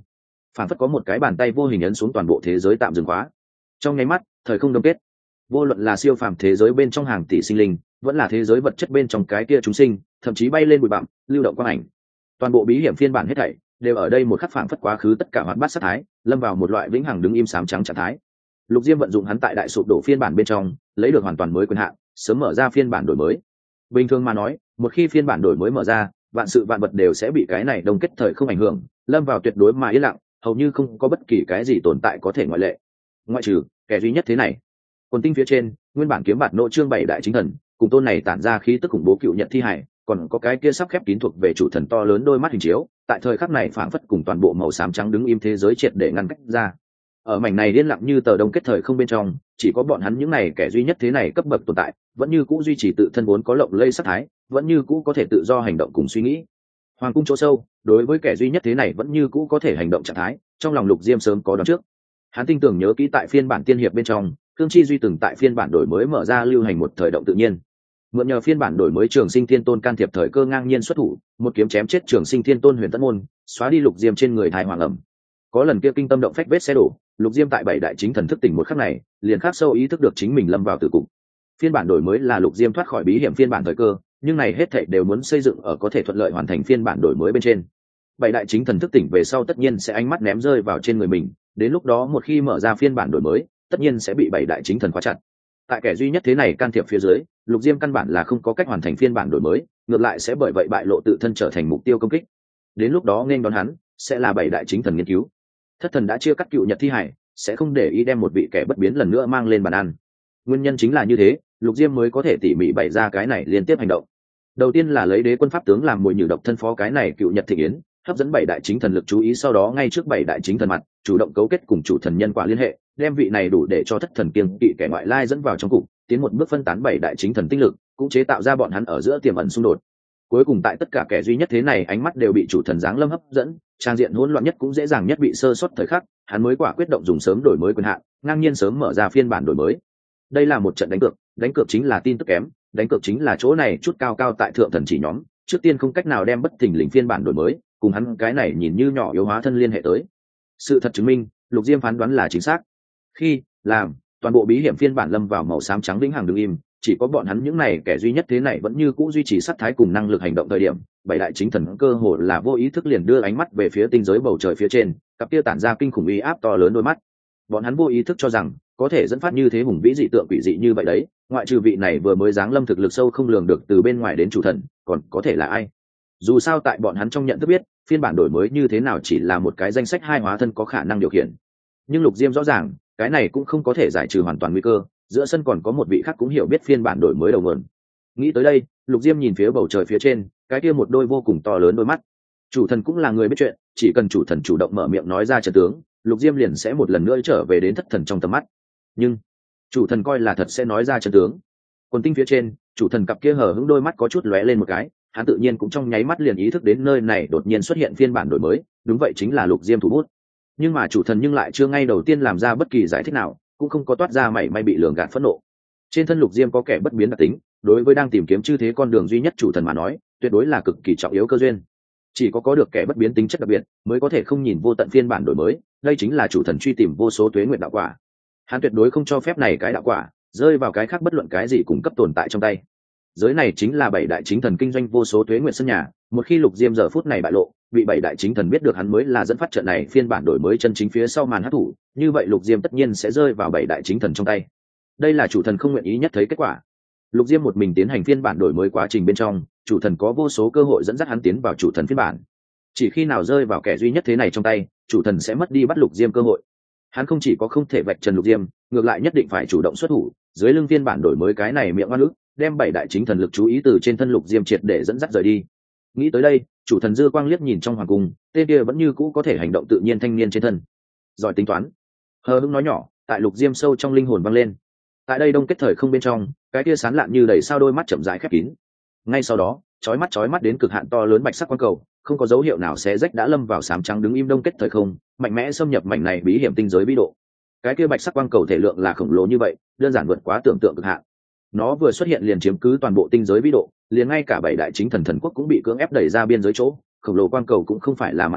phản phất có một cái bàn tay vô hình ấn xuống toàn bộ thế giới tạm dừng khóa. Trong nháy mắt thời không đông kết, vô luận là siêu phàm thế giới bên trong hàng tỷ sinh linh, vẫn là thế giới vật chất bên trong cái kia chúng sinh, thậm chí bay lên bụi bặm lưu động quang ảnh, toàn bộ bí hiểm phiên bản hết thảy đều ở đây một khắc phảng phất quá khứ tất cả hoạt bát sát thái, lâm vào một loại vĩnh hằng đứng im sám trắng trạng thái. Lục Diêm vận dụng hắn tại đại sụp đổ phiên bản bên trong lấy được hoàn toàn mới quyền hạn, sớm mở ra phiên bản đổi mới. Bình thường mà nói, một khi phiên bản đổi mới mở ra, vạn sự vạn vật đều sẽ bị cái này đông kết thời không ảnh hưởng, lâm vào tuyệt đối mà yên lặng, hầu như không có bất kỳ cái gì tồn tại có thể ngoại lệ. Ngoại trừ kẻ duy nhất thế này. Quần tinh phía trên, nguyên bản kiếm bạt nộ chương bảy đại chính thần, cùng tôn này tản ra khí tức khủng bố cựu nhật thi hải, còn có cái kia sắp khép kín thuộc về chủ thần to lớn đôi mắt hình chiếu, tại thời khắc này phảng phất cùng toàn bộ màu xám trắng đứng im thế giới triệt để ngăn cách ra. Ở mảnh này điên lặng như tờ đông kết thời không bên trong, chỉ có bọn hắn những này kẻ duy nhất thế này cấp bậc tồn tại, vẫn như cũ duy trì tự thân vốn có lộng lây sắc thái, vẫn như cũ có thể tự do hành động cùng suy nghĩ. Hoàng cung chỗ sâu, đối với kẻ duy nhất thế này vẫn như cũ có thể hành động trạng thái, trong lòng Lục Diêm sớm có đoán trước. Hắn tin tưởng nhớ kỹ tại phiên bản tiên hiệp bên trong, Cương Chi Duy từng tại phiên bản đổi mới mở ra lưu hành một thời động tự nhiên. Mượn nhờ phiên bản đổi mới Trường Sinh Thiên Tôn can thiệp thời cơ ngang nhiên xuất thủ, một kiếm chém chết Trường Sinh Thiên Tôn Huyền Tẫn Môn, xóa đi Lục Diêm trên người thai hoàng ẩm. Có lần kia kinh tâm động phách vết xe đổ, Lục Diêm tại bảy đại chính thần thức tỉnh một khắc này, liền khắc sâu ý thức được chính mình lâm vào tử cục. Phiên bản đổi mới là Lục Diêm thoát khỏi bí hiểm phiên bản thời cơ, nhưng này hết thảy đều muốn xây dựng ở có thể thuận lợi hoàn thành phiên bản đổi mới bên trên. Bảy đại chính thần thức tỉnh về sau tất nhiên sẽ ánh mắt ném rơi vào trên người mình, đến lúc đó một khi mở ra phiên bản đổi mới, tất nhiên sẽ bị bảy đại chính thần khóa chặt. Tại kẻ duy nhất thế này can thiệp phía dưới, Lục Diêm căn bản là không có cách hoàn thành phiên bản đổi mới, ngược lại sẽ bởi vậy bại lộ tự thân trở thành mục tiêu công kích. Đến lúc đó nên đón hắn sẽ là bảy đại chính thần nghiên cứu. Thất thần đã chia cắt cựu nhật thi hải, sẽ không để ý đem một vị kẻ bất biến lần nữa mang lên bàn ăn. Nguyên nhân chính là như thế, Lục Diêm mới có thể tỉ mỉ bày ra cái này liên tiếp hành động. Đầu tiên là lấy đế quân pháp tướng làm mồi nhử độc thân phó cái này cựu nhật thị yến, hấp dẫn bảy đại chính thần lực chú ý, sau đó ngay trước bảy đại chính thần mặt chủ động cấu kết cùng chủ thần nhân quả liên hệ, đem vị này đủ để cho thất thần kiêng kỵ kẻ ngoại lai dẫn vào trong cục, tiến một bước phân tán bảy đại chính thần tinh lực, cũng chế tạo ra bọn hắn ở giữa tiềm ẩn xung đột. Cuối cùng tại tất cả kẻ duy nhất thế này ánh mắt đều bị chủ thần giáng lâm hấp dẫn, trang diện hỗn loạn nhất cũng dễ dàng nhất bị sơ suất thời khắc, hắn mới quả quyết động dùng sớm đổi mới quyền hạn, ngang nhiên sớm mở ra phiên bản đổi mới. Đây là một trận đánh cược, đánh cược chính là tin tức kém, đánh cược chính là chỗ này chút cao cao tại thượng thần chỉ nhóm, trước tiên không cách nào đem bất thình lình phiên bản đổi mới, cùng hắn cái này nhìn như nhỏ yếu hóa thân liên hệ tới. Sự thật chứng minh, Lục Diêm phán đoán là chính xác. Khi làm toàn bộ bí hiểm phiên bản lâm vào màu xám trắng vĩnh hằng đứng im, chỉ có bọn hắn những này kẻ duy nhất thế này vẫn như cũ duy trì sát thái cùng năng lực hành động thời điểm, bảy đại chính thần cơ hồ là vô ý thức liền đưa ánh mắt về phía tinh giới bầu trời phía trên, cặp kia tản ra kinh khủng uy áp to lớn đôi mắt. Bọn hắn vô ý thức cho rằng có thể dẫn phát như thế hùng vĩ dị tượng quỷ dị như vậy đấy, ngoại trừ vị này vừa mới giáng lâm thực lực sâu không lường được từ bên ngoài đến chủ thần, còn có thể là ai? Dù sao tại bọn hắn trong nhận thức biết, phiên bản đổi mới như thế nào chỉ là một cái danh sách hai hóa thân có khả năng điều khiển. Nhưng Lục Diêm rõ ràng, cái này cũng không có thể giải trừ hoàn toàn nguy cơ, giữa sân còn có một vị khác cũng hiểu biết phiên bản đổi mới đầu nguồn. Nghĩ tới đây, Lục Diêm nhìn phía bầu trời phía trên, cái kia một đôi vô cùng to lớn đôi mắt. Chủ thần cũng là người biết chuyện, chỉ cần chủ thần chủ động mở miệng nói ra trận tướng, Lục Diêm liền sẽ một lần nữa trở về đến thất thần trong tầm mắt. Nhưng chủ thần coi là thật sẽ nói ra trận tướng. Quần tinh phía trên, chủ thần cặp kia hở hững đôi mắt có chút lóe lên một cái, hắn tự nhiên cũng trong nháy mắt liền ý thức đến nơi này đột nhiên xuất hiện phiên bản đổi mới, đúng vậy chính là Lục Diêm thủ bút. Nhưng mà chủ thần nhưng lại chưa ngay đầu tiên làm ra bất kỳ giải thích nào, cũng không có toát ra mảy may bị lường gạt phẫn nộ. Trên thân Lục Diêm có kẻ bất biến đặc tính, đối với đang tìm kiếm chư thế con đường duy nhất chủ thần mà nói, tuyệt đối là cực kỳ trọng yếu cơ duyên. Chỉ có có được kẻ bất biến tính chất đặc biệt, mới có thể không nhìn vô tận phiên bản đổi mới, đây chính là chủ thần truy tìm vô số tuế nguyện đạo quả. Hắn tuyệt đối không cho phép này cái đạo quả rơi vào cái khác bất luận cái gì cung cấp tồn tại trong tay. Giới này chính là bảy đại chính thần kinh doanh vô số tuế nguyện sân nhà, một khi Lục Diêm giờ phút này bại lộ, bị bảy đại chính thần biết được hắn mới là dẫn phát trận này phiên bản đổi mới chân chính phía sau màn hắc thủ, như vậy Lục Diêm tất nhiên sẽ rơi vào bảy đại chính thần trong tay. Đây là chủ thần không nguyện ý nhất thấy kết quả. Lục Diêm một mình tiến hành phiên bản đổi mới quá trình bên trong, chủ thần có vô số cơ hội dẫn dắt hắn tiến vào chủ thần phiên bản. Chỉ khi nào rơi vào kẻ duy nhất thế này trong tay, chủ thần sẽ mất đi bắt Lục Diêm cơ hội. Hắn không chỉ có không thể vạch trần Lục Diêm, ngược lại nhất định phải chủ động xuất thủ, dưới lưng phiên bản đổi mới cái này miệng oan ức, đem bảy đại chính thần lực chú ý từ trên thân Lục Diêm triệt để dẫn dắt rời đi. Nghĩ tới đây, chủ thần dư quang liếc nhìn trong hoàng cung, tên kia vẫn như cũ có thể hành động tự nhiên thanh niên trên thân. Giỏi tính toán. Hờ hững nói nhỏ, tại Lục Diêm sâu trong linh hồn vang lên. Tại đây đông kết thời không bên trong, cái kia sán lạn như đầy sao đôi mắt chậm rãi khép kín. Ngay sau đó, chói mắt chói mắt đến cực hạn to lớn bạch sắc quang cầu, không có dấu hiệu nào xé rách đã lâm vào sám trắng đứng im đông kết thời không, mạnh mẽ xâm nhập mảnh này bí hiểm tinh giới bí độ. Cái kia bạch sắc quang cầu thể lượng là khổng lồ như vậy, đơn giản vượt quá tưởng tượng cực hạn. Nó vừa xuất hiện liền chiếm cứ toàn bộ tinh giới bí độ, liền ngay cả bảy đại chính thần thần quốc cũng bị cưỡng ép đẩy ra biên giới chỗ. Khổng lồ quang cầu cũng không phải là mặt trời,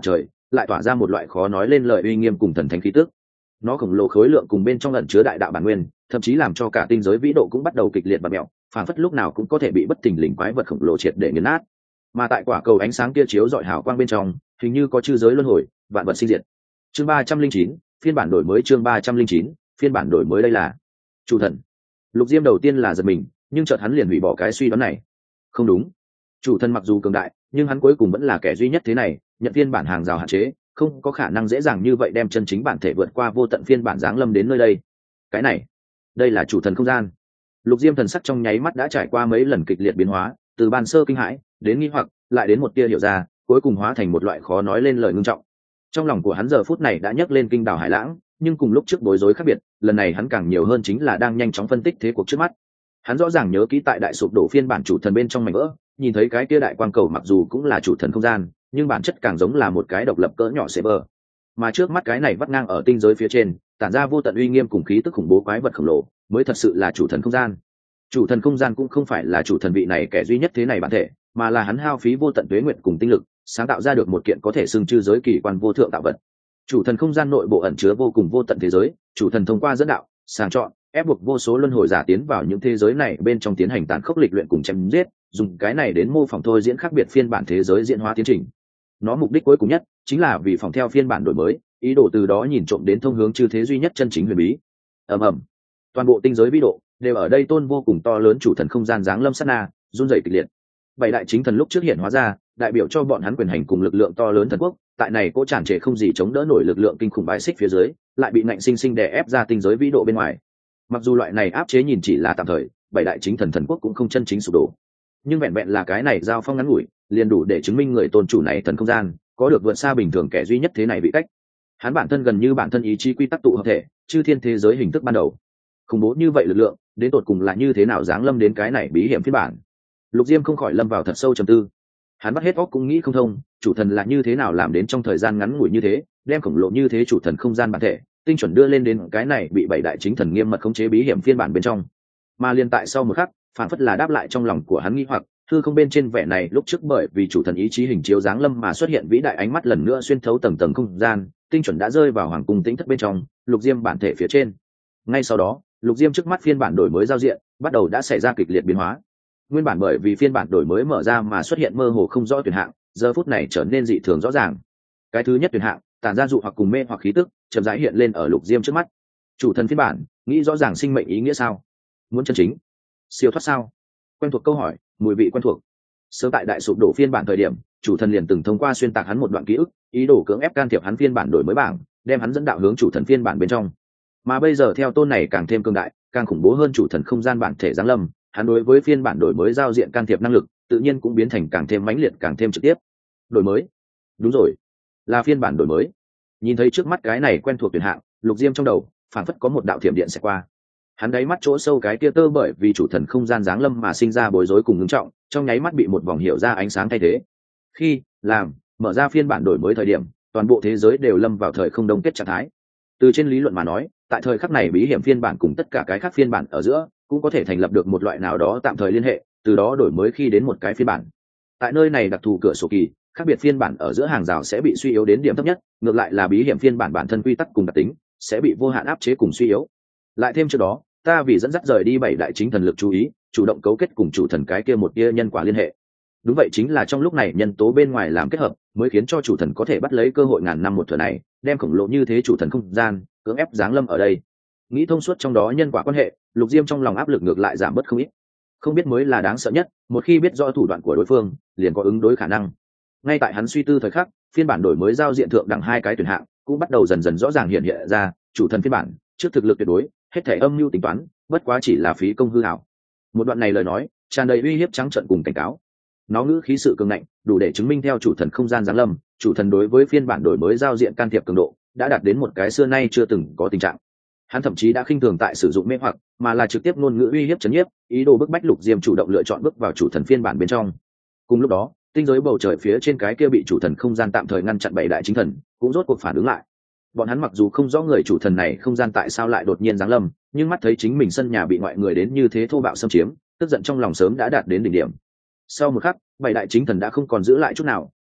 lại tỏa ra một loại khó nói lên lời uy nghiêm cùng thần thánh khí tức. Nó khổng lồ khối lượng cùng bên trong ẩn chứa đại đạo bản nguyên, thậm chí làm cho cả tinh giới vĩ độ cũng bắt đầu kịch liệt và mẹo, phản phất lúc nào cũng có thể bị bất thình lình quái vật khổng lồ triệt để nghiền nát. Mà tại quả cầu ánh sáng kia chiếu rọi hào quang bên trong, hình như có chư giới luân hồi, vạn vật sinh diệt. Chương ba trăm linh chín, phiên bản đổi mới. Chương ba trăm linh chín, phiên bản đổi mới. Đây là chủ thần. Lục Diêm đầu tiên là giật mình, nhưng chợt hắn liền hủy bỏ cái suy đoán này. Không đúng, chủ thần mặc dù cường đại, nhưng hắn cuối cùng vẫn là kẻ duy nhất thế này, nhận phiên bản hàng rào hạn chế, không có khả năng dễ dàng như vậy đem chân chính bản thể vượt qua vô tận phiên bản giáng lâm đến nơi đây. Cái này, đây là chủ thần không gian. Lục Diêm thần sắc trong nháy mắt đã trải qua mấy lần kịch liệt biến hóa, từ ban sơ kinh hãi đến nghi hoặc, lại đến một tia hiểu ra, cuối cùng hóa thành một loại khó nói lên lời ngưng trọng. Trong lòng của hắn giờ phút này đã nhấc lên kinh đảo hải lãng, nhưng cùng lúc trước bối rối khác biệt, lần này hắn càng nhiều hơn chính là đang nhanh chóng phân tích thế cuộc trước mắt. Hắn rõ ràng nhớ kỹ tại đại sụp đổ phiên bản chủ thần bên trong mảnh vỡ, nhìn thấy cái kia đại quang cầu mặc dù cũng là chủ thần không gian, nhưng bản chất càng giống là một cái độc lập cỡ nhỏ server. Mà trước mắt cái này vắt ngang ở tinh giới phía trên, tản ra vô tận uy nghiêm cùng khí tức khủng bố quái vật khổng lồ, mới thật sự là chủ thần không gian. Chủ thần không gian cũng không phải là chủ thần vị này kẻ duy nhất thế này bản thể, mà là hắn hao phí vô tận tuế nguyện cùng tinh lực, sáng tạo ra được một kiện có thể xưng chư giới kỳ quan vô thượng tạo vật. Chủ thần không gian nội bộ ẩn chứa vô cùng vô tận thế giới, chủ thần thông qua dẫn đạo, sàng chọn, ép buộc vô số luân hồi giả tiến vào những thế giới này bên trong tiến hành tàn khốc lịch luyện cùng chém giết, dùng cái này đến mô phỏng thôi diễn khác biệt phiên bản thế giới diễn hóa tiến trình. Nó mục đích cuối cùng nhất chính là vì phỏng theo phiên bản đổi mới, ý đồ từ đó nhìn trộm đến thông hướng chư thế duy nhất chân chính huyền bí. Ầm ầm, toàn bộ tinh giới vĩ độ đều ở đây tôn vô cùng to lớn chủ thần không gian giáng lâm sát na, run rẩy kịch liệt. Bảy đại chính thần lúc trước hiện hóa ra, đại biểu cho bọn hắn quyền hành cùng lực lượng to lớn thần quốc, tại này cố tràn trề không gì chống đỡ nổi lực lượng kinh khủng bãi xích phía dưới, lại bị nạnh sinh sinh đè ép ra tinh giới vĩ độ bên ngoài. Mặc dù loại này áp chế nhìn chỉ là tạm thời, bảy đại chính thần thần quốc cũng không chân chính sụp đổ, nhưng vẹn vẹn là cái này giao phong ngắn ngủi, liền đủ để chứng minh người tôn chủ này thần không gian có được vượt xa bình thường kẻ duy nhất thế này vị cách. Hắn bản thân gần như bản thân ý chí quy tắc tụ hợp thể, chư thiên thế giới hình thức ban đầu. Khủng bố như vậy lực lượng, đến tột cùng là như thế nào giáng lâm đến cái này bí hiểm phiên bản? Lục Diêm không khỏi lâm vào thật sâu trầm tư. Hắn bắt hết óc cũng nghĩ không thông, chủ thần là như thế nào làm đến trong thời gian ngắn ngủi như thế, đem khổng lồ như thế chủ thần không gian bản thể, tinh chuẩn đưa lên đến cái này bị bảy đại chính thần nghiêm mật khống chế bí hiểm phiên bản bên trong. Mà liên tại sau một khắc, phản phất là đáp lại trong lòng của hắn nghi hoặc, hư không bên trên vẻ này lúc trước bởi vì chủ thần ý chí hình chiếu giáng lâm mà xuất hiện vĩ đại ánh mắt lần nữa xuyên thấu tầng tầng không gian, tinh chuẩn đã rơi vào hoàng cung tĩnh thất bên trong, Lục Diêm bản thể phía trên. Ngay sau đó, Lục Diêm trước mắt phiên bản đổi mới giao diện bắt đầu đã xảy ra kịch liệt biến hóa. Nguyên bản bởi vì phiên bản đổi mới mở ra mà xuất hiện mơ hồ không rõ tuyển hạng, giờ phút này trở nên dị thường rõ ràng. Cái thứ nhất tuyển hạng, tản ra dụ hoặc cùng mê hoặc khí tức, chậm rãi hiện lên ở Lục Diêm trước mắt. Chủ thần phiên bản, nghĩ rõ ràng sinh mệnh ý nghĩa sao? Muốn chân chính, siêu thoát sao? Quen thuộc câu hỏi, mùi vị quen thuộc. Sớm tại đại sụp đổ phiên bản thời điểm, chủ thần liền từng thông qua xuyên tạc hắn một đoạn ký ức, ý đồ cưỡng ép can thiệp hắn phiên bản đổi mới bảng, đem hắn dẫn đạo hướng chủ thần phiên bản bên trong. Mà bây giờ theo tôn này càng thêm cường đại, càng khủng bố hơn chủ thần không gian bản thể giáng lâm, hắn đối với phiên bản đổi mới giao diện can thiệp năng lực, tự nhiên cũng biến thành càng thêm mãnh liệt, càng thêm trực tiếp. Đổi mới, đúng rồi, là phiên bản đổi mới. Nhìn thấy trước mắt cái này quen thuộc tuyển hạng, Lục Diêm trong đầu phảng phất có một đạo thiểm điện sẽ qua. Hắn đáy mắt chỗ sâu cái kia tơ bởi vì chủ thần không gian giáng lâm mà sinh ra bối rối cùng ngưng trọng, trong nháy mắt bị một vòng hiểu ra ánh sáng thay thế. Khi làm mở ra phiên bản đổi mới thời điểm, toàn bộ thế giới đều lâm vào thời không đông kết trạng thái. Từ trên lý luận mà nói, tại thời khắc này bí hiểm phiên bản cùng tất cả cái khác phiên bản ở giữa cũng có thể thành lập được một loại nào đó tạm thời liên hệ, từ đó đổi mới khi đến một cái phiên bản. Tại nơi này đặc thù cửa sổ kỳ, khác biệt phiên bản ở giữa hàng rào sẽ bị suy yếu đến điểm thấp nhất, ngược lại là bí hiểm phiên bản bản thân quy tắc cùng đặc tính sẽ bị vô hạn áp chế cùng suy yếu. Lại thêm trước đó, ta vì dẫn dắt rời đi bảy đại chính thần lực chú ý, chủ động cấu kết cùng chủ thần cái kia một tia nhân quả liên hệ. Đúng vậy, chính là trong lúc này nhân tố bên ngoài làm kết hợp, mới khiến cho chủ thần có thể bắt lấy cơ hội ngàn năm một thừa này, đem khổng lồ như thế chủ thần không gian cưỡng ép giáng lâm ở đây. Nghĩ thông suốt trong đó nhân quả quan hệ, Lục Diêm trong lòng áp lực ngược lại giảm bớt không ít. Không biết mới là đáng sợ nhất, một khi biết rõ thủ đoạn của đối phương, liền có ứng đối khả năng. Ngay tại hắn suy tư thời khắc, phiên bản đổi mới giao diện thượng đẳng hai cái tuyển hạng cũng bắt đầu dần dần rõ ràng hiện hiện ra, chủ thần phiên bản, trước thực lực tuyệt đối, hết thể âm mưu tính toán, bất quá chỉ là phí công hư hảo. Một đoạn này lời nói, tràn đầy uy hiếp trắng trợn cùng cảnh cáo. Nó ngữ khí sự cường ngạnh, đủ để chứng minh theo chủ thần không gian giáng lâm, chủ thần đối với phiên bản đổi mới giao diện can thiệp cường độ đã đạt đến một cái xưa nay chưa từng có tình trạng. Hắn thậm chí đã khinh thường tại sử dụng mê hoặc, mà là trực tiếp ngôn ngữ uy hiếp chấn nhiếp, ý đồ bức bách Lục Diêm chủ động lựa chọn bước vào chủ thần phiên bản bên trong. Cùng lúc đó, tinh giới bầu trời phía trên cái kia bị chủ thần không gian tạm thời ngăn chặn bảy đại chính thần cũng rốt cuộc phản ứng lại. Bọn hắn mặc dù không rõ người chủ thần này không gian tại sao lại đột nhiên giáng lâm, nhưng mắt thấy chính mình sân nhà bị ngoại người đến như thế thô bạo xâm chiếm, tức giận trong lòng sớm đã đạt đến đỉnh điểm. Sau một khắc, bảy đại chính thần đã không còn giữ lại chút nào,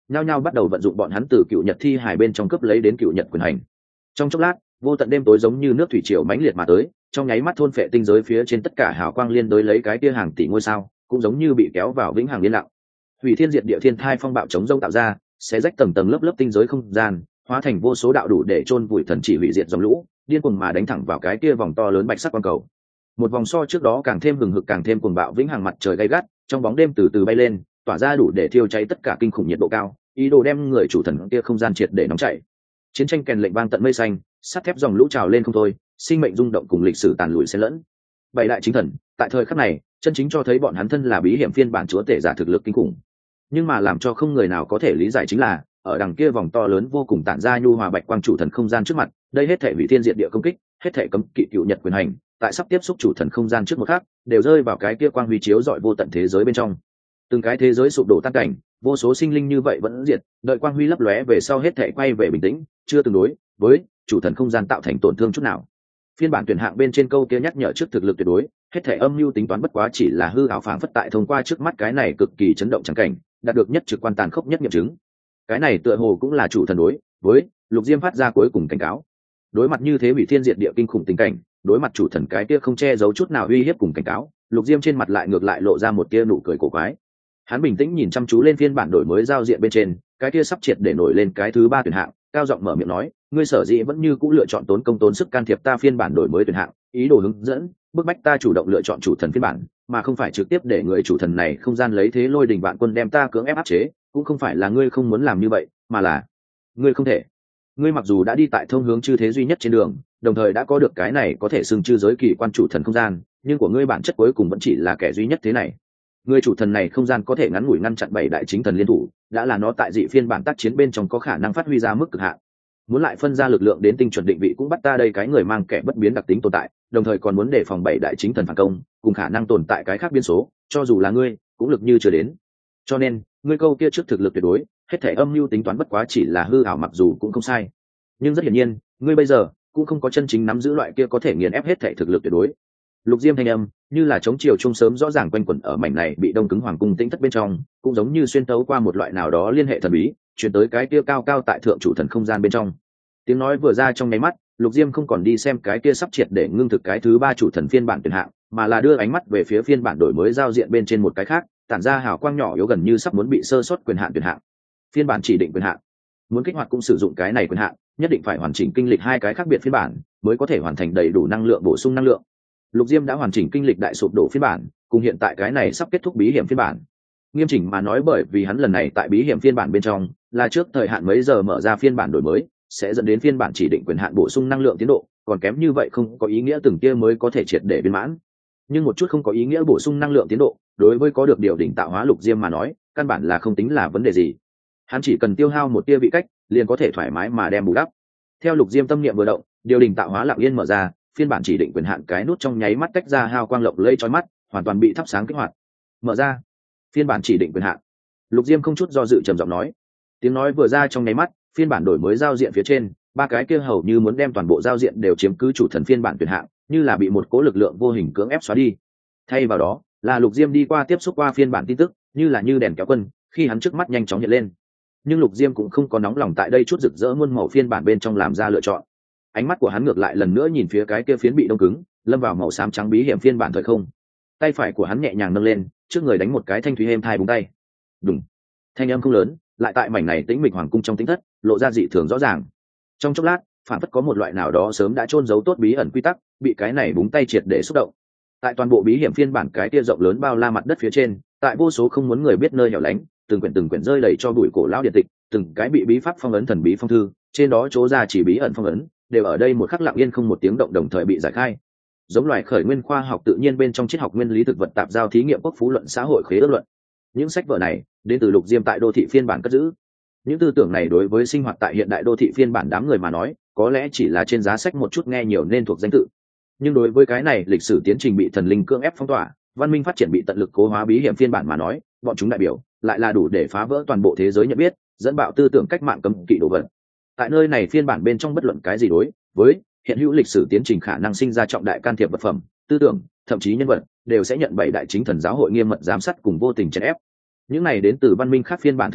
nhao nhao bắt đầu vận dụng bọn hắn từ cựu nhật thi hài bên trong cướp lấy đến cựu nhật quyền hành. Trong chốc lát, vô tận đêm tối giống như nước thủy triều mãnh liệt mà tới, trong nháy mắt thôn phệ tinh giới phía trên tất cả hào quang liên đối lấy cái kia hàng tỷ ngôi sao, cũng giống như bị kéo vào vĩnh hằng yên lặng. Hủy thiên diệt địa thiên thai phong bạo chống rông tạo ra, sẽ rách tầng tầng lớp lớp tinh giới không gian, hóa thành vô số đạo đủ để chôn vùi thần chỉ hủy diệt dòng lũ, điên cuồng mà đánh thẳng vào cái kia vòng to lớn bạch sắc quang cầu. Một vòng so trước đó càng thêm hừng hực càng thêm cuồng bạo vĩnh hằng mặt trời gay gắt, trong bóng đêm từ từ bay lên, tỏa ra đủ để thiêu cháy tất cả kinh khủng nhiệt độ cao, ý đồ đem người chủ thần kia không gian triệt để nóng chảy. Chiến tranh kèn lệnh vang tận mây xanh, sắt thép dòng lũ trào lên không thôi, sinh mệnh rung động cùng lịch sử tàn lụi xen lẫn. Bảy đại chính thần, tại thời khắc này, chân chính cho thấy bọn hắn thân là bí hiểm phiên bản chúa tể giả thực lực kinh khủng. Nhưng mà làm cho không người nào có thể lý giải chính là, ở đằng kia vòng to lớn vô cùng tản ra nhu hòa bạch quang chủ thần không gian trước mặt, đây hết thể hủy thiên diệt địa công kích, hết thể cấm kỵ cựu nhật quyền hành, tại sắp tiếp xúc chủ thần không gian trước một khắc, đều rơi vào cái kia quang huy chiếu rọi vô tận thế giới bên trong. Từng cái thế giới sụp đổ tan cảnh, vô số sinh linh như vậy vẫn diệt, đợi quang huy lấp lóe về sau hết thể quay về bình tĩnh, chưa tương đối với chủ thần không gian tạo thành tổn thương chút nào. Phiên bản tuyển hạng bên trên câu kia nhắc nhở trước thực lực tuyệt đối, hết thể âm mưu tính toán bất quá chỉ là hư ảo phảng phất tại thông qua trước mắt cái này cực kỳ chấn động chẳng cảnh, đạt được nhất trực quan tàn khốc nhất nghiệm chứng. Cái này tựa hồ cũng là chủ thần đối với Lục Diêm phát ra cuối cùng cảnh cáo. Đối mặt như thế hủy thiên diệt địa kinh khủng tình cảnh, đối mặt chủ thần cái kia không che giấu chút nào uy hiếp cùng cảnh cáo, Lục Diêm trên mặt lại ngược lại lộ ra một tia nụ cười cổ quái. Hắn bình tĩnh nhìn chăm chú lên phiên bản đổi mới giao diện bên trên, cái kia sắp triệt để nổi lên cái thứ ba tuyển hạng, cao giọng mở miệng nói, ngươi sở dĩ vẫn như cũ lựa chọn tốn công tốn sức can thiệp ta phiên bản đổi mới tuyển hạng, ý đồ hướng dẫn bức bách ta chủ động lựa chọn chủ thần phiên bản, mà không phải trực tiếp để người chủ thần này không gian lấy thế lôi đình vạn quân đem ta cưỡng ép áp chế, cũng không phải là ngươi không muốn làm như vậy, mà là ngươi không thể. Ngươi mặc dù đã đi tại thông hướng chư thế duy nhất trên đường, đồng thời đã có được cái này có thể xưng chư giới kỳ quan chủ thần không gian, nhưng của ngươi bản chất cuối cùng vẫn chỉ là kẻ duy nhất thế này. Người chủ thần này không gian có thể ngắn ngủi ngăn chặn bảy đại chính thần liên thủ, đã là nó tại dị phiên bản tác chiến bên trong có khả năng phát huy ra mức cực hạn. Muốn lại phân ra lực lượng đến tinh chuẩn định vị cũng bắt ta đây cái người mang kẻ bất biến đặc tính tồn tại, đồng thời còn muốn đề phòng bảy đại chính thần phản công, cùng khả năng tồn tại cái khác biên số, cho dù là ngươi, cũng lực như chưa đến. Cho nên, ngươi câu kia trước thực lực tuyệt đối, hết thể âm mưu tính toán bất quá chỉ là hư ảo mặc dù cũng không sai. Nhưng rất hiển nhiên, ngươi bây giờ cũng không có chân chính nắm giữ loại kia có thể nghiền ép hết thể thực lực tuyệt đối. Lục Diêm thanh âm như là chống chiều trung sớm rõ ràng quanh quẩn ở mảnh này bị đông cứng hoàng cung tĩnh thất bên trong, cũng giống như xuyên tấu qua một loại nào đó liên hệ thần bí, truyền tới cái kia cao cao tại thượng chủ thần không gian bên trong. Tiếng nói vừa ra trong nháy mắt, Lục Diêm không còn đi xem cái kia sắp triệt để ngưng thực cái thứ ba chủ thần phiên bản tuyển hạng, mà là đưa ánh mắt về phía phiên bản đổi mới giao diện bên trên một cái khác, tản ra hào quang nhỏ yếu gần như sắp muốn bị sơ suất quyền hạn tuyển hạng. Phiên bản chỉ định quyền hạn. Muốn kích hoạt cũng sử dụng cái này quyền hạn, nhất định phải hoàn chỉnh kinh lịch hai cái khác biệt phiên bản, mới có thể hoàn thành đầy đủ năng lượng bổ sung năng lượng. Lục Diêm đã hoàn chỉnh kinh lịch đại sụp đổ phiên bản, cùng hiện tại cái này sắp kết thúc bí hiểm phiên bản. Nghiêm chỉnh mà nói bởi vì hắn lần này tại bí hiểm phiên bản bên trong, là trước thời hạn mấy giờ mở ra phiên bản đổi mới, sẽ dẫn đến phiên bản chỉ định quyền hạn bổ sung năng lượng tiến độ, còn kém như vậy không có ý nghĩa từng kia mới có thể triệt để viên mãn. Nhưng một chút không có ý nghĩa bổ sung năng lượng tiến độ, đối với có được điều đỉnh tạo hóa Lục Diêm mà nói, căn bản là không tính là vấn đề gì. Hắn chỉ cần tiêu hao một tia vị cách, liền có thể thoải mái mà đem bù đắp. Theo Lục Diêm tâm niệm vừa động, điều đỉnh tạo hóa lặng yên mở ra, phiên bản chỉ định quyền hạn cái nút trong nháy mắt tách ra hào quang lộng lẫy chói mắt, hoàn toàn bị thắp sáng kích hoạt. Mở ra. Phiên bản chỉ định quyền hạn. Lục Diêm không chút do dự trầm giọng nói. Tiếng nói vừa ra trong nháy mắt, phiên bản đổi mới giao diện phía trên, ba cái kia hầu như muốn đem toàn bộ giao diện đều chiếm cứ chủ thần phiên bản tuyển hạng, như là bị một cố lực lượng vô hình cưỡng ép xóa đi. Thay vào đó, là Lục Diêm đi qua tiếp xúc qua phiên bản tin tức, như là như đèn kéo quân, khi hắn trước mắt nhanh chóng hiện lên. Nhưng Lục Diêm cũng không có nóng lòng tại đây chút rực rỡ muôn màu phiên bản bên trong làm ra lựa chọn. Ánh mắt của hắn ngược lại lần nữa nhìn phía cái kia phiến bị đông cứng, lâm vào màu xám trắng bí hiểm phiên bản thời không. Tay phải của hắn nhẹ nhàng nâng lên, trước người đánh một cái thanh thúy êm thai búng tay. Đùng. Thanh âm không lớn, lại tại mảnh này tĩnh mịch hoàng cung trong tĩnh thất, lộ ra dị thường rõ ràng. Trong chốc lát, phản phất có một loại nào đó sớm đã chôn giấu tốt bí ẩn quy tắc, bị cái này búng tay triệt để xúc động. Tại toàn bộ bí hiểm phiên bản cái kia rộng lớn bao la mặt đất phía trên, tại vô số không muốn người biết nơi hẻo lánh, từng quyển từng quyển rơi đầy cho bụi cổ lão điện tịch, từng cái bị bí pháp phong ấn thần bí phong thư, trên đó chỗ ra chỉ bí ẩn phong ấn, đều ở đây một khắc lặng yên không một tiếng động đồng thời bị giải khai. Giống loài khởi nguyên khoa học tự nhiên bên trong triết học nguyên lý thực vật tạp giao thí nghiệm quốc phú luận xã hội khế ước luận. Những sách vở này đến từ Lục Diêm tại đô thị phiên bản cất giữ. Những tư tưởng này đối với sinh hoạt tại hiện đại đô thị phiên bản đám người mà nói, có lẽ chỉ là trên giá sách một chút nghe nhiều nên thuộc danh tự. Nhưng đối với cái này lịch sử tiến trình bị thần linh cưỡng ép phong tỏa, văn minh phát triển bị tận lực cố hóa bí hiểm phiên bản mà nói, bọn chúng đại biểu lại là đủ để phá vỡ toàn bộ thế giới nhận biết, dẫn bạo tư tưởng cách mạng cấm kỵ đồ vật. Tại nơi này phiên bản bên trong bất luận cái gì đối với hiện hữu lịch sử tiến trình khả năng sinh ra trọng đại can thiệp vật phẩm, tư tưởng, thậm chí nhân vật, đều sẽ nhận bảy đại chính thần giáo hội nghiêm mật giám sát cùng vô tình chèn ép. Những này đến từ văn minh khác phiên bản thư tịch,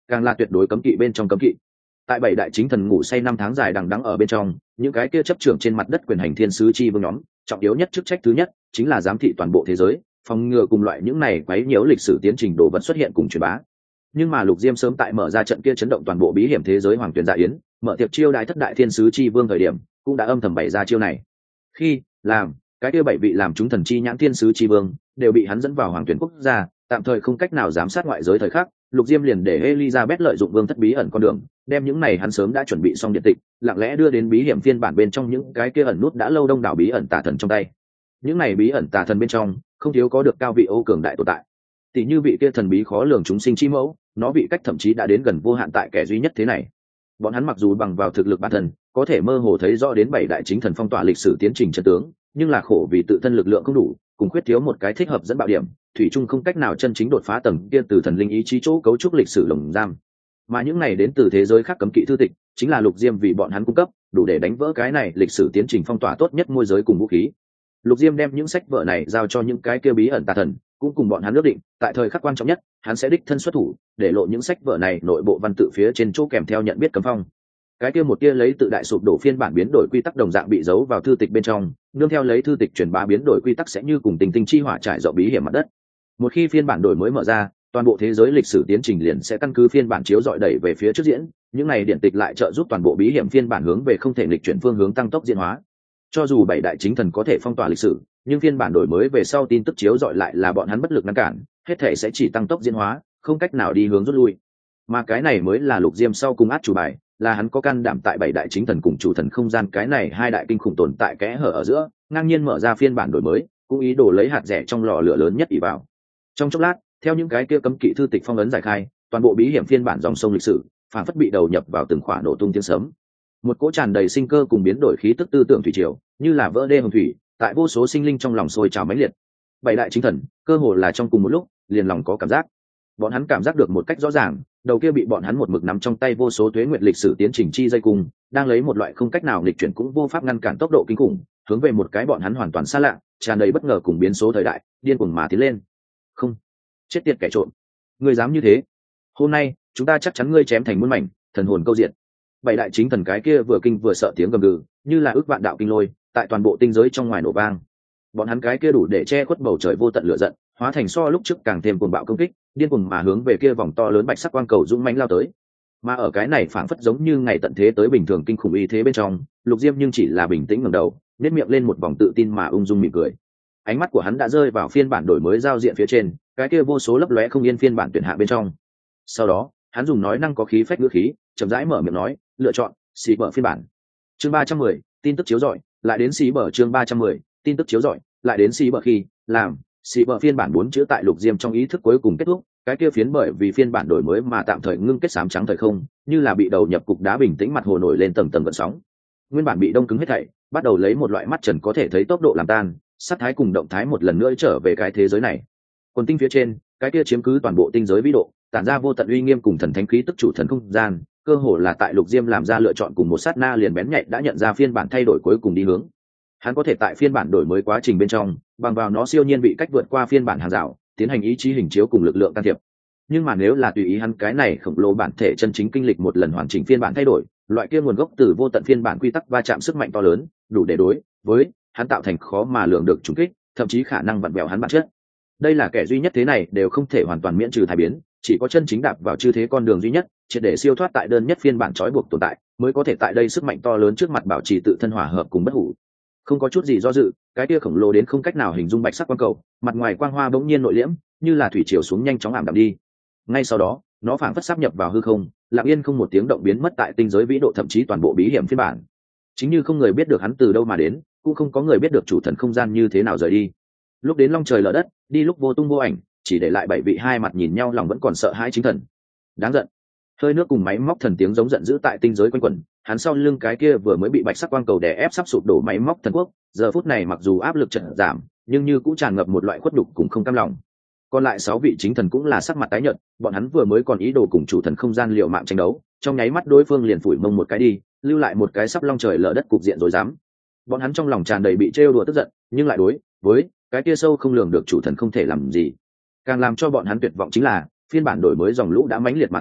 càng là tuyệt đối cấm kỵ bên trong cấm kỵ. Tại bảy đại chính thần ngủ say năm tháng dài đằng đẵng ở bên trong, những cái kia chấp trưởng trên mặt đất quyền hành thiên sứ chi vương nhóm, trọng yếu nhất chức trách thứ nhất chính là giám thị toàn bộ thế giới, phòng ngừa cùng loại những này quấy nhiễu lịch sử tiến trình đồ vật xuất hiện cùng truyền bá. Nhưng mà Lục Diêm sớm tại mở ra trận kia chấn động toàn bộ bí hiểm thế giới hoàng tuyển dạ yến, mở tiệc chiêu đãi thất đại thiên sứ chi vương thời điểm, cũng đã âm thầm bày ra chiêu này. Khi làm cái kia bảy vị làm chúng thần chi nhãn thiên sứ chi vương đều bị hắn dẫn vào hoàng tuyển quốc gia, tạm thời không cách nào giám sát ngoại giới thời khắc, Lục Diêm liền để Elizabeth lợi dụng vương thất bí ẩn con đường, đem những này hắn sớm đã chuẩn bị xong điện tịch, lặng lẽ đưa đến bí hiểm phiên bản bên trong những cái kia ẩn nút đã lâu đông đảo bí ẩn tà thần trong tay. Những này bí ẩn tà thần bên trong, không thiếu có được cao vị ô cường đại tồn tại. Tỷ như vị kia thần bí khó lường chúng sinh chi mẫu, nó vị cách thậm chí đã đến gần vô hạn tại kẻ duy nhất thế này. Bọn hắn mặc dù bằng vào thực lực bản thân, có thể mơ hồ thấy rõ đến bảy đại chính thần phong tỏa lịch sử tiến trình chân tướng, nhưng là khổ vì tự thân lực lượng không đủ, cùng khuyết thiếu một cái thích hợp dẫn bạo điểm, thủy chung không cách nào chân chính đột phá tầng kia từ thần linh ý chí chỗ cấu trúc lịch sử lồng giam. Mà những này đến từ thế giới khác cấm kỵ thư tịch, chính là Lục Diêm vì bọn hắn cung cấp, đủ để đánh vỡ cái này lịch sử tiến trình phong tỏa tốt nhất môi giới cùng vũ khí. Lục Diêm đem những sách vở này giao cho những cái kia bí ẩn tà thần, cũng cùng bọn hắn ước định, tại thời khắc quan trọng nhất, hắn sẽ đích thân xuất thủ, để lộ những sách vở này nội bộ văn tự phía trên chỗ kèm theo nhận biết cấm phong. Cái kia một tia lấy tự đại sụp đổ phiên bản biến đổi quy tắc đồng dạng bị giấu vào thư tịch bên trong, nương theo lấy thư tịch truyền bá biến đổi quy tắc sẽ như cùng tình tinh chi hỏa trải rộng bí hiểm mặt đất. Một khi phiên bản đổi mới mở ra, toàn bộ thế giới lịch sử tiến trình liền sẽ căn cứ phiên bản chiếu dọi đẩy về phía trước diễn, những này điển tịch lại trợ giúp toàn bộ bí hiểm phiên bản hướng về không thể lịch chuyển phương hướng tăng tốc diễn hóa. Cho dù bảy đại chính thần có thể phong tỏa lịch sử, nhưng phiên bản đổi mới về sau tin tức chiếu dọi lại là bọn hắn bất lực ngăn cản, hết thể sẽ chỉ tăng tốc diễn hóa, không cách nào đi hướng rút lui. Mà cái này mới là Lục Diêm sau cùng át chủ bài, là hắn có can đảm tại bảy đại chính thần cùng chủ thần không gian cái này hai đại kinh khủng tồn tại kẽ hở ở giữa, ngang nhiên mở ra phiên bản đổi mới, cũng ý đồ lấy hạt rẻ trong lò lửa lớn nhất ỷ vào. Trong chốc lát, theo những cái kia cấm kỵ thư tịch phong ấn giải khai, toàn bộ bí hiểm phiên bản dòng sông lịch sử phản phất bị đầu nhập vào từng khỏa nổ tung tiếng sớm. Một cỗ tràn đầy sinh cơ cùng biến đổi khí tức tư tưởng thủy triều, như là vỡ đê hồng thủy, tại vô số sinh linh trong lòng sôi trào mãnh liệt. Bảy đại chính thần, cơ hồ là trong cùng một lúc, liền lòng có cảm giác. Bọn hắn cảm giác được một cách rõ ràng, đầu kia bị bọn hắn một mực nắm trong tay vô số tuế nguyệt lịch sử tiến trình chi dây cung, đang lấy một loại không cách nào nghịch chuyển cũng vô pháp ngăn cản tốc độ kinh khủng, hướng về một cái bọn hắn hoàn toàn xa lạ, tràn đầy bất ngờ cùng biến số thời đại, điên cuồng mà tiến lên. Không, chết tiệt kẻ trộm, ngươi dám như thế? Hôm nay, chúng ta chắc chắn ngươi chém thành muôn mảnh, thần hồn câu diện. Bảy đại chính thần cái kia vừa kinh vừa sợ tiếng gầm gừ, như là ước vạn đạo kinh lôi, tại toàn bộ tinh giới trong ngoài nổ vang. Bọn hắn cái kia đủ để che khuất bầu trời vô tận lửa giận, hóa thành so lúc trước càng thêm cuồng bạo công kích, điên cuồng mà hướng về kia vòng to lớn bạch sắc quang cầu dũng mãnh lao tới. Mà ở cái này phảng phất giống như ngày tận thế tới bình thường kinh khủng y thế bên trong, Lục Diêm nhưng chỉ là bình tĩnh ngẩng đầu, nét miệng lên một vòng tự tin mà ung dung mỉm cười. Ánh mắt của hắn đã rơi vào phiên bản đổi mới giao diện phía trên, cái kia vô số lấp lóe không yên phiên bản tuyển hạ bên trong. Sau đó, hắn dùng nói năng có khí phách ngữ khí, chậm rãi mở miệng nói, lựa chọn xì bở phiên bản. Chương ba trăm mười, tin tức chiếu rọi, lại đến xì bở chương ba trăm mười, tin tức chiếu rọi, lại đến xì bở khi làm xì bở phiên bản bốn chữ tại Lục Diêm trong ý thức cuối cùng kết thúc, cái kia phiến bởi vì phiên bản đổi mới mà tạm thời ngưng kết xám trắng thời không, như là bị đầu nhập cục đá bình tĩnh mặt hồ nổi lên tầng tầng gợn sóng. Nguyên bản bị đông cứng hết thảy, bắt đầu lấy một loại mắt trần có thể thấy tốc độ làm tan, sát thái cùng động thái một lần nữa trở về cái thế giới này. Quần tinh phía trên, cái kia chiếm cứ toàn bộ tinh giới vĩ độ, tản ra vô tận uy nghiêm cùng thần thánh khí tức chủ thần không gian, cơ hồ là tại Lục Diêm làm ra lựa chọn cùng một sát na liền bén nhạy đã nhận ra phiên bản thay đổi cuối cùng đi hướng. Hắn có thể tại phiên bản đổi mới quá trình bên trong, bằng vào nó siêu nhiên bị cách vượt qua phiên bản hàng rào, tiến hành ý chí hình chiếu cùng lực lượng can thiệp. Nhưng mà nếu là tùy ý hắn cái này khổng lồ bản thể chân chính kinh lịch một lần hoàn chỉnh phiên bản thay đổi, loại kia nguồn gốc từ vô tận phiên bản quy tắc va chạm sức mạnh to lớn, đủ để đối với hắn tạo thành khó mà lường được trùng kích, thậm chí khả năng vặn vẹo hắn bản chất. Đây là kẻ duy nhất thế này đều không thể hoàn toàn miễn trừ thai biến, chỉ có chân chính đạp vào chư thế con đường duy nhất, triệt để siêu thoát tại đơn nhất phiên bản trói buộc tồn tại, mới có thể tại đây sức mạnh to lớn trước mặt bảo trì tự thân hòa hợp cùng bất hủ. Không có chút gì do dự, cái kia khổng lồ đến không cách nào hình dung bạch sắc quang cầu, mặt ngoài quang hoa bỗng nhiên nội liễm, như là thủy triều xuống nhanh chóng ảm đạm đi. Ngay sau đó, nó phảng phất sáp nhập vào hư không, lặng yên không một tiếng động biến mất tại tinh giới vĩ độ thậm chí toàn bộ bí hiểm phiên bản. Chính như không người biết được hắn từ đâu mà đến, cũng không có người biết được chủ thần không gian như thế nào rời đi. Lúc đến long trời lở đất, đi lúc vô tung vô ảnh, chỉ để lại bảy vị hai mặt nhìn nhau lòng vẫn còn sợ hãi chính thần. Đáng giận. Hơi nước cùng máy móc thần tiếng giống giận dữ tại tinh giới quanh quẩn, hắn sau lưng cái kia vừa mới bị bạch sắc quang cầu đè ép sắp sụp đổ máy móc thần quốc, giờ phút này mặc dù áp lực chợt giảm, nhưng như cũng tràn ngập một loại khuất nhục cùng không cam lòng. Còn lại sáu vị chính thần cũng là sắc mặt tái nhợt, bọn hắn vừa mới còn ý đồ cùng chủ thần không gian liều mạng tranh đấu, trong nháy mắt đối phương liền phủi mông một cái đi, lưu lại một cái sắp long trời lở đất cục diện rồi dám. Bọn hắn trong lòng tràn đầy bị trêu đùa tức giận, nhưng lại đối với cái kia sâu không lường được chủ thần không thể làm gì. Càng làm cho bọn hắn tuyệt vọng chính là phiên bản đổi mới dòng lũ đã mãnh liệt mà tới,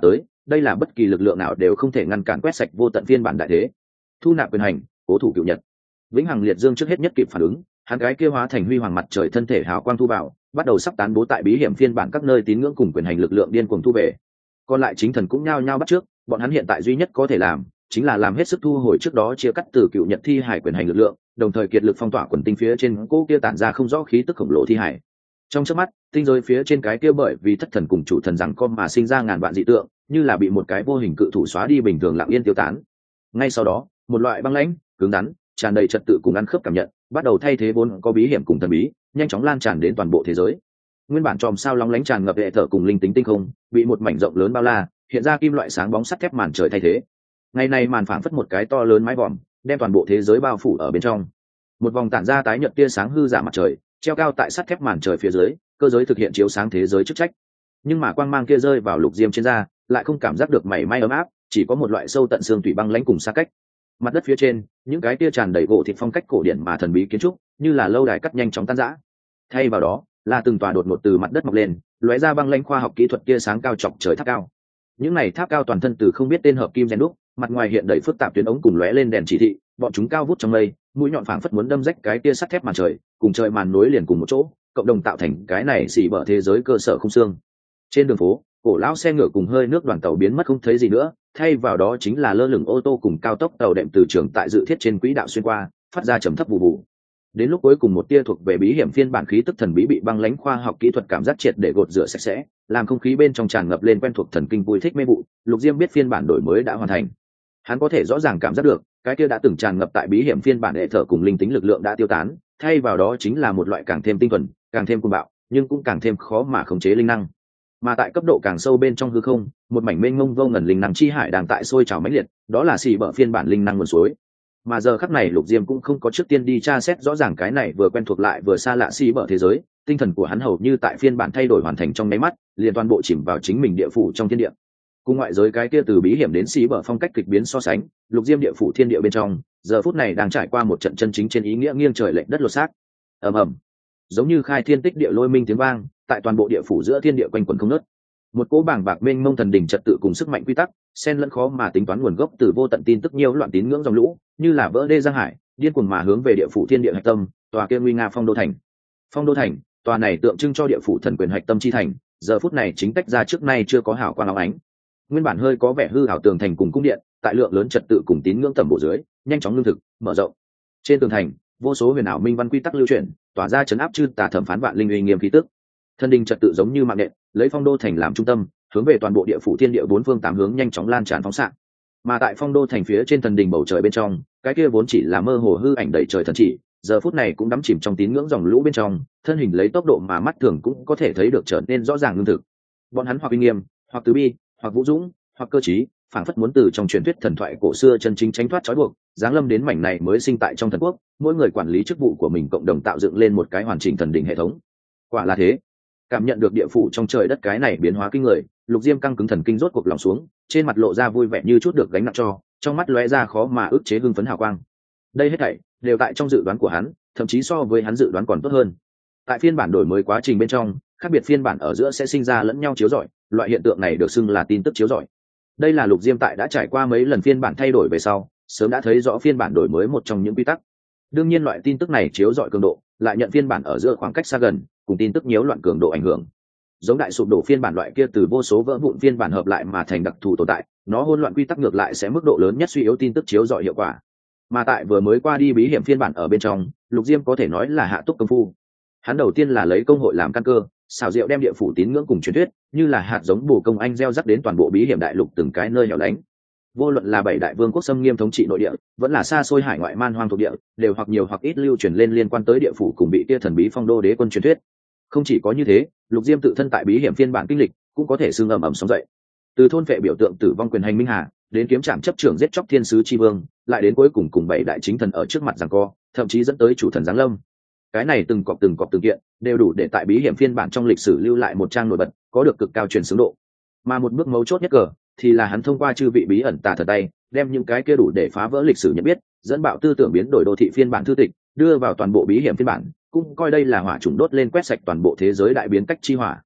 đây là bất kỳ lực lượng nào đều không thể ngăn cản quét sạch vô tận phiên bản đại thế. Thu nạp quyền hành, cố thủ cựu nhật. Vĩnh hằng liệt dương trước hết nhất kịp phản ứng, hắn gái kia hóa thành huy hoàng mặt trời thân thể hào quang thu vào, bắt đầu sắp tán bố tại bí hiểm phiên bản các nơi tín ngưỡng cùng quyền hành lực lượng điên cuồng thu về. Còn lại chính thần cũng nhao nhao bắt trước, bọn hắn hiện tại duy nhất có thể làm chính là làm hết sức thu hồi trước đó chia cắt từ cựu nhật thi hải quyền hành lực lượng, đồng thời kiệt lực phong tỏa quần tinh phía trên cố kia tản ra không rõ khí tức khổng lồ thi hải. Trong chớp mắt, tinh giới phía trên cái kia bởi vì thất thần cùng chủ thần rằng con mà sinh ra ngàn vạn dị tượng, như là bị một cái vô hình cự thủ xóa đi bình thường lặng yên tiêu tán. Ngay sau đó, một loại băng lãnh, cứng rắn, tràn đầy trật tự cùng ăn khớp cảm nhận, bắt đầu thay thế vốn có bí hiểm cùng thần bí, nhanh chóng lan tràn đến toàn bộ thế giới. Nguyên bản chòm sao lóng lánh tràn ngập hệ thở cùng linh tính tinh không, bị một mảnh rộng lớn bao la, hiện ra kim loại sáng bóng sắt thép màn trời thay thế. Ngày nay màn phảng phất một cái to lớn mái vòm, đem toàn bộ thế giới bao phủ ở bên trong. Một vòng tản ra tái nhợt tia sáng hư giả mặt trời, treo cao tại sắt thép màn trời phía dưới, cơ giới thực hiện chiếu sáng thế giới chức trách. Nhưng mà quang mang kia rơi vào Lục Diêm trên da, lại không cảm giác được mảy may ấm áp, chỉ có một loại sâu tận xương tủy băng lãnh cùng xa cách. Mặt đất phía trên, những cái tia tràn đầy gỗ thịt phong cách cổ điển mà thần bí kiến trúc, như là lâu đài cắt nhanh chóng tan rã. Thay vào đó, là từng tòa đột ngột từ mặt đất mọc lên, lóe ra băng lãnh khoa học kỹ thuật tia sáng cao chọc trời tháp cao. Những này tháp cao toàn thân từ không biết tên hợp kim rèn đúc, mặt ngoài hiện đầy phức tạp tuyến ống cùng lóe lên đèn chỉ thị, bọn chúng cao vút trong mây, mũi nhọn phảng phất muốn đâm rách cái tia sắt thép màn trời, cùng trời màn nối liền cùng một chỗ, cộng đồng tạo thành cái này xỉ bở thế giới cơ sở không xương. Trên đường phố, cổ lão xe ngựa cùng hơi nước đoàn tàu biến mất không thấy gì nữa, thay vào đó chính là lơ lửng ô tô cùng cao tốc tàu đệm từ trường tại dự thiết trên quỹ đạo xuyên qua, phát ra trầm thấp vụ vụ. Đến lúc cuối cùng một tia thuộc về bí hiểm phiên bản khí tức thần bí bị băng lãnh khoa học kỹ thuật cảm giác triệt để gột rửa sạch sẽ, làm không khí bên trong tràn ngập lên quen thuộc thần kinh vui thích mê vụ. Lục Diêm biết phiên bản đổi mới đã hoàn thành, hắn có thể rõ ràng cảm giác được cái kia đã từng tràn ngập tại bí hiểm phiên bản hệ thở cùng linh tính lực lượng đã tiêu tán, thay vào đó chính là một loại càng thêm tinh thuần, càng thêm cuồng bạo, nhưng cũng càng thêm khó mà khống chế linh năng. Mà tại cấp độ càng sâu bên trong hư không, một mảnh mênh mông vô ngần linh năng chi hải đang tại sôi trào mãnh liệt, đó là xì bở phiên bản linh năng nguồn suối. Mà giờ khắc này Lục Diêm cũng không có trước tiên đi tra xét rõ ràng cái này vừa quen thuộc lại vừa xa lạ xì bở thế giới, tinh thần của hắn hầu như tại phiên bản thay đổi hoàn thành trong nháy mắt, liền toàn bộ chìm vào chính mình địa phủ trong thiên địa. Cùng ngoại giới cái kia từ bí hiểm đến xì bở phong cách kịch biến so sánh, Lục Diêm địa phủ thiên địa bên trong, giờ phút này đang trải qua một trận chân chính trên ý nghĩa nghiêng trời lệch đất lột xác. Ầm ầm, giống như khai thiên tích địa lôi minh tiếng vang, tại toàn bộ địa phủ giữa thiên địa quanh quẩn không ngớt. Một cỗ bảng bạc mênh mông thần đỉnh trật tự cùng sức mạnh quy tắc, xen lẫn khó mà tính toán nguồn gốc từ vô tận tin tức nhiều loạn tín ngưỡng dòng lũ, như là vỡ đê giang hải, điên cuồng mà hướng về địa phủ thiên địa hạch tâm, tòa kia nguy nga phong đô thành. Phong đô thành, tòa này tượng trưng cho địa phủ thần quyền hạch tâm chi thành, giờ phút này chính tách ra trước nay chưa có hào quang óng ánh. Nguyên bản hơi có vẻ hư ảo tường thành cùng cung điện, tại lượng lớn trật tự cùng tín ngưỡng tầm bộ dưới, nhanh chóng lương thực, mở rộng. Trên tường thành, vô số huyền ảo minh văn quy tắc lưu chuyển, tỏa ra chấn áp chư tà thẩm phán vạn linh uy nghiêm khí tức. Thần đình trật tự giống như mạng nện, lấy phong đô thành làm trung tâm, hướng về toàn bộ địa phủ thiên địa bốn phương tám hướng nhanh chóng lan tràn phóng xạ. Mà tại phong đô thành phía trên thần đình bầu trời bên trong, cái kia vốn chỉ là mơ hồ hư ảnh đầy trời thần chỉ, giờ phút này cũng đắm chìm trong tín ngưỡng dòng lũ bên trong, thân hình lấy tốc độ mà mắt thường cũng có thể thấy được trở nên rõ ràng lương thực. Bọn hắn hoặc uy nghiêm, hoặc từ bi, hoặc vũ dũng, hoặc cơ trí, phảng phất muốn từ trong truyền thuyết thần thoại cổ xưa chân chính tránh thoát trói buộc, giáng lâm đến mảnh này mới sinh tại trong thần quốc, mỗi người quản lý chức vụ của mình cộng đồng tạo dựng lên một cái hoàn chỉnh thần đình hệ thống. Quả là thế. Cảm nhận được địa phủ trong trời đất cái này biến hóa kinh người, Lục Diêm căng cứng thần kinh rốt cuộc lòng xuống, trên mặt lộ ra vui vẻ như chút được gánh nặng cho, trong mắt lóe ra khó mà ức chế hưng phấn hào quang. Đây hết thảy đều tại trong dự đoán của hắn, thậm chí so với hắn dự đoán còn tốt hơn. Tại phiên bản đổi mới quá trình bên trong, khác biệt phiên bản ở giữa sẽ sinh ra lẫn nhau chiếu rọi, loại hiện tượng này được xưng là tin tức chiếu rọi. Đây là Lục Diêm tại đã trải qua mấy lần phiên bản thay đổi về sau, sớm đã thấy rõ phiên bản đổi mới một trong những quy tắc. Đương nhiên loại tin tức này chiếu rọi cường độ, lại nhận phiên bản ở giữa khoảng cách xa gần, cùng tin tức nhiễu loạn cường độ ảnh hưởng. Giống đại sụp đổ phiên bản loại kia từ vô số vỡ vụn phiên bản hợp lại mà thành đặc thù tồn tại, nó hỗn loạn quy tắc ngược lại sẽ mức độ lớn nhất suy yếu tin tức chiếu rọi hiệu quả. Mà tại vừa mới qua đi bí hiểm phiên bản ở bên trong, Lục Diêm có thể nói là hạ túc công phu. Hắn đầu tiên là lấy công hội làm căn cơ, xảo diệu đem địa phủ tín ngưỡng cùng truyền thuyết, như là hạt giống bổ công anh gieo rắc đến toàn bộ bí hiểm đại lục từng cái nơi hẻo lánh. Vô luận là bảy đại vương quốc xâm nghiêm thống trị nội địa, vẫn là xa xôi hải ngoại man hoang thuộc địa, đều hoặc nhiều hoặc ít lưu truyền lên liên quan tới địa phủ cùng bị kia thần bí phong đô đế quân truyền thuyết. Không chỉ có như thế, Lục Diêm tự thân tại bí hiểm phiên bản kinh lịch cũng có thể xương ầm ầm sóng dậy. Từ thôn vệ biểu tượng tử vong quyền hành minh hà, đến kiếm trảm chấp trưởng giết chóc thiên sứ chi vương, lại đến cuối cùng cùng bảy đại chính thần ở trước mặt giằng co, thậm chí dẫn tới chủ thần giáng lâm. Cái này từng cọp từng cọp từng kiện, đều đủ để tại bí hiểm phiên bản trong lịch sử lưu lại một trang nổi bật, có được cực cao truyền xướng độ. Mà một bước mấu chốt nhất cờ, thì là hắn thông qua chư vị bí ẩn tà thần tay, đem những cái kia đủ để phá vỡ lịch sử nhận biết, dẫn bạo tư tưởng biến đổi đô thị phiên bản thư tịch, đưa vào toàn bộ bí hiểm phiên bản, cũng coi đây là hỏa trùng đốt lên quét sạch toàn bộ thế giới đại biến cách chi hỏa.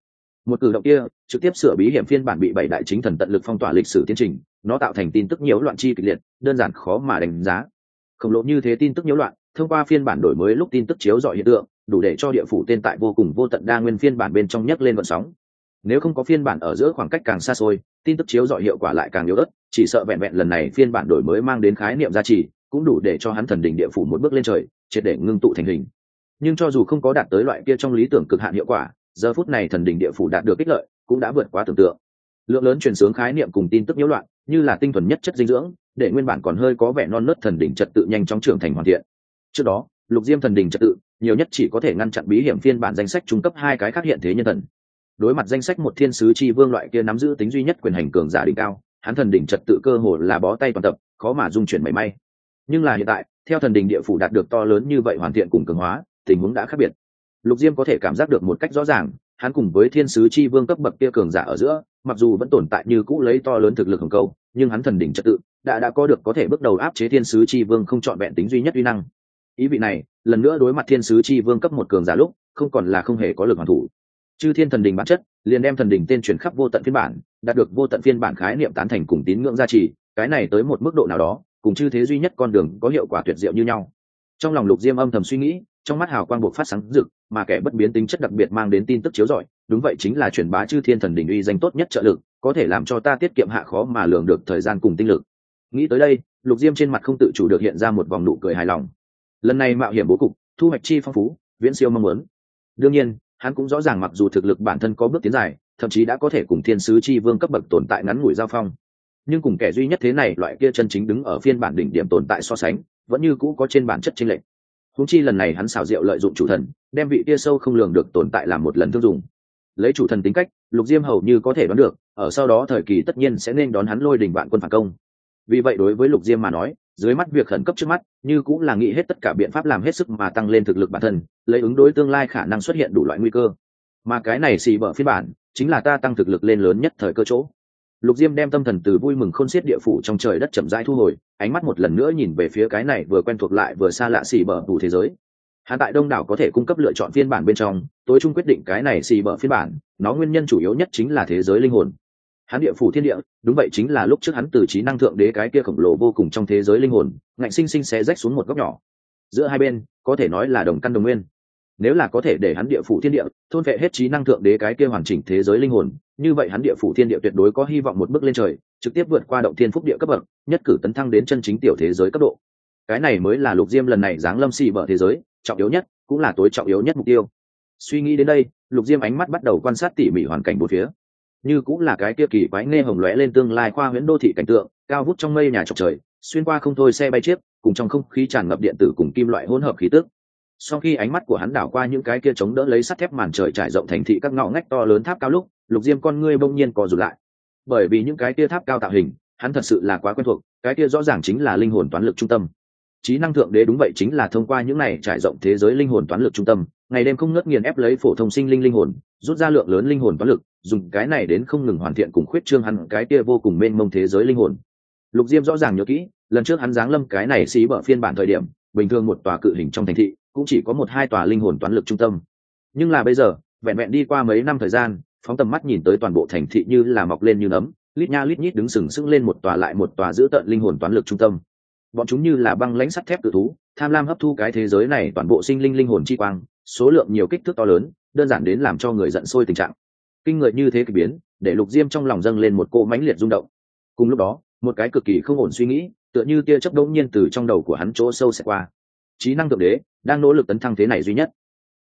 Một cử động kia trực tiếp sửa bí hiểm phiên bản bị bảy đại chính thần tận lực phong tỏa lịch sử tiến trình, nó tạo thành tin tức nhiễu loạn chi kịch liệt, đơn giản khó mà đánh giá. Khổng lồ như thế tin tức nhiễu loạn, thông qua phiên bản đổi mới lúc tin tức chiếu rọi hiện tượng, đủ để cho địa phủ tên tại vô cùng vô tận đa nguyên phiên bản bên trong nhấc lên vận sóng. Nếu không có phiên bản ở giữa khoảng cách càng xa xôi, tin tức chiếu rọi hiệu quả lại càng yếu ớt, chỉ sợ vẹn vẹn lần này phiên bản đổi mới mang đến khái niệm giá trị, cũng đủ để cho hắn thần đỉnh địa phủ một bước lên trời, triệt để ngưng tụ thành hình. Nhưng cho dù không có đạt tới loại kia trong lý tưởng cực hạn hiệu quả, giờ phút này thần đỉnh địa phủ đạt được ích lợi, cũng đã vượt quá tưởng tượng. Lượng lớn truyền sướng khái niệm cùng tin tức nhiễu loạn, như là tinh thuần nhất chất dinh dưỡng, để nguyên bản còn hơi có vẻ non nớt thần đỉnh trật tự nhanh chóng trưởng thành hoàn thiện. Trước đó, lục diêm thần đỉnh trật tự nhiều nhất chỉ có thể ngăn chặn bí hiểm phiên bản danh sách trung cấp hai cái khác hiện thế nhân thần. Đối mặt danh sách một thiên sứ chi vương loại kia nắm giữ tính duy nhất quyền hành cường giả đỉnh cao, hắn thần đỉnh trật tự cơ hồ là bó tay toàn tập, khó mà dung chuyển mảy may. Nhưng là hiện tại, theo thần đỉnh địa phủ đạt được to lớn như vậy hoàn thiện cùng cường hóa, tình huống đã khác biệt. Lục diêm có thể cảm giác được một cách rõ ràng, hắn cùng với thiên sứ chi vương cấp bậc kia cường giả ở giữa, mặc dù vẫn tồn tại như cũ lấy to lớn thực lực hùng câu, nhưng hắn thần đỉnh trật tự đã đã có được có thể bước đầu áp chế thiên sứ chi vương không chọn vẹn tính duy nhất uy năng. Ý vị này, lần nữa đối mặt thiên sứ chi vương cấp một cường giả lúc, không còn là không hề có lực hoàn thủ. Chư thiên thần đỉnh bản chất, liền đem thần đỉnh tên truyền khắp vô tận phiên bản, đạt được vô tận phiên bản khái niệm tán thành cùng tín ngưỡng gia trì, cái này tới một mức độ nào đó, cùng chư thế duy nhất con đường có hiệu quả tuyệt diệu như nhau. Trong lòng Lục Diêm âm thầm suy nghĩ, trong mắt hào quang bộc phát sáng rực, mà kẻ bất biến tính chất đặc biệt mang đến tin tức chiếu rọi, đúng vậy chính là truyền bá chư thiên thần đỉnh uy danh tốt nhất trợ lực, có thể làm cho ta tiết kiệm hạ khó mà lường được thời gian cùng tinh lực. Nghĩ tới đây, Lục Diêm trên mặt không tự chủ được hiện ra một vòng nụ cười hài lòng. Lần này mạo hiểm bố cục, thu hoạch chi phong phú, viễn siêu mong muốn. Đương nhiên, hắn cũng rõ ràng mặc dù thực lực bản thân có bước tiến dài, thậm chí đã có thể cùng thiên sứ chi vương cấp bậc tồn tại ngắn ngủi giao phong, nhưng cùng kẻ duy nhất thế này loại kia chân chính đứng ở phiên bản đỉnh điểm tồn tại so sánh, vẫn như cũ có trên bản chất chênh lệch. Huống chi lần này hắn xảo diệu lợi dụng chủ thần, đem vị kia sâu không lường được tồn tại làm một lần thương dùng. Lấy chủ thần tính cách, Lục Diêm hầu như có thể đoán được, ở sau đó thời kỳ tất nhiên sẽ nên đón hắn lôi đỉnh vạn quân phản công. Vì vậy đối với Lục Diêm mà nói, dưới mắt việc khẩn cấp trước mắt, như cũng là nghĩ hết tất cả biện pháp làm hết sức mà tăng lên thực lực bản thân, lấy ứng đối tương lai khả năng xuất hiện đủ loại nguy cơ. Mà cái này xì bở phiên bản, chính là ta tăng thực lực lên lớn nhất thời cơ chỗ. Lục Diêm đem tâm thần từ vui mừng khôn xiết địa phủ trong trời đất chậm rãi thu hồi, ánh mắt một lần nữa nhìn về phía cái này vừa quen thuộc lại vừa xa lạ xì bở phủ thế giới. Hắn tại đông đảo có thể cung cấp lựa chọn phiên bản bên trong, tối trung quyết định cái này xì bở phiên bản, nó nguyên nhân chủ yếu nhất chính là thế giới linh hồn. Hắn địa phủ thiên địa, đúng vậy chính là lúc trước hắn từ trí năng thượng đế cái kia khổng lồ vô cùng trong thế giới linh hồn, ngạnh sinh sinh xé rách xuống một góc nhỏ. Giữa hai bên, có thể nói là đồng căn đồng nguyên. Nếu là có thể để hắn địa phủ thiên địa thôn vệ hết trí năng thượng đế cái kia hoàn chỉnh thế giới linh hồn, như vậy hắn địa phủ thiên địa tuyệt đối có hy vọng một bước lên trời, trực tiếp vượt qua động thiên phúc địa cấp bậc, nhất cử tấn thăng đến chân chính tiểu thế giới cấp độ. Cái này mới là Lục Diêm lần này giáng lâm xì bở thế giới trọng yếu nhất, cũng là tối trọng yếu nhất mục tiêu. Suy nghĩ đến đây, Lục Diêm ánh mắt bắt đầu quan sát tỉ mỉ hoàn cảnh bốn phía. Như cũng là cái kia kỳ quái nghe hồng lóe lên tương lai khoa huyễn đô thị cảnh tượng, cao vút trong mây nhà chọc trời, xuyên qua không thôi xe bay chiếc, cùng trong không khí tràn ngập điện tử cùng kim loại hỗn hợp khí tức. Sau khi ánh mắt của hắn đảo qua những cái kia chống đỡ lấy sắt thép màn trời trải rộng thành thị các ngõ ngách to lớn tháp cao lúc, Lục Diêm con ngươi bỗng nhiên co rụt lại. Bởi vì những cái kia tháp cao tạo hình, hắn thật sự là quá quen thuộc, cái kia rõ ràng chính là linh hồn toán lực trung tâm. Trí năng thượng đế đúng vậy chính là thông qua những này trải rộng thế giới linh hồn toán lực trung tâm, ngày đêm không ngớt nghiền ép lấy phổ thông sinh linh linh hồn, rút ra lượng lớn linh hồn toán lực, dùng cái này đến không ngừng hoàn thiện cùng khuyết trương hắn cái kia vô cùng mênh mông thế giới linh hồn. Lục Diêm rõ ràng nhớ kỹ, lần trước hắn giáng lâm cái này xí bở phiên bản thời điểm, bình thường một tòa cự hình trong thành thị cũng chỉ có một hai tòa linh hồn toán lực trung tâm, nhưng là bây giờ vẹn vẹn đi qua mấy năm thời gian, phóng tầm mắt nhìn tới toàn bộ thành thị như là mọc lên như nấm, lít nha lít nhít đứng sừng sững lên một tòa lại một tòa giữ tợn linh hồn toán lực trung tâm. Bọn chúng như là băng lãnh sắt thép cự thú, tham lam hấp thu cái thế giới này toàn bộ sinh linh linh hồn chi quang, số lượng nhiều kích thước to lớn, đơn giản đến làm cho người giận sôi tình trạng. Kinh người như thế kỳ biến, để Lục Diêm trong lòng dâng lên một cỗ mãnh liệt rung động. Cùng lúc đó, một cái cực kỳ không ổn suy nghĩ, tựa như tia chớp đống nhiên từ trong đầu của hắn chỗ sâu xẹt qua. Trí năng thượng đế đang nỗ lực tấn thăng thế này duy nhất.